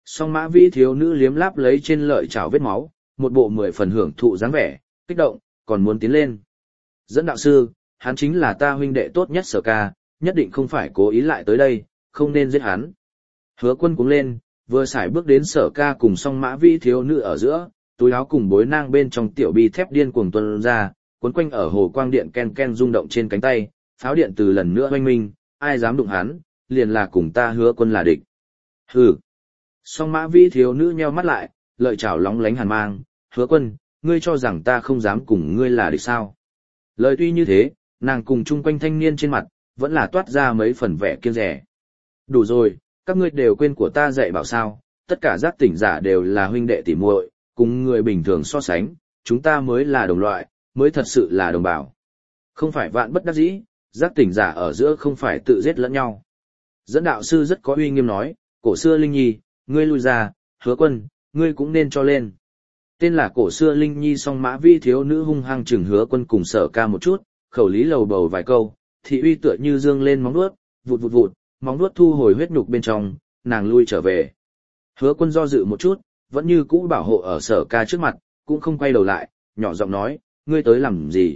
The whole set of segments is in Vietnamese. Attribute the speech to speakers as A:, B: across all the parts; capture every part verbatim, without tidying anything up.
A: Song Mã Vĩ thiếu nữ liếm láp lấy trên lợi chảo vết máu, một bộ mười phần hưởng thụ dáng vẻ, kích động, còn muốn tiến lên. Dẫn đạo sư, hắn chính là ta huynh đệ tốt nhất Sở Ca, nhất định không phải cố ý lại tới đây, không nên giết hắn. Hứa Quân cuống lên, vừa sải bước đến Sở Ca cùng Song Mã Vĩ thiếu nữ ở giữa, túi áo cùng bối nang bên trong tiểu bi thép điên cuồng tuôn ra, cuốn quanh ở hồ quang điện ken ken rung động trên cánh tay, pháo điện từ lần nữa oanh minh, ai dám đụng hắn, liền là cùng ta Hứa Quân là địch. Hừ. Song Mã Vĩ thiếu nữ nheo mắt lại, lợi chảo lóng lánh hàn mang, Hứa Quân, ngươi cho rằng ta không dám cùng ngươi là địch sao? Lời tuy như thế, nàng cùng chung quanh thanh niên trên mặt, vẫn là toát ra mấy phần vẻ kiêng dè. Đủ rồi, các ngươi đều quên của ta dạy bảo sao, tất cả giác tỉnh giả đều là huynh đệ tỉ muội, cùng người bình thường so sánh, chúng ta mới là đồng loại, mới thật sự là đồng bào. Không phải vạn bất đắc dĩ, giác tỉnh giả ở giữa không phải tự giết lẫn nhau. Dẫn đạo sư rất có uy nghiêm nói, cổ xưa Linh Nhi, ngươi lui ra, Hứa Quân, ngươi cũng nên cho lên. Tên là cổ xưa Linh Nhi Song Mã Vĩ thiếu nữ hung hăng chừng Hứa Quân cùng Sở Ca một chút, khẩu lý lầu bầu vài câu, thị uy tựa như dương lên móng vuốt, vụt vụt vụt, móng vuốt thu hồi huyết nhục bên trong, nàng lui trở về. Hứa Quân do dự một chút, vẫn như cũ bảo hộ ở Sở Ca trước mặt, cũng không quay đầu lại, nhỏ giọng nói, ngươi tới làm gì?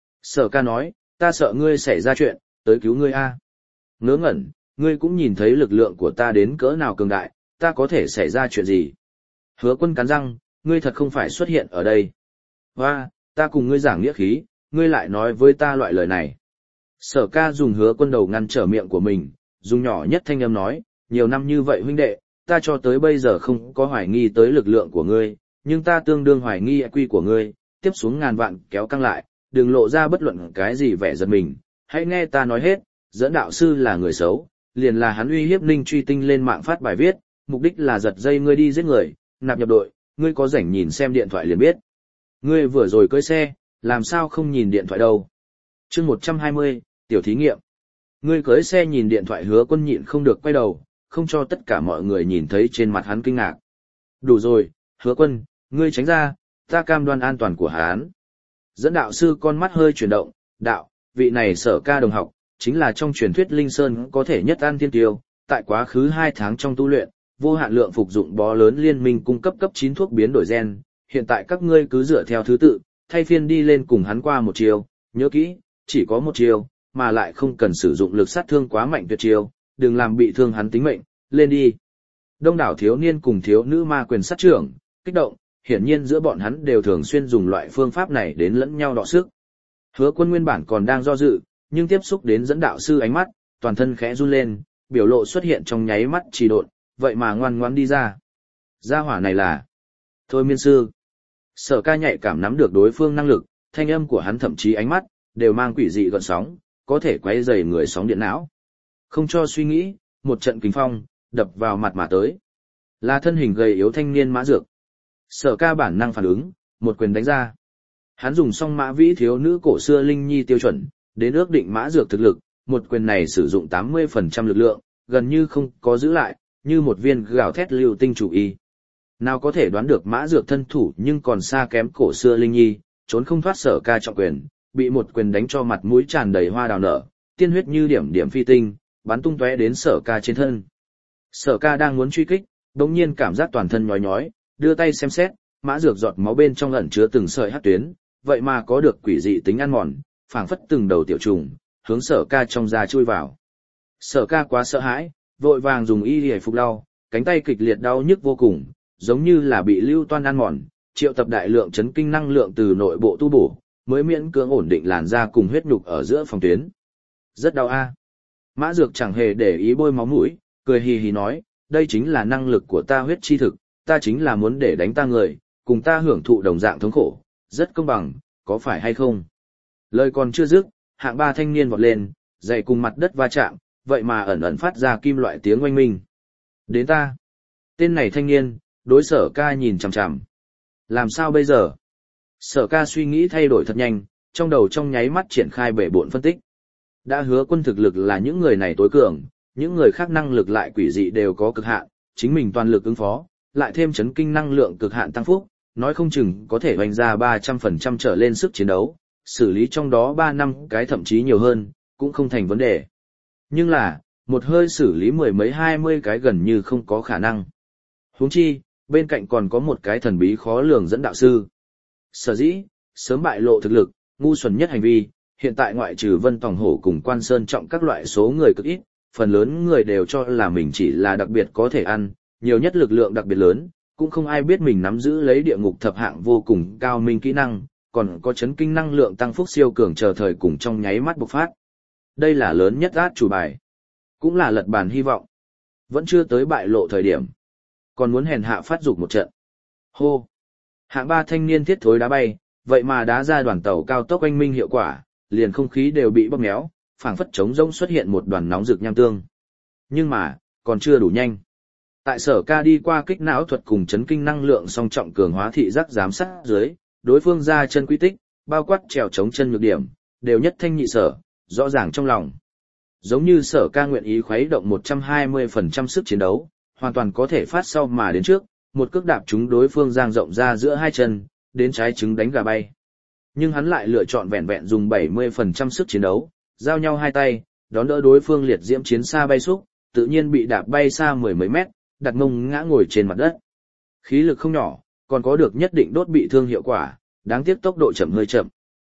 A: Sở Ca nói, ta sợ ngươi xảy ra chuyện, tới cứu ngươi a. Ngớ ngẩn, ngươi cũng nhìn thấy lực lượng của ta đến cỡ nào cường đại, ta có thể xảy ra chuyện gì? Hứa Quân cắn răng, ngươi thật không phải xuất hiện ở đây. Hoa, ta cùng ngươi giảng nghĩa khí, ngươi lại nói với ta loại lời này. Sở Ca dùng Hứa Quân đầu ngăn trở miệng của mình, dùng nhỏ nhất thanh âm nói, nhiều năm như vậy huynh đệ, ta cho tới bây giờ không có hoài nghi tới lực lượng của ngươi, nhưng ta tương đương hoài nghi quy của ngươi, tiếp xuống ngàn vạn kéo căng lại, đừng lộ ra bất luận cái gì vẻ giật mình, hãy nghe ta nói hết, dẫn đạo sư là người xấu, liền là hắn uy hiếp Ninh Truy Tinh lên mạng phát bài viết, mục đích là giật dây ngươi đi giết người, nạp nhập đội, ngươi có rảnh nhìn xem điện thoại liền biết. Ngươi vừa rồi cưỡi xe, làm sao không nhìn điện thoại đâu? Chương một trăm hai mươi, tiểu thí nghiệm. Ngươi cưỡi xe nhìn điện thoại. Hứa Quân nhịn không được quay đầu, không cho tất cả mọi người nhìn thấy trên mặt hắn kinh ngạc. Đủ rồi, Hứa Quân, ngươi tránh ra, ta cam đoan an toàn của hắn. Dẫn đạo sư con mắt hơi chuyển động, đạo, vị này Sở Ca đồng học, chính là trong truyền thuyết Linh Sơn có thể nhất an thiên tiêu, tại quá khứ hai tháng trong tu luyện, vô hạn lượng phục dụng bó lớn liên minh cung cấp cấp chín thuốc biến đổi gen, hiện tại các ngươi cứ dựa theo thứ tự, thay phiên đi lên cùng hắn qua một chiều, nhớ kỹ, chỉ có một chiều, mà lại không cần sử dụng lực sát thương quá mạnh tuyệt chiều, đừng làm bị thương hắn tính mệnh, lên đi. Đông đảo thiếu niên cùng thiếu nữ ma quyền sát trưởng, kích động, hiển nhiên giữa bọn hắn đều thường xuyên dùng loại phương pháp này đến lẫn nhau đọ sức. Hứa Quân nguyên bản còn đang do dự, nhưng tiếp xúc đến dẫn đạo sư ánh mắt, toàn thân khẽ run lên, biểu lộ xuất hiện trong nháy mắt trì độn, vậy mà ngoan ngoãn đi ra. Gia hỏa này là Thôi miên sư. Sở Ca nhạy cảm nắm được đối phương năng lực, thanh âm của hắn thậm chí ánh mắt, đều mang quỷ dị gợn sóng, có thể quấy rầy người sóng điện não. Không cho suy nghĩ, một trận kình phong, đập vào mặt mà tới. Là thân hình gầy yếu thanh niên Mã Dược. Sở Ca bản năng phản ứng, một quyền đánh ra. Hắn dùng Song Mã Vĩ thiếu nữ cổ xưa Linh Nhi tiêu chuẩn, đến ước định Mã Dược thực lực, một quyền này sử dụng tám mươi phần trăm lực lượng, gần như không có giữ lại, như một viên gào thét lưu tinh chủ y. Nào có thể đoán được Mã Dược thân thủ nhưng còn xa kém cổ xưa Linh Nhi, trốn không thoát Sở Ca trọng quyền, bị một quyền đánh cho mặt mũi tràn đầy hoa đào nở, tiên huyết như điểm điểm phi tinh, bắn tung tóe đến Sở Ca trên thân. Sở Ca đang muốn truy kích, đột nhiên cảm giác toàn thân nhói nhói, đưa tay xem xét, Mã Dược giọt máu bên trong ẩn chứa từng sợi hắc tuyến, vậy mà có được quỷ dị tính ăn mòn, phảng phất từng đầu tiểu trùng, hướng Sở Ca trong da chui vào. Sở Ca quá sợ hãi, vội vàng dùng y liễu phục lau, cánh tay kịch liệt đau nhức vô cùng, giống như là bị lưu toan ăn mòn, triệu tập đại lượng chấn kinh năng lượng từ nội bộ tu bổ, mới miễn cưỡng ổn định làn da cùng huyết nhục ở giữa phòng tuyến. Rất đau a. Mã Dược chẳng hề để ý bôi máu mũi, cười hì hì nói, đây chính là năng lực của ta huyết chi thực, ta chính là muốn để đánh ta người, cùng ta hưởng thụ đồng dạng thống khổ, rất công bằng, có phải hay không? Lời còn chưa dứt, hạng ba thanh niên vọt lên, giày cùng mặt đất va chạm, vậy mà ẩn ẩn phát ra kim loại tiếng oanh minh. Đến ta. Tên này thanh niên, đối Sở Ca nhìn chằm chằm. Làm sao bây giờ? Sở Ca suy nghĩ thay đổi thật nhanh, trong đầu trong nháy mắt triển khai bể bộn phân tích. Đã Hứa Quân thực lực là những người này tối cường, những người khác năng lực lại quỷ dị đều có cực hạn, chính mình toàn lực ứng phó, lại thêm chấn kinh năng lượng cực hạn tăng phúc, nói không chừng có thể hoành ra ba trăm phần trăm trở lên sức chiến đấu, xử lý trong đó ba năm cái thậm chí nhiều hơn, cũng không thành vấn đề. Nhưng là, một hơi xử lý mười mấy hai mươi cái gần như không có khả năng. Huống chi, bên cạnh còn có một cái thần bí khó lường dẫn đạo sư. Sở dĩ, sớm bại lộ thực lực, ngu xuẩn nhất hành vi, hiện tại ngoại trừ Vân Tòng Hổ cùng Quan Sơn Trọng các loại số người cực ít, phần lớn người đều cho là mình chỉ là đặc biệt có thể ăn, nhiều nhất lực lượng đặc biệt lớn, cũng không ai biết mình nắm giữ lấy địa ngục thập hạng vô cùng cao minh kỹ năng, còn có chấn kinh năng lượng tăng phúc siêu cường chờ thời cùng trong nháy mắt bộc phát. Đây là lớn nhất át chủ bài, cũng là lật bàn hy vọng. Vẫn chưa tới bại lộ thời điểm, còn muốn hèn hạ phát dục một trận. Hô! Hạng ba thanh niên thiết thối đá bay, vậy mà đá ra đoàn tàu cao tốc oanh minh hiệu quả, liền không khí đều bị bóp méo, phảng phất trống rỗng xuất hiện một đoàn nóng rực nham tương. Nhưng mà, còn chưa đủ nhanh. Tại Sở Ca đi qua kích não thuật cùng chấn kinh năng lượng song trọng cường hóa thị giác giám sát dưới, đối phương ra chân quy tích, bao quát trèo chống chân nhược điểm, đều nhất thanh nhị sở, rõ ràng trong lòng. Giống như Sở Ca nguyện ý khuấy động một trăm hai mươi phần trăm sức chiến đấu, hoàn toàn có thể phát sau mà đến trước, một cước đạp trúng đối phương giang rộng ra giữa hai chân, đến trái trứng đánh gà bay. Nhưng hắn lại lựa chọn vẹn vẹn dùng bảy mươi phần trăm sức chiến đấu, giao nhau hai tay, đón đỡ đối phương liệt diễm chiến xa bay xúc, tự nhiên bị đạp bay xa mười mấy mét, đặt mông ngã ngồi trên mặt đất. Khí lực không nhỏ, còn có được nhất định đốt bị thương hiệu quả, đáng tiếc tốc độ chậm hơi chậm.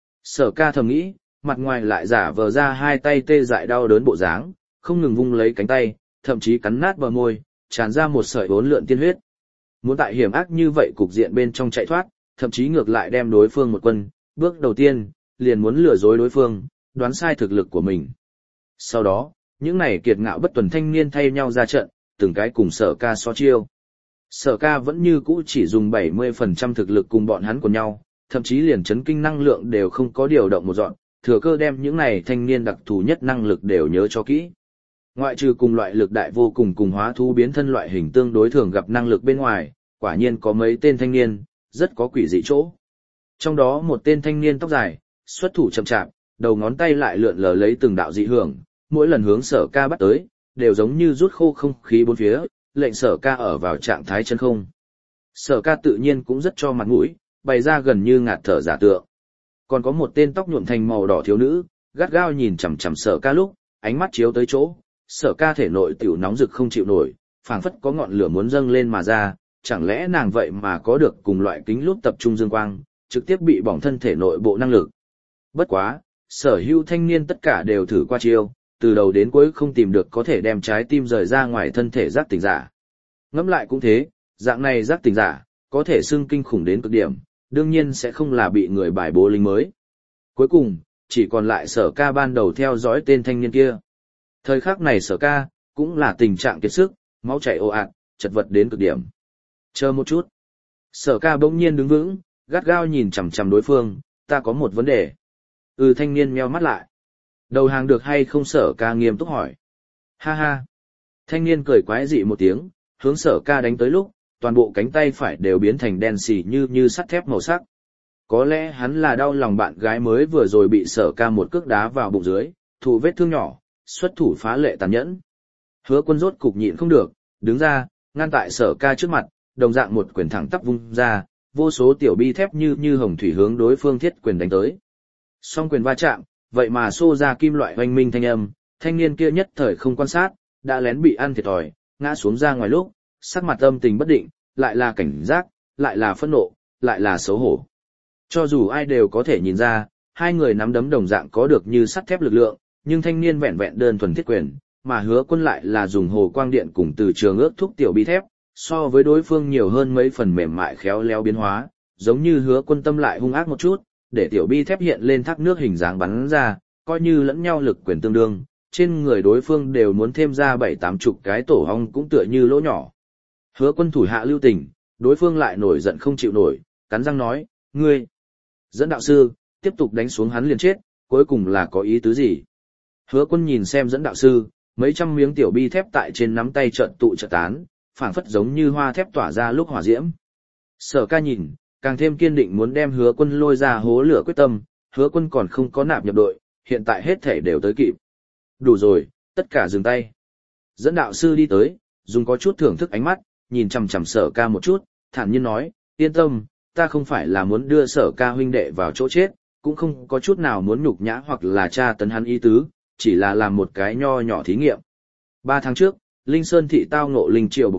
A: Sở Ca thầm nghĩ, mặt ngoài lại giả vờ ra hai tay tê dại đau đớn bộ dáng, không ngừng vung lấy cánh tay, thậm chí cắn nát bờ môi, tràn ra một sợi uốn lượn tiên huyết. Muốn tại hiểm ác như vậy cục diện bên trong chạy thoát, thậm chí ngược lại đem đối phương một quân, bước đầu tiên, liền muốn lừa dối đối phương, đoán sai thực lực của mình. Sau đó, những này kiệt ngạo bất tuần thanh niên thay nhau ra trận, từng cái cùng Sở Ca so chiêu. Sở Ca vẫn như cũ chỉ dùng bảy mươi phần trăm thực lực cùng bọn hắn của nhau, thậm chí liền chấn kinh năng lượng đều không có điều động một dọn, thừa cơ đem những này thanh niên đặc thù nhất năng lực đều nhớ cho kỹ. Ngoại trừ cùng loại lực đại vô cùng cùng hóa thú biến thân loại hình tương đối thường gặp năng lực bên ngoài, quả nhiên có mấy tên thanh niên, rất có quỷ dị chỗ. Trong đó một tên thanh niên tóc dài, xuất thủ chậm chạp, đầu ngón tay lại lượn lờ lấy từng đạo dị hưởng, mỗi lần hướng Sở Ca bắt tới, đều giống như rút khô không khí bốn phía, lệnh Sở Ca ở vào trạng thái chân không. Sở Ca tự nhiên cũng rất cho mặt mũi, bày ra gần như ngạt thở giả tượng. Còn có một tên tóc nhuộm thành màu đỏ thiếu nữ, gắt gao nhìn chằm chằm Sở Ca lúc, ánh mắt chiếu tới chỗ, Sở Ca thể nội tiểu nóng rực không chịu nổi, phảng phất có ngọn lửa muốn dâng lên mà ra, chẳng lẽ nàng vậy mà có được cùng loại kính lúp tập trung dương quang, trực tiếp bị bỏng thân thể nội bộ năng lực. Bất quá, sở hữu thanh niên tất cả đều thử qua chiêu, từ đầu đến cuối không tìm được có thể đem trái tim rời ra ngoài thân thể giác tỉnh giả. Ngẫm lại cũng thế, dạng này giác tỉnh giả, có thể xưng kinh khủng đến cực điểm, đương nhiên sẽ không là bị người bài bố lính mới. Cuối cùng, chỉ còn lại Sở Ca ban đầu theo dõi tên thanh niên kia. Thời khắc này Sở Ca, cũng là tình trạng kiệt sức, máu chảy ồ ạt, chật vật đến cực điểm. Chờ một chút. Sở Ca bỗng nhiên đứng vững, gắt gao nhìn chằm chằm đối phương, ta có một vấn đề. Ừ, thanh niên nheo mắt lại. Đầu hàng được hay không? Sở Ca nghiêm túc hỏi. Ha ha. Thanh niên cười quái dị một tiếng, hướng Sở Ca đánh tới lúc, toàn bộ cánh tay phải đều biến thành đen xì như như sắt thép màu sắc. Có lẽ hắn là đau lòng bạn gái mới vừa rồi bị Sở Ca một cước đá vào bụng dưới, thụ vết thương nhỏ, xuất thủ phá lệ tàn nhẫn. Hứa Quân rốt cục nhịn không được, đứng ra, ngăn tại Sở Ca trước mặt, đồng dạng một quyền thẳng tắp vung ra, vô số tiểu bi thép như như hồng thủy hướng đối phương thiết quyền đánh tới. Song quyền va chạm, vậy mà xô ra kim loại oanh minh thanh âm, thanh niên kia nhất thời không quan sát, đã lén bị ăn thiệt thòi, ngã xuống ra ngoài lúc, sắc mặt âm tình bất định, lại là cảnh giác, lại là phẫn nộ, lại là xấu hổ. Cho dù ai đều có thể nhìn ra, hai người nắm đấm đồng dạng có được như sắt thép lực lượng, nhưng thanh niên vẹn vẹn đơn thuần thiết quyền, mà Hứa Quân lại là dùng hồ quang điện cùng từ trường ước thúc tiểu bi thép, so với đối phương nhiều hơn mấy phần mềm mại khéo léo biến hóa, giống như Hứa Quân tâm lại hung ác một chút, để tiểu bi thép hiện lên thác nước hình dáng bắn ra, coi như lẫn nhau lực quyền tương đương, trên người đối phương đều muốn thêm ra bảy tám chục cái tổ ong cũng tựa như lỗ nhỏ. Hứa Quân thủ hạ lưu tình, đối phương lại nổi giận không chịu nổi, cắn răng nói, ngươi, dẫn đạo sư, tiếp tục đánh xuống hắn liền chết, cuối cùng là có ý tứ gì? Hứa Quân nhìn xem dẫn đạo sư, mấy trăm miếng tiểu bi thép tại trên nắm tay chợt tụ chợt tán, phảng phất giống như hoa thép tỏa ra lúc hỏa diễm. Sở Ca nhìn, càng thêm kiên định muốn đem Hứa Quân lôi ra hố lửa quyết tâm, Hứa Quân còn không có nạp nhập đội, hiện tại hết thể đều tới kịp. Đủ rồi, tất cả dừng tay. Dẫn đạo sư đi tới, dùng có chút thưởng thức ánh mắt, nhìn chằm chằm Sở Ca một chút, thản nhiên nói, yên tâm, ta không phải là muốn đưa Sở Ca huynh đệ vào chỗ chết, cũng không có chút nào muốn nhục nhã hoặc là tra tấn hắn ý tứ, chỉ là làm một cái nho nhỏ thí nghiệm. Ba tháng trước, Linh Sơn thị tao ngộ linh triều bộc phát,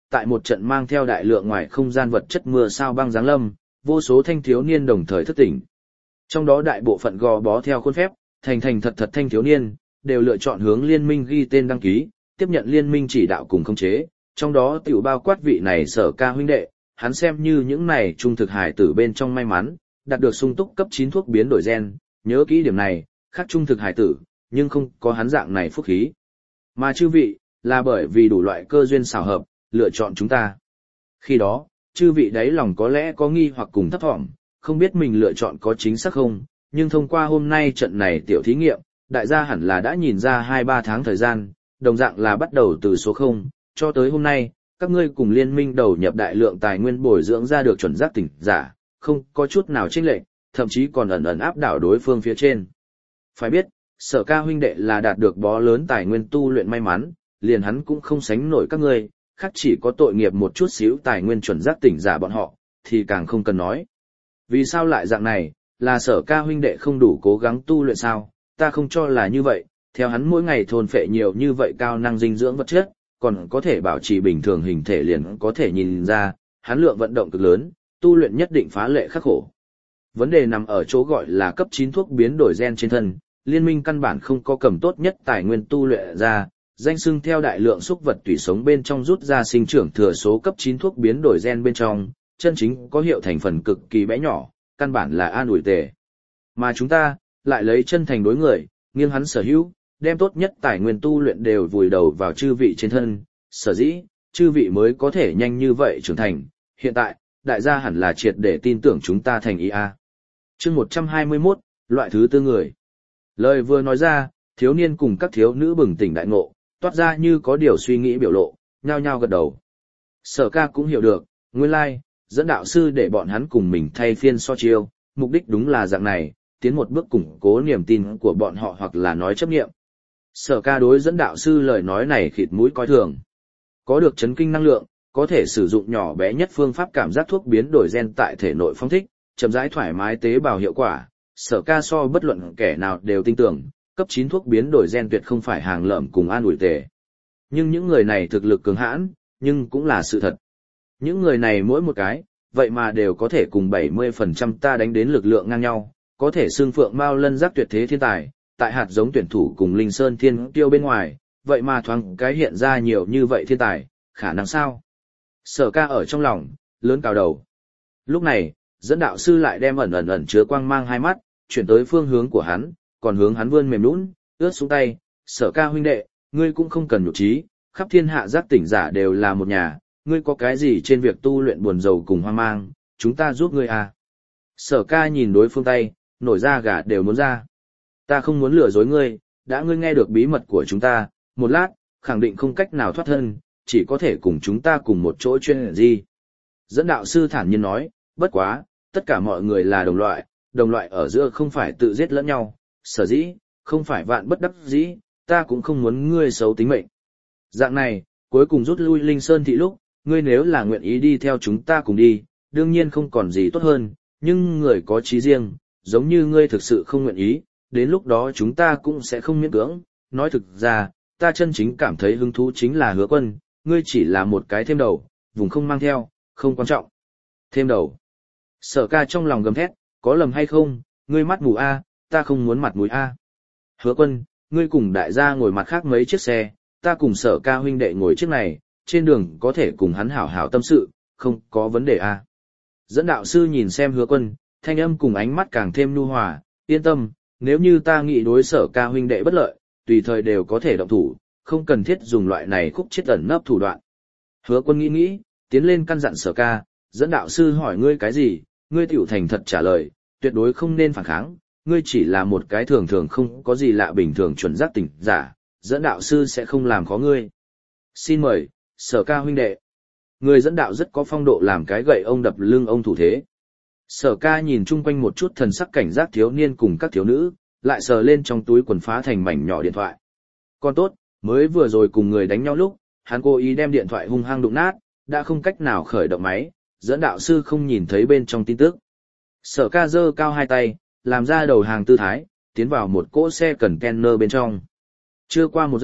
A: tại một trận mang theo đại lượng ngoài không gian vật chất mưa sao băng giáng lâm, vô số thanh thiếu niên đồng thời thức tỉnh. Trong đó đại bộ phận gò bó theo khuôn phép, thành thành thật thật thanh thiếu niên, đều lựa chọn hướng liên minh ghi tên đăng ký, tiếp nhận liên minh chỉ đạo cùng khống chế, trong đó tiểu bao quát vị này Sở Ca huynh đệ, hắn xem như những này trung thực hải tử bên trong may mắn, đạt được sung túc cấp chín thuốc biến đổi gen, nhớ kỹ điểm này, khác trung thực hải tử, nhưng không có hắn dạng này phúc khí. Mà chư vị, là bởi vì đủ loại cơ duyên xảo hợp, lựa chọn chúng ta. Khi đó, chư vị đáy lòng có lẽ có nghi hoặc cùng thấp thỏm, không biết mình lựa chọn có chính xác không, nhưng thông qua hôm nay trận này tiểu thí nghiệm, đại gia hẳn là đã nhìn ra hai ba tháng thời gian, đồng dạng là bắt đầu từ số không, cho tới hôm nay, các ngươi cùng liên minh đầu nhập đại lượng tài nguyên bồi dưỡng ra được chuẩn giác tỉnh giả, không có chút nào chênh lệch, thậm chí còn ẩn ẩn áp đảo đối phương phía trên. Phải biết, Sở Ca huynh đệ là đạt được bó lớn tài nguyên tu luyện may mắn, liền hắn cũng không sánh nổi các ngươi, khác chỉ có tội nghiệp một chút xíu tài nguyên chuẩn giác tỉnh giả bọn họ, thì càng không cần nói. Vì sao lại dạng này, là Sở Ca huynh đệ không đủ cố gắng tu luyện sao, ta không cho là như vậy, theo hắn mỗi ngày thôn phệ nhiều như vậy cao năng dinh dưỡng vật chất, còn có thể bảo trì bình thường hình thể liền có thể nhìn ra, hắn lượng vận động cực lớn, tu luyện nhất định phá lệ khắc khổ. Vấn đề nằm ở chỗ gọi là cấp chín thuốc biến đổi gen trên thân, liên minh căn bản không có cầm tốt nhất tài nguyên tu luyện ra, danh xưng theo đại lượng xúc vật tủy sống bên trong rút ra sinh trưởng thừa số cấp chín thuốc biến đổi gen bên trong, chân chính có hiệu thành phần cực kỳ bé nhỏ, căn bản là an ủi tề. Mà chúng ta, lại lấy chân thành đối người, nghiêng hắn sở hữu, đem tốt nhất tài nguyên tu luyện đều vùi đầu vào chư vị trên thân, sở dĩ, chư vị mới có thể nhanh như vậy trưởng thành. Hiện tại, đại gia hẳn là triệt để tin tưởng chúng ta thành ý a. Chương một trăm hai mươi mốt, loại thứ tư người. Lời vừa nói ra, thiếu niên cùng các thiếu nữ bừng tỉnh đại ngộ, toát ra như có điều suy nghĩ biểu lộ, nhao nhao gật đầu. Sở Ca cũng hiểu được, nguyên lai, like, dẫn đạo sư để bọn hắn cùng mình thay phiên so chiêu, mục đích đúng là dạng này, tiến một bước củng cố niềm tin của bọn họ hoặc là nói chấp nghiệm. Sở Ca đối dẫn đạo sư lời nói này khịt mũi coi thường. Có được chấn kinh năng lượng, có thể sử dụng nhỏ bé nhất phương pháp cảm giác thuốc biến đổi gen tại thể nội phong thích, chậm rãi thoải mái tế bào hiệu quả. Sở Ca so bất luận kẻ nào đều tin tưởng, cấp chín thuốc biến đổi gen tuyệt không phải hàng lợm cùng an ủi tề. Nhưng những người này thực lực cường hãn, nhưng cũng là sự thật. Những người này mỗi một cái, vậy mà đều có thể cùng bảy mươi phần trăm ta đánh đến lực lượng ngang nhau, có thể xưng phượng mao lân giác tuyệt thế thiên tài, tại hạt giống tuyển thủ cùng Linh Sơn Thiên Kiêu bên ngoài, vậy mà thoáng cái hiện ra nhiều như vậy thiên tài, khả năng sao? Sở Ca ở trong lòng, lớn cào đầu. Lúc này, dẫn đạo sư lại đem ẩn ẩn ẩn chứa quang mang hai mắt, chuyển tới phương hướng của hắn, còn hướng hắn vươn mềm nhũn, ướt xuống tay, Sở Ca huynh đệ, ngươi cũng không cần nhục trí, khắp thiên hạ giác tỉnh giả đều là một nhà, ngươi có cái gì trên việc tu luyện buồn rầu cùng hoang mang, chúng ta giúp ngươi à. Sở Ca nhìn đối phương tay, nổi da gà đều muốn ra. Ta không muốn lừa dối ngươi, đã ngươi nghe được bí mật của chúng ta, một lát, khẳng định không cách nào thoát thân, chỉ có thể cùng chúng ta cùng một chỗ chuyên gì. Dẫn đạo sư thản nhiên nói, bất quá, tất cả mọi người là đồng loại, đồng loại ở giữa không phải tự giết lẫn nhau, sở dĩ, không phải vạn bất đắc dĩ, ta cũng không muốn ngươi xấu tính mệnh. Dạng này, cuối cùng rút lui Linh Sơn thị lúc, ngươi nếu là nguyện ý đi theo chúng ta cùng đi, đương nhiên không còn gì tốt hơn, nhưng người có chí riêng, giống như ngươi thực sự không nguyện ý, đến lúc đó chúng ta cũng sẽ không miễn cưỡng. Nói thực ra, ta chân chính cảm thấy hứng thú chính là Hứa Quân, ngươi chỉ là một cái thêm đầu, vùng không mang theo, không quan trọng. Thêm đầu. Sở Ca trong lòng gầm thét, có lầm hay không, ngươi mắt mù a, ta không muốn mặt mũi a. Hứa Quân, ngươi cùng đại gia ngồi mặt khác mấy chiếc xe, ta cùng Sở Ca huynh đệ ngồi chiếc này, trên đường có thể cùng hắn hảo hảo tâm sự, không có vấn đề a. Dẫn đạo sư nhìn xem Hứa Quân, thanh âm cùng ánh mắt càng thêm nhu hòa, yên tâm, nếu như ta nghĩ đối Sở Ca huynh đệ bất lợi, tùy thời đều có thể động thủ, không cần thiết dùng loại này khúc chết ẩn nấp thủ đoạn. Hứa Quân nghĩ nghĩ, tiến lên căn dặn Sở Ca, dẫn đạo sư hỏi ngươi cái gì, ngươi tiểu thành thật trả lời, tuyệt đối không nên phản kháng, ngươi chỉ là một cái thường thường không có gì lạ bình thường chuẩn giác tỉnh giả, dẫn đạo sư sẽ không làm khó ngươi. Xin mời, Sở Ca huynh đệ. Người dẫn đạo rất có phong độ làm cái gậy ông đập lưng ông thủ thế. Sở Ca nhìn chung quanh một chút thần sắc cảnh giác thiếu niên cùng các thiếu nữ, lại sờ lên trong túi quần phá thành mảnh nhỏ điện thoại. Còn tốt, mới vừa rồi cùng người đánh nhau lúc, hắn cố ý đem điện thoại hung hăng đụng nát, đã không cách nào khởi động máy, dẫn đạo sư không nhìn thấy bên trong tin tức. Sở Ca giơ cao hai tay, làm ra đầu hàng tư thái, tiến vào một cỗ xe container bên trong. Chưa qua một giây,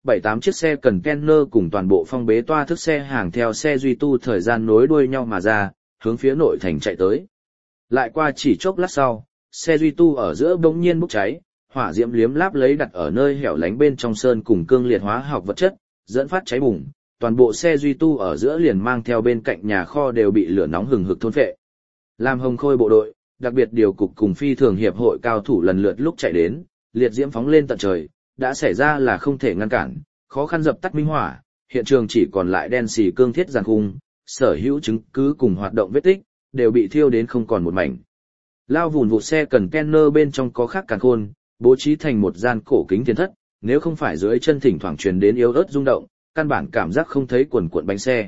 A: bảy tám chiếc xe container cùng toàn bộ phong bế toa thức xe hàng theo xe duy tu thời gian nối đuôi nhau mà ra, hướng phía nội thành chạy tới. Lại qua chỉ chốc lát sau, xe duy tu ở giữa bỗng nhiên bốc cháy, hỏa diễm liếm láp lấy đặt ở nơi hẻo lánh bên trong sơn cùng cương liệt hóa học vật chất, dẫn phát cháy bùng, toàn bộ xe duy tu ở giữa liền mang theo bên cạnh nhà kho đều bị lửa nóng hừng hực thôn phệ. Làm Hồng Khôi bộ đội, đặc biệt điều cục cùng phi thường hiệp hội cao thủ lần lượt lúc chạy đến, liệt diễm phóng lên tận trời, đã xảy ra là không thể ngăn cản, khó khăn dập tắt minh hỏa, hiện trường chỉ còn lại đen xì cương thiết giàn khung, sở hữu chứng cứ cùng hoạt động vết tích, đều bị thiêu đến không còn một mảnh. Lao vùn vụt xe container bên trong có khắc càn khôn, bố trí thành một gian cổ kính thiên thất, nếu không phải dưới chân thỉnh thoảng truyền đến yếu ớt rung động, căn bản cảm giác không thấy quần cuộn bánh xe.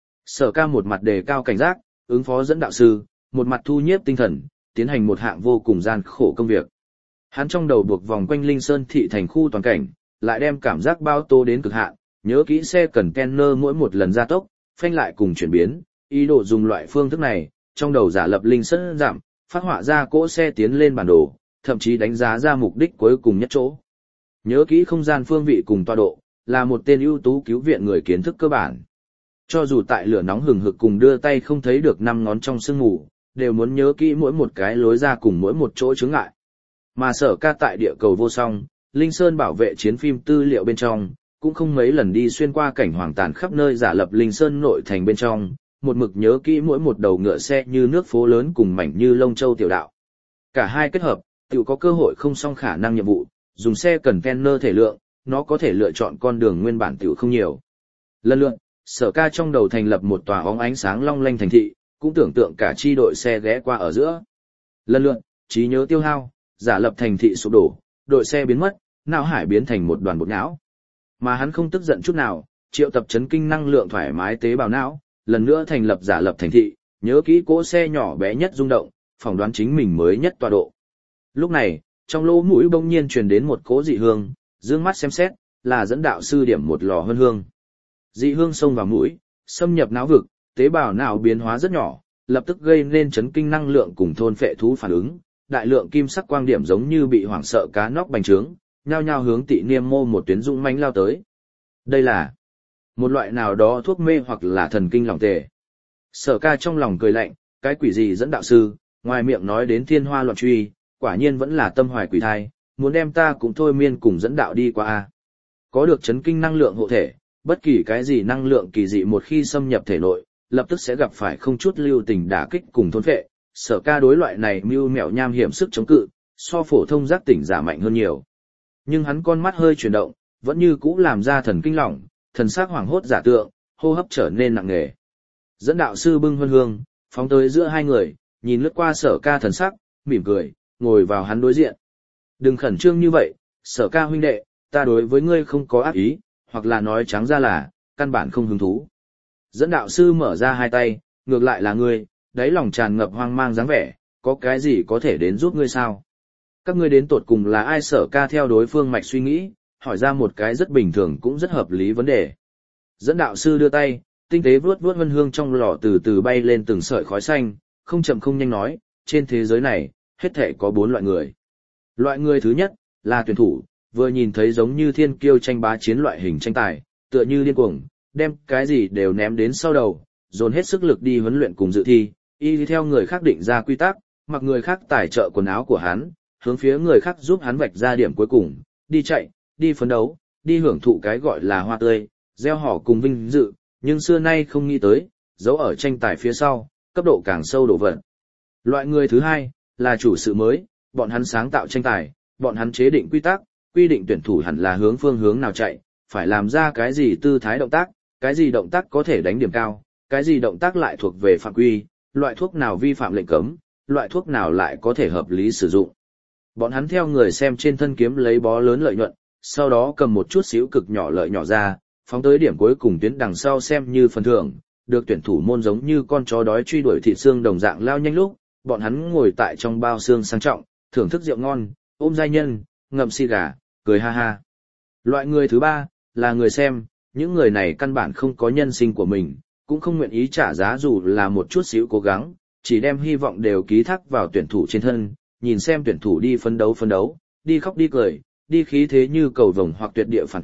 A: Sở Ca một mặt đề cao cảnh giác, ứng phó dẫn đạo sư, một mặt thu nhiếp tinh thần, tiến hành một hạng vô cùng gian khổ công việc. Hắn trong đầu buộc vòng quanh Linh Sơn thị thành khu toàn cảnh, lại đem cảm giác bao tô đến cực hạn, nhớ kỹ xe container mỗi một lần gia tốc, phanh lại cùng chuyển biến, ý đồ dùng loại phương thức này, trong đầu giả lập Linh Sơn giảm, phát họa ra cỗ xe tiến lên bản đồ, thậm chí đánh giá ra mục đích cuối cùng nhất chỗ. Nhớ kỹ không gian phương vị cùng tọa độ, là một tên ưu tú cứu viện người kiến thức cơ bản. Cho dù tại lửa nóng hừng hực cùng đưa tay không thấy được năm ngón trong sương mù, đều muốn nhớ kỹ mỗi một cái lối ra cùng mỗi một chỗ chướng ngại. Mà Sở Ca tại địa cầu vô song, Linh Sơn bảo vệ chiến phim tư liệu bên trong, cũng không mấy lần đi xuyên qua cảnh hoàng tàn khắp nơi giả lập Linh Sơn nội thành bên trong, một mực nhớ kỹ mỗi một đầu ngựa xe như nước phố lớn cùng mảnh như lông châu tiểu đạo. Cả hai kết hợp, tự có cơ hội không song khả năng nhiệm vụ, dùng xe container thể lượng, nó có thể lựa chọn con đường nguyên bản tiểu không nhiều. Lần lượt, Sở Ca trong đầu thành lập một tòa óng ánh sáng long lanh thành thị, cũng tưởng tượng cả chi đội xe ghé qua ở giữa. Lần lượt, trí nhớ tiêu hao, giả lập thành thị sụp đổ, đội xe biến mất, não hải biến thành một đoàn bột não. Mà hắn không tức giận chút nào, triệu tập chấn kinh năng lượng thoải mái tế bào não, lần nữa thành lập giả lập thành thị, nhớ kỹ cỗ xe nhỏ bé nhất rung động, phỏng đoán chính mình mới nhất tọa độ. Lúc này, trong lỗ mũi bỗng nhiên truyền đến một cỗ dị hương, dương mắt xem xét, là dẫn đạo sư điểm một lò hương hương. Dị hương xông vào mũi, xâm nhập não vực, tế bào não biến hóa rất nhỏ, lập tức gây nên chấn kinh năng lượng cùng thôn phệ thú phản ứng, đại lượng kim sắc quang điểm giống như bị hoảng sợ cá nóc bành trướng, nhao nhao hướng Tị Niêm Mô một tuyến dũng mãnh lao tới. Đây là một loại nào đó thuốc mê hoặc là thần kinh lòng tề. Sở Ca trong lòng cười lạnh, cái quỷ gì dẫn đạo sư, ngoài miệng nói đến thiên hoa loạn truy, quả nhiên vẫn là tâm hoài quỷ thai, muốn đem ta cũng thôi miên cùng dẫn đạo đi qua a. Có được chấn kinh năng lượng hộ thể, bất kỳ cái gì năng lượng kỳ dị một khi xâm nhập thể nội, lập tức sẽ gặp phải không chút lưu tình đả kích cùng thôn phệ. Sở Ca đối loại này mưu mẹo nham hiểm sức chống cự, so phổ thông giác tỉnh giả mạnh hơn nhiều. Nhưng hắn con mắt hơi chuyển động, vẫn như cũ làm ra thần kinh lỏng, thần sắc hoảng hốt giả tượng, hô hấp trở nên nặng nề. Dẫn đạo sư bưng huân hương, phóng tới giữa hai người, nhìn lướt qua Sở Ca thần sắc, mỉm cười, ngồi vào hắn đối diện. Đừng khẩn trương như vậy, Sở Ca huynh đệ, ta đối với ngươi không có ác ý, hoặc là nói trắng ra là, căn bản không hứng thú. Dẫn đạo sư mở ra hai tay, ngược lại là ngươi, đáy lòng tràn ngập hoang mang dáng vẻ, có cái gì có thể đến giúp ngươi sao? Các ngươi đến tột cùng là ai? Sở Ca theo đối phương mạch suy nghĩ, hỏi ra một cái rất bình thường cũng rất hợp lý vấn đề. Dẫn đạo sư đưa tay, tinh tế vuốt vuốt vân hương trong lò từ từ bay lên từng sợi khói xanh, không chậm không nhanh nói, trên thế giới này, hết thể có bốn loại người. Loại người thứ nhất, là tuyển thủ, vừa nhìn thấy giống như thiên kiêu tranh bá chiến loại hình tranh tài, tựa như điên cuồng, đem cái gì đều ném đến sau đầu, dồn hết sức lực đi huấn luyện cùng dự thi, y theo người khác định ra quy tắc, mặc người khác tài trợ quần áo của hắn, hướng phía người khác giúp hắn vạch ra điểm cuối cùng, đi chạy, đi phấn đấu, đi hưởng thụ cái gọi là hoa tươi, gieo họ cùng vinh dự, nhưng xưa nay không nghĩ tới, giấu ở tranh tài phía sau, cấp độ càng sâu độ vận. Loại người thứ hai, là chủ sự mới, bọn hắn sáng tạo tranh tài, bọn hắn chế định quy tắc, quy định tuyển thủ hẳn là hướng phương hướng nào chạy, phải làm ra cái gì tư thái động tác, cái gì động tác có thể đánh điểm cao, cái gì động tác lại thuộc về phạm quy, loại thuốc nào vi phạm lệnh cấm, loại thuốc nào lại có thể hợp lý sử dụng. Bọn hắn theo người xem trên thân kiếm lấy bó lớn lợi nhuận, sau đó cầm một chút xíu cực nhỏ lợi nhỏ ra, phóng tới điểm cuối cùng tuyến đằng sau xem như phần thưởng, được tuyển thủ môn giống như con chó đói truy đuổi thịt xương đồng dạng lao nhanh lúc, bọn hắn ngồi tại trong bao xương sang trọng, thưởng thức rượu ngon, ôm giai nhân, ngậm xì gà, cười ha ha. Loại người thứ ba, là người xem, những người này căn bản không có nhân sinh của mình, cũng không nguyện ý trả giá dù là một chút xíu cố gắng, chỉ đem hy vọng đều ký thác vào tuyển thủ trên thân, nhìn xem tuyển thủ đi phấn đấu phấn đấu, đi khóc đi cười, đi khí thế như cầu vồng hoặc tuyệt địa phản kích,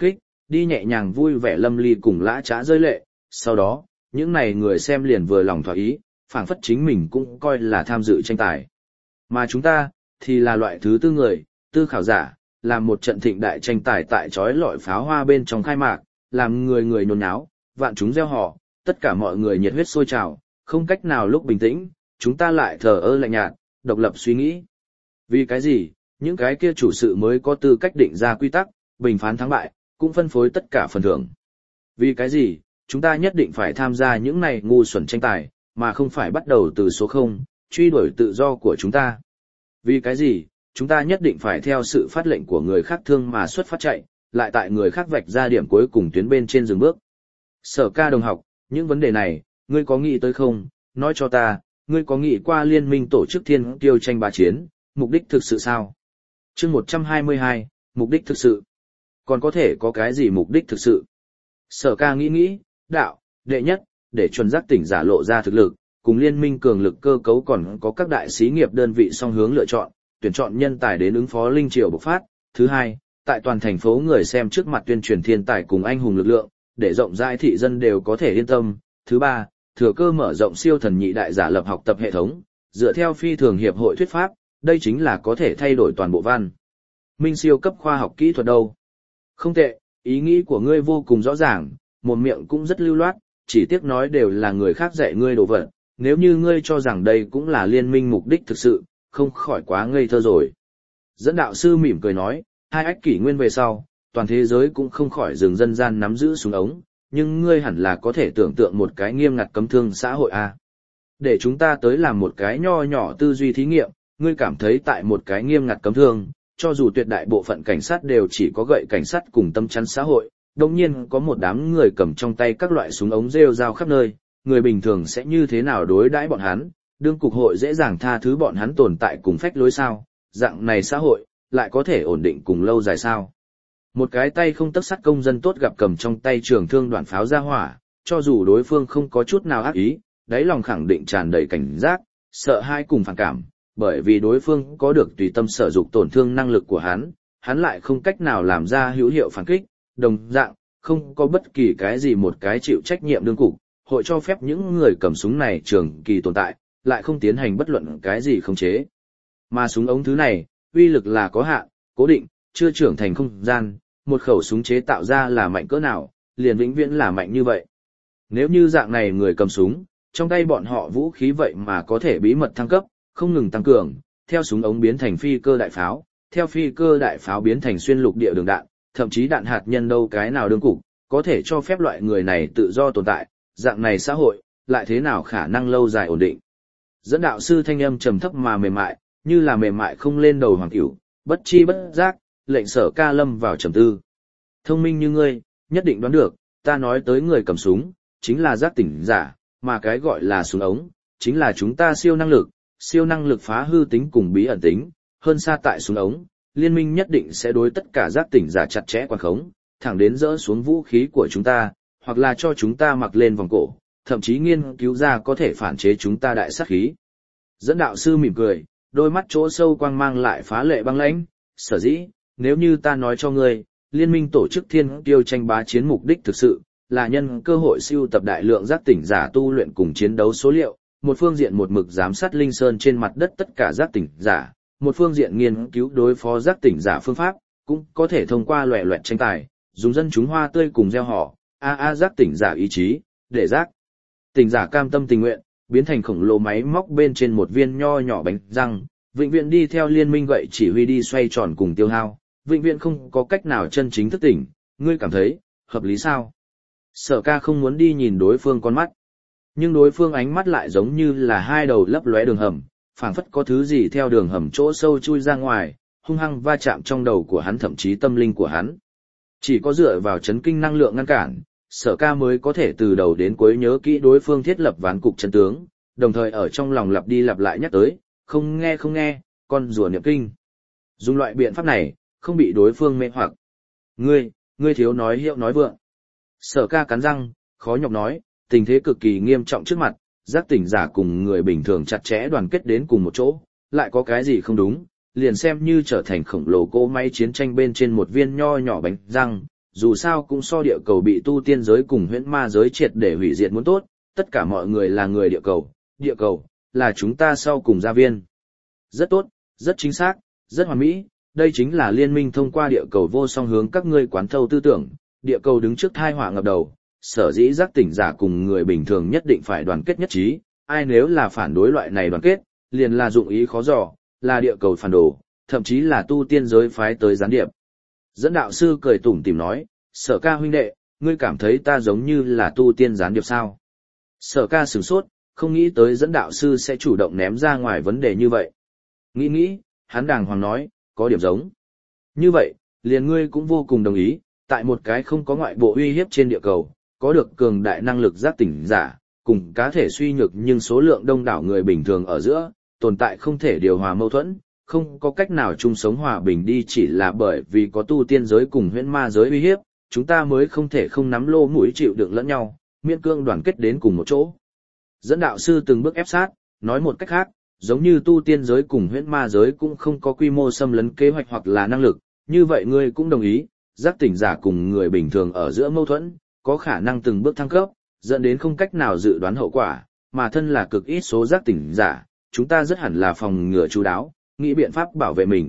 A: đi nhẹ nhàng vui vẻ lâm ly cùng lã trá rơi lệ, sau đó, những này người xem liền vừa lòng thỏa ý, phảng phất chính mình cũng coi là tham dự tranh tài. Mà chúng ta, thì là loại thứ tư người, tư khảo giả, làm một trận thịnh đại tranh tài tại chói lọi pháo hoa bên trong khai mạc, làm người người nhốn nháo, vạn chúng reo hò, tất cả mọi người nhiệt huyết sôi trào, không cách nào lúc bình tĩnh, chúng ta lại thờ ơ lạnh nhạt, độc lập suy nghĩ. Vì cái gì, những cái kia chủ sự mới có tư cách định ra quy tắc, bình phán thắng bại, cũng phân phối tất cả phần thưởng. Vì cái gì, chúng ta nhất định phải tham gia những này ngu xuẩn tranh tài, mà không phải bắt đầu từ số không, truy đuổi tự do của chúng ta. Vì cái gì, chúng ta nhất định phải theo sự phát lệnh của người khác thương mà xuất phát chạy, lại tại người khác vạch ra điểm cuối cùng tuyến bên trên dừng bước. Sở Ca đồng học, những vấn đề này, ngươi có nghĩ tới không? Nói cho ta, ngươi có nghĩ qua liên minh tổ chức thiên tiêu tranh bá chiến, mục đích thực sự sao? Chương một trăm hai mươi hai, mục đích thực sự. Còn có thể có cái gì mục đích thực sự? Sở Ca nghĩ nghĩ, đạo, đệ nhất, để chuẩn giác tỉnh giả lộ ra thực lực, cùng liên minh cường lực cơ cấu còn có các đại xí nghiệp đơn vị song hướng lựa chọn, tuyển chọn nhân tài đến ứng phó linh triều bộc phát. Thứ hai, tại toàn thành phố người xem trước mặt tuyên truyền thiên tài cùng anh hùng lực lượng, để rộng rãi thị dân đều có thể yên tâm. Thứ ba, thừa cơ mở rộng siêu thần nhị đại giả lập học tập hệ thống, dựa theo phi thường hiệp hội thuyết pháp, đây chính là có thể thay đổi toàn bộ văn minh siêu cấp khoa học kỹ thuật đâu. Không tệ, ý nghĩ của ngươi vô cùng rõ ràng, một miệng cũng rất lưu loát, chỉ tiếc nói đều là người khác dạy ngươi đồ vật, nếu như ngươi cho rằng đây cũng là liên minh mục đích thực sự, không khỏi quá ngây thơ rồi. Dẫn đạo sư mỉm cười nói, hai ách kỷ nguyên về sau, toàn thế giới cũng không khỏi dừng dân gian nắm giữ súng ống, nhưng ngươi hẳn là có thể tưởng tượng một cái nghiêm ngặt cấm thương xã hội a. Để chúng ta tới làm một cái nho nhỏ tư duy thí nghiệm, ngươi cảm thấy tại một cái nghiêm ngặt cấm thương, cho dù tuyệt đại bộ phận cảnh sát đều chỉ có gậy cảnh sát cùng tâm chắn xã hội, đồng nhiên có một đám người cầm trong tay các loại súng ống rêu rao khắp nơi, người bình thường sẽ như thế nào đối đãi bọn hắn, đương cục hội dễ dàng tha thứ bọn hắn tồn tại cùng phách lối sao, dạng này xã hội, lại có thể ổn định cùng lâu dài sao. Một cái tay không tấc sắt công dân tốt gặp cầm trong tay trường thương đoạn pháo ra hỏa, cho dù đối phương không có chút nào ác ý, đáy lòng khẳng định tràn đầy cảnh giác, sợ hãi cùng phản cảm, bởi vì đối phương có được tùy tâm sở dục tổn thương năng lực của hắn, hắn lại không cách nào làm ra hữu hiệu phản kích, đồng dạng, không có bất kỳ cái gì một cái chịu trách nhiệm đương cục, hội cho phép những người cầm súng này trường kỳ tồn tại, lại không tiến hành bất luận cái gì khống chế. Mà súng ống thứ này, uy lực là có hạn, cố định, chưa trưởng thành không gian, một khẩu súng chế tạo ra là mạnh cỡ nào, liền vĩnh viễn là mạnh như vậy. Nếu như dạng này người cầm súng, trong tay bọn họ vũ khí vậy mà có thể bí mật thăng cấp, không ngừng tăng cường, theo súng ống biến thành phi cơ đại pháo, theo phi cơ đại pháo biến thành xuyên lục địa đường đạn, thậm chí đạn hạt nhân đâu cái nào đương cục, có thể cho phép loại người này tự do tồn tại, dạng này xã hội, lại thế nào khả năng lâu dài ổn định. Dẫn đạo sư thanh âm trầm thấp mà mềm mại, như là mềm mại không lên đầu hoàng cửu, bất chi bất giác, lệnh Sở Ca lâm vào trầm tư. Thông minh như ngươi, nhất định đoán được, ta nói tới người cầm súng, chính là giác tỉnh giả, mà cái gọi là súng ống, chính là chúng ta siêu năng lực, siêu năng lực phá hư tính cùng bí ẩn tính, hơn xa tại súng ống, liên minh nhất định sẽ đối tất cả giác tỉnh giả chặt chẽ quản khống, thẳng đến dỡ xuống vũ khí của chúng ta, hoặc là cho chúng ta mặc lên vòng cổ, thậm chí nghiên cứu ra có thể phản chế chúng ta đại sát khí. Dẫn đạo sư mỉm cười, đôi mắt chỗ sâu quang mang lại phá lệ băng lãnh, sở dĩ, nếu như ta nói cho ngươi, liên minh tổ chức thiên tiêu tranh bá chiến mục đích thực sự, là nhân cơ hội siêu tập đại lượng giác tỉnh giả tu luyện cùng chiến đấu số liệu, một phương diện một mực giám sát linh sơn trên mặt đất tất cả giác tỉnh giả, một phương diện nghiên cứu đối phó giác tỉnh giả phương pháp, cũng có thể thông qua loẻ loẹt tranh tài, dùng dân chúng hoa tươi cùng gieo họ, a a giác tỉnh giả ý chí, để giác tỉnh giả cam tâm tình nguyện, biến thành khổng lồ máy móc bên trên một viên nho nhỏ bánh răng, vĩnh viễn đi theo liên minh gậy chỉ huy đi xoay tròn cùng tiêu hao, vĩnh viễn không có cách nào chân chính thức tỉnh, ngươi cảm thấy, hợp lý sao? Sở Ca không muốn đi nhìn đối phương con mắt, nhưng đối phương ánh mắt lại giống như là hai đầu lấp lóe đường hầm, phảng phất có thứ gì theo đường hầm chỗ sâu chui ra ngoài, hung hăng va chạm trong đầu của hắn thậm chí tâm linh của hắn. Chỉ có dựa vào chấn kinh năng lượng ngăn cản, Sở Ca mới có thể từ đầu đến cuối nhớ kỹ đối phương thiết lập ván cục chân tướng, đồng thời ở trong lòng lặp đi lặp lại nhắc tới, không nghe không nghe, con rùa niệm kinh. Dùng loại biện pháp này, không bị đối phương mê hoặc. Ngươi, ngươi thiếu nói hiệu nói vượng. Sở Ca cắn răng, khó nhọc nói, tình thế cực kỳ nghiêm trọng trước mặt, giác tỉnh giả cùng người bình thường chặt chẽ đoàn kết đến cùng một chỗ, lại có cái gì không đúng, liền xem như trở thành khổng lồ cỗ máy chiến tranh bên trên một viên nho nhỏ bánh răng, dù sao cũng so địa cầu bị tu tiên giới cùng huyễn ma giới triệt để hủy diệt muốn tốt, tất cả mọi người là người địa cầu, địa cầu, là chúng ta sau cùng gia viên. Rất tốt, rất chính xác, rất hoàn mỹ, đây chính là liên minh thông qua địa cầu vô song hướng các ngươi quán thâu tư tưởng, địa cầu đứng trước thai họa ngập đầu, sở dĩ giác tỉnh giả cùng người bình thường nhất định phải đoàn kết nhất trí, ai nếu là phản đối loại này đoàn kết, liền là dụng ý khó dò, là địa cầu phản đồ, thậm chí là tu tiên giới phái tới gián điệp. Dẫn đạo sư cười tủm tỉm nói, Sở Ca huynh đệ, ngươi cảm thấy ta giống như là tu tiên gián điệp sao? Sở Ca sửng sốt, không nghĩ tới dẫn đạo sư sẽ chủ động ném ra ngoài vấn đề như vậy. Nghĩ nghĩ, hắn đàng hoàng nói, có điểm giống. Như vậy, liền ngươi cũng vô cùng đồng ý, tại một cái không có ngoại bộ uy hiếp trên địa cầu, có được cường đại năng lực giác tỉnh giả, cùng cá thể suy nhược nhưng số lượng đông đảo người bình thường ở giữa, tồn tại không thể điều hòa mâu thuẫn, không có cách nào chung sống hòa bình đi chỉ là bởi vì có tu tiên giới cùng huyễn ma giới uy hiếp, chúng ta mới không thể không nắm lô mũi chịu đựng lẫn nhau, miễn cương đoàn kết đến cùng một chỗ. Dẫn đạo sư từng bước ép sát, nói một cách khác, giống như tu tiên giới cùng huyễn ma giới cũng không có quy mô xâm lấn kế hoạch hoặc là năng lực, như vậy ngươi cũng đồng ý, giác tỉnh giả cùng người bình thường ở giữa mâu thuẫn, có khả năng từng bước thăng cấp, dẫn đến không cách nào dự đoán hậu quả, mà thân là cực ít số giác tỉnh giả, chúng ta rất hẳn là phòng ngừa chú đáo, nghĩ biện pháp bảo vệ mình.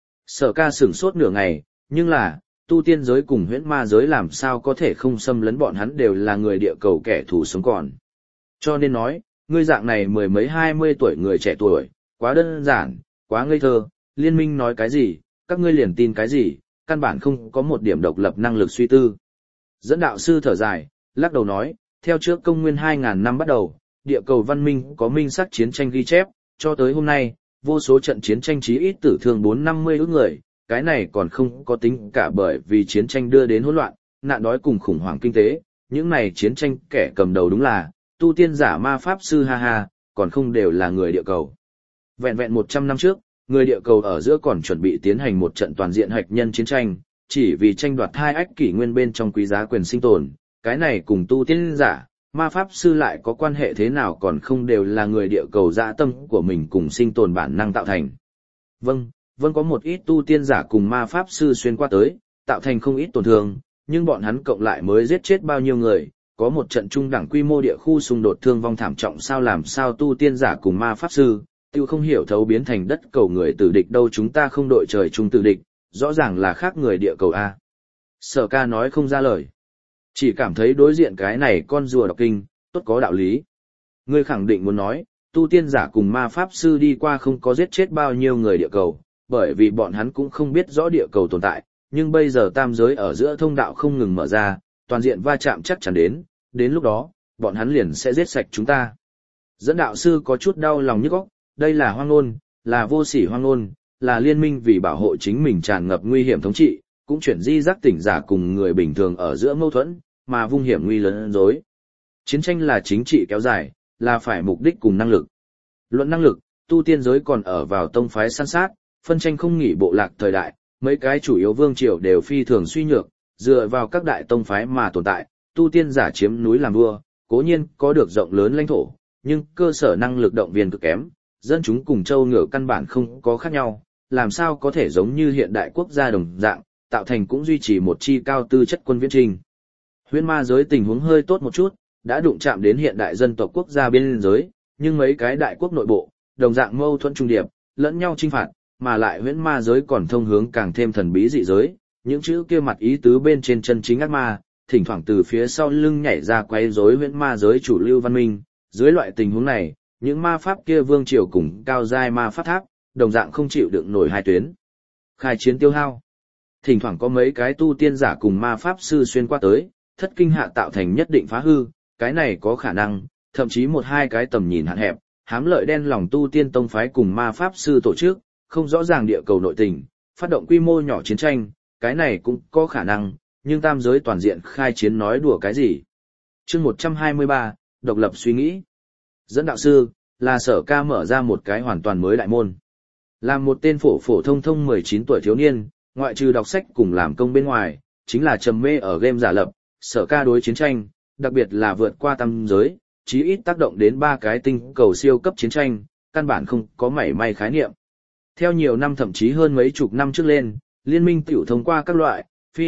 A: Sở Ca sửng sốt nửa ngày, nhưng là, tu tiên giới cùng huyễn ma giới làm sao có thể không xâm lấn bọn hắn đều là người địa cầu kẻ thù sống còn. Cho nên nói, ngươi dạng này mười mấy hai mươi tuổi người trẻ tuổi, quá đơn giản, quá ngây thơ, liên minh nói cái gì, các ngươi liền tin cái gì, căn bản không có một điểm độc lập năng lực suy tư. Dẫn đạo sư thở dài, lắc đầu nói, theo trước công nguyên hai nghìn năm bắt đầu, địa cầu văn minh có minh sắc chiến tranh ghi chép, cho tới hôm nay, vô số trận chiến tranh chí ít tử thương bốn năm mươi ức người, cái này còn không có tính cả bởi vì chiến tranh đưa đến hỗn loạn, nạn đói cùng khủng hoảng kinh tế, những này chiến tranh kẻ cầm đầu đúng là tu tiên giả ma pháp sư ha ha, còn không đều là người địa cầu. Vẹn vẹn một trăm năm trước, người địa cầu ở giữa còn chuẩn bị tiến hành một trận toàn diện hạch nhân chiến tranh, chỉ vì tranh đoạt hai ách kỷ nguyên bên trong quý giá quyền sinh tồn, cái này cùng tu tiên giả, ma pháp sư lại có quan hệ thế nào còn không đều là người địa cầu dã tâm của mình cùng sinh tồn bản năng tạo thành. Vâng, vâng có một ít tu tiên giả cùng ma pháp sư xuyên qua tới, tạo thành không ít tổn thương, nhưng bọn hắn cộng lại mới giết chết bao nhiêu người, có một trận trung đẳng quy mô địa khu xung đột thương vong thảm trọng sao làm sao tu tiên giả cùng ma pháp sư, tiêu không hiểu thấu biến thành đất cầu người tử địch đâu chúng ta không đội trời chung tử địch, rõ ràng là khác người địa cầu A. Sở Ca nói không ra lời. Chỉ cảm thấy đối diện cái này con rùa đọc kinh, tốt có đạo lý. Ngươi khẳng định muốn nói, tu tiên giả cùng ma pháp sư đi qua không có giết chết bao nhiêu người địa cầu, bởi vì bọn hắn cũng không biết rõ địa cầu tồn tại, nhưng bây giờ tam giới ở giữa thông đạo không ngừng mở ra, toàn diện va chạm chắc chắn đến, đến lúc đó, bọn hắn liền sẽ giết sạch chúng ta. Dẫn đạo sư có chút đau lòng nhức óc, đây là hoang ngôn, là vô sỉ hoang ngôn, là liên minh vì bảo hộ chính mình tràn ngập nguy hiểm thống trị, cũng chuyển di giác tỉnh giả cùng người bình thường ở giữa mâu thuẫn, mà vung hiểm nguy lớn dối. Chiến tranh là chính trị kéo dài, là phải mục đích cùng năng lực. Luận năng lực, tu tiên giới còn ở vào tông phái săn sát, phân tranh không nghỉ bộ lạc thời đại, mấy cái chủ yếu vương triều đều phi thường suy nhược, dựa vào các đại tông phái mà tồn tại, tu tiên giả chiếm núi làm vua, cố nhiên có được rộng lớn lãnh thổ, nhưng cơ sở năng lực động viên cực kém, dân chúng cùng châu ngựa căn bản không có khác nhau, làm sao có thể giống như hiện đại quốc gia đồng dạng, tạo thành cũng duy trì một chi cao tư chất quân viễn trình. Huyễn ma giới tình huống hơi tốt một chút, đã đụng chạm đến hiện đại dân tộc quốc gia biên giới, nhưng mấy cái đại quốc nội bộ, đồng dạng mâu thuẫn trung điệp, lẫn nhau chinh phạt, mà lại huyễn ma giới còn thông hướng càng thêm thần bí dị giới, những chữ kia mặt ý tứ bên trên chân chính ác ma, thỉnh thoảng từ phía sau lưng nhảy ra quấy rối huyễn ma giới chủ lưu văn minh, dưới loại tình huống này, những ma pháp kia vương triều cùng cao giai ma pháp tháp, đồng dạng không chịu đựng nổi hai tuyến. Khai chiến tiêu hao. Thỉnh thoảng có mấy cái tu tiên giả cùng ma pháp sư xuyên qua tới, thất kinh hạ tạo thành nhất định phá hư, cái này có khả năng, thậm chí một hai cái tầm nhìn hạn hẹp, hám lợi đen lòng tu tiên tông phái cùng ma pháp sư tổ chức, không rõ ràng địa cầu nội tình, phát động quy mô nhỏ chiến tranh, cái này cũng có khả năng, nhưng tam giới toàn diện khai chiến nói đùa cái gì. Chương một trăm hai mươi ba, độc lập suy nghĩ. Dẫn đạo sư, là Sở Ca mở ra một cái hoàn toàn mới đại môn. Làm một tên phổ phổ thông thông mười chín tuổi thiếu niên, ngoại trừ đọc sách cùng làm công bên ngoài, chính là trầm mê ở game giả lập, Sở Ca đối chiến tranh, đặc biệt là vượt qua tam giới, chí ít tác động đến ba cái tinh cầu siêu cấp chiến tranh, căn bản không có mảy may khái niệm. Theo nhiều năm thậm chí hơn mấy chục năm trước lên, liên minh tiểu thông qua các loại phim,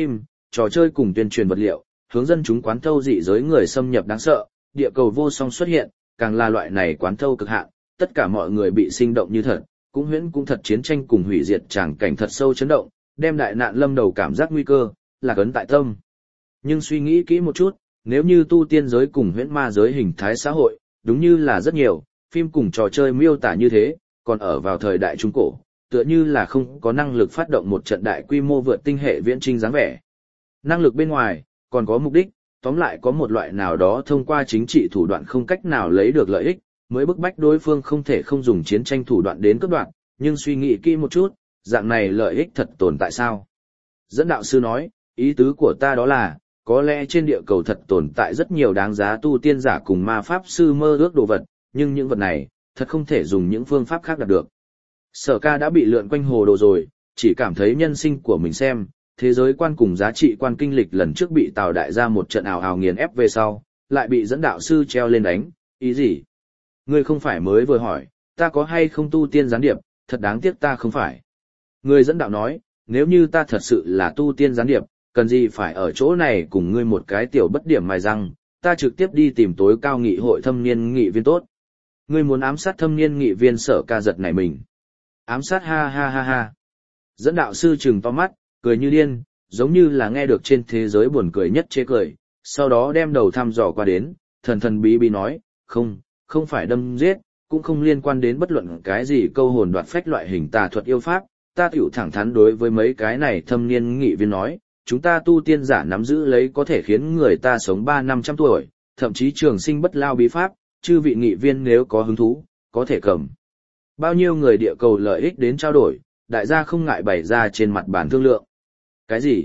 A: trò chơi cùng tuyên truyền vật liệu, hướng dân chúng quán thâu dị giới người xâm nhập đáng sợ, địa cầu vô song xuất hiện, càng là loại này quán thâu cực hạn, tất cả mọi người bị sinh động như thật, cũng huyễn cũng thật chiến tranh cùng hủy diệt tràng cảnh thật sâu chấn động, đem đại nạn lâm đầu cảm giác nguy cơ, là cấn tại tâm. Nhưng suy nghĩ kỹ một chút, nếu như tu tiên giới cùng huyễn ma giới hình thái xã hội, đúng như là rất nhiều, phim cùng trò chơi miêu tả như thế, còn ở vào thời đại trung cổ, tựa như là không có năng lực phát động một trận đại quy mô vượt tinh hệ viễn trinh dáng vẻ. Năng lực bên ngoài, còn có mục đích, tóm lại có một loại nào đó thông qua chính trị thủ đoạn không cách nào lấy được lợi ích, mới bức bách đối phương không thể không dùng chiến tranh thủ đoạn đến cướp đoạt, nhưng suy nghĩ kỹ một chút, dạng này lợi ích thật tồn tại sao? Dẫn đạo sư nói, ý tứ của ta đó là, có lẽ trên địa cầu thật tồn tại rất nhiều đáng giá tu tiên giả cùng ma pháp sư mơ ước đồ vật, nhưng những vật này, thật không thể dùng những phương pháp khác đạt được. Sở Ca đã bị lượn quanh hồ đồ rồi, chỉ cảm thấy nhân sinh của mình xem, thế giới quan cùng giá trị quan kinh lịch lần trước bị Tào Đại gia một trận ảo ảo nghiền ép về sau, lại bị dẫn đạo sư treo lên đánh, ý gì? Ngươi không phải mới vừa hỏi, ta có hay không tu tiên gián điệp, thật đáng tiếc ta không phải. Người dẫn đạo nói, nếu như ta thật sự là tu tiên gián điệp, cần gì phải ở chỗ này cùng ngươi một cái tiểu bất điểm mài răng, ta trực tiếp đi tìm tối cao nghị hội thâm niên nghị viên tốt. Ngươi muốn ám sát thâm niên nghị viên Sở Ca giật này mình. Ám sát ha ha ha ha. Dẫn đạo sư trừng to mắt, cười như điên, giống như là nghe được trên thế giới buồn cười nhất chê cười, sau đó đem đầu thăm dò qua đến, thần thần bí bí nói, không, không phải đâm giết, cũng không liên quan đến bất luận cái gì câu hồn đoạt phách loại hình tà thuật yêu pháp, ta tiểu thẳng thắn đối với mấy cái này thâm niên nghị viên nói, chúng ta tu tiên giả nắm giữ lấy có thể khiến người ta sống ba năm trăm tuổi, thậm chí trường sinh bất lao bí pháp, chư vị nghị viên nếu có hứng thú, có thể cầm. Bao nhiêu người địa cầu lợi ích đến trao đổi, đại gia không ngại bày ra trên mặt bàn thương lượng. Cái gì?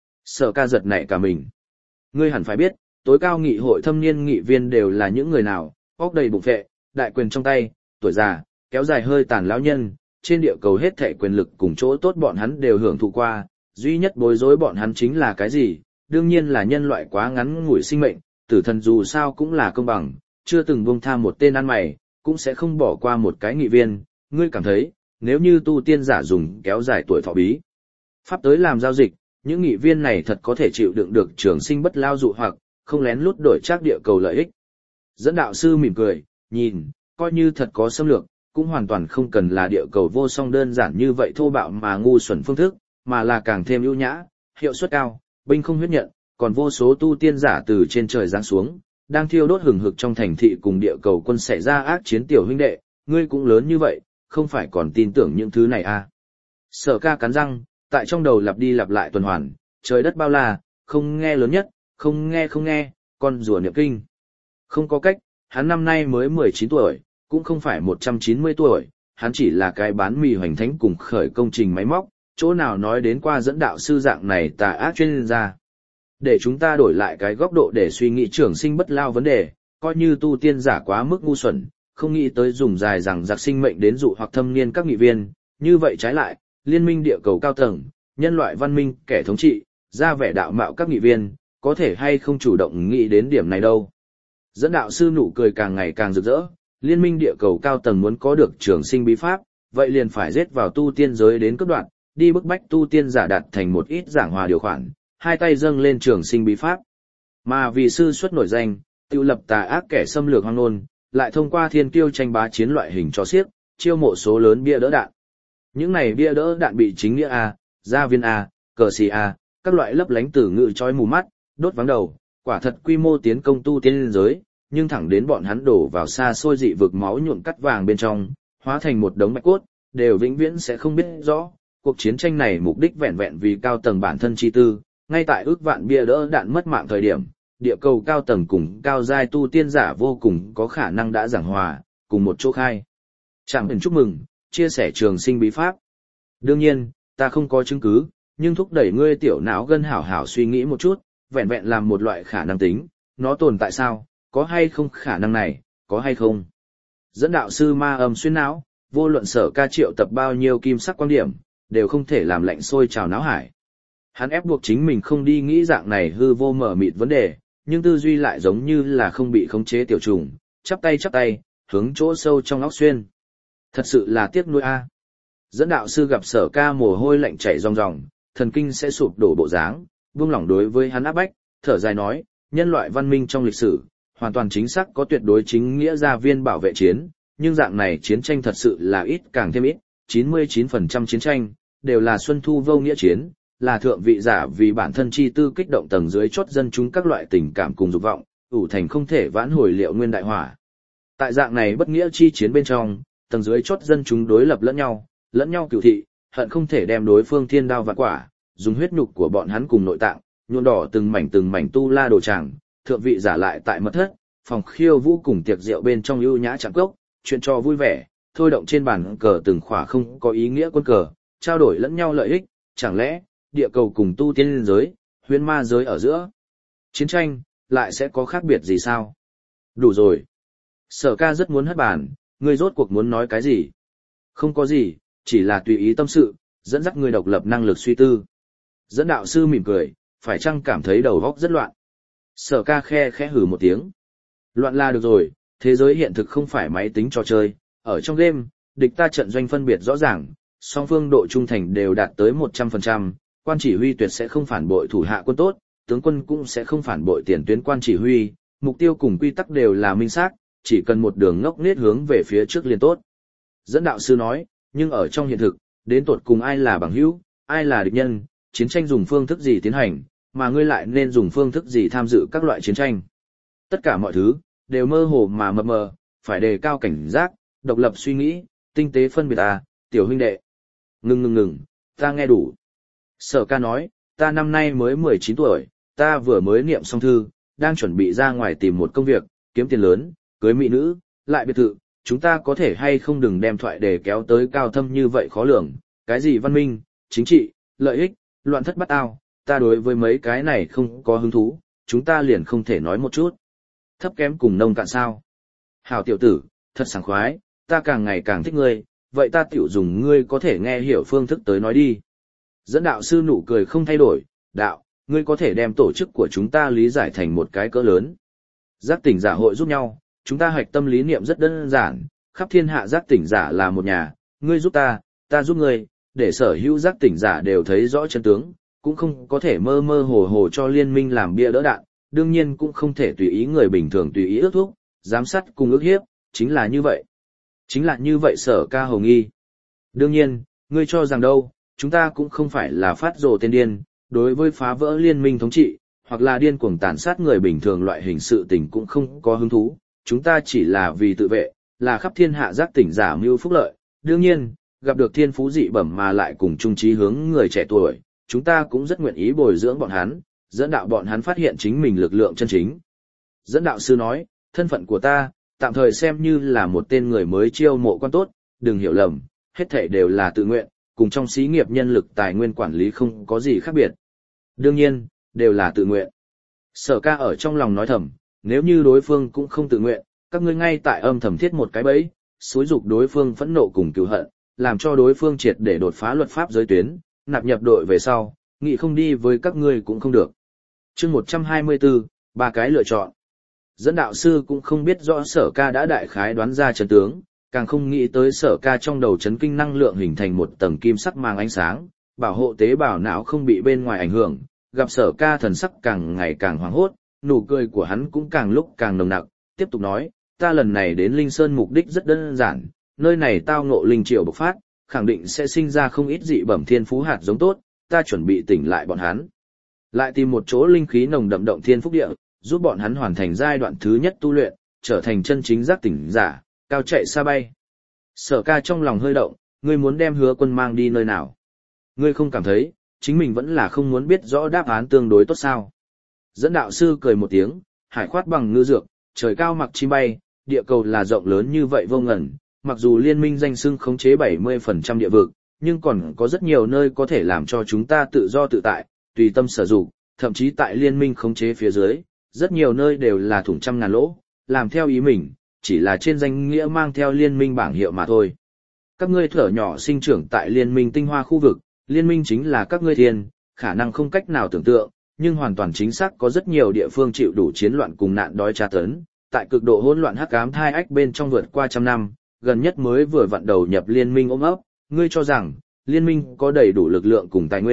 A: Sở Ca giật nảy cả mình. Ngươi hẳn phải biết, tối cao nghị hội thâm niên nghị viên đều là những người nào, óc đầy bụng vệ, đại quyền trong tay, tuổi già, kéo dài hơi tàn lão nhân, trên địa cầu hết thảy quyền lực cùng chỗ tốt bọn hắn đều hưởng thụ qua, duy nhất bối rối bọn hắn chính là cái gì? Đương nhiên là nhân loại quá ngắn ngủi sinh mệnh, tử thần dù sao cũng là công bằng, chưa từng buông tha một tên ăn mày, cũng sẽ không bỏ qua một cái nghị viên. Ngươi cảm thấy, nếu như tu tiên giả dùng kéo dài tuổi thọ bí pháp tới làm giao dịch, những nghị viên này thật có thể chịu đựng được trường sinh bất lao dụ hoặc, không lén lút đổi trác địa cầu lợi ích. Dẫn đạo sư mỉm cười, nhìn, coi như thật có xâm lược, cũng hoàn toàn không cần là địa cầu vô song đơn giản như vậy thô bạo mà ngu xuẩn phương thức, mà là càng thêm ưu nhã, hiệu suất cao, binh không huyết nhận, còn vô số tu tiên giả từ trên trời giáng xuống, đang thiêu đốt hừng hực trong thành thị cùng địa cầu quân xảy ra ác chiến tiểu huynh đệ, ngươi cũng lớn như vậy, không phải còn tin tưởng những thứ này à? Sở Ca cắn răng, tại trong đầu lặp đi lặp lại tuần hoàn, trời đất bao la, không nghe lớn nhất, không nghe không nghe, con rùa niệm kinh. Không có cách, hắn năm nay mới mười chín tuổi, cũng không phải một trăm chín mươi tuổi, hắn chỉ là cái bán mì hoành thánh cùng khởi công trình máy móc, chỗ nào nói đến qua dẫn đạo sư dạng này tà ác chuyên gia. Để chúng ta đổi lại cái góc độ để suy nghĩ trường sinh bất lao vấn đề, coi như tu tiên giả quá mức ngu xuẩn, không nghĩ tới dùng dài rằng giặc sinh mệnh đến dụ hoặc thâm niên các nghị viên, như vậy trái lại, liên minh địa cầu cao tầng, nhân loại văn minh, kẻ thống trị, ra vẻ đạo mạo các nghị viên, có thể hay không chủ động nghĩ đến điểm này đâu. Dẫn đạo sư nụ cười càng ngày càng rực rỡ, liên minh địa cầu cao tầng muốn có được trường sinh bí pháp, vậy liền phải giết vào tu tiên giới đến cấp đoạn, đi bức bách tu tiên giả đạt thành một ít giảng hòa điều khoản, hai tay dâng lên trường sinh bí pháp. Mà vì sư xuất nổi danh, tiêu lập tà ác kẻ xâm lược hoang nôn, lại thông qua thiên kiêu tranh bá chiến loại hình cho xiếc, chiêu mộ số lớn bia đỡ đạn. Những này bia đỡ đạn bị chính nghĩa A, gia viên A, cờ xì A, các loại lấp lánh tử ngự chói mù mắt, đốt vắng đầu, quả thật quy mô tiến công tu tiên giới, nhưng thẳng đến bọn hắn đổ vào xa xôi dị vực máu nhuộm cắt vàng bên trong, hóa thành một đống bạch cốt, đều vĩnh viễn sẽ không biết rõ, cuộc chiến tranh này mục đích vẹn vẹn vì cao tầng bản thân chi tư, ngay tại ước vạn bia đỡ đạn mất mạng thời điểm, địa cầu cao tầng cùng cao giai tu tiên giả vô cùng có khả năng đã giảng hòa, cùng một chỗ khai. Chẳng cần chúc mừng, chia sẻ trường sinh bí pháp. Đương nhiên, ta không có chứng cứ, nhưng thúc đẩy ngươi tiểu não gân hảo hảo suy nghĩ một chút, vẹn vẹn làm một loại khả năng tính, nó tồn tại sao, có hay không khả năng này, có hay không. Dẫn đạo sư ma âm xuyên não, vô luận Sở Ca triệu tập bao nhiêu kim sắc quan điểm, đều không thể làm lạnh sôi trào não hải. Hắn ép buộc chính mình không đi nghĩ dạng này hư vô mở mịt vấn đề, nhưng tư duy lại giống như là không bị khống chế tiểu trùng, chắp tay chắp tay, hướng chỗ sâu trong óc xuyên. Thật sự là tiếc nuối a. Dẫn đạo sư gặp Sở Ca mồ hôi lạnh chảy ròng ròng, thần kinh sẽ sụp đổ bộ dáng, buông lỏng đối với hắn áp bách, thở dài nói, nhân loại văn minh trong lịch sử, hoàn toàn chính xác có tuyệt đối chính nghĩa gia viên bảo vệ chiến, nhưng dạng này chiến tranh thật sự là ít càng thêm ít, chín mươi chín phần trăm chiến tranh đều là xuân thu vô nghĩa chiến, là thượng vị giả vì bản thân chi tư kích động tầng dưới chốt dân chúng các loại tình cảm cùng dục vọng, ủ thành không thể vãn hồi liệu nguyên đại hỏa. Tại dạng này bất nghĩa chi chiến bên trong, tầng dưới chốt dân chúng đối lập lẫn nhau, lẫn nhau cửu thị, hận không thể đem đối phương thiên đao vạn quả, dùng huyết nhục của bọn hắn cùng nội tạng, nhuộm đỏ từng mảnh từng mảnh tu la đồ tràng, thượng vị giả lại tại mật thất, phòng khiêu vũ cùng tiệc rượu bên trong ưu nhã chẳng cốc, chuyện trò vui vẻ, thôi động trên bàn cờ từng khỏa không có ý nghĩa quân cờ, trao đổi lẫn nhau lợi ích, chẳng lẽ địa cầu cùng tu tiên liên giới, huyễn ma giới ở giữa chiến tranh lại sẽ có khác biệt gì sao? Đủ rồi. Sở Ca rất muốn hất bàn, ngươi rốt cuộc muốn nói cái gì? Không có gì, chỉ là tùy ý tâm sự, dẫn dắt ngươi độc lập năng lực suy tư. Dẫn đạo sư mỉm cười, phải chăng cảm thấy đầu óc rất loạn? Sở Ca khe khẽ hừ một tiếng. Loạn là được rồi, thế giới hiện thực không phải máy tính trò chơi, ở trong game, địch ta trận doanh phân biệt rõ ràng, song phương độ trung thành đều đạt tới một trăm phần trăm, quan chỉ huy tuyệt sẽ không phản bội thủ hạ quân tốt, tướng quân cũng sẽ không phản bội tiền tuyến quan chỉ huy, mục tiêu cùng quy tắc đều là minh xác, chỉ cần một đường ngốc nết hướng về phía trước liền tốt. Dẫn đạo sư nói, nhưng ở trong hiện thực, đến tột cùng ai là bằng hữu, ai là địch nhân, chiến tranh dùng phương thức gì tiến hành, mà ngươi lại nên dùng phương thức gì tham dự các loại chiến tranh. Tất cả mọi thứ, đều mơ hồ mà mập mờ, phải đề cao cảnh giác, độc lập suy nghĩ, tinh tế phân biệt à, tiểu huynh đệ. Ngừng ngừng ngừng, ta nghe đủ. Sở Ca nói, ta năm nay mới mười chín tuổi, ta vừa mới niệm xong thư, đang chuẩn bị ra ngoài tìm một công việc, kiếm tiền lớn, cưới mỹ nữ, lại biệt thự, chúng ta có thể hay không đừng đem thoại đề kéo tới cao thâm như vậy khó lường, cái gì văn minh, chính trị, lợi ích, loạn thất bát ao, ta đối với mấy cái này không có hứng thú, chúng ta liền không thể nói một chút. Thấp kém cùng nông cạn sao? Hảo tiểu tử, thật sảng khoái, ta càng ngày càng thích ngươi, vậy ta tiểu dùng ngươi có thể nghe hiểu phương thức tới nói đi. Dẫn đạo sư nụ cười không thay đổi, đạo, ngươi có thể đem tổ chức của chúng ta lý giải thành một cái cỡ lớn. Giác tỉnh giả hội giúp nhau, chúng ta hoạch tâm lý niệm rất đơn giản, khắp thiên hạ giác tỉnh giả là một nhà, ngươi giúp ta, ta giúp ngươi, để sở hữu giác tỉnh giả đều thấy rõ chân tướng, cũng không có thể mơ mơ hồ hồ cho liên minh làm bia đỡ đạn, đương nhiên cũng không thể tùy ý người bình thường tùy ý ước thúc, giám sát cùng ước hiếp, chính là như vậy. Chính là như vậy Sở Ca hồng nghi. Đương nhiên, ngươi cho rằng đâu, chúng ta cũng không phải là phát rồ tên điên, đối với phá vỡ liên minh thống trị, hoặc là điên cuồng tàn sát người bình thường loại hình sự tình cũng không có hứng thú, chúng ta chỉ là vì tự vệ, là khắp thiên hạ giác tỉnh giả mưu phúc lợi. Đương nhiên, gặp được thiên phú dị bẩm mà lại cùng chung chí hướng người trẻ tuổi, chúng ta cũng rất nguyện ý bồi dưỡng bọn hắn, dẫn đạo bọn hắn phát hiện chính mình lực lượng chân chính. Dẫn đạo sư nói, thân phận của ta, tạm thời xem như là một tên người mới chiêu mộ quan tốt, đừng hiểu lầm, hết thảy đều là tự nguyện, cùng trong xí nghiệp nhân lực tài nguyên quản lý không có gì khác biệt. Đương nhiên, đều là tự nguyện. Sở Ca ở trong lòng nói thầm, nếu như đối phương cũng không tự nguyện, các ngươi ngay tại âm thầm thiết một cái bẫy, xúi dục đối phương phẫn nộ cùng cừu hận, làm cho đối phương triệt để đột phá luật pháp giới tuyến, nạp nhập đội về sau, nghị không đi với các ngươi cũng không được. Chương một trăm hai mươi tư, ba cái lựa chọn. Dẫn đạo sư cũng không biết rõ Sở Ca đã đại khái đoán ra trận tướng, càng không nghĩ tới Sở Ca trong đầu chấn kinh năng lượng hình thành một tầng kim sắc màng ánh sáng, bảo hộ tế bào não không bị bên ngoài ảnh hưởng. Gặp Sở Ca thần sắc càng ngày càng hoảng hốt, nụ cười của hắn cũng càng lúc càng nồng nặc, tiếp tục nói, ta lần này đến Linh Sơn mục đích rất đơn giản, nơi này tao ngộ linh triều bộc phát, khẳng định sẽ sinh ra không ít dị bẩm thiên phú hạt giống tốt, ta chuẩn bị tỉnh lại bọn hắn. Lại tìm một chỗ linh khí nồng đậm động thiên phúc địa, giúp bọn hắn hoàn thành giai đoạn thứ nhất tu luyện, trở thành chân chính giác tỉnh giả, cao chạy xa bay. Sở Ca trong lòng hơi động, ngươi muốn đem Hứa Quân mang đi nơi nào? Ngươi không cảm thấy, chính mình vẫn là không muốn biết rõ đáp án tương đối tốt sao? Dẫn đạo sư cười một tiếng, hải khoát bằng ngư dược, trời cao mặc chim bay, địa cầu là rộng lớn như vậy vô ngần, mặc dù liên minh danh xưng khống chế bảy mươi phần trăm địa vực, nhưng còn có rất nhiều nơi có thể làm cho chúng ta tự do tự tại, tùy tâm sở dụng, thậm chí tại liên minh khống chế phía dưới, rất nhiều nơi đều là thủng trăm ngàn lỗ, làm theo ý mình, chỉ là trên danh nghĩa mang theo liên minh bảng hiệu mà thôi. Các ngươi thở nhỏ sinh trưởng tại liên minh tinh hoa khu vực, liên minh chính là các ngươi thiên, khả năng không cách nào tưởng tượng, nhưng hoàn toàn chính xác có rất nhiều địa phương chịu đủ chiến loạn cùng nạn đói tra tấn, tại cực độ hỗn loạn hắc ám thai ách bên trong vượt qua trăm năm, gần nhất mới vừa vặn đầu nhập liên minh ôm ấp, ngươi cho rằng, liên minh có đầy đủ lực lượng cùng tài nguyên,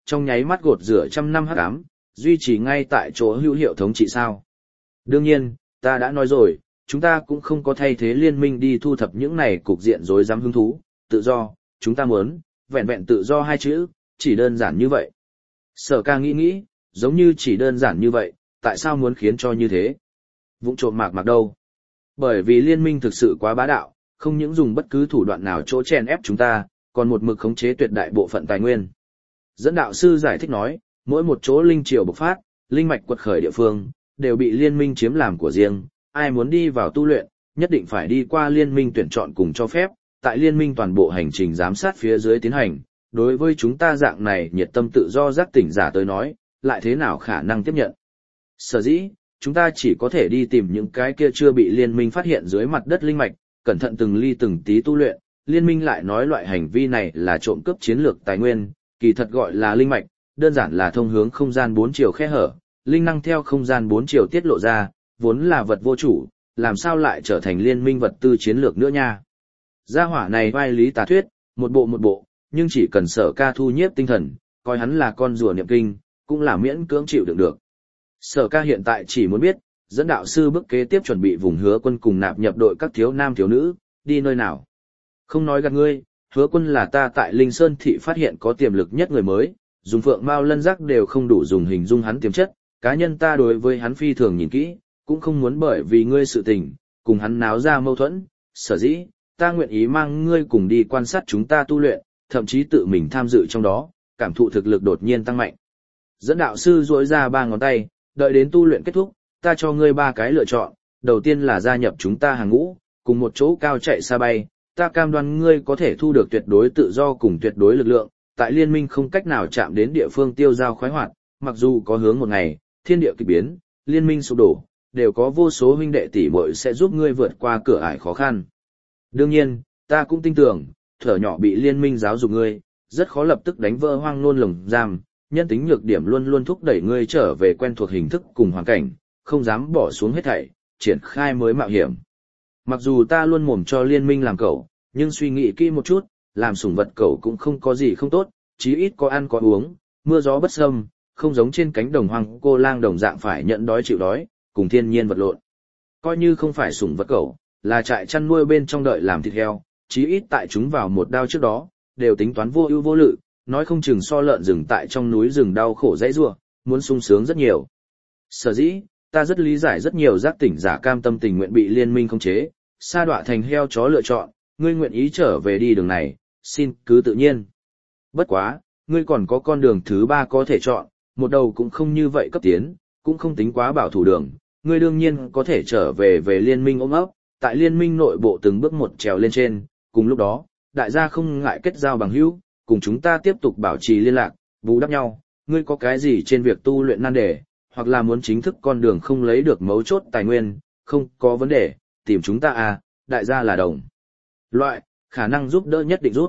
A: trong nháy mắt gột rửa trăm năm hắc ám, duy trì ngay tại chỗ hữu hiệu thống trị sao. Đương nhiên, ta đã nói rồi, chúng ta cũng không có thay thế liên minh đi thu thập những này cục diện rối rắm hứng thú, tự do, chúng ta muốn, vẹn vẹn tự do hai chữ, chỉ đơn giản như vậy. Sở Ca nghĩ nghĩ, giống như chỉ đơn giản như vậy, tại sao muốn khiến cho như thế? Vụng trộm mạc mạc đâu? Bởi vì liên minh thực sự quá bá đạo, không những dùng bất cứ thủ đoạn nào chỗ chèn ép chúng ta, còn một mực khống chế tuyệt đại bộ phận tài nguyên. Dẫn đạo sư giải thích nói, mỗi một chỗ linh triều bộc phát, linh mạch quật khởi địa phương, đều bị liên minh chiếm làm của riêng, ai muốn đi vào tu luyện, nhất định phải đi qua liên minh tuyển chọn cùng cho phép, tại liên minh toàn bộ hành trình giám sát phía dưới tiến hành, đối với chúng ta dạng này nhiệt tâm tự do giác tỉnh giả tới nói, lại thế nào khả năng tiếp nhận. Sở dĩ, chúng ta chỉ có thể đi tìm những cái kia chưa bị liên minh phát hiện dưới mặt đất linh mạch, cẩn thận từng ly từng tí tu luyện, liên minh lại nói loại hành vi này là trộm cướp chiến lược tài nguyên, kỳ thật gọi là linh mạch, đơn giản là thông hướng không gian bốn chiều khe hở, linh năng theo không gian bốn chiều tiết lộ ra, vốn là vật vô chủ, làm sao lại trở thành liên minh vật tư chiến lược nữa nha. Gia hỏa này vai lý tà thuyết, một bộ một bộ, nhưng chỉ cần Sở Ca thu nhiếp tinh thần, coi hắn là con rùa niệm kinh, cũng là miễn cưỡng chịu đựng được. Sở Ca hiện tại chỉ muốn biết, dẫn đạo sư bước kế tiếp chuẩn bị vùng Hứa Quân cùng nạp nhập đội các thiếu nam thiếu nữ, đi nơi nào. Không nói gạt ngươi, Hứa Quân là ta tại Linh Sơn thị phát hiện có tiềm lực nhất người mới, dùng phượng mao lân giác đều không đủ dùng hình dung hắn tiềm chất, cá nhân ta đối với hắn phi thường nhìn kỹ, cũng không muốn bởi vì ngươi sự tình, cùng hắn náo ra mâu thuẫn, sở dĩ, ta nguyện ý mang ngươi cùng đi quan sát chúng ta tu luyện, thậm chí tự mình tham dự trong đó, cảm thụ thực lực đột nhiên tăng mạnh. Dẫn đạo sư duỗi ra ba ngón tay, đợi đến tu luyện kết thúc, ta cho ngươi ba cái lựa chọn, đầu tiên là gia nhập chúng ta hàng ngũ, cùng một chỗ cao chạy xa bay, ta cam đoan ngươi có thể thu được tuyệt đối tự do cùng tuyệt đối lực lượng, tại liên minh không cách nào chạm đến địa phương tiêu giao khoái hoạt, mặc dù có hướng một ngày, thiên địa kỳ biến, liên minh sụp đổ, đều có vô số huynh đệ tỷ muội sẽ giúp ngươi vượt qua cửa ải khó khăn. Đương nhiên, ta cũng tin tưởng, thở nhỏ bị liên minh giáo dục ngươi, rất khó lập tức đánh vỡ hoang nôn lồng giam, nhân tính nhược điểm luôn luôn thúc đẩy ngươi trở về quen thuộc hình thức cùng hoàn cảnh, không dám bỏ xuống hết thảy, triển khai mới mạo hiểm. Mặc dù ta luôn mồm cho liên minh làm cẩu, nhưng suy nghĩ kỹ một chút, làm sủng vật cẩu cũng không có gì không tốt, chí ít có ăn có uống, mưa gió bất xâm, không giống trên cánh đồng hoang cô lang đồng dạng phải nhận đói chịu đói, cùng thiên nhiên vật lộn. Coi như không phải sủng vật cẩu, là trại chăn nuôi bên trong đợi làm thịt heo, chí ít tại chúng vào một đao trước đó, đều tính toán vô ưu vô lự, nói không chừng so lợn rừng tại trong núi rừng đau khổ dãy rủa, muốn sung sướng rất nhiều. Sở dĩ, ta rất lý giải rất nhiều giác tỉnh giả cam tâm tình nguyện bị liên minh khống chế, sa đọa thành heo chó lựa chọn, ngươi nguyện ý trở về đi đường này, xin cứ tự nhiên. Bất quá, ngươi còn có con đường thứ ba có thể chọn, một đầu cũng không như vậy cấp tiến, cũng không tính quá bảo thủ đường, ngươi đương nhiên có thể trở về về liên minh ôm ấp, tại liên minh nội bộ từng bước một trèo lên trên, cùng lúc đó, đại gia không ngại kết giao bằng hữu, cùng chúng ta tiếp tục bảo trì liên lạc, bù đắp nhau, ngươi có cái gì trên việc tu luyện nan đề, hoặc là muốn chính thức con đường không lấy được mấu chốt tài nguyên, không có vấn đề, tìm chúng ta à, đại gia là đồng loại, khả năng giúp đỡ nhất định giúp.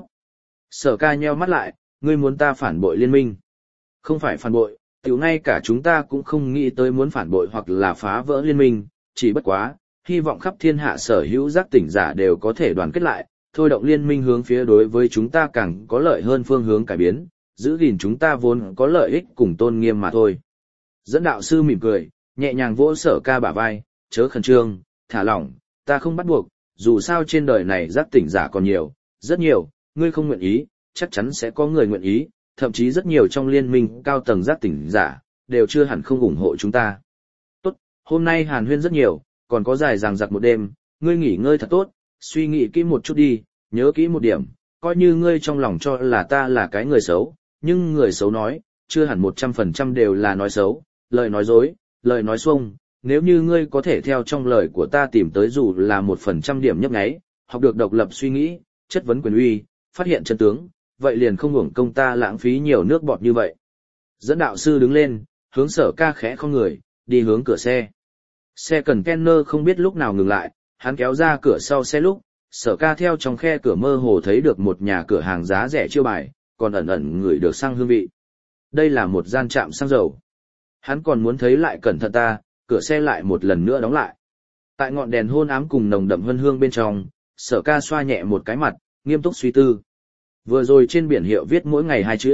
A: Sở Ca nheo mắt lại, ngươi muốn ta phản bội liên minh. Không phải phản bội, tiểu ngay cả chúng ta cũng không nghĩ tới muốn phản bội hoặc là phá vỡ liên minh, chỉ bất quá, hy vọng khắp thiên hạ sở hữu giác tỉnh giả đều có thể đoàn kết lại, thôi động liên minh hướng phía đối với chúng ta càng có lợi hơn phương hướng cải biến, giữ gìn chúng ta vốn có lợi ích cùng tôn nghiêm mà thôi. Dẫn đạo sư mỉm cười, nhẹ nhàng vỗ Sở Ca bả vai, chớ khẩn trương, thả lỏng, ta không bắt buộc, dù sao trên đời này giác tỉnh giả còn nhiều, rất nhiều, ngươi không nguyện ý, chắc chắn sẽ có người nguyện ý, thậm chí rất nhiều trong liên minh cao tầng giác tỉnh giả, đều chưa hẳn không ủng hộ chúng ta. Tốt, hôm nay hàn huyên rất nhiều, còn có dài dằng dặc một đêm, ngươi nghỉ ngơi thật tốt, suy nghĩ kỹ một chút đi, nhớ kỹ một điểm, coi như ngươi trong lòng cho là ta là cái người xấu, nhưng người xấu nói, chưa hẳn một trăm phần trăm đều là nói xấu, lời nói dối, lời nói xuông, nếu như ngươi có thể theo trong lời của ta tìm tới dù là một phần trăm điểm nhấp nháy, học được độc lập suy nghĩ, chất vấn quyền uy, phát hiện chân tướng, vậy liền không hưởng công ta lãng phí nhiều nước bọt như vậy. Dẫn đạo sư đứng lên, hướng Sở Ca khẽ không người, đi hướng cửa xe. Xe cần Kenner không biết lúc nào ngừng lại, hắn kéo ra cửa sau xe lúc, Sở Ca theo trong khe cửa mơ hồ thấy được một nhà cửa hàng giá rẻ chiêu bài, còn ẩn ẩn ngửi được xăng hương vị. Đây là một gian trạm xăng dầu. Hắn còn muốn thấy lại cẩn thận ta, cửa xe lại một lần nữa đóng lại. Tại ngọn đèn hôn ám cùng nồng đậm hương hương bên trong, Sở Ca xoa nhẹ một cái mặt, nghiêm túc suy tư. Vừa rồi trên biển hiệu viết mỗi ngày hai chữ,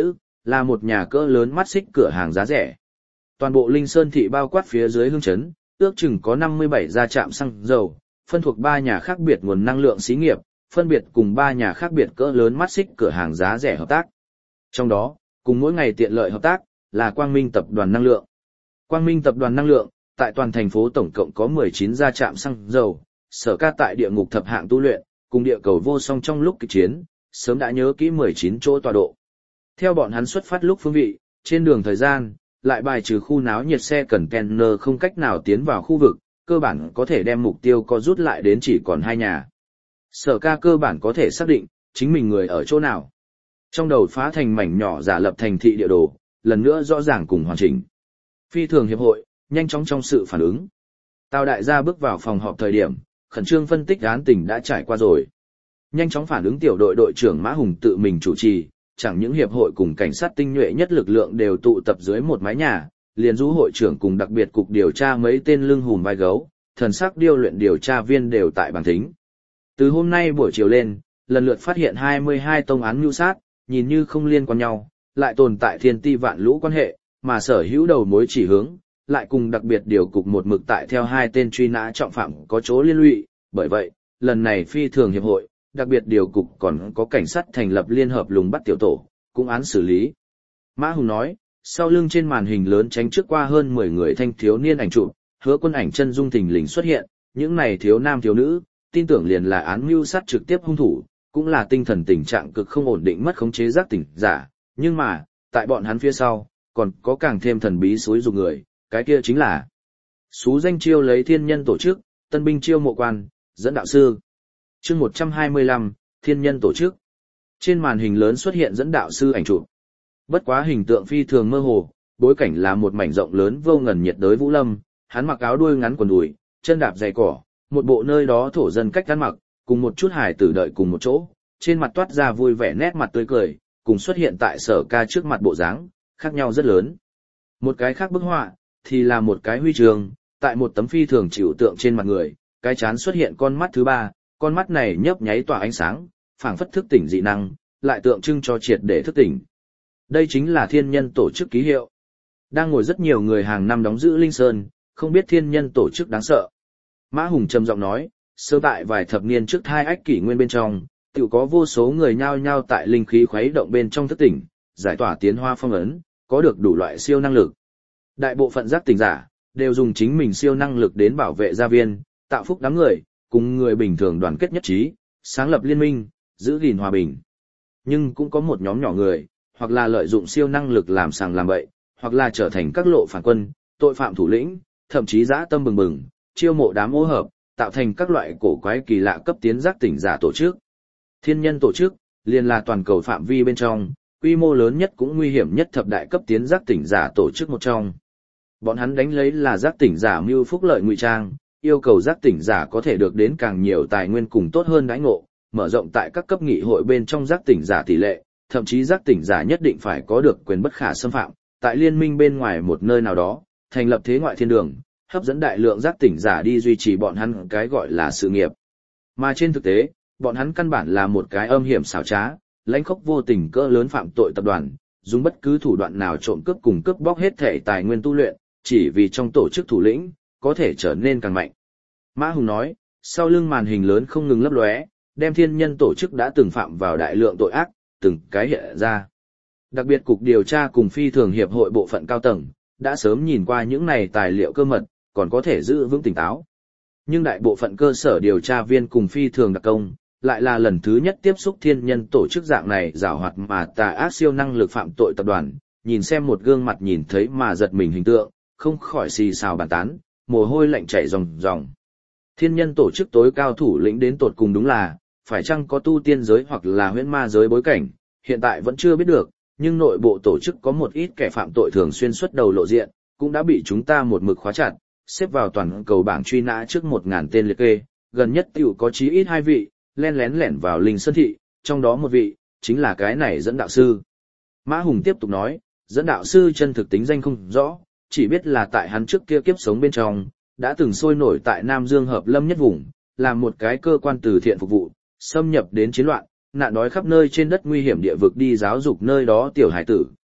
A: là một nhà cỡ lớn mắt xích cửa hàng giá rẻ. Toàn bộ Linh Sơn thị bao quát phía dưới hương chấn, ước chừng có năm mươi bảy gia trạm xăng dầu, phân thuộc ba nhà khác biệt nguồn năng lượng xí nghiệp, phân biệt cùng ba nhà khác biệt cỡ lớn mắt xích cửa hàng giá rẻ hợp tác. Trong đó, cùng mỗi ngày tiện lợi hợp tác, là Quang Minh Tập đoàn Năng lượng. Quang Minh Tập đoàn Năng lượng, tại toàn thành phố tổng cộng có mười chín gia trạm xăng dầu, Sở Ca tại địa ngục thập hạng tu luyện, cùng địa cầu vô song trong lúc kịch chiến, sớm đã nhớ kỹ mười chín chỗ tọa độ. Theo bọn hắn xuất phát lúc phương vị, trên đường thời gian, lại bài trừ khu náo nhiệt xe container không cách nào tiến vào khu vực, cơ bản có thể đem mục tiêu co rút lại đến chỉ còn hai nhà. Sở Ca cơ bản có thể xác định, chính mình người ở chỗ nào. Trong đầu phá thành mảnh nhỏ giả lập thành thị địa đồ, lần nữa rõ ràng cùng hoàn chỉnh. Phi thường hiệp hội, nhanh chóng trong sự phản ứng. Tào đại gia bước vào phòng họp thời điểm, khẩn trương phân tích án tình đã trải qua rồi. Nhanh chóng phản ứng tiểu đội đội trưởng Mã Hùng tự mình chủ trì, chẳng những hiệp hội cùng cảnh sát tinh nhuệ nhất lực lượng đều tụ tập dưới một mái nhà, liền du hội trưởng cùng đặc biệt cục điều tra mấy tên lưng hùm vai gấu, thần sắc điêu luyện điều tra viên đều tại bàn thính. Từ hôm nay buổi chiều lên, lần lượt phát hiện hai mươi hai tông án mưu sát, nhìn như không liên quan nhau, lại tồn tại thiên ti vạn lũ quan hệ, mà sở hữu đầu mối chỉ hướng, lại cùng đặc biệt điều cục một mực tại theo hai tên truy nã trọng phạm có chỗ liên lụy, bởi vậy, lần này phi thường hiệp hội, đặc biệt điều cục còn có cảnh sát thành lập liên hợp lùng bắt tiểu tổ, cũng án xử lý. Mã Hùng nói, sau lưng trên màn hình lớn tránh trước qua hơn mười người thanh thiếu niên ảnh chụp, Hứa Quân ảnh chân dung thình lình xuất hiện, những này thiếu nam thiếu nữ, tin tưởng liền là án mưu sát trực tiếp hung thủ, cũng là tinh thần tình trạng cực không ổn định mất khống chế giác tỉnh giả, nhưng mà, tại bọn hắn phía sau, còn có càng thêm thần bí xúi dục người, cái kia chính là xú danh chiêu lấy thiên nhân tổ chức, tân binh chiêu mộ quan, dẫn đạo sư. Chương một trăm hai mươi lăm, thiên nhân tổ chức. Trên màn hình lớn xuất hiện dẫn đạo sư ảnh chụp. Bất quá hình tượng phi thường mơ hồ, bối cảnh là một mảnh rộng lớn vô ngần nhiệt đới vũ lâm, hắn mặc áo đuôi ngắn quần đùi, chân đạp giày cỏ, một bộ nơi đó thổ dân cách ăn mặc, cùng một chút hài tử đợi cùng một chỗ, trên mặt toát ra vui vẻ nét mặt tươi cười, cùng xuất hiện tại Sở Ca trước mặt bộ dáng, khác nhau rất lớn. Một cái khác bức họa, thì là một cái huy chương, tại một tấm phi thường chịu tượng trên mặt người, cái chán xuất hiện con mắt thứ ba, con mắt này nhấp nháy tỏa ánh sáng, phảng phất thức tỉnh dị năng, lại tượng trưng cho triệt để thức tỉnh. Đây chính là thiên nhân tổ chức ký hiệu. Đang ngồi rất nhiều người hàng năm đóng giữ Linh Sơn, không biết thiên nhân tổ chức đáng sợ. Mã Hùng trầm giọng nói, sơ tại vài thập niên trước thai ách kỷ nguyên bên trong, tự có vô số người nhao nhao tại linh khí khuấy động bên trong thức tỉnh, giải tỏa tiến hóa phong ấn, có được đủ loại siêu năng lực. Đại bộ phận giác tỉnh giả, đều dùng chính mình siêu năng lực đến bảo vệ gia viên, tạo phúc đám người, cùng người bình thường đoàn kết nhất trí, sáng lập liên minh, giữ gìn hòa bình. Nhưng cũng có một nhóm nhỏ người, hoặc là lợi dụng siêu năng lực làm sàng làm bậy, hoặc là trở thành các lộ phản quân, tội phạm thủ lĩnh, thậm chí dã tâm bừng bừng, chiêu mộ đám ô hợp, tạo thành các loại cổ quái kỳ lạ cấp tiến giác tỉnh giả tổ chức. Thiên nhân tổ chức, liền là toàn cầu phạm vi bên trong, quy mô lớn nhất cũng nguy hiểm nhất thập đại cấp tiến giác tỉnh giả tổ chức một trong. Bọn hắn đánh lấy là giác tỉnh giả mưu phúc lợi ngụy trang, yêu cầu giác tỉnh giả có thể được đến càng nhiều tài nguyên cùng tốt hơn đãi ngộ, mở rộng tại các cấp nghị hội bên trong giác tỉnh giả tỷ lệ, thậm chí giác tỉnh giả nhất định phải có được quyền bất khả xâm phạm, tại liên minh bên ngoài một nơi nào đó, thành lập thế ngoại thiên đường, hấp dẫn đại lượng giác tỉnh giả đi duy trì bọn hắn cái gọi là sự nghiệp. Mà trên thực tế, bọn hắn căn bản là một cái âm hiểm xảo trá, lãnh khốc vô tình cỡ lớn phạm tội tập đoàn, dùng bất cứ thủ đoạn nào trộm cướp cùng cướp bóc hết thể tài nguyên tu luyện, chỉ vì trong tổ chức thủ lĩnh có thể trở nên càng mạnh. Mã Hùng nói, sau lưng màn hình lớn không ngừng lấp lóe, đem thiên nhân tổ chức đã từng phạm vào đại lượng tội ác, từng cái hiện ra. Đặc biệt cục điều tra cùng phi thường hiệp hội bộ phận cao tầng, đã sớm nhìn qua những này tài liệu cơ mật, còn có thể giữ vững tỉnh táo. Nhưng đại bộ phận cơ sở điều tra viên cùng phi thường đặc công, lại là lần thứ nhất tiếp xúc thiên nhân tổ chức dạng này giảo hoạt mà tà ác siêu năng lực phạm tội tập đoàn, nhìn xem một gương mặt nhìn thấy mà giật mình hình tượng, không khỏi xì xào bàn tán, mồ hôi lạnh chảy ròng ròng. Thiên nhân tổ chức tối cao thủ lĩnh đến tột cùng đúng là, phải chăng có tu tiên giới hoặc là huyễn ma giới bối cảnh, hiện tại vẫn chưa biết được, nhưng nội bộ tổ chức có một ít kẻ phạm tội thường xuyên xuất đầu lộ diện, cũng đã bị chúng ta một mực khóa chặt, xếp vào toàn cầu bảng truy nã trước một ngàn tên liệt kê, gần nhất tiểu có chí ít hai vị, len lén lẻn vào Linh Sơn thị, trong đó một vị, chính là cái này dẫn đạo sư. Mã Hùng tiếp tục nói, dẫn đạo sư chân thực tính danh không rõ, chỉ biết là tại hắn trước kia kiếp sống bên trong, đã từng sôi nổi tại Nam Dương Hợp Lâm nhất vùng, làm một cái cơ quan từ thiện phục vụ, xâm nhập đến chiến loạn, nạn đói khắp nơi trên đất nguy hiểm địa vực đi giáo dục nơi đó tiểu hải tử,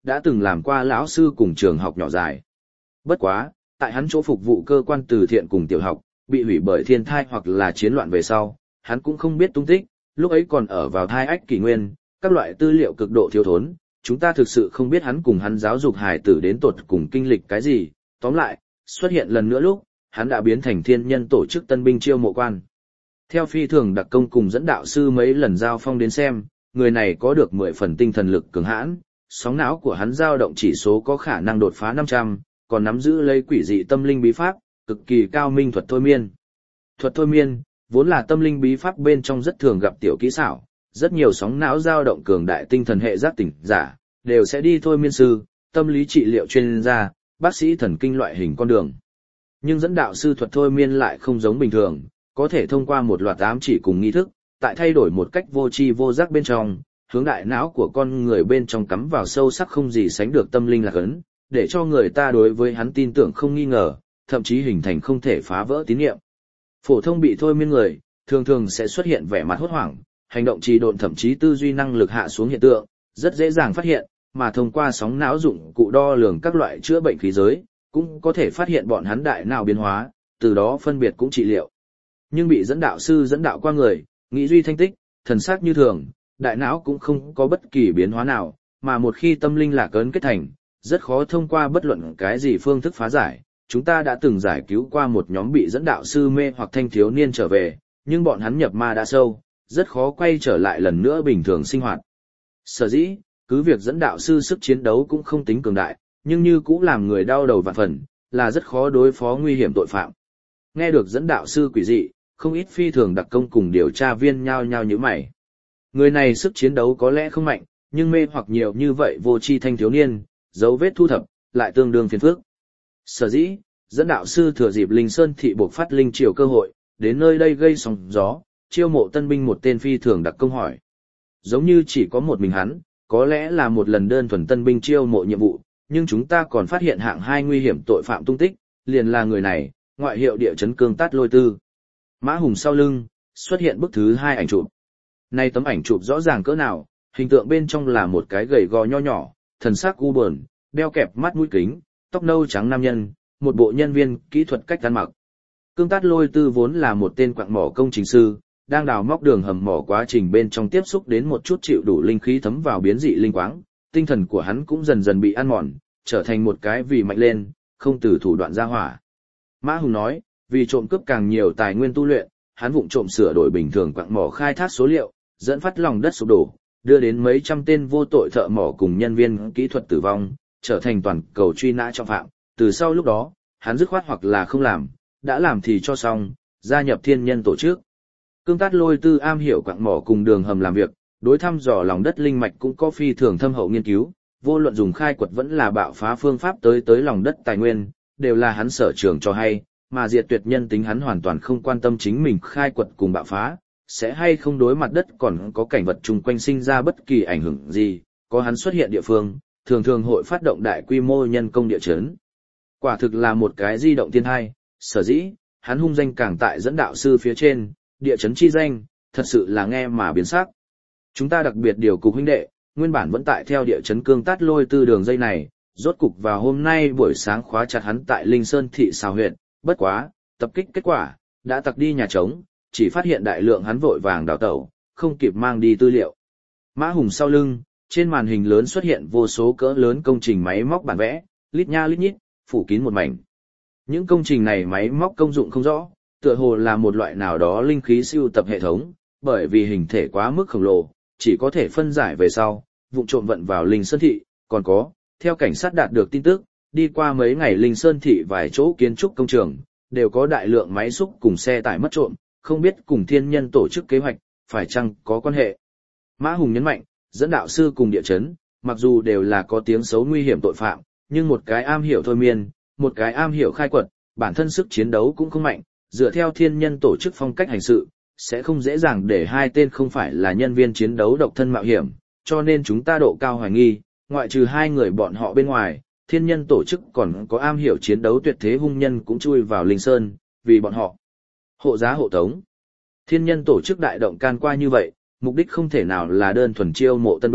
A: đã từng làm qua lão sư cùng trường học nhỏ dài. Bất quá, tại hắn chỗ phục vụ cơ quan từ thiện cùng tiểu học, bị hủy bởi thiên thai hoặc là chiến loạn về sau, hắn cũng không biết tung tích, lúc ấy còn ở vào thai ách kỷ nguyên, các loại tư liệu cực độ thiếu thốn, chúng ta thực sự không biết hắn cùng hắn giáo dục hài tử đến tột cùng kinh lịch cái gì, tóm lại, xuất hiện lần nữa lúc, hắn đã biến thành thiên nhân tổ chức tân binh chiêu mộ quan. Theo phi thường đặc công cùng dẫn đạo sư mấy lần giao phong đến xem, người này có được mười phần tinh thần lực cường hãn, sóng não của hắn dao động chỉ số có khả năng đột phá năm trăm, còn nắm giữ lấy quỷ dị tâm linh bí pháp, cực kỳ cao minh thuật thôi miên. Thuật thôi miên, vốn là tâm linh bí pháp bên trong rất thường gặp tiểu kỹ xảo, rất nhiều sóng não dao động cường đại tinh thần hệ giác tỉnh giả, đều sẽ đi thôi miên sư, tâm lý trị liệu chuyên gia, bác sĩ thần kinh loại hình con đường. Nhưng dẫn đạo sư thuật thôi miên lại không giống bình thường, có thể thông qua một loạt ám chỉ cùng nghi thức, tại thay đổi một cách vô tri vô giác bên trong, hướng đại não của con người bên trong cắm vào sâu sắc không gì sánh được tâm linh lạc ấn, để cho người ta đối với hắn tin tưởng không nghi ngờ, thậm chí hình thành không thể phá vỡ tín nhiệm. Phổ thông bị thôi miên người, thường thường sẽ xuất hiện vẻ mặt hốt hoảng, hành động trì độn thậm chí tư duy năng lực hạ xuống hiện tượng, rất dễ dàng phát hiện, mà thông qua sóng não dụng cụ đo lường các loại chữa bệnh khí giới, cũng có thể phát hiện bọn hắn đại não biến hóa, từ đó phân biệt cũng trị liệu. Nhưng bị dẫn đạo sư dẫn đạo qua người, nghĩ duy thanh tích, thần sắc như thường, đại não cũng không có bất kỳ biến hóa nào, mà một khi tâm linh lạc ấn kết thành, rất khó thông qua bất luận cái gì phương thức phá giải. Chúng ta đã từng giải cứu qua một nhóm bị dẫn đạo sư mê hoặc thanh thiếu niên trở về, nhưng bọn hắn nhập ma đã sâu, rất khó quay trở lại lần nữa bình thường sinh hoạt. Sở dĩ, cứ việc dẫn đạo sư sức chiến đấu cũng không tính cường đại, nhưng như cũng làm người đau đầu vạn phần, là rất khó đối phó nguy hiểm tội phạm. Nghe được dẫn đạo sư quỷ dị, không ít phi thường đặc công cùng điều tra viên nhao nhao như mày. Người này sức chiến đấu có lẽ không mạnh, nhưng mê hoặc nhiều như vậy vô tri thanh thiếu niên, dấu vết thu thập, lại tương đương phiền phức. Sở dĩ, dẫn đạo sư thừa dịp Linh Sơn thị buộc phát linh triều cơ hội, đến nơi đây gây sóng gió, chiêu mộ tân binh một tên phi thường đặc công hỏi. Giống như chỉ có một mình hắn, có lẽ là một lần đơn thuần tân binh chiêu mộ nhiệm vụ, nhưng chúng ta còn phát hiện hạng hai nguy hiểm tội phạm tung tích, liền là người này, ngoại hiệu địa chấn cương tát lôi tư. Mã Hùng sau lưng, xuất hiện bức thứ hai ảnh chụp. Nay tấm ảnh chụp rõ ràng cỡ nào, hình tượng bên trong là một cái gầy gò nho nhỏ, thần sắc u buồn, đeo kẹp mắt mũi kính, tóc nâu trắng nam nhân, một bộ nhân viên kỹ thuật cách ăn mặc. Cương tát lôi tư vốn là một tên quặng mỏ công trình sư, đang đào móc đường hầm mỏ quá trình bên trong tiếp xúc đến một chút chịu đủ linh khí thấm vào biến dị linh quáng, tinh thần của hắn cũng dần dần bị ăn mòn, trở thành một cái vì mạnh lên, không từ thủ đoạn ra hỏa. Mã Hùng nói, vì trộm cướp càng nhiều tài nguyên tu luyện, hắn vụng trộm sửa đổi bình thường quặng mỏ khai thác số liệu, dẫn phát lòng đất sụp đổ, đưa đến mấy trăm tên vô tội thợ mỏ cùng nhân viên kỹ thuật tử vong, trở thành toàn cầu truy nã trọng phạm. Từ sau lúc đó, hắn dứt khoát hoặc là không làm, đã làm thì cho xong, gia nhập thiên nhân tổ chức. Cương tát lôi tư am hiểu quặng mỏ cùng đường hầm làm việc, đối thăm dò lòng đất linh mạch cũng có phi thường thâm hậu nghiên cứu, vô luận dùng khai quật vẫn là bạo phá phương pháp tới tới lòng đất tài nguyên, đều là hắn sở trường cho hay, mà diệt tuyệt nhân tính hắn hoàn toàn không quan tâm chính mình khai quật cùng bạo phá, sẽ hay không đối mặt đất còn có cảnh vật chung quanh sinh ra bất kỳ ảnh hưởng gì, có hắn xuất hiện địa phương, thường thường hội phát động đại quy mô nhân công địa chấn. Quả thực là một cái di động thiên hai, sở dĩ, hắn hung danh càng tại dẫn đạo sư phía trên, địa chấn chi danh, thật sự là nghe mà biến sắc. Chúng ta đặc biệt điều cục huynh đệ, nguyên bản vẫn tại theo địa chấn cương tát lôi tư đường dây này, rốt cục vào hôm nay buổi sáng khóa chặt hắn tại Linh Sơn thị Sào huyện, bất quá, tập kích kết quả, đã tặc đi nhà trống, chỉ phát hiện đại lượng hắn vội vàng đào tẩu, không kịp mang đi tư liệu. Mã Hùng sau lưng, trên màn hình lớn xuất hiện vô số cỡ lớn công trình máy móc bản vẽ, lít nha lít nhít, phủ kín một mảnh. Những công trình này máy móc công dụng không rõ, tựa hồ là một loại nào đó linh khí siêu tập hệ thống, bởi vì hình thể quá mức khổng lồ, chỉ có thể phân giải về sau, vụng trộm vận vào Linh Sơn thị, còn có, theo cảnh sát đạt được tin tức, đi qua mấy ngày Linh Sơn thị vài chỗ kiến trúc công trường, đều có đại lượng máy xúc cùng xe tải mất trộm, không biết cùng thiên nhân tổ chức kế hoạch, phải chăng có quan hệ. Mã Hùng nhấn mạnh, dẫn đạo sư cùng địa chấn, mặc dù đều là có tiếng xấu nguy hiểm tội phạm, nhưng một cái am hiểu thôi miên, một cái am hiểu khai quật, bản thân sức chiến đấu cũng không mạnh, dựa theo thiên nhân tổ chức phong cách hành sự, sẽ không dễ dàng để hai tên không phải là nhân viên chiến đấu độc thân mạo hiểm, cho nên chúng ta độ cao hoài nghi, ngoại trừ hai người bọn họ bên ngoài, thiên nhân tổ chức còn có am hiểu chiến đấu tuyệt thế hung nhân cũng chui vào Linh Sơn, vì bọn họ hộ giá hộ tống. Thiên nhân tổ chức đại động can qua như vậy, mục đích không thể nào là đơn thuần chiêu mộ tân binh,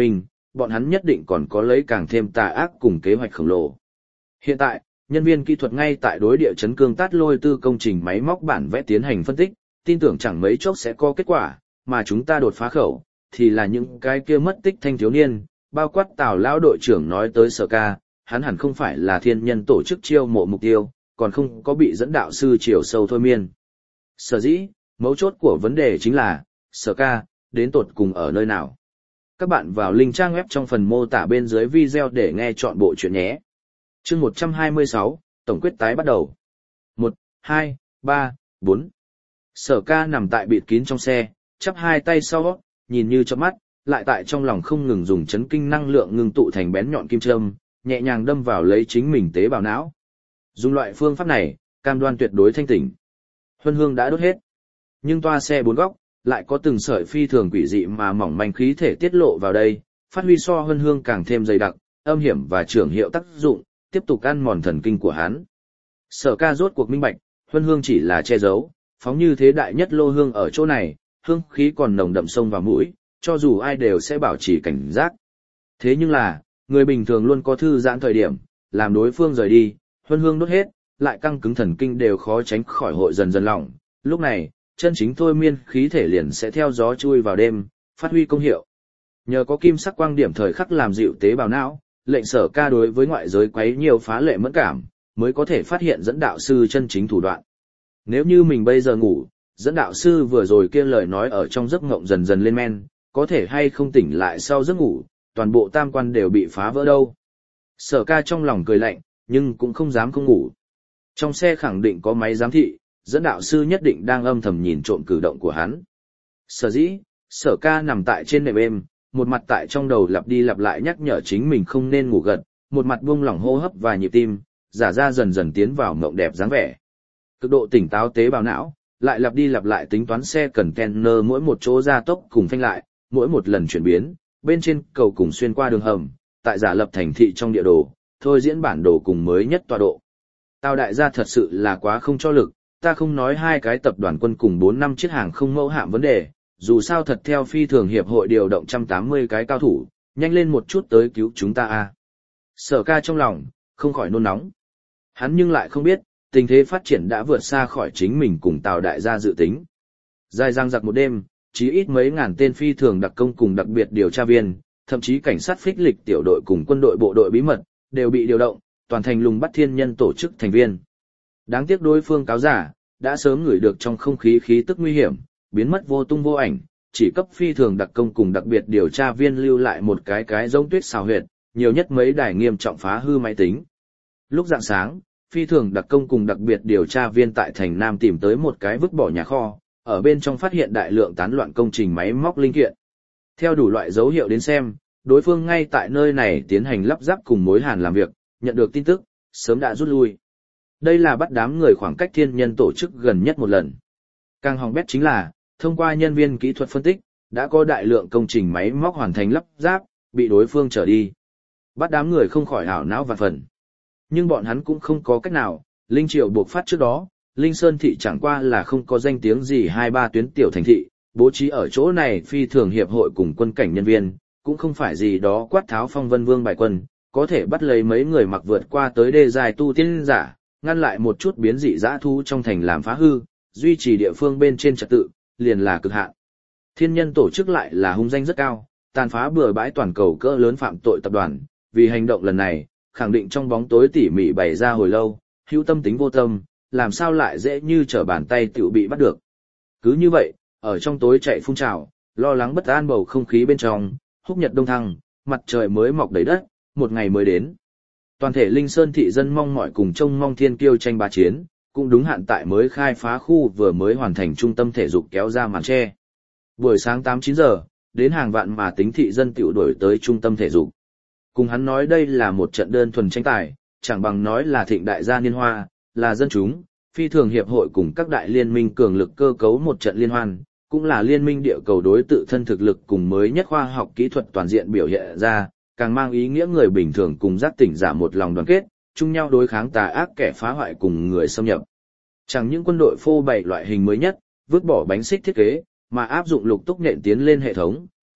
A: bọn hắn nhất định còn có lấy càng thêm tà ác cùng kế hoạch khổng lồ. Hiện tại, nhân viên kỹ thuật ngay tại đối địa chấn cương tát lôi tư công trình máy móc bản vẽ tiến hành phân tích, tin tưởng chẳng mấy chốc sẽ có kết quả, mà chúng ta đột phá khẩu, thì là những cái kia mất tích thanh thiếu niên, bao quát Tào lão đội trưởng nói tới Sở Ca, hắn hẳn không phải là thiên nhân tổ chức chiêu mộ mục tiêu, còn không có bị dẫn đạo sư chiều sâu thôi miên. Sở dĩ, mấu chốt của vấn đề chính là, Sở Ca, đến tột cùng ở nơi nào? Các bạn vào link trang web trong phần mô tả bên dưới video để nghe chọn bộ chuyện nhé. Chương một trăm hai mươi sáu, Tổng quyết tái bắt đầu. một, hai, ba, bốn. Sở Ca nằm tại bịt kín trong xe, chắp hai tay sau, nhìn như chớp mắt, lại tại trong lòng không ngừng dùng chấn kinh năng lượng ngưng tụ thành bén nhọn kim châm, nhẹ nhàng đâm vào lấy chính mình tế bào não. Dùng loại phương pháp này, cam đoan tuyệt đối thanh tỉnh. Huân hương đã đốt hết, nhưng toa xe bốn góc lại có từng sợi phi thường quỷ dị mà mỏng manh khí thể tiết lộ vào đây, phát huy so huân hương càng thêm dày đặc, âm hiểm và trưởng hiệu tác dụng, tiếp tục ăn mòn thần kinh của hắn. Sở Ca rốt cuộc minh bạch, huân hương chỉ là che giấu, phóng như thế đại nhất lô hương ở chỗ này, hương khí còn nồng đậm sông vào mũi, cho dù ai đều sẽ bảo trì cảnh giác. Thế nhưng là, người bình thường luôn có thư giãn thời điểm, làm đối phương rời đi, huân hương đốt hết, lại căng cứng thần kinh đều khó tránh khỏi hội dần dần lỏng. Lúc này, chân chính thôi miên khí thể liền sẽ theo gió chui vào đêm, phát huy công hiệu. Nhờ có kim sắc quang điểm thời khắc làm dịu tế bào não, lệnh Sở Ca đối với ngoại giới quấy nhiều phá lệ mẫn cảm, mới có thể phát hiện dẫn đạo sư chân chính thủ đoạn. Nếu như mình bây giờ ngủ, dẫn đạo sư vừa rồi kia lời nói ở trong giấc ngộng dần dần lên men, có thể hay không tỉnh lại sau giấc ngủ, toàn bộ tam quan đều bị phá vỡ đâu. Sở Ca trong lòng cười lạnh, nhưng cũng không dám không ngủ. Trong xe khẳng định có máy giám thị, dẫn đạo sư nhất định đang âm thầm nhìn trộm cử động của hắn. Sở dĩ, Sở Ca nằm tại trên nệm êm, một mặt tại trong đầu lặp đi lặp lại nhắc nhở chính mình không nên ngủ gật, một mặt buông lỏng hô hấp và nhịp tim, giả ra dần dần tiến vào mộng đẹp dáng vẻ. Cực độ tỉnh táo tế bào não, lại lặp đi lặp lại tính toán xe cần container mỗi một chỗ gia tốc cùng phanh lại, mỗi một lần chuyển biến, bên trên cầu cùng xuyên qua đường hầm, tại giả lập thành thị trong địa đồ, thôi diễn bản đồ cùng mới nhất tọa độ. Tào đại gia thật sự là quá không cho lực, ta không nói hai cái tập đoàn quân cùng bốn năm chiếc hàng không mẫu hạm vấn đề, dù sao thật theo phi thường hiệp hội điều động một trăm tám mươi cái cao thủ, nhanh lên một chút tới cứu chúng ta a. Sở Ca trong lòng, không khỏi nôn nóng. Hắn nhưng lại không biết, tình thế phát triển đã vượt xa khỏi chính mình cùng Tào đại gia dự tính. Dài dang dặc một đêm, chí ít mấy ngàn tên phi thường đặc công cùng đặc biệt điều tra viên, thậm chí cảnh sát phích lịch tiểu đội cùng quân đội bộ đội bí mật, đều bị điều động, toàn thành lùng bắt thiên nhân tổ chức thành viên. Đáng tiếc đối phương cáo giả, đã sớm ngửi được trong không khí khí tức nguy hiểm, biến mất vô tung vô ảnh, chỉ cấp phi thường đặc công cùng đặc biệt điều tra viên lưu lại một cái cái giống tuyết xào huyệt, nhiều nhất mấy đài nghiêm trọng phá hư máy tính. Lúc rạng sáng, phi thường đặc công cùng đặc biệt điều tra viên tại thành Nam tìm tới một cái vứt bỏ nhà kho, ở bên trong phát hiện đại lượng tán loạn công trình máy móc linh kiện. Theo đủ loại dấu hiệu đến xem, đối phương ngay tại nơi này tiến hành lắp ráp cùng mối hàn làm việc, nhận được tin tức, sớm đã rút lui. Đây là bắt đám người khoảng cách thiên nhân tổ chức gần nhất một lần. Càng hỏng bét chính là, thông qua nhân viên kỹ thuật phân tích, đã có đại lượng công trình máy móc hoàn thành lắp ráp, bị đối phương trở đi. Bắt đám người không khỏi ảo não vạn phần. Nhưng bọn hắn cũng không có cách nào, Linh Triều buộc phát trước đó, Linh Sơn thị chẳng qua là không có danh tiếng gì hai ba tuyến tiểu thành thị, bố trí ở chỗ này phi thường hiệp hội cùng quân cảnh nhân viên, cũng không phải gì đó quát tháo phong vân vương bài quân, có thể bắt lấy mấy người mặc vượt qua tới đê dài tu tiên giả, ngăn lại một chút biến dị dã thu trong thành làm phá hư, duy trì địa phương bên trên trật tự, liền là cực hạn. Thiên nhân tổ chức lại là hung danh rất cao, tàn phá bừa bãi toàn cầu cỡ lớn phạm tội tập đoàn, vì hành động lần này, khẳng định trong bóng tối tỉ mỉ bày ra hồi lâu, hữu tâm tính vô tâm, làm sao lại dễ như trở bàn tay tiểu bị bắt được. Cứ như vậy, ở trong tối chạy phun trào, lo lắng bất an bầu không khí bên trong, húc nhật đông thăng, mặt trời mới mọc đầy đất, một ngày mới đến. Toàn thể Linh Sơn thị dân mong mỏi cùng trông mong thiên kiêu tranh bá chiến, cũng đúng hạn tại mới khai phá khu vừa mới hoàn thành trung tâm thể dục kéo ra màn che. Buổi sáng tám chín giờ, đến hàng vạn mà tính thị dân tiểu đổi tới trung tâm thể dục. Cùng hắn nói đây là một trận đơn thuần tranh tài, chẳng bằng nói là thịnh đại gia niên hoa, là dân chúng, phi thường hiệp hội cùng các đại liên minh cường lực cơ cấu một trận liên hoan, cũng là liên minh địa cầu đối tự thân thực lực cùng mới nhất khoa học kỹ thuật toàn diện biểu hiện ra, càng mang ý nghĩa người bình thường cùng giác tỉnh giả một lòng đoàn kết, chung nhau đối kháng tà ác kẻ phá hoại cùng người xâm nhập. Chẳng những quân đội phô bày loại hình mới nhất, vứt bỏ bánh xích thiết kế, mà áp dụng lục túc nhện tiến lên hệ thống,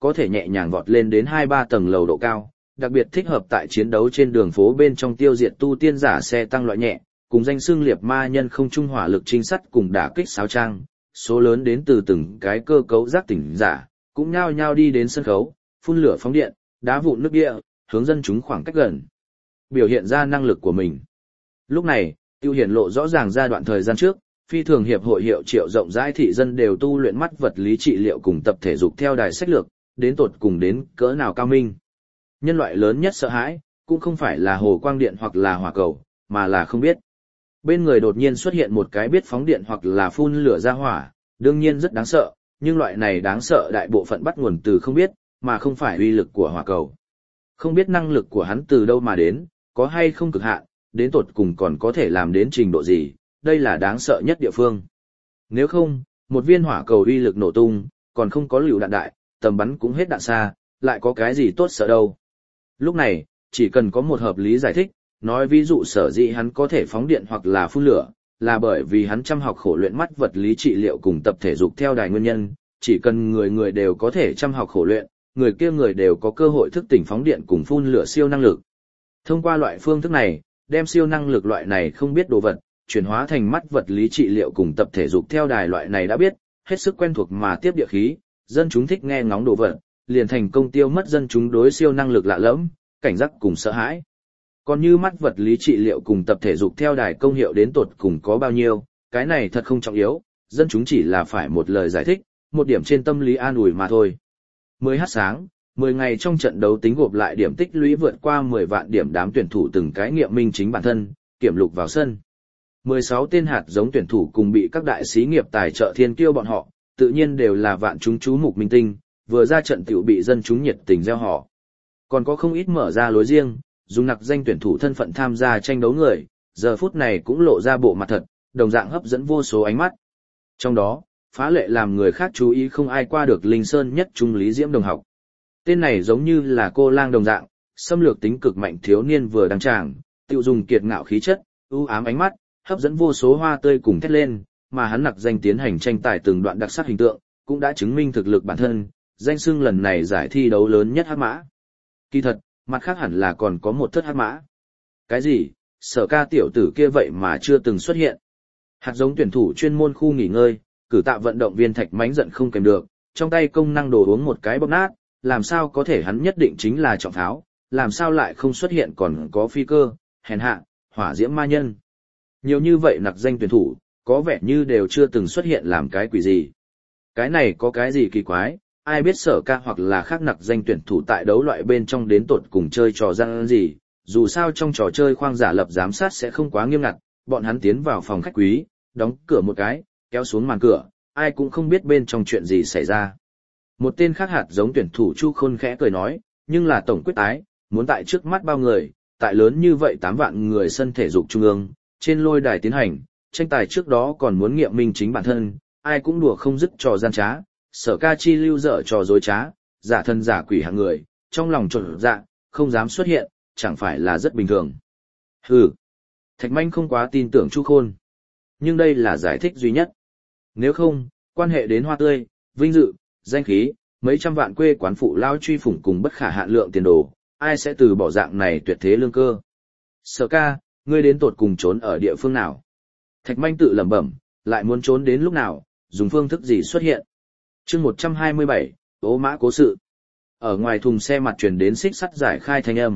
A: có thể nhẹ nhàng vọt lên đến hai ba tầng lầu độ cao, đặc biệt thích hợp tại chiến đấu trên đường phố bên trong tiêu diệt tu tiên giả xe tăng loại nhẹ, cùng danh xưng liệt ma nhân không trung hỏa lực trinh sát cùng đả kích sáo trang, số lớn đến từ từng cái cơ cấu giác tỉnh giả, cũng nhao nhao đi đến sân khấu, phun lửa phóng điện, đá vụn nước địa, hướng dân chúng khoảng cách gần, biểu hiện ra năng lực của mình. Lúc này, tiêu hiển lộ rõ ràng giai đoạn thời gian trước, phi thường hiệp hội hiệu triệu rộng rãi thị dân đều tu luyện mắt vật lý trị liệu cùng tập thể dục theo đài sách lược, đến tột cùng đến cỡ nào cao minh. Nhân loại lớn nhất sợ hãi, cũng không phải là hồ quang điện hoặc là hỏa cầu, mà là không biết. Bên người đột nhiên xuất hiện một cái biết phóng điện hoặc là phun lửa ra hỏa, đương nhiên rất đáng sợ, nhưng loại này đáng sợ đại bộ phận bắt nguồn từ không biết, mà không phải uy lực của hỏa cầu. Không biết năng lực của hắn từ đâu mà đến, có hay không cực hạn, đến tột cùng còn có thể làm đến trình độ gì, đây là đáng sợ nhất địa phương. Nếu không, một viên hỏa cầu uy lực nổ tung, còn không có lựu đạn đại, tầm bắn cũng hết đạn xa, lại có cái gì tốt sợ đâu. Lúc này, chỉ cần có một hợp lý giải thích, nói ví dụ sở dĩ hắn có thể phóng điện hoặc là phun lửa, là bởi vì hắn chăm học khổ luyện mắt vật lý trị liệu cùng tập thể dục theo đài nguyên nhân, chỉ cần người người đều có thể chăm học khổ luyện, người kia người đều có cơ hội thức tỉnh phóng điện cùng phun lửa siêu năng lực. Thông qua loại phương thức này, đem siêu năng lực loại này không biết đồ vật, chuyển hóa thành mắt vật lý trị liệu cùng tập thể dục theo đài loại này đã biết, hết sức quen thuộc mà tiếp địa khí, dân chúng thích nghe ngóng đồ vật, liền thành công tiêu mất dân chúng đối siêu năng lực lạ lẫm, cảnh giác cùng sợ hãi. Còn như mắt vật lý trị liệu cùng tập thể dục theo đài công hiệu đến tột cùng có bao nhiêu, cái này thật không trọng yếu, dân chúng chỉ là phải một lời giải thích, một điểm trên tâm lý an ủi mà thôi. Mới hát sáng, mười ngày trong trận đấu tính gộp lại điểm tích lũy vượt qua mười vạn điểm, đám tuyển thủ từng cái nghiệm minh chính bản thân, kiểm lục vào sân. mười sáu tên hạt giống tuyển thủ cùng bị các đại xí nghiệp tài trợ thiên kiêu bọn họ, tự nhiên đều là vạn chúng chú mục minh tinh, vừa ra trận tiểu bị dân chúng nhiệt tình gieo họ. Còn có không ít mở ra lối riêng, dùng nặc danh tuyển thủ thân phận tham gia tranh đấu người, giờ phút này cũng lộ ra bộ mặt thật, đồng dạng hấp dẫn vô số ánh mắt. Trong đó, phá lệ làm người khác chú ý không ai qua được Linh Sơn nhất trung Lý Diễm đồng học. Tên này giống như là cô lang đồng dạng, xâm lược tính cực mạnh thiếu niên vừa đăng tràng, tiêu dùng kiệt ngạo khí chất, ưu ám ánh mắt, hấp dẫn vô số hoa tươi cùng thét lên, mà hắn nặc danh tiến hành tranh tài từng đoạn đặc sắc hình tượng, cũng đã chứng minh thực lực bản thân, danh xưng lần này giải thi đấu lớn nhất hắc mã. Kỳ thật, mặt khác hẳn là còn có một thất hắc mã. Cái gì? Sở Ca tiểu tử kia vậy mà chưa từng xuất hiện. Hạt giống tuyển thủ chuyên môn khu nghỉ ngơi, cử tạ vận động viên Thạch Mánh giận không kèm được, trong tay công năng đồ uống một cái bóp nát, làm sao có thể hắn nhất định chính là trọng pháo, làm sao lại không xuất hiện còn có phi cơ, hèn hạ, hỏa diễm ma nhân. Nhiều như vậy nặc danh tuyển thủ, có vẻ như đều chưa từng xuất hiện làm cái quỷ gì. Cái này có cái gì kỳ quái, ai biết Sở Ca hoặc là khác nặc danh tuyển thủ tại đấu loại bên trong đến tột cùng chơi trò răng gì, dù sao trong trò chơi khoang giả lập giám sát sẽ không quá nghiêm ngặt, bọn hắn tiến vào phòng khách quý, đóng cửa một cái, kéo xuống màn cửa, ai cũng không biết bên trong chuyện gì xảy ra. Một tên khác hạt giống tuyển thủ Chu Khôn khẽ cười nói, nhưng là tổng quyết tái, muốn tại trước mắt bao người, tại lớn như vậy tám vạn người sân thể dục trung ương, trên lôi đài tiến hành, tranh tài trước đó còn muốn nghiệm minh chính bản thân, ai cũng đùa không dứt trò gian trá, Sở Ca chi lưu dở trò dối trá, giả thân giả quỷ hạng người, trong lòng trộn dạ, không dám xuất hiện, chẳng phải là rất bình thường. Hừ, Thạch Manh không quá tin tưởng Chu Khôn, nhưng đây là giải thích duy nhất. Nếu không, quan hệ đến hoa tươi, vinh dự, danh khí, mấy trăm vạn quê quán phụ lao truy phủng cùng bất khả hạn lượng tiền đồ, ai sẽ từ bỏ dạng này tuyệt thế lương cơ. Sở Ca, ngươi đến tột cùng trốn ở địa phương nào? Thạch Manh tự lẩm bẩm, lại muốn trốn đến lúc nào, dùng phương thức gì xuất hiện? Chương một trăm hai mươi bảy, Ố Mã cố sự. Ở ngoài thùng xe mặt truyền đến xích sắt giải khai thanh âm.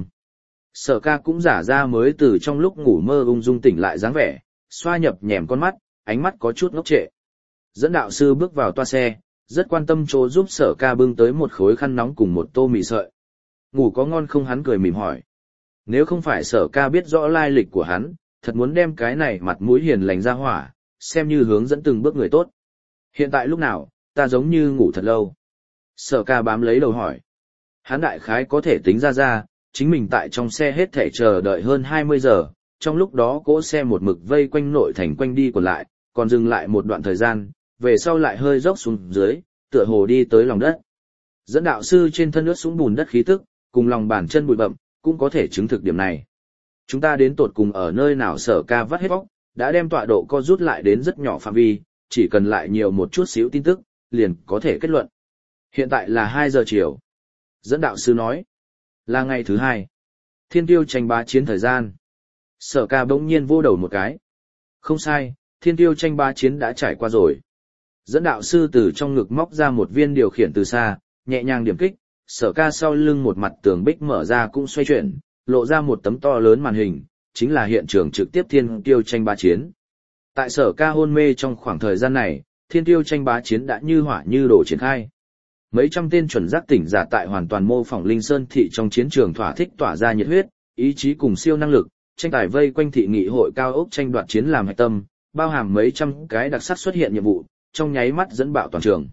A: Sở Ca cũng giả ra mới từ trong lúc ngủ mơ ung dung tỉnh lại dáng vẻ, xoa nhập nhèm con mắt, ánh mắt có chút ngốc trệ. Dẫn đạo sư bước vào toa xe, rất quan tâm chỗ giúp Sở Ca bưng tới một khối khăn nóng cùng một tô mì sợi. Ngủ có ngon không, hắn cười mỉm hỏi. Nếu không phải Sở Ca biết rõ lai lịch của hắn, thật muốn đem cái này mặt mũi hiền lành ra hỏa, xem như hướng dẫn từng bước người tốt. Hiện tại lúc nào, ta giống như ngủ thật lâu. Sở Ca bám lấy đầu hỏi. Hắn đại khái có thể tính ra ra, chính mình tại trong xe hết thể chờ đợi hơn hai mươi giờ, trong lúc đó cỗ xe một mực vây quanh nội thành quanh đi còn lại, còn dừng lại một đoạn thời gian, về sau lại hơi dốc xuống dưới, tựa hồ đi tới lòng đất. Dẫn đạo sư trên thân ướt sũng bùn đất khí tức, cùng lòng bàn chân bụi bậm, cũng có thể chứng thực điểm này. Chúng ta đến tột cùng ở nơi nào? Sở Ca vắt hết bóc, đã đem tọa độ co rút lại đến rất nhỏ phạm vi, chỉ cần lại nhiều một chút xíu tin tức, liền có thể kết luận. Hiện tại là hai giờ chiều. Dẫn đạo sư nói. Là ngày thứ hai. Thiên tiêu tranh bá chiến thời gian. Sở ca bỗng nhiên vô đầu một cái. Không sai, thiên tiêu tranh bá chiến đã trải qua rồi. Dẫn đạo sư từ trong ngực móc ra một viên điều khiển từ xa, nhẹ nhàng điểm kích, sở ca sau lưng một mặt tường bích mở ra cũng xoay chuyển, lộ ra một tấm to lớn màn hình, chính là hiện trường trực tiếp thiên tiêu tranh bá chiến. Tại sở ca hôn mê trong khoảng thời gian này, thiên tiêu tranh bá chiến đã như hỏa như đổ triển khai. Mấy trăm tên chuẩn giác tỉnh giả tại hoàn toàn mô phỏng Linh Sơn thị trong chiến trường thỏa thích tỏa ra nhiệt huyết, ý chí cùng siêu năng lực, tranh tài vây quanh thị nghị hội cao ốc tranh đoạt chiến làm hạch tâm, bao hàm mấy trăm cái đặc sắc xuất hiện nhiệm vụ, trong nháy mắt dẫn bạo toàn trường.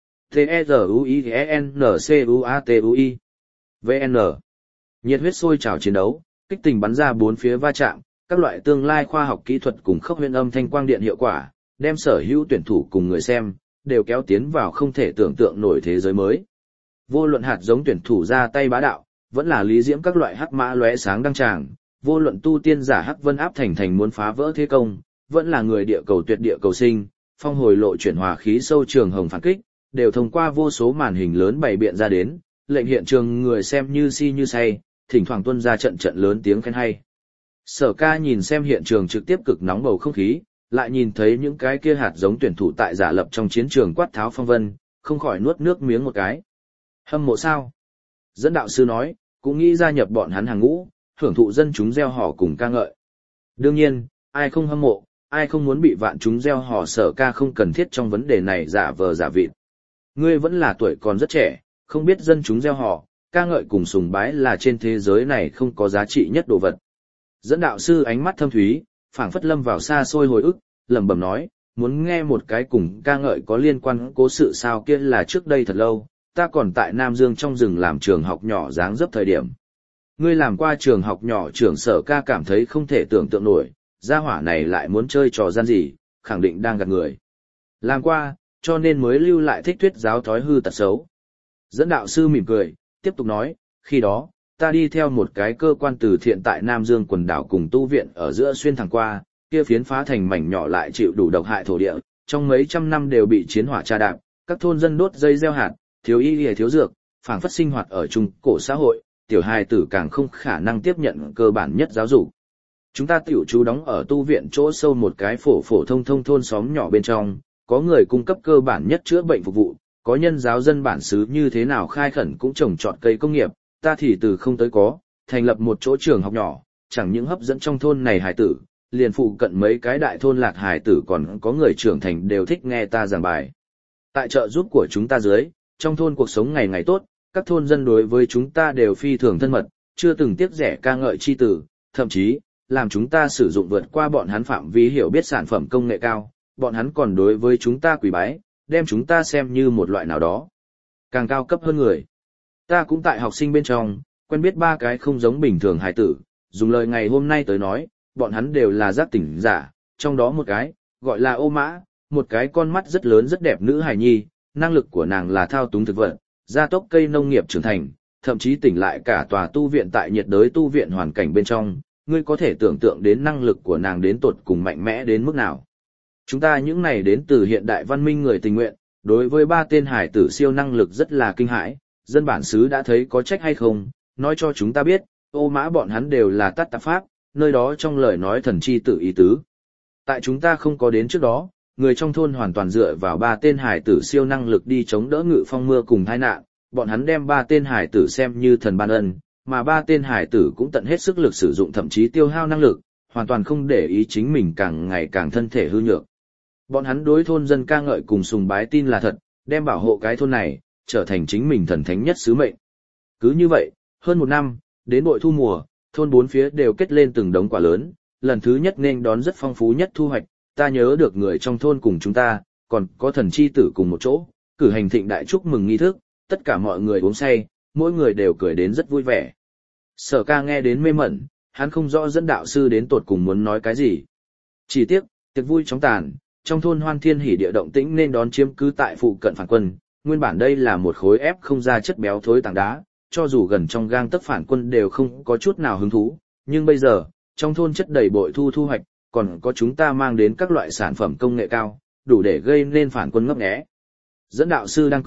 A: T-E-Z-U-I-N-C-U-A-T-U-I vê en Nhiệt huyết sôi trào chiến đấu, kích tình bắn ra bốn phía va chạm, các loại tương lai khoa học kỹ thuật cùng khốc huyễn âm thanh quang điện hiệu quả, đem sở hữu tuyển thủ cùng người xem, đều kéo tiến vào không thể tưởng tượng nổi thế giới mới. Vô luận hạt giống tuyển thủ ra tay bá đạo, vẫn là lý diễm các loại hắc mã lóe sáng đăng tràng, vô luận tu tiên giả hắc vân áp thành thành muốn phá vỡ thế công, vẫn là người địa cầu tuyệt địa cầu sinh, phong hồi lộ chuyển hòa khí sâu trường hồng phản kích, đều thông qua vô số màn hình lớn bày biện ra đến, lệnh hiện trường người xem như si như say, thỉnh thoảng tuôn ra trận trận lớn tiếng khen hay. Sở ca nhìn xem hiện trường trực tiếp cực nóng bầu không khí, lại nhìn thấy những cái kia hạt giống tuyển thủ tại giả lập trong chiến trường quát tháo phong vân, không khỏi nuốt nước miếng một cái. Hâm mộ sao? Dẫn đạo sư nói, cũng nghĩ gia nhập bọn hắn hàng ngũ, hưởng thụ dân chúng gieo hò cùng ca ngợi. Đương nhiên, ai không hâm mộ, ai không muốn bị vạn chúng gieo hò. Sở ca không cần thiết trong vấn đề này giả vờ giả vịt. Ngươi vẫn là tuổi còn rất trẻ, không biết dân chúng gieo hò, ca ngợi cùng sùng bái là trên thế giới này không có giá trị nhất đồ vật. Dẫn đạo sư ánh mắt thâm thúy, phảng phất lâm vào xa xôi hồi ức, lẩm bẩm nói, muốn nghe một cái cùng ca ngợi có liên quan cố sự sao? Kia là trước đây thật lâu, ta còn tại Nam Dương trong rừng làm trường học nhỏ dáng dấp thời điểm. Ngươi làm qua trường học nhỏ trưởng. Sở ca cảm thấy không thể tưởng tượng nổi, gia hỏa này lại muốn chơi trò gian gì, khẳng định đang gạt người. Làm qua, cho nên mới lưu lại thích thuyết giáo thói hư tật xấu. Dẫn đạo sư mỉm cười, tiếp tục nói, khi đó, ta đi theo một cái cơ quan từ thiện tại Nam Dương quần đảo cùng tu viện ở giữa xuyên thẳng qua, kia phiến phá thành mảnh nhỏ lại chịu đủ độc hại thổ địa, trong mấy trăm năm đều bị chiến hỏa tra đạp, các thôn dân đốt dây gieo hạt, thiếu y y thiếu dược, phảng phất sinh hoạt ở trung cổ xã hội, tiểu hài tử càng không khả năng tiếp nhận cơ bản nhất giáo dục. Chúng ta tiểu trú đóng ở tu viện chỗ sâu một cái phổ phổ thông thông thôn xóm nhỏ bên trong, có người cung cấp cơ bản nhất chữa bệnh phục vụ, có nhân giáo dân bản xứ như thế nào khai khẩn cũng trồng trọt cây công nghiệp, ta thì từ không tới có, thành lập một chỗ trường học nhỏ, chẳng những hấp dẫn trong thôn này hài tử, liền phụ cận mấy cái đại thôn lạc hài tử còn có người trưởng thành đều thích nghe ta giảng bài. Tại trợ giúp của chúng ta dưới, trong thôn cuộc sống ngày ngày tốt, các thôn dân đối với chúng ta đều phi thường thân mật, chưa từng tiếc rẻ ca ngợi chi tử, thậm chí, làm chúng ta sử dụng vượt qua bọn hắn phạm vi hiểu biết sản phẩm công nghệ cao, bọn hắn còn đối với chúng ta quỳ bái, đem chúng ta xem như một loại nào đó càng cao cấp hơn người. Ta cũng tại học sinh bên trong, quen biết ba cái không giống bình thường hài tử, dùng lời ngày hôm nay tới nói, bọn hắn đều là giác tỉnh giả, trong đó một cái, gọi là Ô Mã, một cái con mắt rất lớn rất đẹp nữ hài nhi, năng lực của nàng là thao túng thực vật, gia tốc cây nông nghiệp trưởng thành, thậm chí tỉnh lại cả tòa tu viện tại nhiệt đới tu viện hoàn cảnh bên trong, ngươi có thể tưởng tượng đến năng lực của nàng đến tột cùng mạnh mẽ đến mức nào. Chúng ta những này đến từ hiện đại văn minh người tình nguyện, đối với ba tên hải tử siêu năng lực rất là kinh hãi, dân bản xứ đã thấy có trách hay không, nói cho chúng ta biết, Ô Mã bọn hắn đều là tát tạp pháp, nơi đó trong lời nói thần chi tự ý tứ. Tại chúng ta không có đến trước đó, người trong thôn hoàn toàn dựa vào ba tên hải tử siêu năng lực đi chống đỡ ngự phong mưa cùng tai nạn, bọn hắn đem ba tên hải tử xem như thần ban ân, mà ba tên hải tử cũng tận hết sức lực sử dụng thậm chí tiêu hao năng lực, hoàn toàn không để ý chính mình càng ngày càng thân thể hư nhược. Bọn hắn đối thôn dân ca ngợi cùng sùng bái tin là thật, đem bảo hộ cái thôn này, trở thành chính mình thần thánh nhất sứ mệnh. Cứ như vậy, hơn một năm, đến bội thu mùa, thôn bốn phía đều kết lên từng đống quả lớn, lần thứ nhất nên đón rất phong phú nhất thu hoạch, ta nhớ được người trong thôn cùng chúng ta, còn có thần chi tử cùng một chỗ, cử hành thịnh đại chúc mừng nghi thức, tất cả mọi người uống say, mỗi người đều cười đến rất vui vẻ. Sở ca nghe đến mê mẩn, hắn không rõ dẫn đạo sư đến tột cùng muốn nói cái gì. Chỉ tiếc, tiệc vui chóng tàn, trong thôn hoan thiên hỉ địa động tĩnh nên đón chiếm cứ tại phụ cận phản quân, nguyên bản đây là một khối ép không ra chất béo thối tảng đá, cho dù gần trong gang tấc phản quân đều không có chút nào hứng thú, nhưng bây giờ, trong thôn chất đầy bội thu thu hoạch, còn có chúng ta mang đến các loại sản phẩm công nghệ cao, đủ để gây nên phản quân ngấp nghé. Dẫn đạo sư đang cười,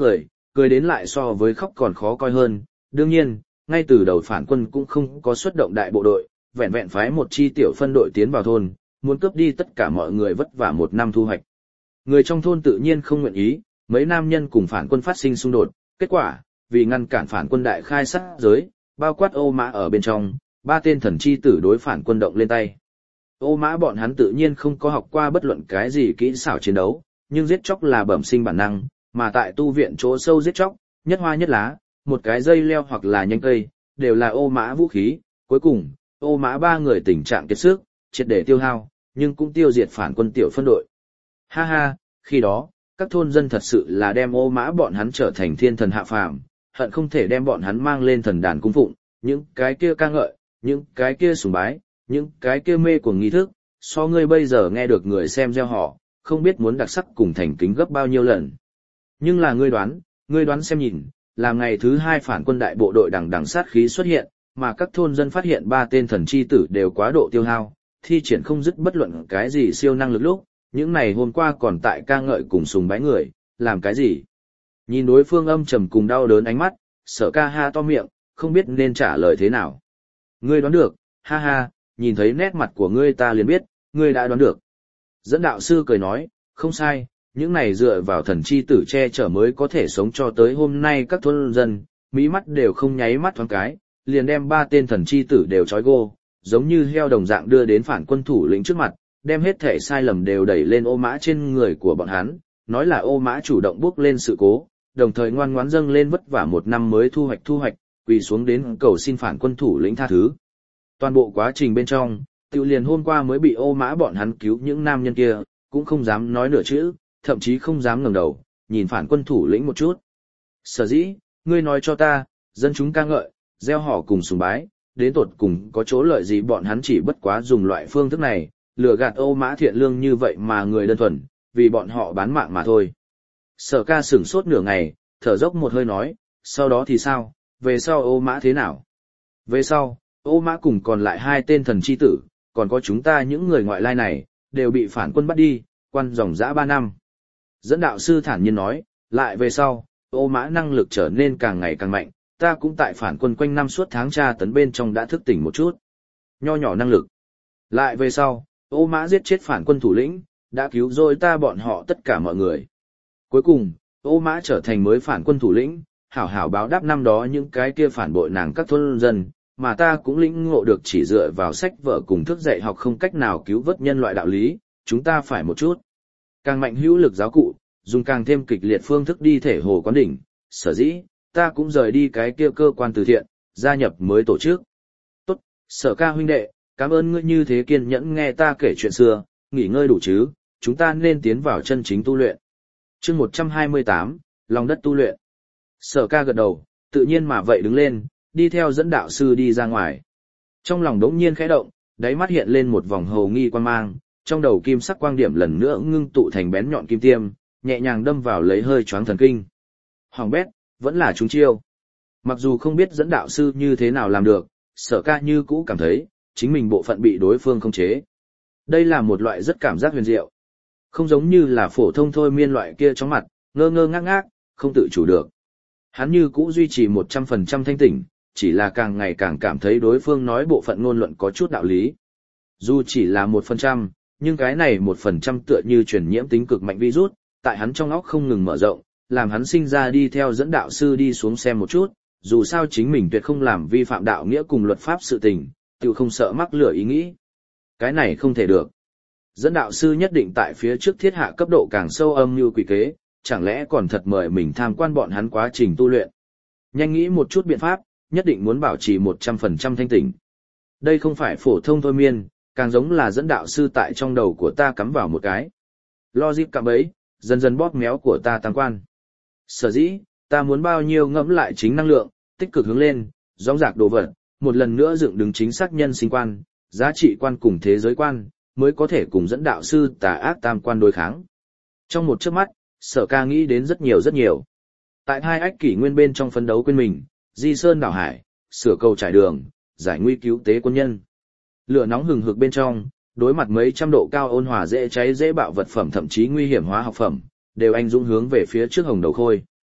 A: cười đến lại so với khóc còn khó coi hơn. Đương nhiên, ngay từ đầu phản quân cũng không có xuất động đại bộ đội, vẹn vẹn phái một chi tiểu phân đội tiến vào thôn, muốn cướp đi tất cả mọi người vất vả một năm thu hoạch. Người trong thôn tự nhiên không nguyện ý, mấy nam nhân cùng phản quân phát sinh xung đột, kết quả, vì ngăn cản phản quân đại khai sát giới, bao quát Ô Mã ở bên trong, ba tên thần chi tử đối phản quân động lên tay. Ô Mã bọn hắn tự nhiên không có học qua bất luận cái gì kỹ xảo chiến đấu, nhưng giết chóc là bẩm sinh bản năng, mà tại tu viện chỗ sâu giết chóc, nhất hoa nhất lá, một cái dây leo hoặc là nhánh cây, đều là Ô Mã vũ khí. Cuối cùng, Ô Mã ba người tình trạng kiệt sức, triệt để tiêu hao, nhưng cũng tiêu diệt phản quân tiểu phân đội. Ha ha, khi đó, các thôn dân thật sự là đem Ô Mã bọn hắn trở thành thiên thần hạ phàm, hận không thể đem bọn hắn mang lên thần đàn cung phụng, những cái kia ca ngợi, những cái kia sùng bái, những cái kia mê của nghi thức, so ngươi bây giờ nghe được người xem gieo họ, không biết muốn đặc sắc cùng thành kính gấp bao nhiêu lần. Nhưng là ngươi đoán, ngươi đoán xem nhìn, là ngày thứ hai phản quân đại bộ đội đằng đằng sát khí xuất hiện, mà các thôn dân phát hiện ba tên thần chi tử đều quá độ tiêu hao, thi triển không dứt bất luận cái gì siêu năng lực lúc, những này hôm qua còn tại ca ngợi cùng sùng bái người, làm cái gì? Nhìn đối phương âm trầm cùng đau đớn ánh mắt, Sở Ca ha to miệng, không biết nên trả lời thế nào. Ngươi đoán được, ha ha, nhìn thấy nét mặt của ngươi ta liền biết, ngươi đã đoán được. Dẫn đạo sư cười nói, không sai, những này dựa vào thần chi tử che chở mới có thể sống cho tới hôm nay các thôn dân, mỹ mắt đều không nháy mắt thoáng cái, liền đem ba tên thần chi tử đều trói gô, giống như heo đồng dạng đưa đến phản quân thủ lĩnh trước mặt, đem hết thể sai lầm đều đẩy lên Ô Mã trên người của bọn hắn, nói là Ô Mã chủ động bước lên sự cố, đồng thời ngoan ngoãn dâng lên vất vả một năm mới thu hoạch thu hoạch, quỳ xuống đến cầu xin phản quân thủ lĩnh tha thứ. Toàn bộ quá trình bên trong, tự liền hôm qua mới bị Ô Mã bọn hắn cứu những nam nhân kia, cũng không dám nói nửa chữ, thậm chí không dám ngẩng đầu, nhìn phản quân thủ lĩnh một chút. Sở dĩ, ngươi nói cho ta, dân chúng ca ngợi, gieo họ cùng sùng bái, đến tột cùng có chỗ lợi gì bọn hắn chỉ bất quá dùng loại phương thức này, lừa gạt Ô Mã thiện lương như vậy mà người đơn thuần, vì bọn họ bán mạng mà thôi. Sở Ca sửng sốt nửa ngày, thở dốc một hơi nói, sau đó thì sao, về sau Ô Mã thế nào? Về sau, Ô Mã cùng còn lại hai tên thần chi tử, còn có chúng ta những người ngoại lai này, đều bị phản quân bắt đi, quan dòng dã ba năm. Dẫn đạo sư thản nhiên nói, lại về sau, Ô Mã năng lực trở nên càng ngày càng mạnh, ta cũng tại phản quân quanh năm suốt tháng tra tấn bên trong đã thức tỉnh một chút. Nho nhỏ năng lực. Lại về sau, Ô Mã giết chết phản quân thủ lĩnh, đã cứu rồi ta bọn họ tất cả mọi người. Cuối cùng, Ô Mã trở thành mới phản quân thủ lĩnh, hảo hảo báo đáp năm đó những cái kia phản bội nàng các thôn dân, mà ta cũng lĩnh ngộ được chỉ dựa vào sách vở cùng thức dạy học không cách nào cứu vớt nhân loại đạo lý, chúng ta phải một chút. Càng mạnh hữu lực giáo cụ, dùng càng thêm kịch liệt phương thức đi thể hồ quán đỉnh, sở dĩ, ta cũng rời đi cái kia cơ quan từ thiện, gia nhập mới tổ chức. Tốt, Sở Ca huynh đệ, cảm ơn ngươi như thế kiên nhẫn nghe ta kể chuyện xưa, nghỉ ngơi đủ chứ, chúng ta nên tiến vào chân chính tu luyện. Chương một trăm hai mươi tám, lòng đất tu luyện. Sở Ca gật đầu, tự nhiên mà vậy đứng lên, đi theo dẫn đạo sư đi ra ngoài. Trong lòng đống nhiên khẽ động, đáy mắt hiện lên một vòng hầu nghi quan mang, trong đầu kim sắc quang điểm lần nữa ngưng tụ thành bén nhọn kim tiêm, nhẹ nhàng đâm vào lấy hơi choáng thần kinh. Hoàng bét, vẫn là chúng chiêu. Mặc dù không biết dẫn đạo sư như thế nào làm được, Sở Ca như cũ cảm thấy, chính mình bộ phận bị đối phương khống chế. Đây là một loại rất cảm giác huyền diệu. Không giống như là phổ thông thôi miên loại kia chóng mặt, ngơ ngơ ngác ngác, không tự chủ được. Hắn như cũ duy trì một trăm phần trăm thanh tỉnh, chỉ là càng ngày càng cảm thấy đối phương nói bộ phận ngôn luận có chút đạo lý. Dù chỉ là một phần trăm, nhưng cái này một phần trăm tựa như truyền nhiễm tính cực mạnh virus, tại hắn trong óc không ngừng mở rộng, làm hắn sinh ra đi theo dẫn đạo sư đi xuống xem một chút, dù sao chính mình tuyệt không làm vi phạm đạo nghĩa cùng luật pháp sự tình, tự không sợ mắc lửa ý nghĩ. Cái này không thể được. Dẫn đạo sư nhất định tại phía trước thiết hạ cấp độ càng sâu âm như quỷ kế, chẳng lẽ còn thật mời mình tham quan bọn hắn quá trình tu luyện. Nhanh nghĩ một chút biện pháp, nhất định muốn bảo trì một trăm phần trăm thanh tỉnh. Đây không phải phổ thông thôi miên, càng giống là dẫn đạo sư tại trong đầu của ta cắm vào một cái logic cạm bẫy, dần dần bóp méo của ta tăng quan. Sở dĩ, ta muốn bao nhiêu ngẫm lại chính năng lượng, tích cực hướng lên, rõng rạc đồ vật, một lần nữa dựng đứng chính xác nhân sinh quan, giá trị quan cùng thế giới quan, mới có thể cùng dẫn đạo sư tà ác tam quan đối kháng. Trong một chớp mắt, Sở Ca nghĩ đến rất nhiều rất nhiều. Tại hai ách kỷ nguyên bên trong phấn đấu quên mình, di sơn đảo hải, sửa cầu trải đường, giải nguy cứu tế quân nhân. Lửa nóng hừng hực bên trong, đối mặt mấy trăm độ cao ôn hòa dễ cháy dễ bạo vật phẩm thậm chí nguy hiểm hóa học phẩm, đều anh dũng hướng về phía trước hồng đầu khôi.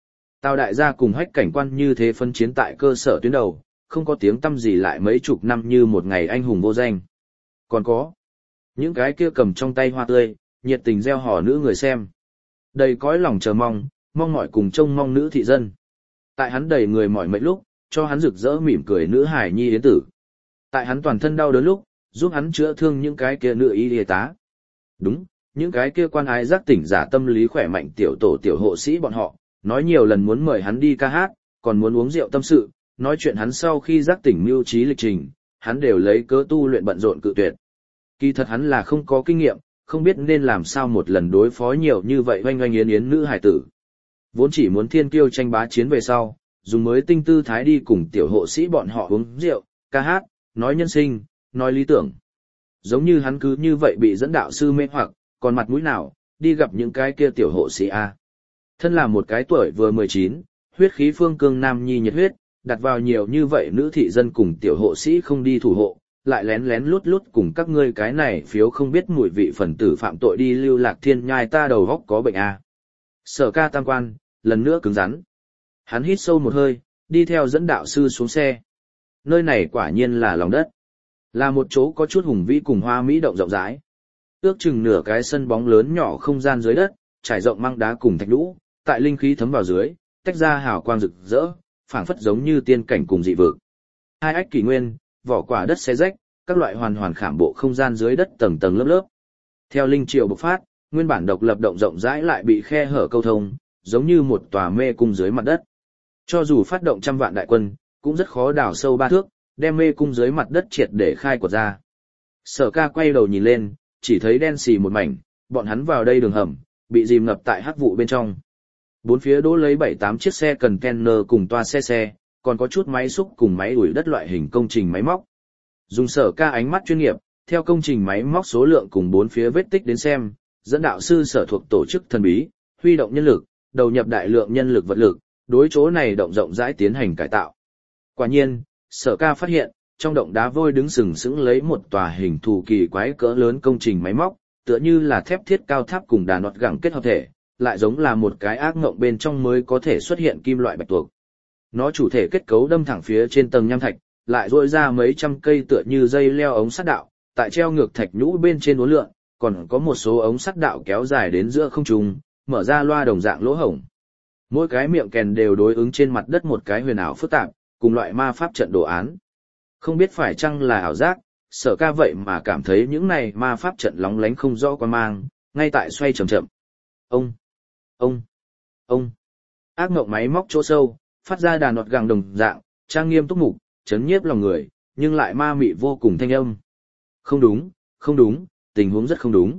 A: Tào đại gia cùng Hách cảnh quan như thế phân chiến tại cơ sở tuyến đầu, không có tiếng tăm gì lại mấy chục năm như một ngày anh hùng vô danh. Còn có những cái kia cầm trong tay hoa tươi, nhiệt tình gieo hò nữ người xem. Đầy cõi lòng chờ mong, mong mỏi cùng trông mong nữ thị dân. Tại hắn đầy người mỏi mệt lúc, cho hắn rực rỡ mỉm cười nữ hải nhi yến tử. Tại hắn toàn thân đau đớn lúc, giúp hắn chữa thương những cái kia nữ y y tá. Đúng, những cái kia quan ái giác tỉnh giả tâm lý khỏe mạnh tiểu tổ tiểu hộ sĩ bọn họ, nói nhiều lần muốn mời hắn đi ca hát, còn muốn uống rượu tâm sự, nói chuyện hắn sau khi giác tỉnh mưu trí lịch trình, hắn đều lấy cớ tu luyện bận rộn cự tuyệt. Kỳ thật hắn là không có kinh nghiệm, không biết nên làm sao một lần đối phó nhiều như vậy oanh oanh yến yến nữ hải tử. Vốn chỉ muốn thiên kiêu tranh bá chiến về sau, dùng mới tinh tư thái đi cùng tiểu hộ sĩ bọn họ uống rượu, ca hát, nói nhân sinh, nói lý tưởng. Giống như hắn cứ như vậy bị dẫn đạo sư mê hoặc, còn mặt mũi nào, đi gặp những cái kia tiểu hộ sĩ A. Thân là một cái tuổi vừa mười chín, huyết khí phương cương nam nhi nhiệt huyết, đặt vào nhiều như vậy nữ thị dân cùng tiểu hộ sĩ không đi thủ hộ, lại lén lén lút lút cùng các ngươi cái này phiếu không biết mùi vị phần tử phạm tội đi lưu lạc thiên nhai ta đầu góc có bệnh A. Sở ca tam quan, lần nữa cứng rắn. Hắn hít sâu một hơi, đi theo dẫn đạo sư xuống xe. Nơi này quả nhiên là lòng đất. Là một chỗ có chút hùng vĩ cùng hoa mỹ động rộng rãi. Ước chừng nửa cái sân bóng lớn nhỏ không gian dưới đất, trải rộng măng đá cùng thạch lũ, tại linh khí thấm vào dưới, tách ra hào quang rực rỡ, phảng phất giống như tiên cảnh cùng dị vực. Hai ách kỷ nguyên, vỏ quả đất xé rách, các loại hoàn hoàn khảm bộ không gian dưới đất tầng tầng lớp lớp. Theo linh triều bộc phát, nguyên bản độc lập động rộng rãi lại bị khe hở câu thông, giống như một tòa mê cung dưới mặt đất. Cho dù phát động trăm vạn đại quân, cũng rất khó đào sâu ba thước, đem mê cung dưới mặt đất triệt để khai quật ra. Sở ca quay đầu nhìn lên, chỉ thấy đen xì một mảnh, bọn hắn vào đây đường hầm, bị dìm ngập tại hắc vụ bên trong. Bốn phía đỗ lấy bảy tám chiếc xe container cùng toa xe xe, còn có chút máy xúc cùng máy đuổi đất loại hình công trình máy móc. Dùng sở ca ánh mắt chuyên nghiệp, theo công trình máy móc số lượng cùng bốn phía vết tích đến xem, dẫn đạo sư sở thuộc tổ chức thần bí, huy động nhân lực, đầu nhập đại lượng nhân lực vật lực, đối chỗ này động rộng rãi tiến hành cải tạo. Quả nhiên, sở ca phát hiện, trong động đá vôi đứng sừng sững lấy một tòa hình thù kỳ quái cỡ lớn công trình máy móc, tựa như là thép thiết cao tháp cùng đà nọt gẳng kết hợp thể, lại giống là một cái ác ngộng bên trong mới có thể xuất hiện kim loại bạch tuộc. Nó chủ thể kết cấu đâm thẳng phía trên tầng nham thạch, lại rỗi ra mấy trăm cây tựa như dây leo ống sắt đạo, tại treo ngược thạch nhũ bên trên uốn lượn, còn có một số ống sắt đạo kéo dài đến giữa không trung, mở ra loa đồng dạng lỗ hổng. Mỗi cái miệng kèn đều đối ứng trên mặt đất một cái huyền ảo phức tạp, cùng loại ma pháp trận đồ án. Không biết phải chăng là ảo giác, sở ca vậy mà cảm thấy những này ma pháp trận lóng lánh không rõ quan mang, ngay tại xoay chậm chậm. Ông, ông, ông. Ác mộng máy móc chỗ sâu, phát ra đàn nọt gàng đồng dạng, trang nghiêm túc mục, chấn nhiếp lòng người, nhưng lại ma mị vô cùng thanh âm. Không đúng, không đúng, tình huống rất không đúng.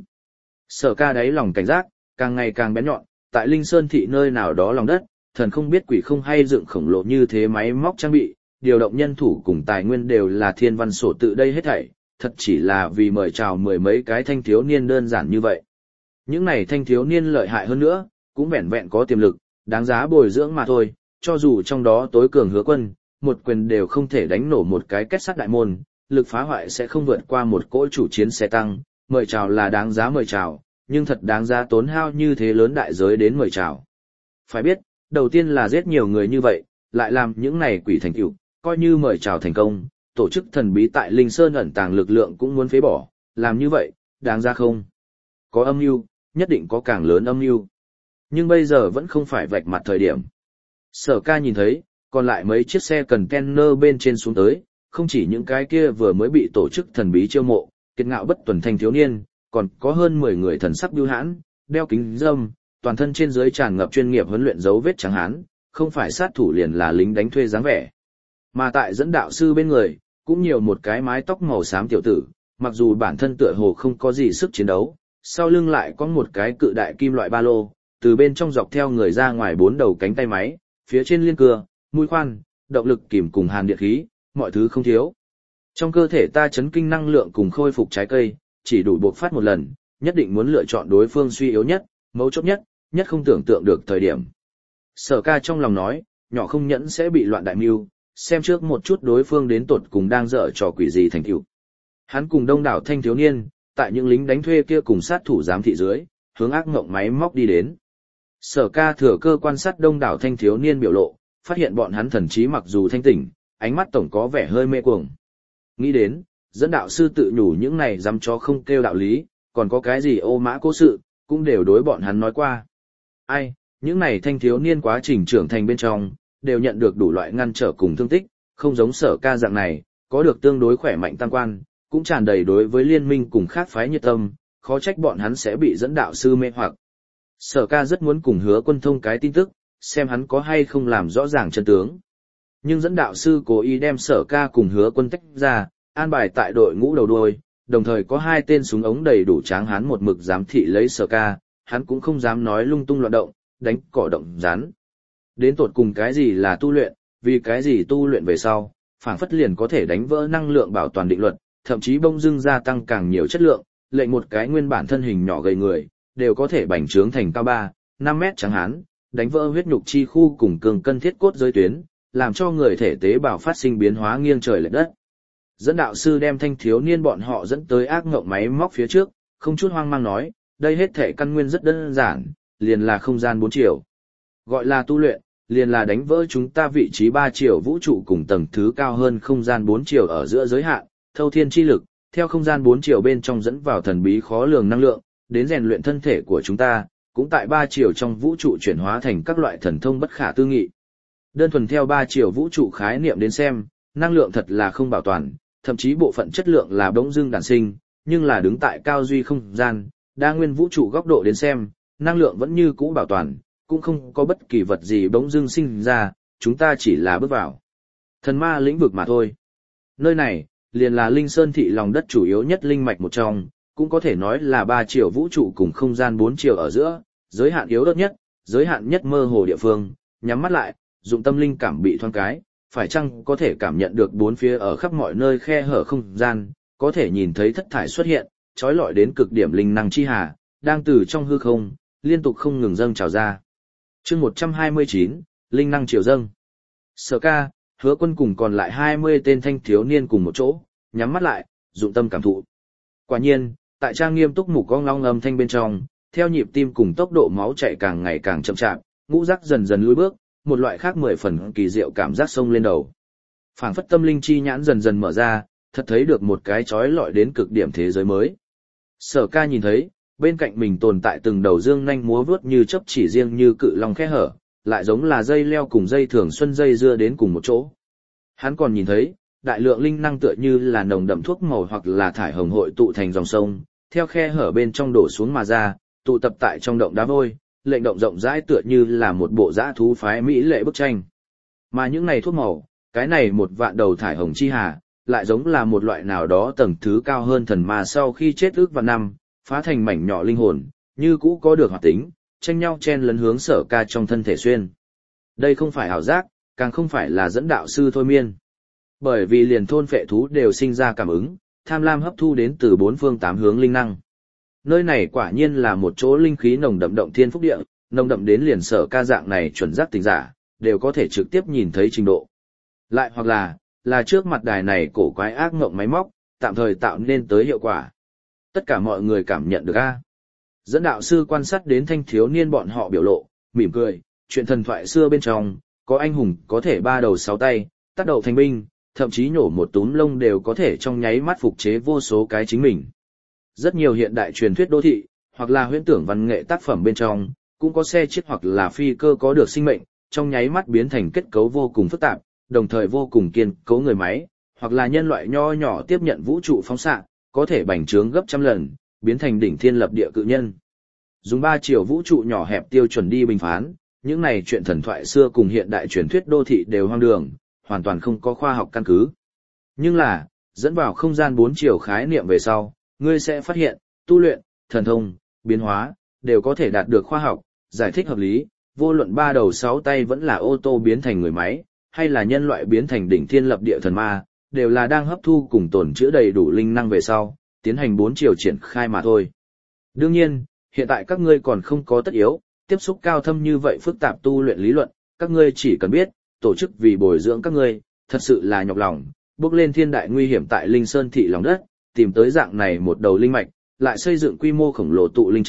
A: Sở ca đáy lòng cảnh giác, càng ngày càng bén nhọn, tại Linh Sơn thị nơi nào đó lòng đất, thần không biết quỷ không hay dựng khổng lồ như thế máy móc trang bị, điều động nhân thủ cùng tài nguyên đều là thiên văn sổ tự đây hết thảy, thật chỉ là vì mời chào mười mấy cái thanh thiếu niên đơn giản như vậy. Những này thanh thiếu niên lợi hại hơn nữa, cũng vẹn vẹn có tiềm lực, đáng giá bồi dưỡng mà thôi, cho dù trong đó tối cường Hứa Quân, một quyền đều không thể đánh nổ một cái kết sắt đại môn, lực phá hoại sẽ không vượt qua một cỗ chủ chiến xe tăng, mời chào là đáng giá mời chào, nhưng thật đáng giá tốn hao như thế lớn đại giới đến mời chào. Phải biết, đầu tiên là giết nhiều người như vậy, lại làm những này quỷ thành tựu, coi như mời chào thành công, tổ chức thần bí tại Linh Sơn ẩn tàng lực lượng cũng muốn phế bỏ, làm như vậy, đáng ra không? Có âm mưu, nhất định có càng lớn âm mưu. Nhưng bây giờ vẫn không phải vạch mặt thời điểm. Sở ca nhìn thấy, còn lại mấy chiếc xe container bên trên xuống tới, không chỉ những cái kia vừa mới bị tổ chức thần bí chiêu mộ, kiệt ngạo bất tuần thanh thiếu niên, còn có hơn mười người thần sắc bưu hãn, đeo kính râm, toàn thân trên dưới tràn ngập chuyên nghiệp huấn luyện dấu vết trắng hán, không phải sát thủ liền là lính đánh thuê dáng vẻ. Mà tại dẫn đạo sư bên người, cũng nhiều một cái mái tóc màu xám tiểu tử, mặc dù bản thân tựa hồ không có gì sức chiến đấu, sau lưng lại có một cái cự đại kim loại ba lô, từ bên trong dọc theo người ra ngoài bốn đầu cánh tay máy, phía trên liên cưa, mũi khoan, động lực kìm cùng hàn điện khí, mọi thứ không thiếu. Trong cơ thể ta chấn kinh năng lượng cùng khôi phục trái cây, chỉ đủ bộc phát một lần, nhất định muốn lựa chọn đối phương suy yếu nhất, mấu chốt nhất, nhất không tưởng tượng được thời điểm. Sở ca trong lòng nói, nhỏ không nhẫn sẽ bị loạn đại mưu, xem trước một chút đối phương đến tột cùng đang dở trò quỷ gì thành tựu. Hắn cùng đông đảo thanh thiếu niên, tại những lính đánh thuê kia cùng sát thủ giám thị dưới, hướng ác ngộng máy móc đi đến. Sở Ca thừa cơ quan sát đông đảo thanh thiếu niên biểu lộ, phát hiện bọn hắn thần trí mặc dù thanh tỉnh, ánh mắt tổng có vẻ hơi mê cuồng. Nghĩ đến, dẫn đạo sư tự nhủ những này dám cho không kêu đạo lý, còn có cái gì ô mã cố sự, cũng đều đối bọn hắn nói qua. Ai, những này thanh thiếu niên quá trình trưởng thành bên trong, đều nhận được đủ loại ngăn trở cùng thương tích, không giống Sở Ca dạng này, có được tương đối khỏe mạnh tam quan, cũng tràn đầy đối với liên minh cùng khác phái nhiệt tâm, khó trách bọn hắn sẽ bị dẫn đạo sư mê hoặc. Sở Ca rất muốn cùng Hứa Quân thông cái tin tức, xem hắn có hay không làm rõ ràng chân tướng. Nhưng dẫn đạo sư cố ý đem Sở Ca cùng Hứa Quân tách ra, an bài tại đội ngũ đầu đuôi, đồng thời có hai tên súng ống đầy đủ tráng hán một mực giám thị lấy Sở Ca, hắn cũng không dám nói lung tung loạn động, đánh cỏ động rắn. Đến tột cùng cái gì là tu luyện, vì cái gì tu luyện về sau, phảng phất liền có thể đánh vỡ năng lượng bảo toàn định luật, thậm chí bông dưng gia tăng càng nhiều chất lượng, lệnh một cái nguyên bản thân hình nhỏ gầy người, đều có thể bành trướng thành cao ba, năm mét trắng hán, đánh vỡ huyết nhục chi khu cùng cường cân thiết cốt giới tuyến, làm cho người thể tế bào phát sinh biến hóa nghiêng trời lệch đất. Dẫn đạo sư đem thanh thiếu niên bọn họ dẫn tới ác ngộng máy móc phía trước, không chút hoang mang nói, đây hết thể căn nguyên rất đơn giản, liền là không gian bốn chiều. Gọi là tu luyện, liền là đánh vỡ chúng ta vị trí ba chiều vũ trụ cùng tầng thứ cao hơn không gian bốn chiều ở giữa giới hạn, thâu thiên chi lực, theo không gian bốn chiều bên trong dẫn vào thần bí khó lường năng lượng, đến rèn luyện thân thể của chúng ta, cũng tại ba chiều trong vũ trụ chuyển hóa thành các loại thần thông bất khả tư nghị. Đơn thuần theo ba chiều vũ trụ khái niệm đến xem, năng lượng thật là không bảo toàn, thậm chí bộ phận chất lượng là bỗng dưng đản sinh, nhưng là đứng tại cao duy không gian, đa nguyên vũ trụ góc độ đến xem, năng lượng vẫn như cũ bảo toàn, cũng không có bất kỳ vật gì bỗng dưng sinh ra, chúng ta chỉ là bước vào thần ma lĩnh vực mà thôi. Nơi này, liền là Linh Sơn thị lòng đất chủ yếu nhất linh mạch một trong, cũng có thể nói là ba chiều vũ trụ cùng không gian bốn chiều ở giữa, giới hạn yếu ớt nhất, giới hạn nhất mơ hồ địa phương, nhắm mắt lại, dụng tâm linh cảm bị thoáng cái, phải chăng có thể cảm nhận được bốn phía ở khắp mọi nơi khe hở không gian, có thể nhìn thấy thất thải xuất hiện, trói lọi đến cực điểm linh năng chi hà, đang từ trong hư không, liên tục không ngừng dâng trào ra. Chương một trăm hai mươi chín, linh năng triều dâng. Sở Ca, Hứa Quân cùng còn lại hai mươi tên thanh thiếu niên cùng một chỗ, nhắm mắt lại, dụng tâm cảm thụ. Quả nhiên, tại trang nghiêm túc mục con long âm thanh bên trong, theo nhịp tim cùng tốc độ máu chạy càng ngày càng chậm chạp, ngũ giác dần dần lùi bước, một loại khác mười phần kỳ diệu cảm giác sông lên đầu. Phảng phất tâm linh chi nhãn dần dần mở ra, thật thấy được một cái chói lọi đến cực điểm thế giới mới. Sở Ca nhìn thấy, bên cạnh mình tồn tại từng đầu dương nhanh múa vướt như chớp chỉ riêng như cự long khe hở, lại giống là dây leo cùng dây thường xuân dây dưa đến cùng một chỗ. Hắn còn nhìn thấy, đại lượng linh năng tựa như là nồng đậm thuốc màu hoặc là thải hồng hội tụ thành dòng sông, theo khe hở bên trong đổ xuống mà ra, tụ tập tại trong động đá vôi, lệnh động rộng rãi tựa như là một bộ dã thú phái mỹ lệ bức tranh. Mà những này thuốc màu, cái này một vạn đầu thải hồng chi hà, lại giống là một loại nào đó tầng thứ cao hơn thần ma sau khi chết ước vạn năm, phá thành mảnh nhỏ linh hồn, như cũ có được hoạt tính, tranh nhau chen lấn hướng Sở Ca trong thân thể xuyên. Đây không phải ảo giác, càng không phải là dẫn đạo sư thôi miên. Bởi vì liền thôn phệ thú đều sinh ra cảm ứng, tham lam hấp thu đến từ bốn phương tám hướng linh năng. Nơi này quả nhiên là một chỗ linh khí nồng đậm động thiên phúc địa, nồng đậm đến liền Sở Ca dạng này chuẩn giác tình giả, đều có thể trực tiếp nhìn thấy trình độ. Lại hoặc là, là trước mặt đài này cổ quái ác ngộng máy móc, tạm thời tạo nên tới hiệu quả. Tất cả mọi người cảm nhận được a. Dẫn đạo sư quan sát đến thanh thiếu niên bọn họ biểu lộ, mỉm cười, chuyện thần thoại xưa bên trong, có anh hùng có thể ba đầu sáu tay, tác đầu thành binh, thậm chí nhổ một túm lông đều có thể trong nháy mắt phục chế vô số cái chính mình. Rất nhiều hiện đại truyền thuyết đô thị, hoặc là huyễn tưởng văn nghệ tác phẩm bên trong, cũng có xe chiếc hoặc là phi cơ có được sinh mệnh, trong nháy mắt biến thành kết cấu vô cùng phức tạp, đồng thời vô cùng kiên cố người máy, hoặc là nhân loại nho nhỏ tiếp nhận vũ trụ phóng xạ, có thể bành trướng gấp trăm lần, biến thành đỉnh thiên lập địa cự nhân. Dùng ba chiều vũ trụ nhỏ hẹp tiêu chuẩn đi bình phán, những này chuyện thần thoại xưa cùng hiện đại truyền thuyết đô thị đều hoang đường, hoàn toàn không có khoa học căn cứ. Nhưng là, dẫn vào không gian bốn chiều khái niệm về sau, ngươi sẽ phát hiện, tu luyện, thần thông, biến hóa, đều có thể đạt được khoa học, giải thích hợp lý, vô luận ba đầu sáu tay vẫn là ô tô biến thành người máy, hay là nhân loại biến thành đỉnh thiên lập địa thần ma, đều là đang hấp thu cùng tồn trữ đầy đủ linh năng về sau, tiến hành bốn chiều triển khai mà thôi. Đương nhiên, hiện tại các ngươi còn không có tất yếu, tiếp xúc cao thâm như vậy phức tạp tu luyện lý luận, các ngươi chỉ cần biết, tổ chức vì bồi dưỡng các ngươi, thật sự là nhọc lòng, bước lên thiên đại nguy hiểm tại Linh Sơn thị lòng đất, tìm tới dạng này một đầu linh mạch, lại xây dựng quy mô khổng lồ tụ linh trận,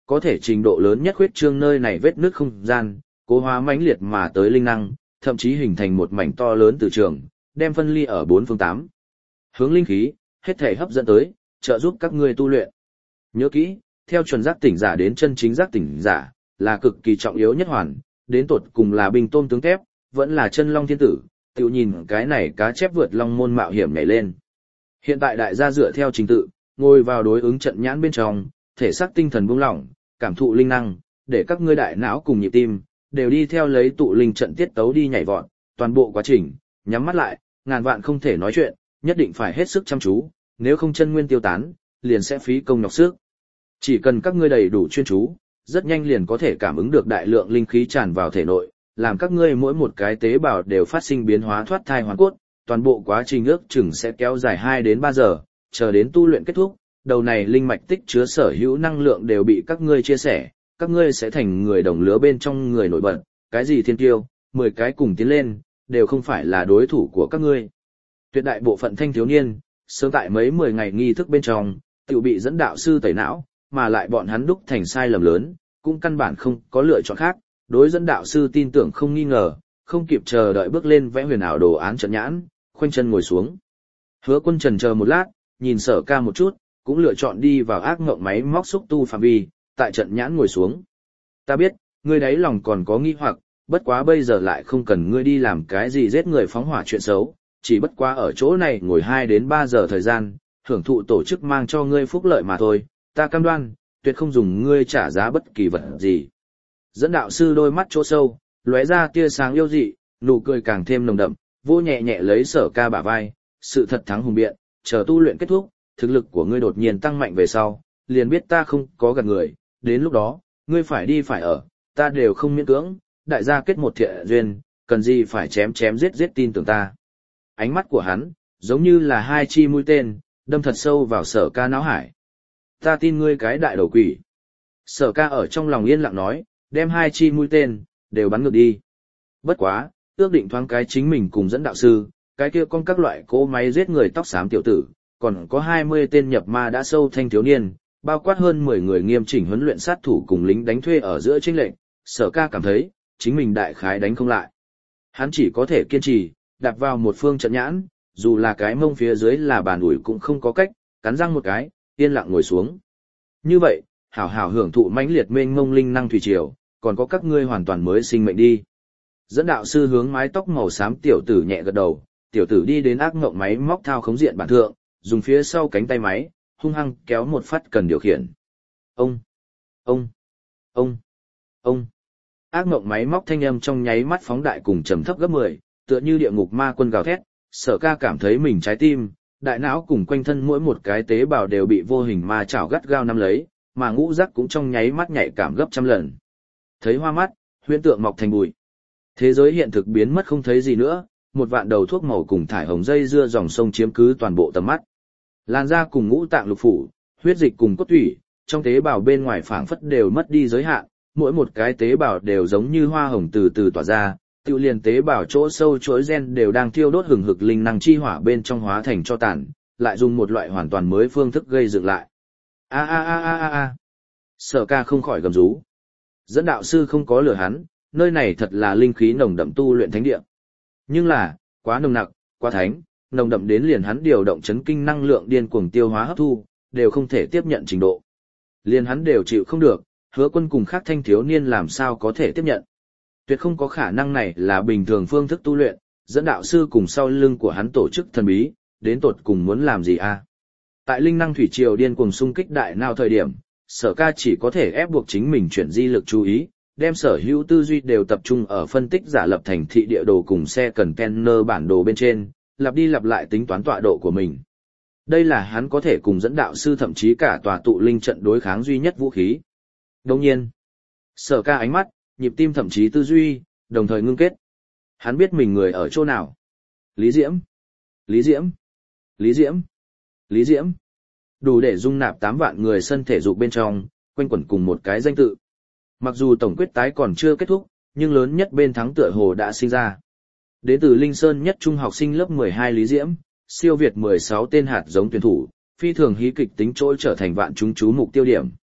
A: có thể trình độ lớn nhất khuyết trương nơi này vết nước không gian, cố hóa mãnh liệt mà tới linh năng, thậm chí hình thành một mảnh to lớn từ trường, đem phân ly ở bốn phương tám hướng linh khí, hết thể hấp dẫn tới, trợ giúp các ngươi tu luyện. Nhớ kỹ, theo chuẩn giác tỉnh giả đến chân chính giác tỉnh giả, là cực kỳ trọng yếu nhất hoàn, đến tột cùng là binh tôm tướng thép, vẫn là chân long thiên tử, tiểu nhìn cái này cá chép vượt long môn mạo hiểm nhảy lên. Hiện tại đại gia dựa theo trình tự, ngồi vào đối ứng trận nhãn bên trong, thể xác tinh thần buông lỏng, cảm thụ linh năng, để các ngươi đại não cùng nhịp tim, đều đi theo lấy tụ linh trận tiết tấu đi nhảy vọt, toàn bộ quá trình, nhắm mắt lại, ngàn vạn không thể nói chuyện, nhất định phải hết sức chăm chú, nếu không chân nguyên tiêu tán, liền sẽ phí công nhọc sức. Chỉ cần các ngươi đầy đủ chuyên chú, rất nhanh liền có thể cảm ứng được đại lượng linh khí tràn vào thể nội, làm các ngươi mỗi một cái tế bào đều phát sinh biến hóa thoát thai hoàn cốt, toàn bộ quá trình ước chừng sẽ kéo dài hai đến ba giờ, chờ đến tu luyện kết thúc, đầu này linh mạch tích chứa sở hữu năng lượng đều bị các ngươi chia sẻ, các ngươi sẽ thành người đồng lứa bên trong người nổi bật, cái gì thiên tiêu, mười cái cùng tiến lên, đều không phải là đối thủ của các ngươi. Tuyệt đại bộ phận thanh thiếu niên, sớm tại mấy mười ngày nghi thức bên trong, tiểu bị dẫn đạo sư tẩy não, mà lại bọn hắn đúc thành sai lầm lớn, cũng căn bản không có lựa chọn khác, đối dẫn đạo sư tin tưởng không nghi ngờ, không kịp chờ đợi bước lên vẽ huyền ảo đồ án trận nhãn, khoanh chân ngồi xuống. Hứa Quân chần chờ một lát, nhìn Sở Ca một chút, cũng lựa chọn đi vào ác ngộng máy móc xúc tu phạm vi, tại trận nhãn ngồi xuống. Ta biết, ngươi đáy lòng còn có nghi hoặc, bất quá bây giờ lại không cần ngươi đi làm cái gì giết người phóng hỏa chuyện xấu, chỉ bất quá ở chỗ này ngồi hai đến ba giờ thời gian, hưởng thụ tổ chức mang cho ngươi phúc lợi mà thôi, ta cam đoan, tuyệt không dùng ngươi trả giá bất kỳ vật gì. Dẫn đạo sư đôi mắt chỗ sâu, lóe ra tia sáng yêu dị, nụ cười càng thêm nồng đậm, vô nhẹ nhẹ lấy Sở Ca bả vai, sự thật thắng hùng biện, chờ tu luyện kết thúc, thực lực của ngươi đột nhiên tăng mạnh về sau, liền biết ta không có gạt người, đến lúc đó, ngươi phải đi phải ở, ta đều không miễn cưỡng, đại gia kết một thiện duyên, cần gì phải chém chém giết giết tin tưởng ta. Ánh mắt của hắn, giống như là hai chi mũi tên, đâm thật sâu vào Sở Ca não hải. Ta tin ngươi cái đại đầu quỷ. Sở Ca ở trong lòng yên lặng nói, đem hai chi mũi tên, đều bắn ngược đi. Bất quá, ước định thoáng cái chính mình cùng dẫn đạo sư, cái kia con các loại cỗ máy giết người tóc xám tiểu tử, còn có hai mươi tên nhập ma đã sâu thanh thiếu niên, bao quát hơn mười người nghiêm chỉnh huấn luyện sát thủ cùng lính đánh thuê ở giữa chênh lệnh, Sở Ca cảm thấy, chính mình đại khái đánh không lại. Hắn chỉ có thể kiên trì, đạp vào một phương trận nhãn, dù là cái mông phía dưới là bàn ủi cũng không có cách, cắn răng một cái, yên lặng ngồi xuống. Như vậy, hảo hảo hưởng thụ mãnh liệt mênh mông linh năng thủy triều, còn có các ngươi hoàn toàn mới sinh mệnh đi. Dẫn đạo sư hướng mái tóc màu xám tiểu tử nhẹ gật đầu, tiểu tử đi đến ác ngộng máy móc thao khống diện bản thượng, dùng phía sau cánh tay máy, hung hăng kéo một phát cần điều khiển. Ông, ông, ông, ông. Ác ngộng máy móc thanh âm trong nháy mắt phóng đại cùng trầm thấp gấp mười, tựa như địa ngục ma quân gào thét, Sở Ca cảm thấy mình trái tim, đại não cùng quanh thân mỗi một cái tế bào đều bị vô hình ma chảo gắt gao nắm lấy, mà ngũ giác cũng trong nháy mắt nhạy cảm gấp trăm lần. Thấy hoa mắt, huyễn tượng mọc thành bụi. Thế giới hiện thực biến mất không thấy gì nữa, một vạn đầu thuốc màu cùng thải hồng dây dưa dòng sông chiếm cứ toàn bộ tầm mắt. Làn da cùng ngũ tạng lục phủ, huyết dịch cùng cốt tủy, trong tế bào bên ngoài phảng phất đều mất đi giới hạn, mỗi một cái tế bào đều giống như hoa hồng từ từ tỏa ra, tiêu liền tế bào chỗ sâu chuỗi gen đều đang thiêu đốt hừng hực linh năng chi hỏa bên trong hóa thành cho tàn, lại dùng một loại hoàn toàn mới phương thức gây dựng lại. A a a a a a. Sở Ca không khỏi gầm rú. Dẫn đạo sư không có lừa hắn, nơi này thật là linh khí nồng đậm tu luyện thánh địa. Nhưng là, quá nồng nặc, quá thánh, nồng đậm đến liền hắn điều động chấn kinh năng lượng điên cuồng tiêu hóa hấp thu, đều không thể tiếp nhận trình độ. Liền hắn đều chịu không được, Hứa Quân cùng khác thanh thiếu niên làm sao có thể tiếp nhận. Tuyệt không có khả năng này là bình thường phương thức tu luyện, dẫn đạo sư cùng sau lưng của hắn tổ chức thần bí, đến tột cùng muốn làm gì a? Tại linh năng thủy triều điên cuồng xung kích đại nào thời điểm, Sở Ca chỉ có thể ép buộc chính mình chuyển di lực chú ý, đem sở hữu tư duy đều tập trung ở phân tích giả lập thành thị địa đồ cùng xe container bản đồ bên trên, lặp đi lặp lại tính toán tọa độ của mình. Đây là hắn có thể cùng dẫn đạo sư thậm chí cả tòa tụ linh trận đối kháng duy nhất vũ khí. Đồng nhiên, Sở Ca ánh mắt, nhịp tim thậm chí tư duy, đồng thời ngưng kết. Hắn biết mình người ở chỗ nào. Lý Diễm, Lý Diễm, Lý Diễm, Lý Diễm. Đủ để dung nạp tám vạn người sân thể dục bên trong, quanh quẩn cùng một cái danh tự. Mặc dù tổng quyết tái còn chưa kết thúc, nhưng lớn nhất bên thắng tựa hồ đã sinh ra. Đến từ Linh Sơn nhất trung học sinh lớp mười hai Lý Diễm, siêu việt mười sáu tên hạt giống tuyển thủ, phi thường hí kịch tính trỗi trở thành vạn chúng chú mục tiêu điểm.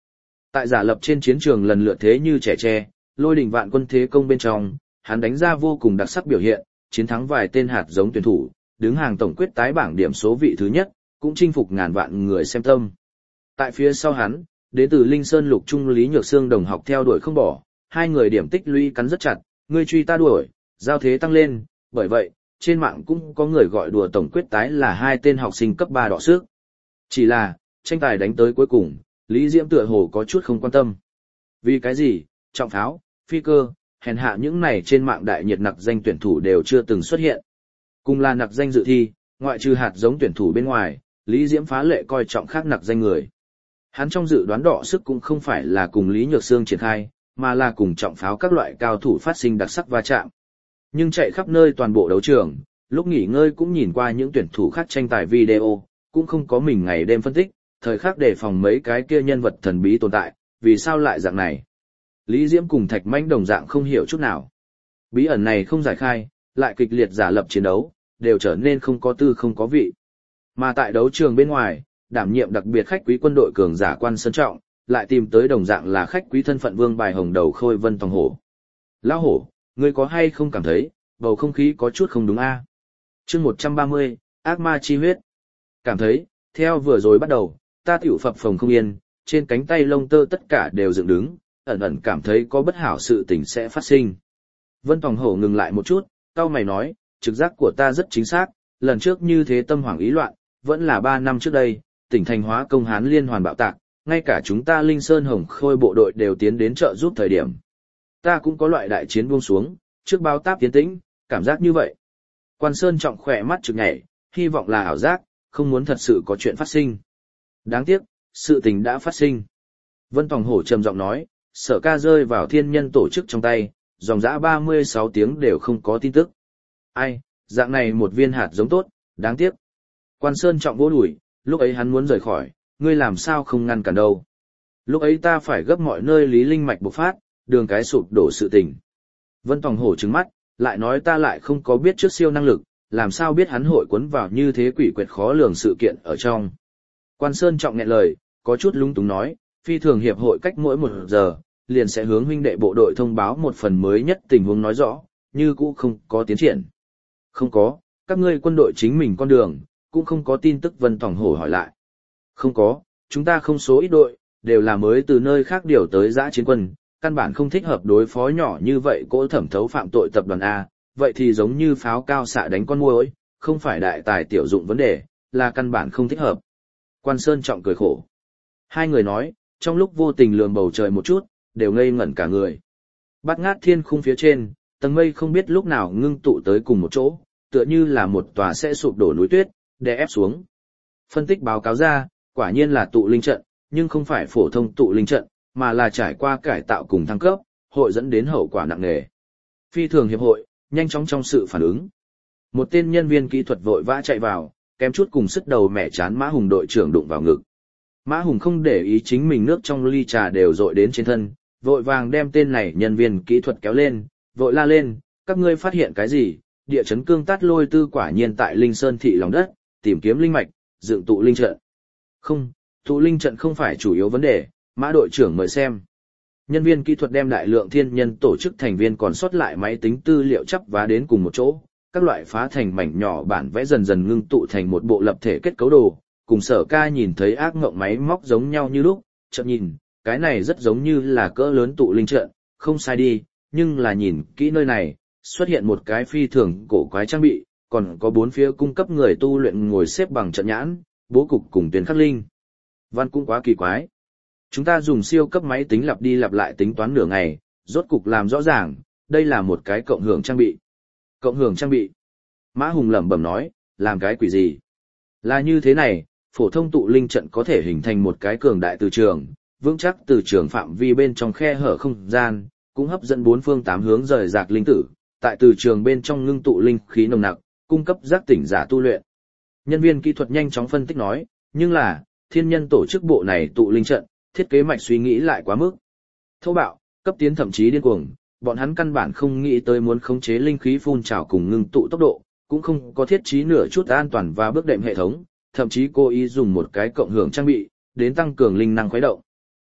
A: Tại giả lập trên chiến trường lần lượt thế như trẻ tre, lôi đỉnh vạn quân thế công bên trong, hắn đánh ra vô cùng đặc sắc biểu hiện, chiến thắng vài tên hạt giống tuyển thủ, đứng hàng tổng quyết tái bảng điểm số vị thứ nhất, cũng chinh phục ngàn vạn người xem tâm. Tại phía sau hắn, đến từ Linh Sơn Lục Trung Lý Nhược Sương đồng học theo đuổi không bỏ, hai người điểm tích lũy cắn rất chặt, ngươi truy ta đuổi, giao thế tăng lên, bởi vậy, trên mạng cũng có người gọi đùa tổng quyết tái là hai tên học sinh cấp ba đọ sức. Chỉ là, tranh tài đánh tới cuối cùng, Lý Diễm tựa hồ có chút không quan tâm. Vì cái gì, trọng pháo, phi cơ, hèn hạ những này trên mạng đại nhiệt nặc danh tuyển thủ đều chưa từng xuất hiện. Cùng là nặc danh dự thi, ngoại trừ hạt giống tuyển thủ bên ngoài, Lý Diễm phá lệ coi trọng khác nặc danh người. Hắn trong dự đoán đọ sức cũng không phải là cùng Lý Nhược Sương triển khai, mà là cùng trọng pháo các loại cao thủ phát sinh đặc sắc va chạm. Nhưng chạy khắp nơi toàn bộ đấu trường, lúc nghỉ ngơi cũng nhìn qua những tuyển thủ khác tranh tài video, cũng không có mình ngày đêm phân tích, thời khắc đề phòng mấy cái kia nhân vật thần bí tồn tại, vì sao lại dạng này. Lý Diễm cùng Thạch Mãnh đồng dạng không hiểu chút nào. Bí ẩn này không giải khai, lại kịch liệt giả lập chiến đấu, đều trở nên không có tư không có vị. Mà tại đấu trường bên ngoài, đảm nhiệm đặc biệt khách quý quân đội cường giả Quan Sơn Trọng, lại tìm tới đồng dạng là khách quý thân phận vương bài hồng đầu Khôi Vân Tòng Hổ. Lão hổ, ngươi có hay không cảm thấy, bầu không khí có chút không đúng a? À? Chương một trăm ba mươi, ác ma chi huyết. Cảm thấy, theo vừa rồi bắt đầu, ta tiểu phập phồng không yên, trên cánh tay lông tơ tất cả đều dựng đứng, ẩn ẩn cảm thấy có bất hảo sự tình sẽ phát sinh. Vân Tòng Hổ ngừng lại một chút, cau mày nói, trực giác của ta rất chính xác, lần trước như thế tâm hoảng ý loạn, vẫn là ba năm trước đây, tỉnh thành hóa công Hán liên hoàn bạo tạc, ngay cả chúng ta Linh Sơn Hồng Khôi bộ đội đều tiến đến trợ giúp thời điểm. Ta cũng có loại đại chiến buông xuống, trước bao táp tiến tĩnh, cảm giác như vậy. Quan Sơn Trọng khỏe mắt trực nhảy, hy vọng là ảo giác, không muốn thật sự có chuyện phát sinh. Đáng tiếc, sự tình đã phát sinh. Vân Tòng Hổ trầm giọng nói, Sở Ca rơi vào thiên nhân tổ chức trong tay, dòng dã ba mươi sáu tiếng đều không có tin tức. Ai, dạng này một viên hạt giống tốt, đáng tiếc. Quan Sơn Trọng vỗ đùi, lúc ấy hắn muốn rời khỏi, ngươi làm sao không ngăn cản đâu. Lúc ấy ta phải gấp mọi nơi lý linh mạch bộc phát, đường cái sụp đổ sự tình. Vân Tòng Hổ trừng mắt, lại nói ta lại không có biết trước siêu năng lực, làm sao biết hắn hội cuốn vào như thế quỷ quyệt khó lường sự kiện ở trong. Quan Sơn Trọng nghẹn lời, có chút lung túng nói, phi thường hiệp hội cách mỗi một giờ, liền sẽ hướng huynh đệ bộ đội thông báo một phần mới nhất tình huống nói rõ, như cũ không có tiến triển. Không có, các ngươi quân đội chính mình con đường, cũng không có tin tức. Vân Tòng Hổ hỏi lại. Không có, chúng ta không số ít đội, đều là mới từ nơi khác điều tới giã chiến quân, căn bản không thích hợp đối phó nhỏ như vậy cỗ thẩm thấu phạm tội tập đoàn A, vậy thì giống như pháo cao xạ đánh con muỗi, không phải đại tài tiểu dụng vấn đề, là căn bản không thích hợp. Quan Sơn Trọng cười khổ. Hai người nói, trong lúc vô tình lườm bầu trời một chút, đều ngây ngẩn cả người. Bát ngát thiên khung phía trên, tầng mây không biết lúc nào ngưng tụ tới cùng một chỗ, tựa như là một tòa sẽ sụp đổ núi tuyết, đè ép xuống. Phân tích báo cáo ra, quả nhiên là tụ linh trận, nhưng không phải phổ thông tụ linh trận, mà là trải qua cải tạo cùng thăng cấp, hội dẫn đến hậu quả nặng nề. Phi thường hiệp hội, nhanh chóng trong sự phản ứng. Một tên nhân viên kỹ thuật vội vã chạy vào, kém chút cùng sức đầu mẻ chán Mã Hùng đội trưởng đụng vào ngực. Mã Hùng không để ý chính mình nước trong ly trà đều dội đến trên thân, vội vàng đem tên này nhân viên kỹ thuật kéo lên, vội la lên, các ngươi phát hiện cái gì? Địa chấn cương tát lôi tư quả nhiên tại Linh Sơn thị lòng đất, tìm kiếm linh mạch, dựng tụ linh trận. Không, tụ linh trận không phải chủ yếu vấn đề, Mã đội trưởng mời xem. Nhân viên kỹ thuật đem đại lượng thiên nhân tổ chức thành viên còn sót lại máy tính tư liệu chắp vá đến cùng một chỗ, các loại phá thành mảnh nhỏ bản vẽ dần dần ngưng tụ thành một bộ lập thể kết cấu đồ, cùng Sở Ca nhìn thấy ác ngộng máy móc giống nhau như lúc, chợt nhìn, cái này rất giống như là cỡ lớn tụ linh trận, không sai đi, nhưng là nhìn kỹ nơi này, xuất hiện một cái phi thường cổ quái trang bị, còn có bốn phía cung cấp người tu luyện ngồi xếp bằng trận nhãn, bố cục cùng tuyến khắc linh. Văn cũng quá kỳ quái. Chúng ta dùng siêu cấp máy tính lặp đi lặp lại tính toán nửa ngày, rốt cục làm rõ ràng, đây là một cái cộng hưởng trang bị. Cộng hưởng trang bị. Mã Hùng lẩm bẩm nói, làm cái quỷ gì? Là như thế này, phổ thông tụ linh trận có thể hình thành một cái cường đại từ trường, vững chắc từ trường phạm vi bên trong khe hở không gian, cũng hấp dẫn bốn phương tám hướng rời rạc linh tử, tại từ trường bên trong ngưng tụ linh khí nồng nặc, cung cấp giác tỉnh giả tu luyện. Nhân viên kỹ thuật nhanh chóng phân tích nói, nhưng là, thiên nhân tổ chức bộ này tụ linh trận, thiết kế mạch suy nghĩ lại quá mức thô bạo, cấp tiến thậm chí điên cuồng, bọn hắn căn bản không nghĩ tới muốn khống chế linh khí phun trào cùng ngưng tụ tốc độ, cũng không có thiết trí nửa chút an toàn và bước đệm hệ thống, thậm chí cố ý dùng một cái cộng hưởng trang bị đến tăng cường linh năng khuấy động.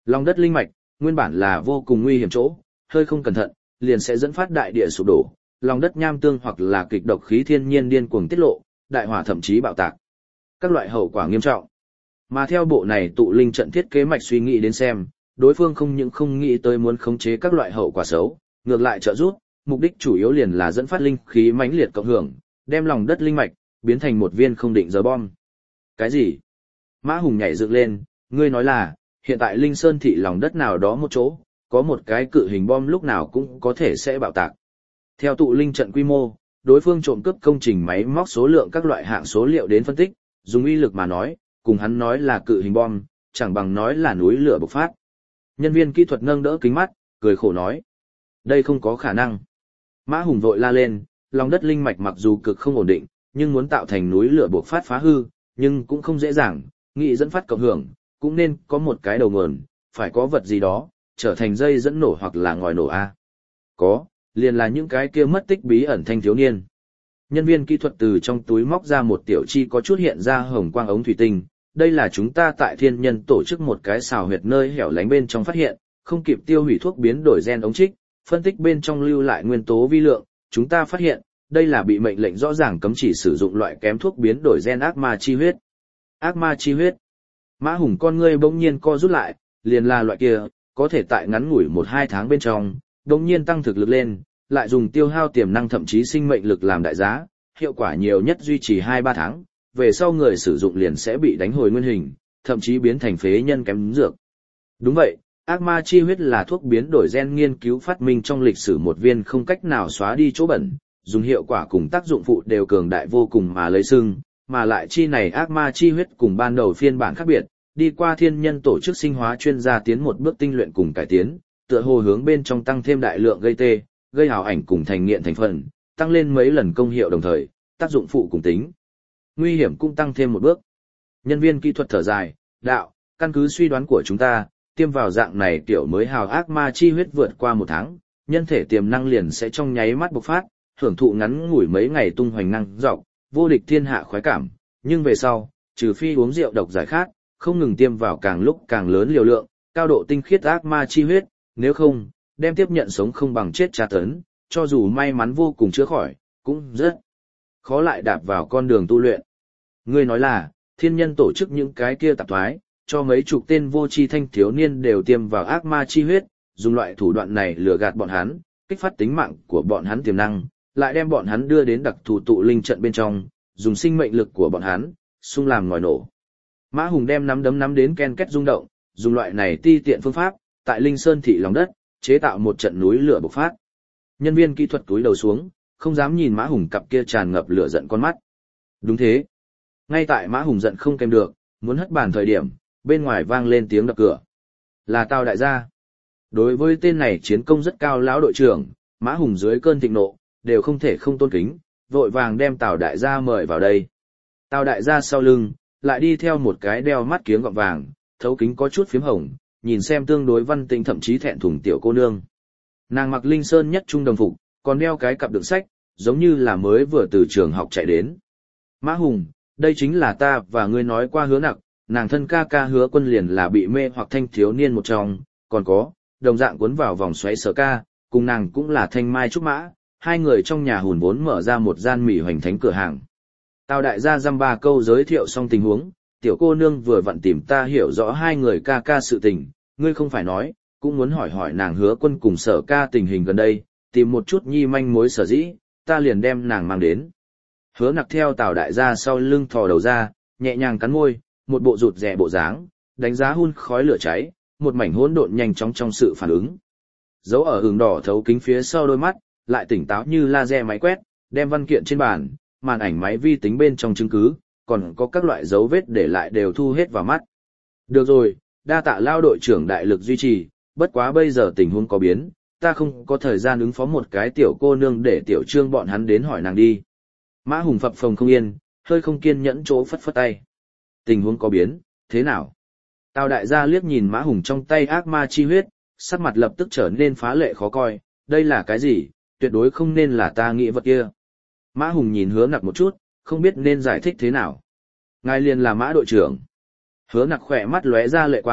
A: Lòng đất linh mạch, nguyên bản là vô cùng nguy hiểm chỗ, hơi không cẩn thận, liền sẽ dẫn phát đại địa sụp đổ, lòng đất nham tương hoặc là kịch độc khí thiên nhiên điên cuồng tiết lộ, đại hỏa thậm chí bạo tạc. Các loại hậu quả nghiêm trọng. Mà theo bộ này tụ linh trận thiết kế mạch suy nghĩ đến xem, đối phương không những không nghĩ tới muốn khống chế các loại hậu quả xấu, ngược lại trợ giúp, mục đích chủ yếu liền là dẫn phát linh khí mãnh liệt cộng hưởng, đem lòng đất linh mạch biến thành một viên không định giờ bom. Cái gì? Mã Hùng nhảy dựng lên, ngươi nói là, hiện tại Linh Sơn thị lòng đất nào đó một chỗ, có một cái cự hình bom lúc nào cũng có thể sẽ bạo tạc. Theo tụ linh trận quy mô, đối phương trộm cướp công trình máy móc số lượng các loại hạng số liệu đến phân tích, dùng uy lực mà nói, cùng hắn nói là cự hình bom, chẳng bằng nói là núi lửa bộc phát. Nhân viên kỹ thuật nâng đỡ kính mắt, cười khổ nói. Đây không có khả năng. Mã Hùng vội la lên, lòng đất linh mạch mặc dù cực không ổn định, nhưng muốn tạo thành núi lửa bộc phát phá hư, nhưng cũng không dễ dàng, nghị dẫn phát cộng hưởng, cũng nên có một cái đầu nguồn, phải có vật gì đó, trở thành dây dẫn nổ hoặc là ngòi nổ A. Có, liền là những cái kia mất tích bí ẩn thanh thiếu niên. Nhân viên kỹ thuật từ trong túi móc ra một tiểu chi có chút hiện ra hồng quang ống thủy tinh, đây là chúng ta tại thiên nhân tổ chức một cái xào huyệt nơi hẻo lánh bên trong phát hiện, không kịp tiêu hủy thuốc biến đổi gen ống trích, phân tích bên trong lưu lại nguyên tố vi lượng, chúng ta phát hiện, đây là bị mệnh lệnh rõ ràng cấm chỉ sử dụng loại kém thuốc biến đổi gen ác ma chi huyết. Ác ma chi huyết. Mã Hùng con ngươi bỗng nhiên co rút lại, liền là loại kia, có thể tại ngắn ngủi một hai tháng bên trong, bỗng nhiên tăng thực lực lên, lại dùng tiêu hao tiềm năng thậm chí sinh mệnh lực làm đại giá, hiệu quả nhiều nhất duy trì hai ba tháng, về sau người sử dụng liền sẽ bị đánh hồi nguyên hình, thậm chí biến thành phế nhân kém dược. Đúng vậy, ác ma chi huyết là thuốc biến đổi gen nghiên cứu phát minh trong lịch sử một viên không cách nào xóa đi chỗ bẩn, dùng hiệu quả cùng tác dụng phụ đều cường đại vô cùng mà lấy sưng, mà lại chi này ác ma chi huyết cùng ban đầu phiên bản khác biệt, đi qua thiên nhân tổ chức sinh hóa chuyên gia tiến một bước tinh luyện cùng cải tiến, tựa hồ hướng bên trong tăng thêm đại lượng gây tê, gây hào ảnh cùng thành nghiện thành phần, tăng lên mấy lần công hiệu đồng thời, tác dụng phụ cùng tính. Nguy hiểm cũng tăng thêm một bước. Nhân viên kỹ thuật thở dài, đạo, căn cứ suy đoán của chúng ta, tiêm vào dạng này kiểu mới hào ác ma chi huyết vượt qua một tháng, nhân thể tiềm năng liền sẽ trong nháy mắt bộc phát, hưởng thụ ngắn ngủi mấy ngày tung hoành năng dọc, vô địch thiên hạ khoái cảm, nhưng về sau, trừ phi uống rượu độc giải khát, không ngừng tiêm vào càng lúc càng lớn liều lượng, cao độ tinh khiết ác ma chi huyết, nếu không, đem tiếp nhận sống không bằng chết tra tấn, cho dù may mắn vô cùng chữa khỏi, cũng rất khó lại đạp vào con đường tu luyện. Ngươi nói là, thiên nhân tổ chức những cái kia tạp thoái, cho mấy chục tên vô tri thanh thiếu niên đều tiêm vào ác ma chi huyết, dùng loại thủ đoạn này lừa gạt bọn hắn, kích phát tính mạng của bọn hắn tiềm năng, lại đem bọn hắn đưa đến đặc thù tụ linh trận bên trong, dùng sinh mệnh lực của bọn hắn, xung làm ngòi nổ. Mã Hùng đem nắm đấm nắm đến ken két rung động, dùng loại này ti tiện phương pháp, tại Linh Sơn thị lòng đất, chế tạo một trận núi lửa bộc phát. Nhân viên kỹ thuật cúi đầu xuống, không dám nhìn Mã Hùng cặp kia tràn ngập lửa giận con mắt. Đúng thế. Ngay tại Mã Hùng giận không kèm được, muốn hất bàn thời điểm, bên ngoài vang lên tiếng đập cửa. Là Tào đại gia. Đối với tên này chiến công rất cao lão đội trưởng, Mã Hùng dưới cơn thịnh nộ, đều không thể không tôn kính, vội vàng đem Tào đại gia mời vào đây. Tào đại gia sau lưng, lại đi theo một cái đeo mắt kiếng gọng vàng, thấu kính có chút phím hồng, nhìn xem tương đối văn tinh thậm chí thẹn thùng tiểu cô nương. Nàng mặc Linh Sơn nhất trung đồng phục, còn đeo cái cặp đựng sách, giống như là mới vừa từ trường học chạy đến. Mã Hùng, đây chính là ta và ngươi nói qua Hứa Nặc, nàng thân ca ca Hứa Quân liền là bị mê hoặc thanh thiếu niên một trong, còn có, đồng dạng cuốn vào vòng xoáy Sở ca, cùng nàng cũng là Thanh Mai Trúc Mã, hai người trong nhà hùn vốn mở ra một gian mỉ hoành thánh cửa hàng. Tào đại gia dăm ba câu giới thiệu xong tình huống, tiểu cô nương vừa vặn tìm ta hiểu rõ hai người ca ca sự tình, ngươi không phải nói, cũng muốn hỏi hỏi nàng Hứa Quân cùng Sở ca tình hình gần đây, tìm một chút nhi manh mối sở dĩ, ta liền đem nàng mang đến. Hứa Nặc theo Tào đại gia sau lưng thò đầu ra, nhẹ nhàng cắn môi, một bộ rụt rè bộ dáng, đánh giá hun khói lửa cháy, một mảnh hỗn độn nhanh chóng trong sự phản ứng. Dấu ở hừng đỏ thấu kính phía sau đôi mắt, lại tỉnh táo như laser máy quét, đem văn kiện trên bàn, màn ảnh máy vi tính bên trong chứng cứ, còn có các loại dấu vết để lại đều thu hết vào mắt. Được rồi, đa tạ lao đội trưởng đại lực duy trì, bất quá bây giờ tình huống có biến, ta không có thời gian ứng phó một cái tiểu cô nương để tiểu trương bọn hắn đến hỏi nàng đi. Mã Hùng phập phồng không yên, hơi không kiên nhẫn chỗ phất phất tay. Tình huống có biến, thế nào? Tào đại gia liếc nhìn Mã Hùng trong tay ác ma chi huyết, sắc mặt lập tức trở nên phá lệ khó coi, đây là cái gì, tuyệt đối không nên là ta nghĩ vật kia. Mã Hùng nhìn Hứa Nặc một chút, không biết nên giải thích thế nào. Ngài liền là Mã đội trưởng. Hứa Nặc khỏe mắt lóe ra lệ quang,